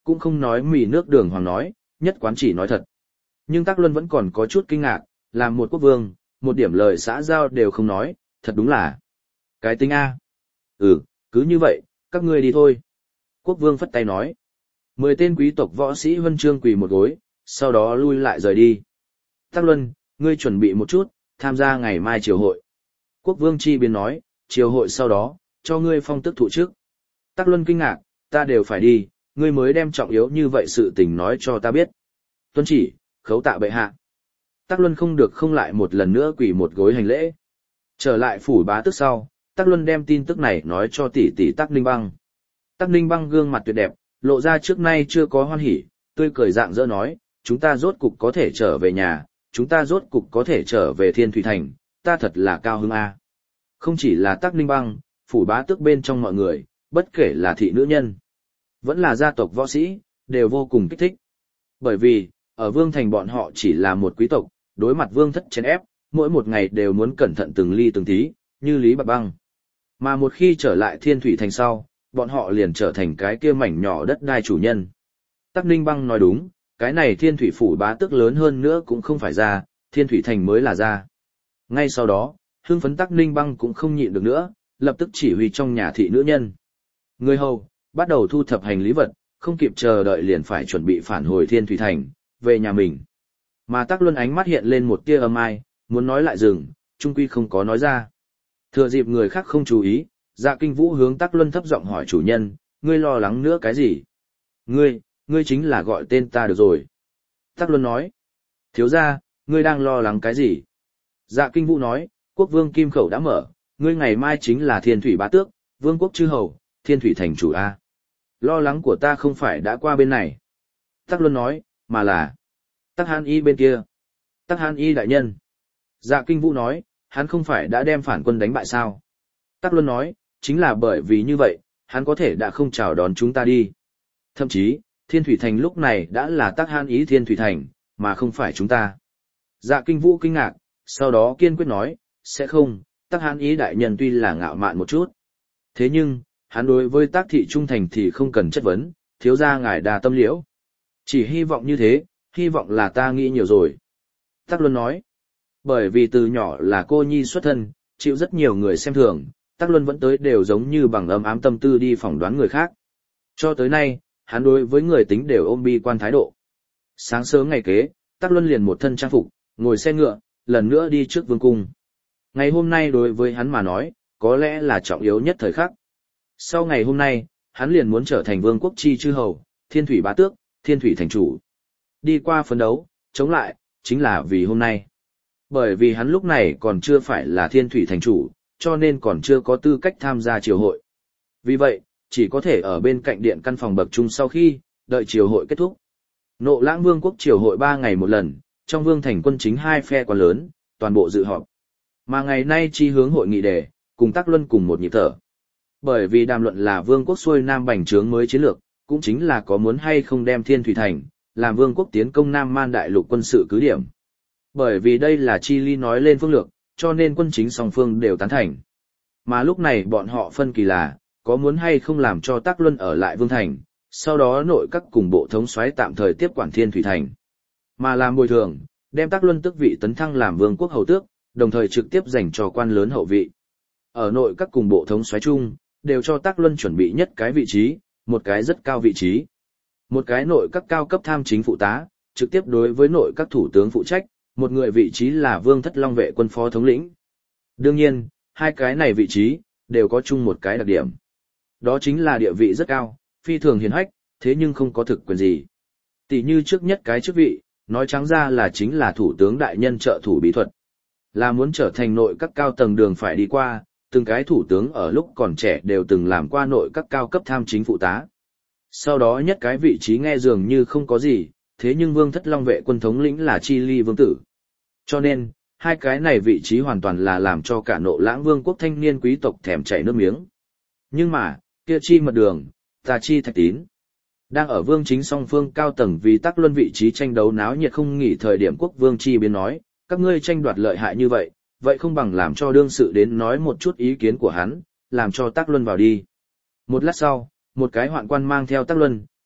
cũng không nói mì nước đường hoàng nói, nhất quán chỉ nói thật. Nhưng Tắc Luân vẫn còn có chút kinh ngạc, làm một quốc vương, một điểm lời xã giao đều không nói, thật đúng là cái tính A. Ừ, cứ như vậy, các ngươi đi thôi. Quốc vương phất tay nói. Mười tên quý tộc võ sĩ huân chương quỳ một gối, sau đó lui lại rời đi. Tắc Luân, ngươi chuẩn bị một chút, tham gia ngày mai triều hội. Quốc vương chi biến nói, triều hội sau đó, cho ngươi phong tước thụ chức. Tắc Luân kinh ngạc, ta đều phải đi, ngươi mới đem trọng yếu như vậy sự tình nói cho ta biết. Tuân chỉ, khấu tạ bệ hạ. Tắc Luân không được không lại một lần nữa quỳ một gối hành lễ. Trở lại phủ bá tước sau, Tắc Luân đem tin tức này nói cho tỷ tỷ Tắc Ninh Băng. Tắc Ninh Băng gương mặt tuyệt đẹp, lộ ra trước nay chưa có hoan hỉ, tươi cười rạng rỡ nói, chúng ta rốt cục có thể trở về nhà, chúng ta rốt cục có thể trở về Thiên Thủy Thành, ta thật là cao hứng a. Không chỉ là Tắc Ninh Băng, phủ bá tước bên trong mọi người, bất kể là thị nữ nhân, vẫn là gia tộc võ sĩ, đều vô cùng kích thích. Bởi vì, ở Vương Thành bọn họ chỉ là một quý tộc, đối mặt Vương thất chèn ép, mỗi một ngày đều muốn cẩn thận từng ly từng tí, như Lý Bạc Băng. Mà một khi trở lại Thiên Thủy Thành sau, bọn họ liền trở thành cái kia mảnh nhỏ đất đai chủ nhân. Tắc Ninh Băng nói đúng, cái này Thiên Thủy phủ bá tước lớn hơn nữa cũng không phải ra, Thiên Thủy Thành mới là ra. Ngay sau đó, hưng phấn Tắc Ninh Băng cũng không nhịn được nữa, lập tức chỉ huy trong nhà thị nữ nhân. Người hầu, bắt đầu thu thập hành lý vật, không kịp chờ đợi liền phải chuẩn bị phản hồi Thiên Thủy Thành, về nhà mình. Mà Tắc Luân ánh mắt hiện lên một tia âm ai, muốn nói lại dừng, trung quy không có nói ra. Thừa dịp người khác không chú ý, Dạ Kinh Vũ hướng Tắc Luân thấp giọng hỏi chủ nhân, ngươi lo lắng nữa cái gì? Ngươi, ngươi chính là gọi tên ta được rồi. Tắc Luân nói, thiếu gia, ngươi đang lo lắng cái gì? Dạ Kinh Vũ nói, quốc vương kim khẩu đã mở, ngươi ngày mai chính là Thiên Thủy bá tước, vương quốc chư hầu, Thiên Thủy thành chủ A. Lo lắng của ta không phải đã qua bên này. Tắc Luân nói, mà là Tắc Hàn Y bên kia. Tắc Hàn Y đại nhân. Dạ Kinh Vũ nói, hắn không phải đã đem phản quân đánh bại sao? Tắc Luân nói, chính là bởi vì như vậy, hắn có thể đã không chào đón chúng ta đi. Thậm chí, Thiên Thủy Thành lúc này đã là Tắc Hàn Y Thiên Thủy Thành, mà không phải chúng ta. Dạ Kinh Vũ kinh ngạc, sau đó kiên quyết nói, sẽ không, Tắc Hàn Y đại nhân tuy là ngạo mạn một chút. Thế nhưng, hắn đối với Tắc thị trung thành thì không cần chất vấn, thiếu gia ngài đa tâm liễu. Chỉ hy vọng như thế, hy vọng là ta nghĩ nhiều rồi. Tắc Luân nói, bởi vì từ nhỏ là cô nhi xuất thân, chịu rất nhiều người xem thường, Tắc Luân vẫn tới đều giống như bằng ấm ám tâm tư đi phỏng đoán người khác. Cho tới nay, hắn đối với người tính đều ôm bi quan thái độ. Sáng sớm ngày kế, Tắc Luân liền một thân trang phục, ngồi xe ngựa, lần nữa đi trước vương cung. Ngày hôm nay đối với hắn mà nói, có lẽ là trọng yếu nhất thời khắc. Sau ngày hôm nay, hắn liền muốn trở thành vương quốc chi chư hầu, Thiên Thủy bá tước, Thiên Thủy thành chủ. Đi qua phấn đấu, chống lại, chính là vì hôm nay. Bởi vì hắn lúc này còn chưa phải là Thiên Thủy thành chủ, cho nên còn chưa có tư cách tham gia triều hội. Vì vậy, chỉ có thể ở bên cạnh điện căn phòng bậc trung sau khi, đợi triều hội kết thúc. Nộ Lãng Vương quốc triều hội ba ngày một lần, trong vương thành quân chính hai phe quá lớn, toàn bộ dự họp. Mà ngày nay chi hướng hội nghị đề, cùng Tắc Luân cùng một nhịp thở. Bởi vì đàm luận là vương quốc xuôi nam bành trướng mới chiến lược, cũng chính là có muốn hay không đem Thiên Thủy thành, làm vương quốc tiến công Nam Man đại lục quân sự cứ điểm. Bởi vì đây là chi ly nói lên phương lược, cho nên quân chính song phương đều tán thành. Mà lúc này bọn họ phân kỳ là, có muốn hay không làm cho Tắc Luân ở lại vương thành, sau đó nội các cùng bộ thống soái tạm thời tiếp quản Thiên Thủy thành. Mà làm bồi thường, đem Tắc Luân tước vị tấn thăng làm vương quốc hầu tước, đồng thời trực tiếp dành cho quan lớn hậu vị. Ở nội các cùng bộ thống soái chung, đều cho Tắc Luân chuẩn bị nhất cái vị trí, một cái rất cao vị trí. Một cái nội các cao cấp tham chính phụ tá, trực tiếp đối với nội các thủ tướng phụ trách, một người vị trí là Vương Thất Long vệ quân phó thống lĩnh. Đương nhiên, hai cái này vị trí, đều có chung một cái đặc điểm. Đó chính là địa vị rất cao, phi thường hiền hách, thế nhưng không có thực quyền gì. Tỷ như trước nhất cái chức vị, nói trắng ra là chính là thủ tướng đại nhân trợ thủ bí thuật. Là muốn trở thành nội các cao tầng đường phải đi qua, từng cái thủ tướng ở lúc còn trẻ đều từng làm qua nội các cao cấp tham chính phụ tá. Sau đó nhất cái vị trí nghe dường như không có gì, thế nhưng Vương Thất Long vệ quân thống lĩnh là Chi Ly vương tử. Cho nên, hai cái này vị trí hoàn toàn là làm cho cả Nộ Lãng vương quốc thanh niên quý tộc thèm chảy nước miếng. Nhưng mà, kia chi mật đường, ta chi thạch tín. Đang ở vương chính song phương cao tầng vì Tắc Luân vị trí tranh đấu náo nhiệt không nghỉ thời điểm quốc vương chi biến nói, các ngươi tranh đoạt lợi hại như vậy, vậy không bằng làm cho đương sự đến nói một chút ý kiến của hắn, làm cho Tắc Luân vào đi. Một lát sau, một cái hoạn quan mang theo Tắc Luân,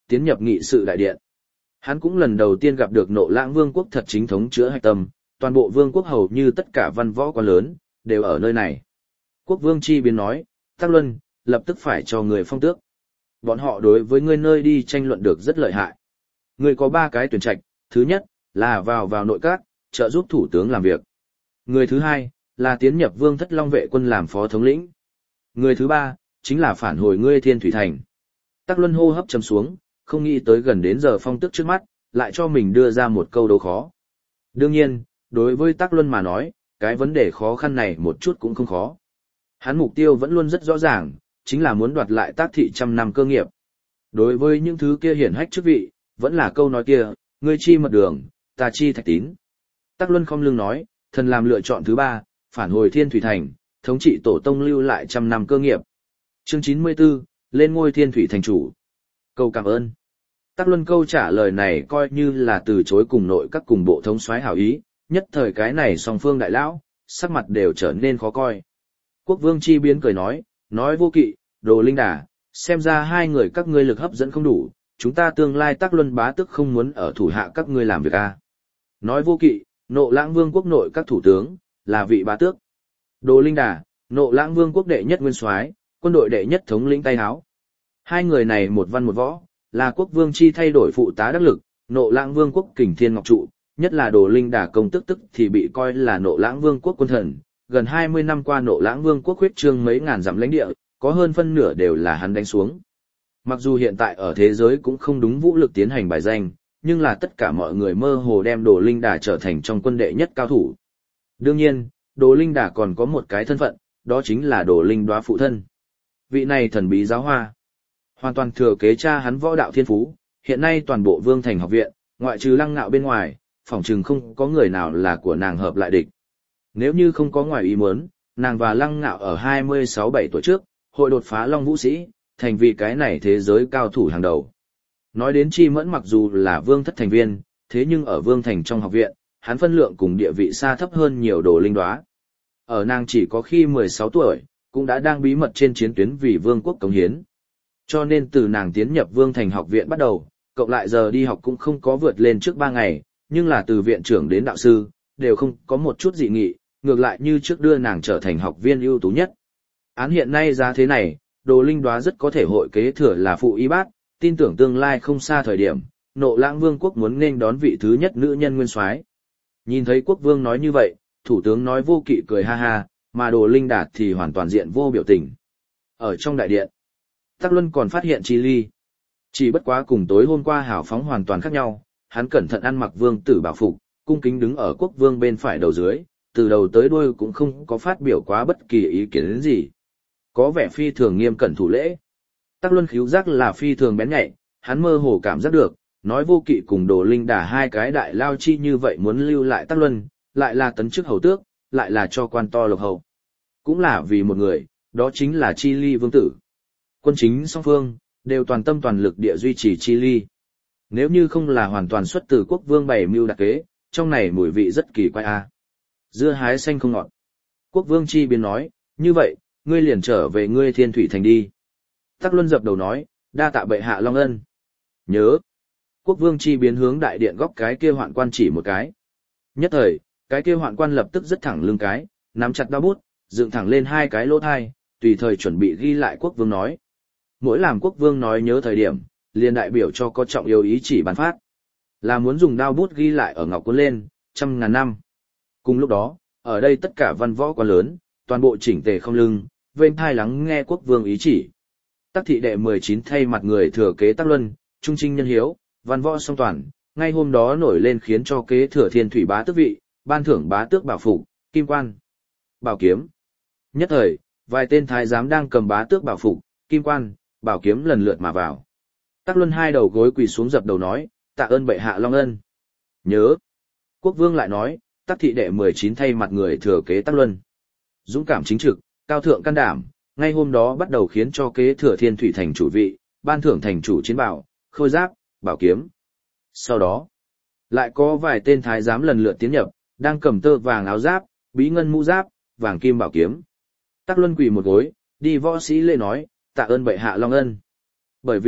tiến nhập nghị sự đại điện. Hắn cũng lần đầu tiên gặp được Nộ Lãng Vương quốc thật chính thống chữa hạch tâm, toàn bộ vương quốc hầu như tất cả văn võ quan lớn, đều ở nơi này. Quốc vương Chi Biến nói, Tắc Luân, lập tức phải cho người phong tước. Bọn họ đối với ngươi nơi đi tranh luận được rất lợi hại. Ngươi có ba cái tuyển trạch, thứ nhất, là vào vào nội các, trợ giúp thủ tướng làm việc. Người thứ hai, là tiến nhập vương thất long vệ quân làm phó thống lĩnh. Người thứ ba, chính là phản hồi ngươi Thiên Thủy Thành. Tắc Luân hô hấp chấm xuống, không nghĩ tới gần đến giờ phong tước trước mắt, lại cho mình đưa ra một câu đấu khó. Đương nhiên, đối với Tắc Luân mà nói, cái vấn đề khó khăn này một chút cũng không khó. Hắn mục tiêu vẫn luôn rất rõ ràng, chính là muốn đoạt lại Tác thị trăm năm cơ nghiệp. Đối với những thứ kia hiển hách chức vị, vẫn là câu nói kia, ngươi chi mật đường, ta chi thạch tín. Tắc Luân không lưng nói, thần làm lựa chọn thứ ba, phản hồi Thiên Thủy Thành, thống trị tổ tông lưu lại trăm năm cơ nghiệp. Chương chín mươi tư, lên ngôi Thiên Thủy Thành chủ. Câu cảm ơn. Tắc Luân câu trả lời này coi như là từ chối cùng nội các cùng bộ thống soái hảo ý, nhất thời cái này song phương đại lão, sắc mặt đều trở nên khó coi. Quốc vương Chi Biến cười nói, nói Vô Kỵ, Đồ Linh Đà, xem ra hai người các ngươi lực hấp dẫn không đủ, chúng ta tương lai Tắc Luân bá tức không muốn ở thủ hạ các ngươi làm việc a. Nói Vô Kỵ, Nộ Lãng Vương quốc nội các thủ tướng, là vị bá tước. Đồ Linh Đà, Nộ Lãng Vương quốc đệ nhất nguyên soái, quân đội đệ nhất thống lĩnh tay áo. Hai người này một văn một võ, là quốc vương chi thay đổi phụ tá đắc lực, Nộ Lãng Vương quốc kình thiên ngọc trụ, nhất là Đồ Linh Đà công tức tức thì bị coi là Nộ Lãng Vương quốc quân thần. Gần hai mươi năm qua Nộ Lãng Vương quốc huyết trương mấy ngàn dặm lãnh địa, có hơn phân nửa đều là hắn đánh xuống. Mặc dù hiện tại ở thế giới cũng không đúng vũ lực tiến hành bài danh, nhưng là tất cả mọi người mơ hồ đem Đồ Linh Đà trở thành trong quân đệ nhất cao thủ. Đương nhiên, Đồ Linh Đà còn có một cái thân phận, đó chính là Đồ Linh Đoá phụ thân. Vị này thần bí giáo hoa, hoàn toàn thừa kế cha hắn võ đạo thiên phú, hiện nay toàn bộ Vương Thành học viện, ngoại trừ Lăng Ngạo bên ngoài, phỏng chừng không có người nào là của nàng hợp lại địch. Nếu như không có ngoài ý muốn, nàng và Lăng Ngạo ở hai mươi sáu bảy tuổi trước, hội đột phá Long Vũ Sĩ, thành vì cái này thế giới cao thủ hàng đầu. Nói đến Chi Mẫn mặc dù là vương thất thành viên, thế nhưng ở Vương Thành trong học viện, hắn phân lượng cùng địa vị xa thấp hơn nhiều Đồ Linh Đoá. Ở nàng chỉ có khi mười sáu tuổi, cũng đã đang bí mật trên chiến tuyến vì vương quốc cống hiến. Cho nên từ nàng tiến nhập Vương Thành học viện bắt đầu, cộng lại giờ đi học cũng không có vượt lên trước ba ngày, nhưng là từ viện trưởng đến đạo sư, đều không có một chút dị nghị, ngược lại như trước đưa nàng trở thành học viên ưu tú nhất. Án hiện nay giá thế này, Đồ Linh Đoá rất có thể hội kế thừa là phụ y bát, tin tưởng tương lai không xa thời điểm, Nộ Lãng Vương quốc muốn nên đón vị thứ nhất nữ nhân nguyên soái. Nhìn thấy quốc vương nói như vậy, thủ tướng nói Vô Kỵ cười ha ha, mà Đồ Linh Đà thì hoàn toàn diện vô biểu tình. Ở trong đại điện, Tắc Luân còn phát hiện Chi Ly. Chỉ bất quá cùng tối hôm qua hào phóng hoàn toàn khác nhau, hắn cẩn thận ăn mặc vương tử bảo phục, cung kính đứng ở quốc vương bên phải đầu dưới, từ đầu tới đuôi cũng không có phát biểu quá bất kỳ ý kiến đến gì. Có vẻ phi thường nghiêm cẩn thủ lễ. Tắc Luân khíu giác là phi thường bén nhạy, hắn mơ hồ cảm giác được, nói Vô Kỵ cùng Đồ Linh Đà hai cái đại lao chi như vậy muốn lưu lại Tắc Luân, lại là tấn chức hầu tước, lại là cho quan to lộc hầu. Cũng là vì một người, đó chính là Chi Ly vương tử. Quân chính song phương, đều toàn tâm toàn lực địa duy trì Chi Ly. Nếu như không là hoàn toàn xuất từ quốc vương bày mưu đặc kế, trong này mùi vị rất kỳ quái a. Dưa hái xanh không ngọt. Quốc vương Chi Biến nói, như vậy, ngươi liền trở về ngươi Thiên Thủy Thành đi. Tắc Luân dập đầu nói, đa tạ bệ hạ long ân. Nhớ. Quốc vương Chi Biến hướng đại điện góc cái kia hoạn quan chỉ một cái. Nhất thời, cái kia hoạn quan lập tức rất thẳng lưng cái, nắm chặt đao bút, dựng thẳng lên hai cái lỗ thai, tùy thời chuẩn bị ghi lại quốc vương nói. Mỗi làm quốc vương nói nhớ thời điểm, liền đại biểu cho có trọng yêu ý chỉ ban phát. Là muốn dùng đao bút ghi lại ở ngọc cuốn lên, trăm ngàn năm. Cùng lúc đó, ở đây tất cả văn võ quan lớn, toàn bộ chỉnh tề không lưng, vênh thai lắng nghe quốc vương ý chỉ. Tắc thị đệ mười chín thay mặt người thừa kế Tắc Luân, trung trinh nhân hiếu, văn võ song toàn, ngay hôm đó nổi lên khiến cho kế thừa Thiên Thủy bá tước vị, ban thưởng bá tước bảo phục, kim quan, bảo kiếm. Nhất thời, vài tên thái giám đang cầm bá tước bảo phục, kim quan, bảo kiếm lần lượt mà vào. Tắc Luân hai đầu gối quỳ xuống dập đầu nói, tạ ơn bệ hạ long ân. Nhớ. Quốc vương lại nói, Tắc thị đệ mười chín thay mặt người thừa kế Tắc Luân. Dũng cảm chính trực, cao thượng can đảm, ngay hôm đó bắt đầu khiến cho kế thừa Thiên Thủy Thành chủ vị, ban thưởng thành chủ chiến bảo, khôi giáp, bảo kiếm. Sau đó, lại có vài tên thái giám lần lượt tiến nhập, đang cầm tơ vàng áo giáp, bí ngân mũ giáp, vàng kim bảo kiếm. Tắc Luân quỳ một gối, đi võ sĩ lễ nói, tạ ơn bệ hạ long ân. Bởi vì,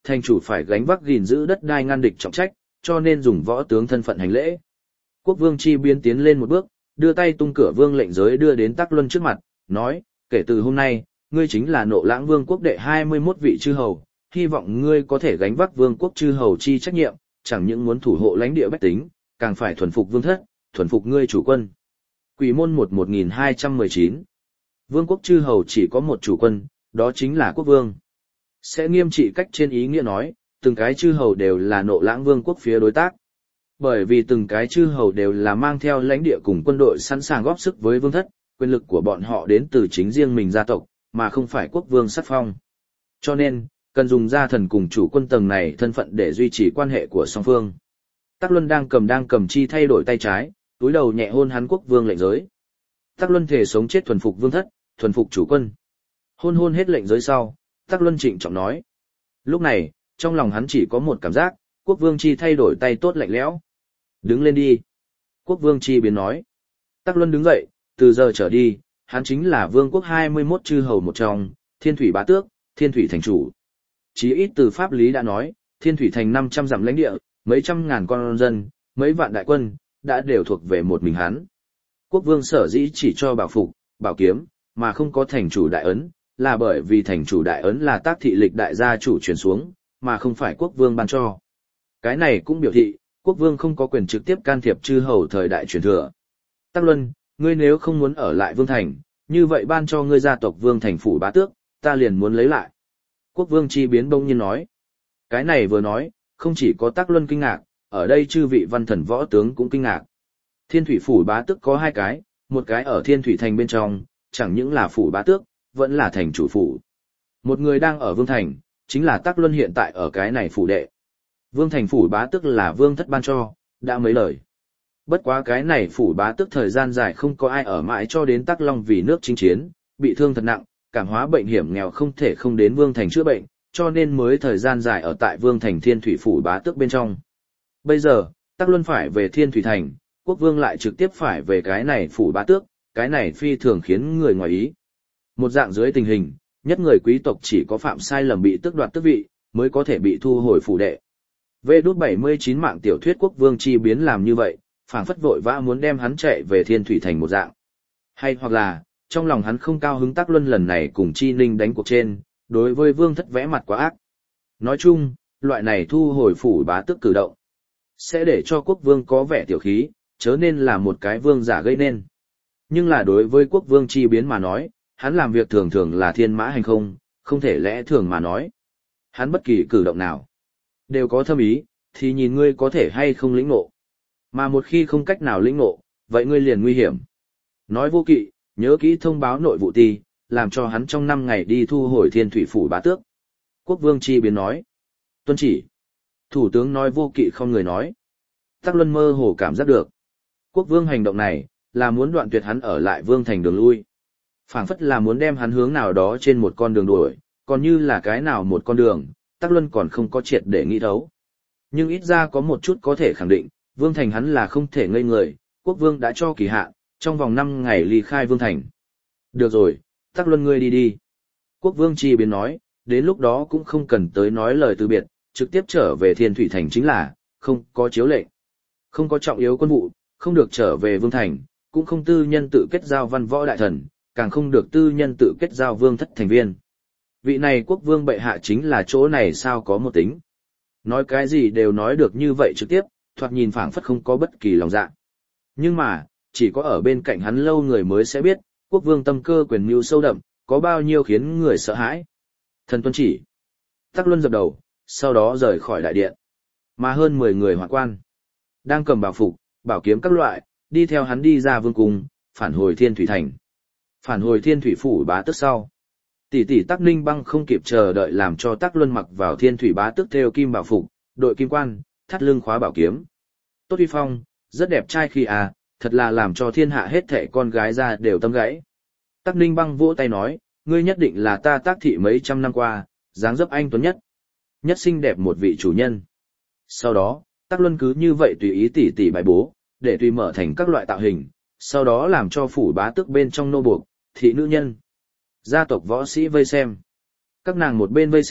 thành chủ phải gánh vác gìn giữ đất đai ngăn địch trọng trách, cho nên dùng võ tướng thân phận hành lễ. Quốc vương Chi Biến tiến lên một bước, đưa tay tung cửa vương lệnh giới đưa đến Tắc Luân trước mặt, nói, kể từ hôm nay, ngươi chính là Nộ Lãng Vương quốc đệ hai mươi mốt vị chư hầu, hy vọng ngươi có thể gánh vác vương quốc chư hầu chi trách nhiệm, chẳng những muốn thủ hộ lãnh địa bách tính, càng phải thuần phục vương thất, thuần phục ngươi chủ quân. Quỷ môn một một nghìn hai trăm mười chín. Vương quốc chư hầu chỉ có một chủ quân, đó chính là quốc vương. Sẽ nghiêm trị cách trên ý nghĩa nói, từng cái chư hầu đều là Nộ Lãng Vương quốc phía đối tác. Bởi vì từng cái chư hầu đều là mang theo lãnh địa cùng quân đội sẵn sàng góp sức với vương thất, quyền lực của bọn họ đến từ chính riêng mình gia tộc, mà không phải quốc vương sắc phong. Cho nên, cần dùng gia thần cùng chủ quân tầng này thân phận để duy trì quan hệ của song phương. Tắc Luân đang cầm đang cầm chi thay đổi tay trái, túi đầu nhẹ hôn hắn quốc vương lệnh giới. Tắc Luân thể sống chết thuần phục vương thất, thuần phục chủ quân. Hôn hôn hết lệnh giới sau, Tắc Luân trịnh trọng nói. Lúc này, trong lòng hắn chỉ có một cảm giác, quốc vương chi thay đổi tay tốt lạnh lẽo. Đứng lên đi. Quốc vương Chi Biến nói. Tắc Luân đứng dậy, từ giờ trở đi, hắn chính là vương quốc hai mươi mốt chư hầu một trong, Thiên Thủy Bá Tước, Thiên Thủy Thành Chủ. Chí ít từ pháp lý đã nói, Thiên Thủy Thành năm trăm dặm lãnh địa, mấy trăm ngàn con dân, mấy vạn đại quân, đã đều thuộc về một mình hắn. Quốc vương sở dĩ chỉ cho bảo phục, bảo kiếm, mà không có thành chủ đại ấn, là bởi vì thành chủ đại ấn là tác thị lịch đại gia chủ truyền xuống, mà không phải quốc vương ban cho. Cái này cũng biểu thị, quốc vương không có quyền trực tiếp can thiệp chư hầu thời đại truyền thừa. Tắc Luân, ngươi nếu không muốn ở lại vương thành, như vậy ban cho ngươi gia tộc vương thành phủ bá tước, ta liền muốn lấy lại. Quốc vương Chi Biến bỗng nhiên nói. Cái này vừa nói, không chỉ có Tắc Luân kinh ngạc, ở đây chư vị văn thần võ tướng cũng kinh ngạc. Thiên thủy phủ bá tước có hai cái, một cái ở Thiên Thủy Thành bên trong, chẳng những là phủ bá tước, vẫn là thành chủ phủ. Một người đang ở vương thành, chính là Tắc Luân hiện tại ở cái này phủ đệ. Vương thành phủ bá tước là vương thất ban cho, đã mấy lời. Bất quá cái này phủ bá tước thời gian dài không có ai ở mãi cho đến Tắc Long vì nước chinh chiến, bị thương thật nặng, cảm hóa bệnh hiểm nghèo không thể không đến vương thành chữa bệnh, cho nên mới thời gian dài ở tại vương thành Thiên Thủy phủ bá tước bên trong. Bây giờ, Tắc Luân phải về Thiên Thủy Thành, quốc vương lại trực tiếp phải về cái này phủ bá tước, cái này phi thường khiến người ngoài ý. Một dạng dưới tình hình, nhất người quý tộc chỉ có phạm sai lầm bị tước đoạt tước vị, mới có thể bị thu hồi phủ đệ. Vê đút bảy mươi chín mạng tiểu thuyết quốc vương Chi Biến làm như vậy, phảng phất vội vã muốn đem hắn chạy về Thiên Thủy Thành một dạng. Hay hoặc là, trong lòng hắn không cao hứng Tắc Luân lần này cùng Chi Ninh đánh cuộc trên, đối với vương thất vẽ mặt quá ác. Nói chung, loại này thu hồi phủ bá tước cử động, sẽ để cho quốc vương có vẻ tiểu khí, chớ nên là một cái vương giả gây nên. Nhưng là đối với quốc vương Chi Biến mà nói, hắn làm việc thường thường là thiên mã hành không, không thể lẽ thường mà nói. Hắn bất kỳ cử động nào, đều có thâm ý, thì nhìn ngươi có thể hay không lĩnh ngộ. Mà một khi không cách nào lĩnh ngộ, vậy ngươi liền nguy hiểm. Nói vô kỵ, nhớ kỹ thông báo nội vụ ti, làm cho hắn trong năm ngày đi thu hồi Thiên Thủy phủ bá tước. Quốc vương Chi Biến nói. Tuân chỉ. Thủ tướng nói vô kỵ không người nói. Tắc Luân mơ hồ cảm giác được. Quốc vương hành động này, là muốn đoạn tuyệt hắn ở lại vương thành đường lui. Phảng phất là muốn đem hắn hướng nào đó trên một con đường đuổi, còn như là cái nào một con đường, Tắc Luân còn không có triệt để nghĩ thấu. Nhưng ít ra có một chút có thể khẳng định, vương thành hắn là không thể ngây người, quốc vương đã cho kỳ hạn, trong vòng năm ngày ly khai vương thành. Được rồi, Tắc Luân ngươi đi đi. Quốc vương Chi Biến nói, đến lúc đó cũng không cần tới nói lời từ biệt, trực tiếp trở về Thiên Thủy Thành chính là, không có chiếu lệnh. Không có trọng yếu quân vụ, không được trở về vương thành, cũng không tư nhân tự kết giao văn võ đại thần, càng không được tư nhân tự kết giao vương thất thành viên. Vị này quốc vương bệ hạ chính là chỗ này sao có một tính. Nói cái gì đều nói được như vậy trực tiếp, thoạt nhìn phảng phất không có bất kỳ lòng dạ. Nhưng mà, chỉ có ở bên cạnh hắn lâu người mới sẽ biết, quốc vương tâm cơ quyền mưu sâu đậm, có bao nhiêu khiến người sợ hãi. Thần tuân chỉ. Tắc Luân dập đầu, sau đó rời khỏi đại điện. Mà hơn mười người hoạn quan, đang cầm bảo phục, bảo kiếm các loại, đi theo hắn đi ra vương cung, phản hồi Thiên Thủy Thành. Phản hồi Thiên Thủy phủ bá tước sau. Tỷ tỷ Tắc Ninh Băng không kịp chờ đợi làm cho Tắc Luân mặc vào Thiên Thủy bá tước theo kim bảo phục, đội kim quan, thắt lưng khóa bảo kiếm. Tốt uy phong, rất đẹp trai khi à, thật là làm cho thiên hạ hết thảy con gái ra đều tâm gãy. Tắc Ninh Băng vỗ tay nói, ngươi nhất định là ta Tắc thị mấy trăm năm qua, dáng dấp anh tuấn nhất, nhất xinh đẹp một vị chủ nhân. Sau đó, Tắc Luân cứ như vậy tùy ý tỉ tỉ bài bố, để tùy mở thành các loại tạo hình, sau đó làm cho phủ bá tước bên trong nô buộc, thị nữ nhân, gia tộc võ sĩ vây xem. Các nàng một bên vây xem,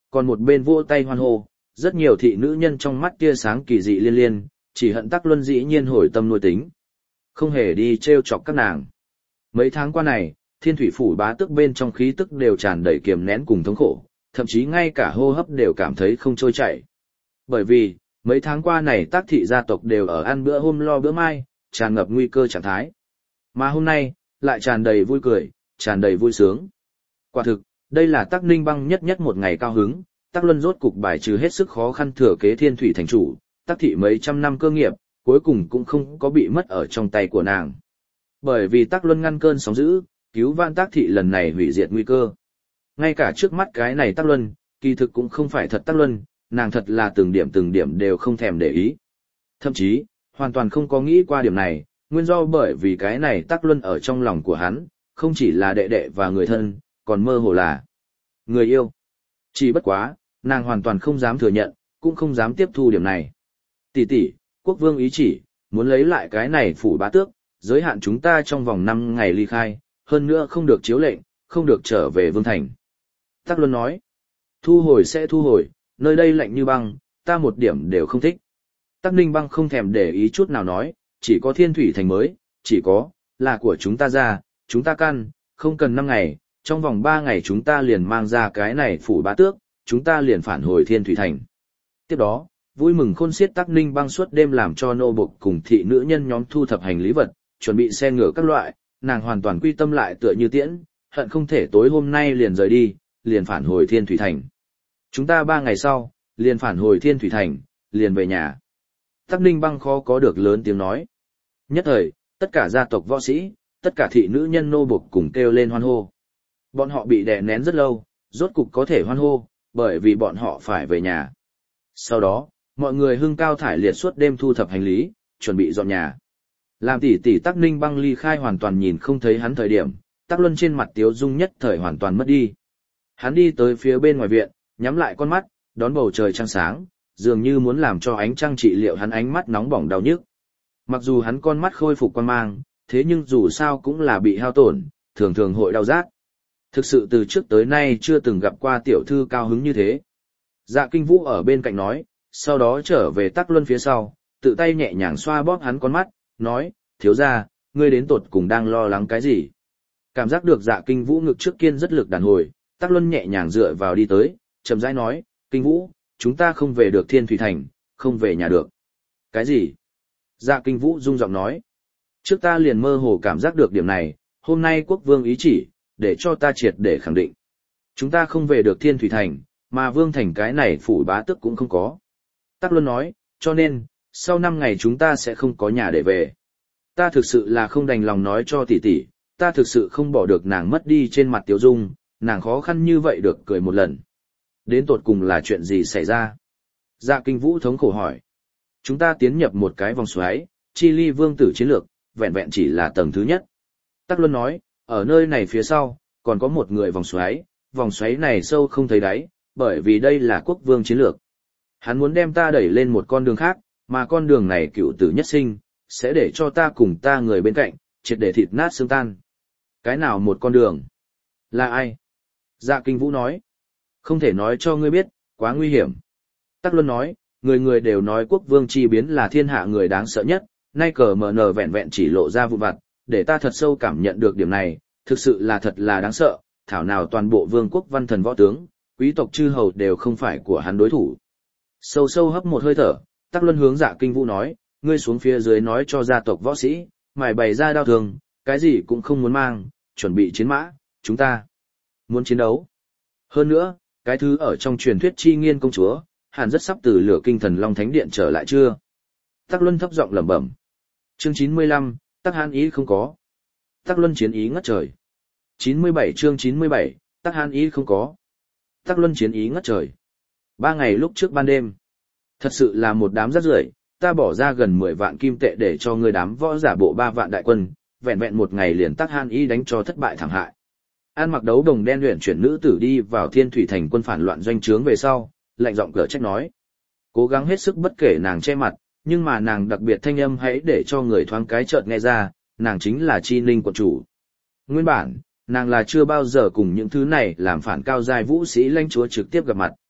còn một bên vỗ tay hoan hô, rất nhiều thị nữ nhân trong mắt tia sáng kỳ dị liên liên, chỉ hận Tắc Luân dĩ nhiên hồi tâm nuôi tính. Không hề đi trêu chọc các nàng. Mấy tháng qua này, Thiên Thủy phủ bá tước bên trong khí tức đều tràn đầy kiềm nén cùng thống khổ, thậm chí ngay cả hô hấp đều cảm thấy không trôi chảy. Bởi vì, mấy tháng qua này Tắc thị gia tộc đều ở ăn bữa hôm lo bữa mai, tràn ngập nguy cơ trạng thái. Mà hôm nay, lại tràn đầy vui cười, tràn đầy vui sướng. Quả thực, đây là Tắc Ninh Băng nhất nhất một ngày cao hứng, Tắc Luân rốt cục bài trừ hết sức khó khăn thừa kế Thiên Thủy thành chủ, Tắc thị mấy trăm năm cơ nghiệp, cuối cùng cũng không có bị mất ở trong tay của nàng. Bởi vì Tắc Luân ngăn cơn sóng dữ, cứu vãn Tắc thị lần này hủy diệt nguy cơ. Ngay cả trước mắt cái này Tắc Luân, kỳ thực cũng không phải thật Tắc Luân, nàng thật là từng điểm từng điểm đều không thèm để ý. Thậm chí, hoàn toàn không có nghĩ qua điểm này, nguyên do bởi vì cái này Tắc Luân ở trong lòng của hắn, không chỉ là đệ đệ và người thân, còn mơ hồ là người yêu. Chỉ bất quá, nàng hoàn toàn không dám thừa nhận, cũng không dám tiếp thu điểm này. Tỷ tỷ, quốc vương ý chỉ, muốn lấy lại cái này phủ bá tước, giới hạn chúng ta trong vòng năm ngày ly khai, hơn nữa không được chiếu lệnh, không được trở về vương thành. Tắc Luân nói, thu hồi sẽ thu hồi, nơi đây lạnh như băng, ta một điểm đều không thích. Tắc Ninh Băng không thèm để ý chút nào nói, chỉ có Thiên Thủy thành mới, chỉ có, là của chúng ta ra, chúng ta căn, không cần năm ngày, trong vòng ba ngày chúng ta liền mang ra cái này phủ bá tước, chúng ta liền phản hồi Thiên Thủy thành. Tiếp đó, vui mừng khôn xiết Tắc Ninh Băng suốt đêm làm cho nô bộc cùng thị nữ nhân nhóm thu thập hành lý vật, chuẩn bị xe ngựa các loại, nàng hoàn toàn quy tâm lại tựa như tiễn, hận không thể tối hôm nay liền rời đi, liền phản hồi Thiên Thủy thành. Chúng ta ba ngày sau, liền phản hồi Thiên Thủy thành, liền về nhà. Tắc Ninh Băng khó có được lớn tiếng nói. Nhất thời, tất cả gia tộc võ sĩ, tất cả thị nữ nhân nô bộc cùng kêu lên hoan hô. Bọn họ bị đè nén rất lâu, rốt cục có thể hoan hô, bởi vì bọn họ phải về nhà. Sau đó, mọi người hưng cao thải liệt suốt đêm thu thập hành lý, chuẩn bị dọn nhà. Làm tỷ tỷ Tắc Ninh Băng ly khai hoàn toàn nhìn không thấy hắn thời điểm, Tắc Luân trên mặt tiếu dung nhất thời hoàn toàn mất đi. Hắn đi tới phía bên ngoài viện, nhắm lại con mắt, đón bầu trời trăng sáng, dường như muốn làm cho ánh trăng trị liệu hắn ánh mắt nóng bỏng đau nhức. Mặc dù hắn con mắt khôi phục quan mang, thế nhưng dù sao cũng là bị hao tổn, thường thường hội đau rát. Thực sự từ trước tới nay chưa từng gặp qua tiểu thư cao hứng như thế. Dạ Kinh Vũ ở bên cạnh nói, sau đó trở về Tắc Luân phía sau, tự tay nhẹ nhàng xoa bóp hắn con mắt, nói, thiếu gia, ngươi đến tột cùng đang lo lắng cái gì? Cảm giác được Dạ Kinh Vũ ngực trước kiên rất lực đàn hồi, Tắc Luân nhẹ nhàng dựa vào đi tới, chậm rãi nói, Kinh Vũ, chúng ta không về được Thiên Thủy thành, không về nhà được. Cái gì? Dạ Kinh Vũ rung giọng nói, trước ta liền mơ hồ cảm giác được điểm này, hôm nay quốc vương ý chỉ, để cho ta triệt để khẳng định. Chúng ta không về được Thiên Thủy thành, mà vương thành cái này phủ bá tước cũng không có. Tắc Luân nói, cho nên, sau năm ngày chúng ta sẽ không có nhà để về. Ta thực sự là không đành lòng nói cho tỷ tỷ, ta thực sự không bỏ được nàng mất đi trên mặt Tiếu Dung, nàng khó khăn như vậy được cười một lần. Đến tột cùng là chuyện gì xảy ra? Dạ Kinh Vũ thống khổ hỏi. Chúng ta tiến nhập một cái vòng xoáy, chi ly vương tử chiến lược, vẹn vẹn chỉ là tầng thứ nhất. Tắc Luân nói, ở nơi này phía sau, còn có một người vòng xoáy, vòng xoáy này sâu không thấy đáy, bởi vì đây là quốc vương chiến lược. Hắn muốn đem ta đẩy lên một con đường khác, mà con đường này cựu tử nhất sinh, sẽ để cho ta cùng ta người bên cạnh, triệt để thịt nát xương tan. Cái nào một con đường? Là ai? Dạ Kinh Vũ nói. Không thể nói cho ngươi biết, quá nguy hiểm. Tắc Luân nói, người người đều nói quốc vương chi biến là thiên hạ người đáng sợ nhất, nay cờ mờ nờ vẹn vẹn chỉ lộ ra vụ vặt, để ta thật sâu cảm nhận được điểm này, thực sự là thật là đáng sợ, thảo nào toàn bộ vương quốc văn thần võ tướng, quý tộc chư hầu đều không phải của hắn đối thủ. Sâu sâu hấp một hơi thở, Tắc Luân hướng Dạ Kinh Vũ nói, ngươi xuống phía dưới nói cho gia tộc võ sĩ, mài bày ra đao thường, cái gì cũng không muốn mang, chuẩn bị chiến mã, chúng ta muốn chiến đấu. Hơn nữa, cái thứ ở trong truyền thuyết chi nghiên công chúa, hẳn rất sắp từ lửa kinh thần Long Thánh Điện trở lại chưa? Tắc Luân thấp giọng lẩm bẩm. Chương chín mươi lăm, Tắc Hán ý không có. Tắc Luân chiến ý ngất trời. chín mươi bảy chương chín mươi bảy, Tắc Hán ý không có. Tắc Luân chiến ý ngất trời. Ba ngày lúc trước ban đêm. Thật sự là một đám rác rưởi, ta bỏ ra gần mười vạn kim tệ để cho ngươi đám võ giả bộ ba vạn đại quân, vẹn vẹn một ngày liền Tắc Hán ý đánh cho thất bại thảm hại. An mặc đấu đồng đen luyện chuyển nữ tử đi vào Thiên Thủy thành quân phản loạn doanh trướng về sau, lạnh giọng cở trách nói. Cố gắng hết sức bất kể nàng che mặt, nhưng mà nàng đặc biệt thanh âm hãy để cho người thoáng cái chợt nghe ra, nàng chính là Chi Ninh quận chủ. Nguyên bản, nàng là chưa bao giờ cùng những thứ này làm phản cao giai vũ sĩ lãnh chúa trực tiếp gặp mặt.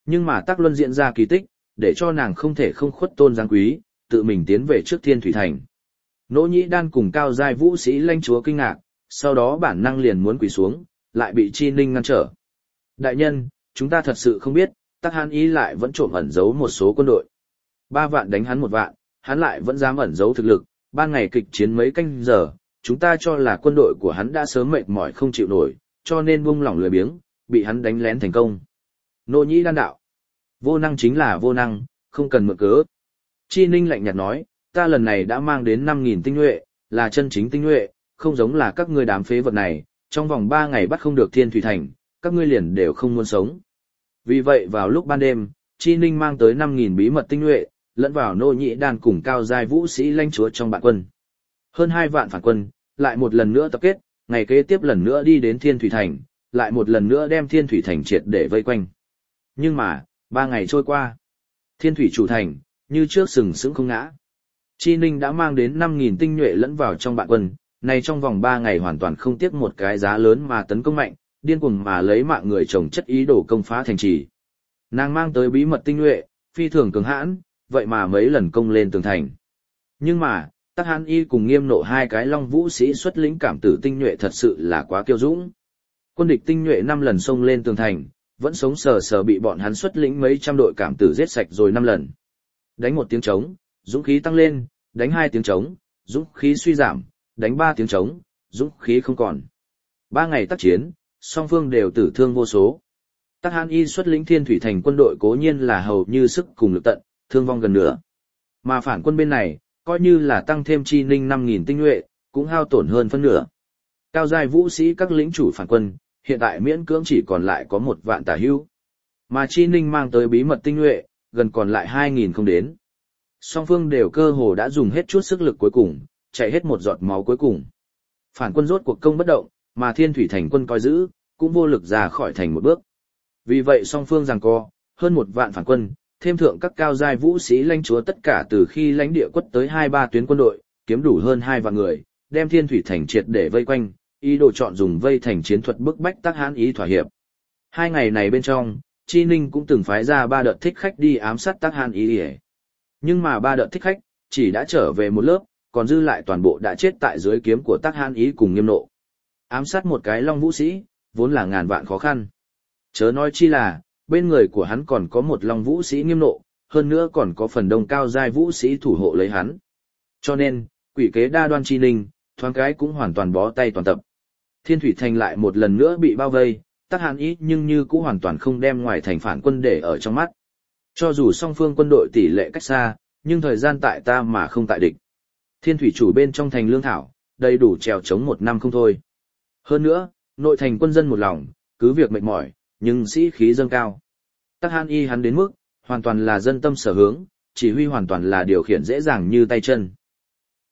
Nhưng mà Tắc Luân diễn ra kỳ tích, để cho nàng không thể không khuất tôn giáng quý, tự mình tiến về trước Thiên Thủy Thành. Nỗ Nhĩ Đan cùng cao giai vũ sĩ lãnh chúa kinh ngạc, sau đó bản năng liền muốn quỳ xuống, lại bị Chi Ninh ngăn trở. Đại nhân, chúng ta thật sự không biết, Tắc Hàn Y lại vẫn trộm ẩn giấu một số quân đội. Ba vạn đánh hắn một vạn, hắn lại vẫn dám ẩn giấu thực lực, ban ngày kịch chiến mấy canh giờ, chúng ta cho là quân đội của hắn đã sớm mệt mỏi không chịu nổi, cho nên buông lỏng lười biếng, bị hắn đánh lén thành công. Nỗ Nhĩ Đan đạo. Vô năng chính là vô năng, không cần mượn cớ. Chi Ninh lạnh nhạt nói, ta lần này đã mang đến năm nghìn tinh nhuệ, là chân chính tinh nhuệ, không giống là các ngươi đám phế vật này, trong vòng ba ngày bắt không được Thiên Thủy Thành, các ngươi liền đều không muốn sống. Vì vậy vào lúc ban đêm, Chi Ninh mang tới năm nghìn bí mật tinh nhuệ, lẫn vào Nỗ Nhĩ Đan cùng cao giai vũ sĩ lãnh chúa trong bạn quân. Hơn hai vạn phản quân, lại một lần nữa tập kết, ngày kế tiếp lần nữa đi đến Thiên Thủy Thành, lại một lần nữa đem Thiên Thủy Thành triệt để vây quanh. Nhưng mà, ba ngày trôi qua, Thiên Thủy chủ thành, như trước sừng sững không ngã. Chi Ninh đã mang đến năm nghìn tinh nhuệ lẫn vào trong bạn quân, này trong vòng ba ngày hoàn toàn không tiếc một cái giá lớn mà tấn công mạnh, điên cuồng mà lấy mạng người chồng chất ý đồ công phá thành trì. Nàng mang tới bí mật tinh nhuệ, phi thường cường hãn, vậy mà mấy lần công lên tường thành. Nhưng mà, Tắc Hàn Y cùng Nghiêm Nộ hai cái long vũ sĩ xuất lĩnh cảm tử tinh nhuệ thật sự là quá kiêu dũng. Quân địch tinh nhuệ năm lần xông lên tường thành, vẫn sống sờ sờ bị bọn hắn xuất lĩnh mấy trăm đội cảm tử giết sạch rồi năm lần. Đánh một tiếng trống, dũng khí tăng lên, đánh hai tiếng trống, dũng khí suy giảm, đánh ba tiếng trống, dũng khí không còn. Ba ngày tác chiến, song phương đều tử thương vô số. Tắc Hàn Y xuất lĩnh Thiên Thủy Thành quân đội cố nhiên là hầu như sức cùng lực tận, thương vong gần nửa. Mà phản quân bên này, coi như là tăng thêm Chi Ninh năm nghìn tinh nhuệ, cũng hao tổn hơn phân nửa. Cao giai vũ sĩ các lĩnh chủ phản quân, hiện tại miễn cưỡng chỉ còn lại có một vạn tả hữu. Mà Chi Ninh mang tới bí mật tinh nhuệ, gần còn lại hai nghìn không đến. Song phương đều cơ hồ đã dùng hết chút sức lực cuối cùng, chạy hết một giọt máu cuối cùng. Phản quân rốt cuộc công bất động, mà Thiên Thủy Thành quân coi giữ, cũng vô lực ra khỏi thành một bước. Vì vậy song phương giằng co, hơn một vạn phản quân, thêm thượng các cao giai vũ sĩ lãnh chúa tất cả từ khi lãnh địa quất tới hai ba tuyến quân đội, kiếm đủ hơn hai vạn người, đem Thiên Thủy Thành triệt để vây quanh, ý đồ chọn dùng vây thành chiến thuật bức bách Tắc Hàn Y thỏa hiệp. Hai ngày này bên trong, Chi Ninh cũng từng phái ra ba đợt thích khách đi ám sát Tắc Hàn Y. Nhưng mà ba đợt thích khách chỉ đã trở về một lớp, còn dư lại toàn bộ đã chết tại dưới kiếm của Tắc Hàn Y cùng Nghiêm Nộ. Ám sát một cái long vũ sĩ, vốn là ngàn vạn khó khăn. Chớ nói chi là, bên người của hắn còn có một long vũ sĩ Nghiêm Nộ, hơn nữa còn có phần đông cao giai vũ sĩ thủ hộ lấy hắn. Cho nên, quỷ kế đa đoan Chi Ninh, thoáng cái cũng hoàn toàn bó tay toàn tập. Thiên Thủy Thành lại một lần nữa bị bao vây, Tắc Hàn Y nhưng như cũng hoàn toàn không đem ngoài thành phản quân để ở trong mắt. Cho dù song phương quân đội tỷ lệ cách xa, nhưng thời gian tại ta mà không tại địch. Thiên Thủy chủ bên trong thành lương thảo, đầy đủ trèo chống một năm không thôi. Hơn nữa, nội thành quân dân một lòng, cứ việc mệt mỏi, nhưng sĩ khí dâng cao. Tắc Hàn Y hắn đến mức, hoàn toàn là dân tâm sở hướng, chỉ huy hoàn toàn là điều khiển dễ dàng như tay chân.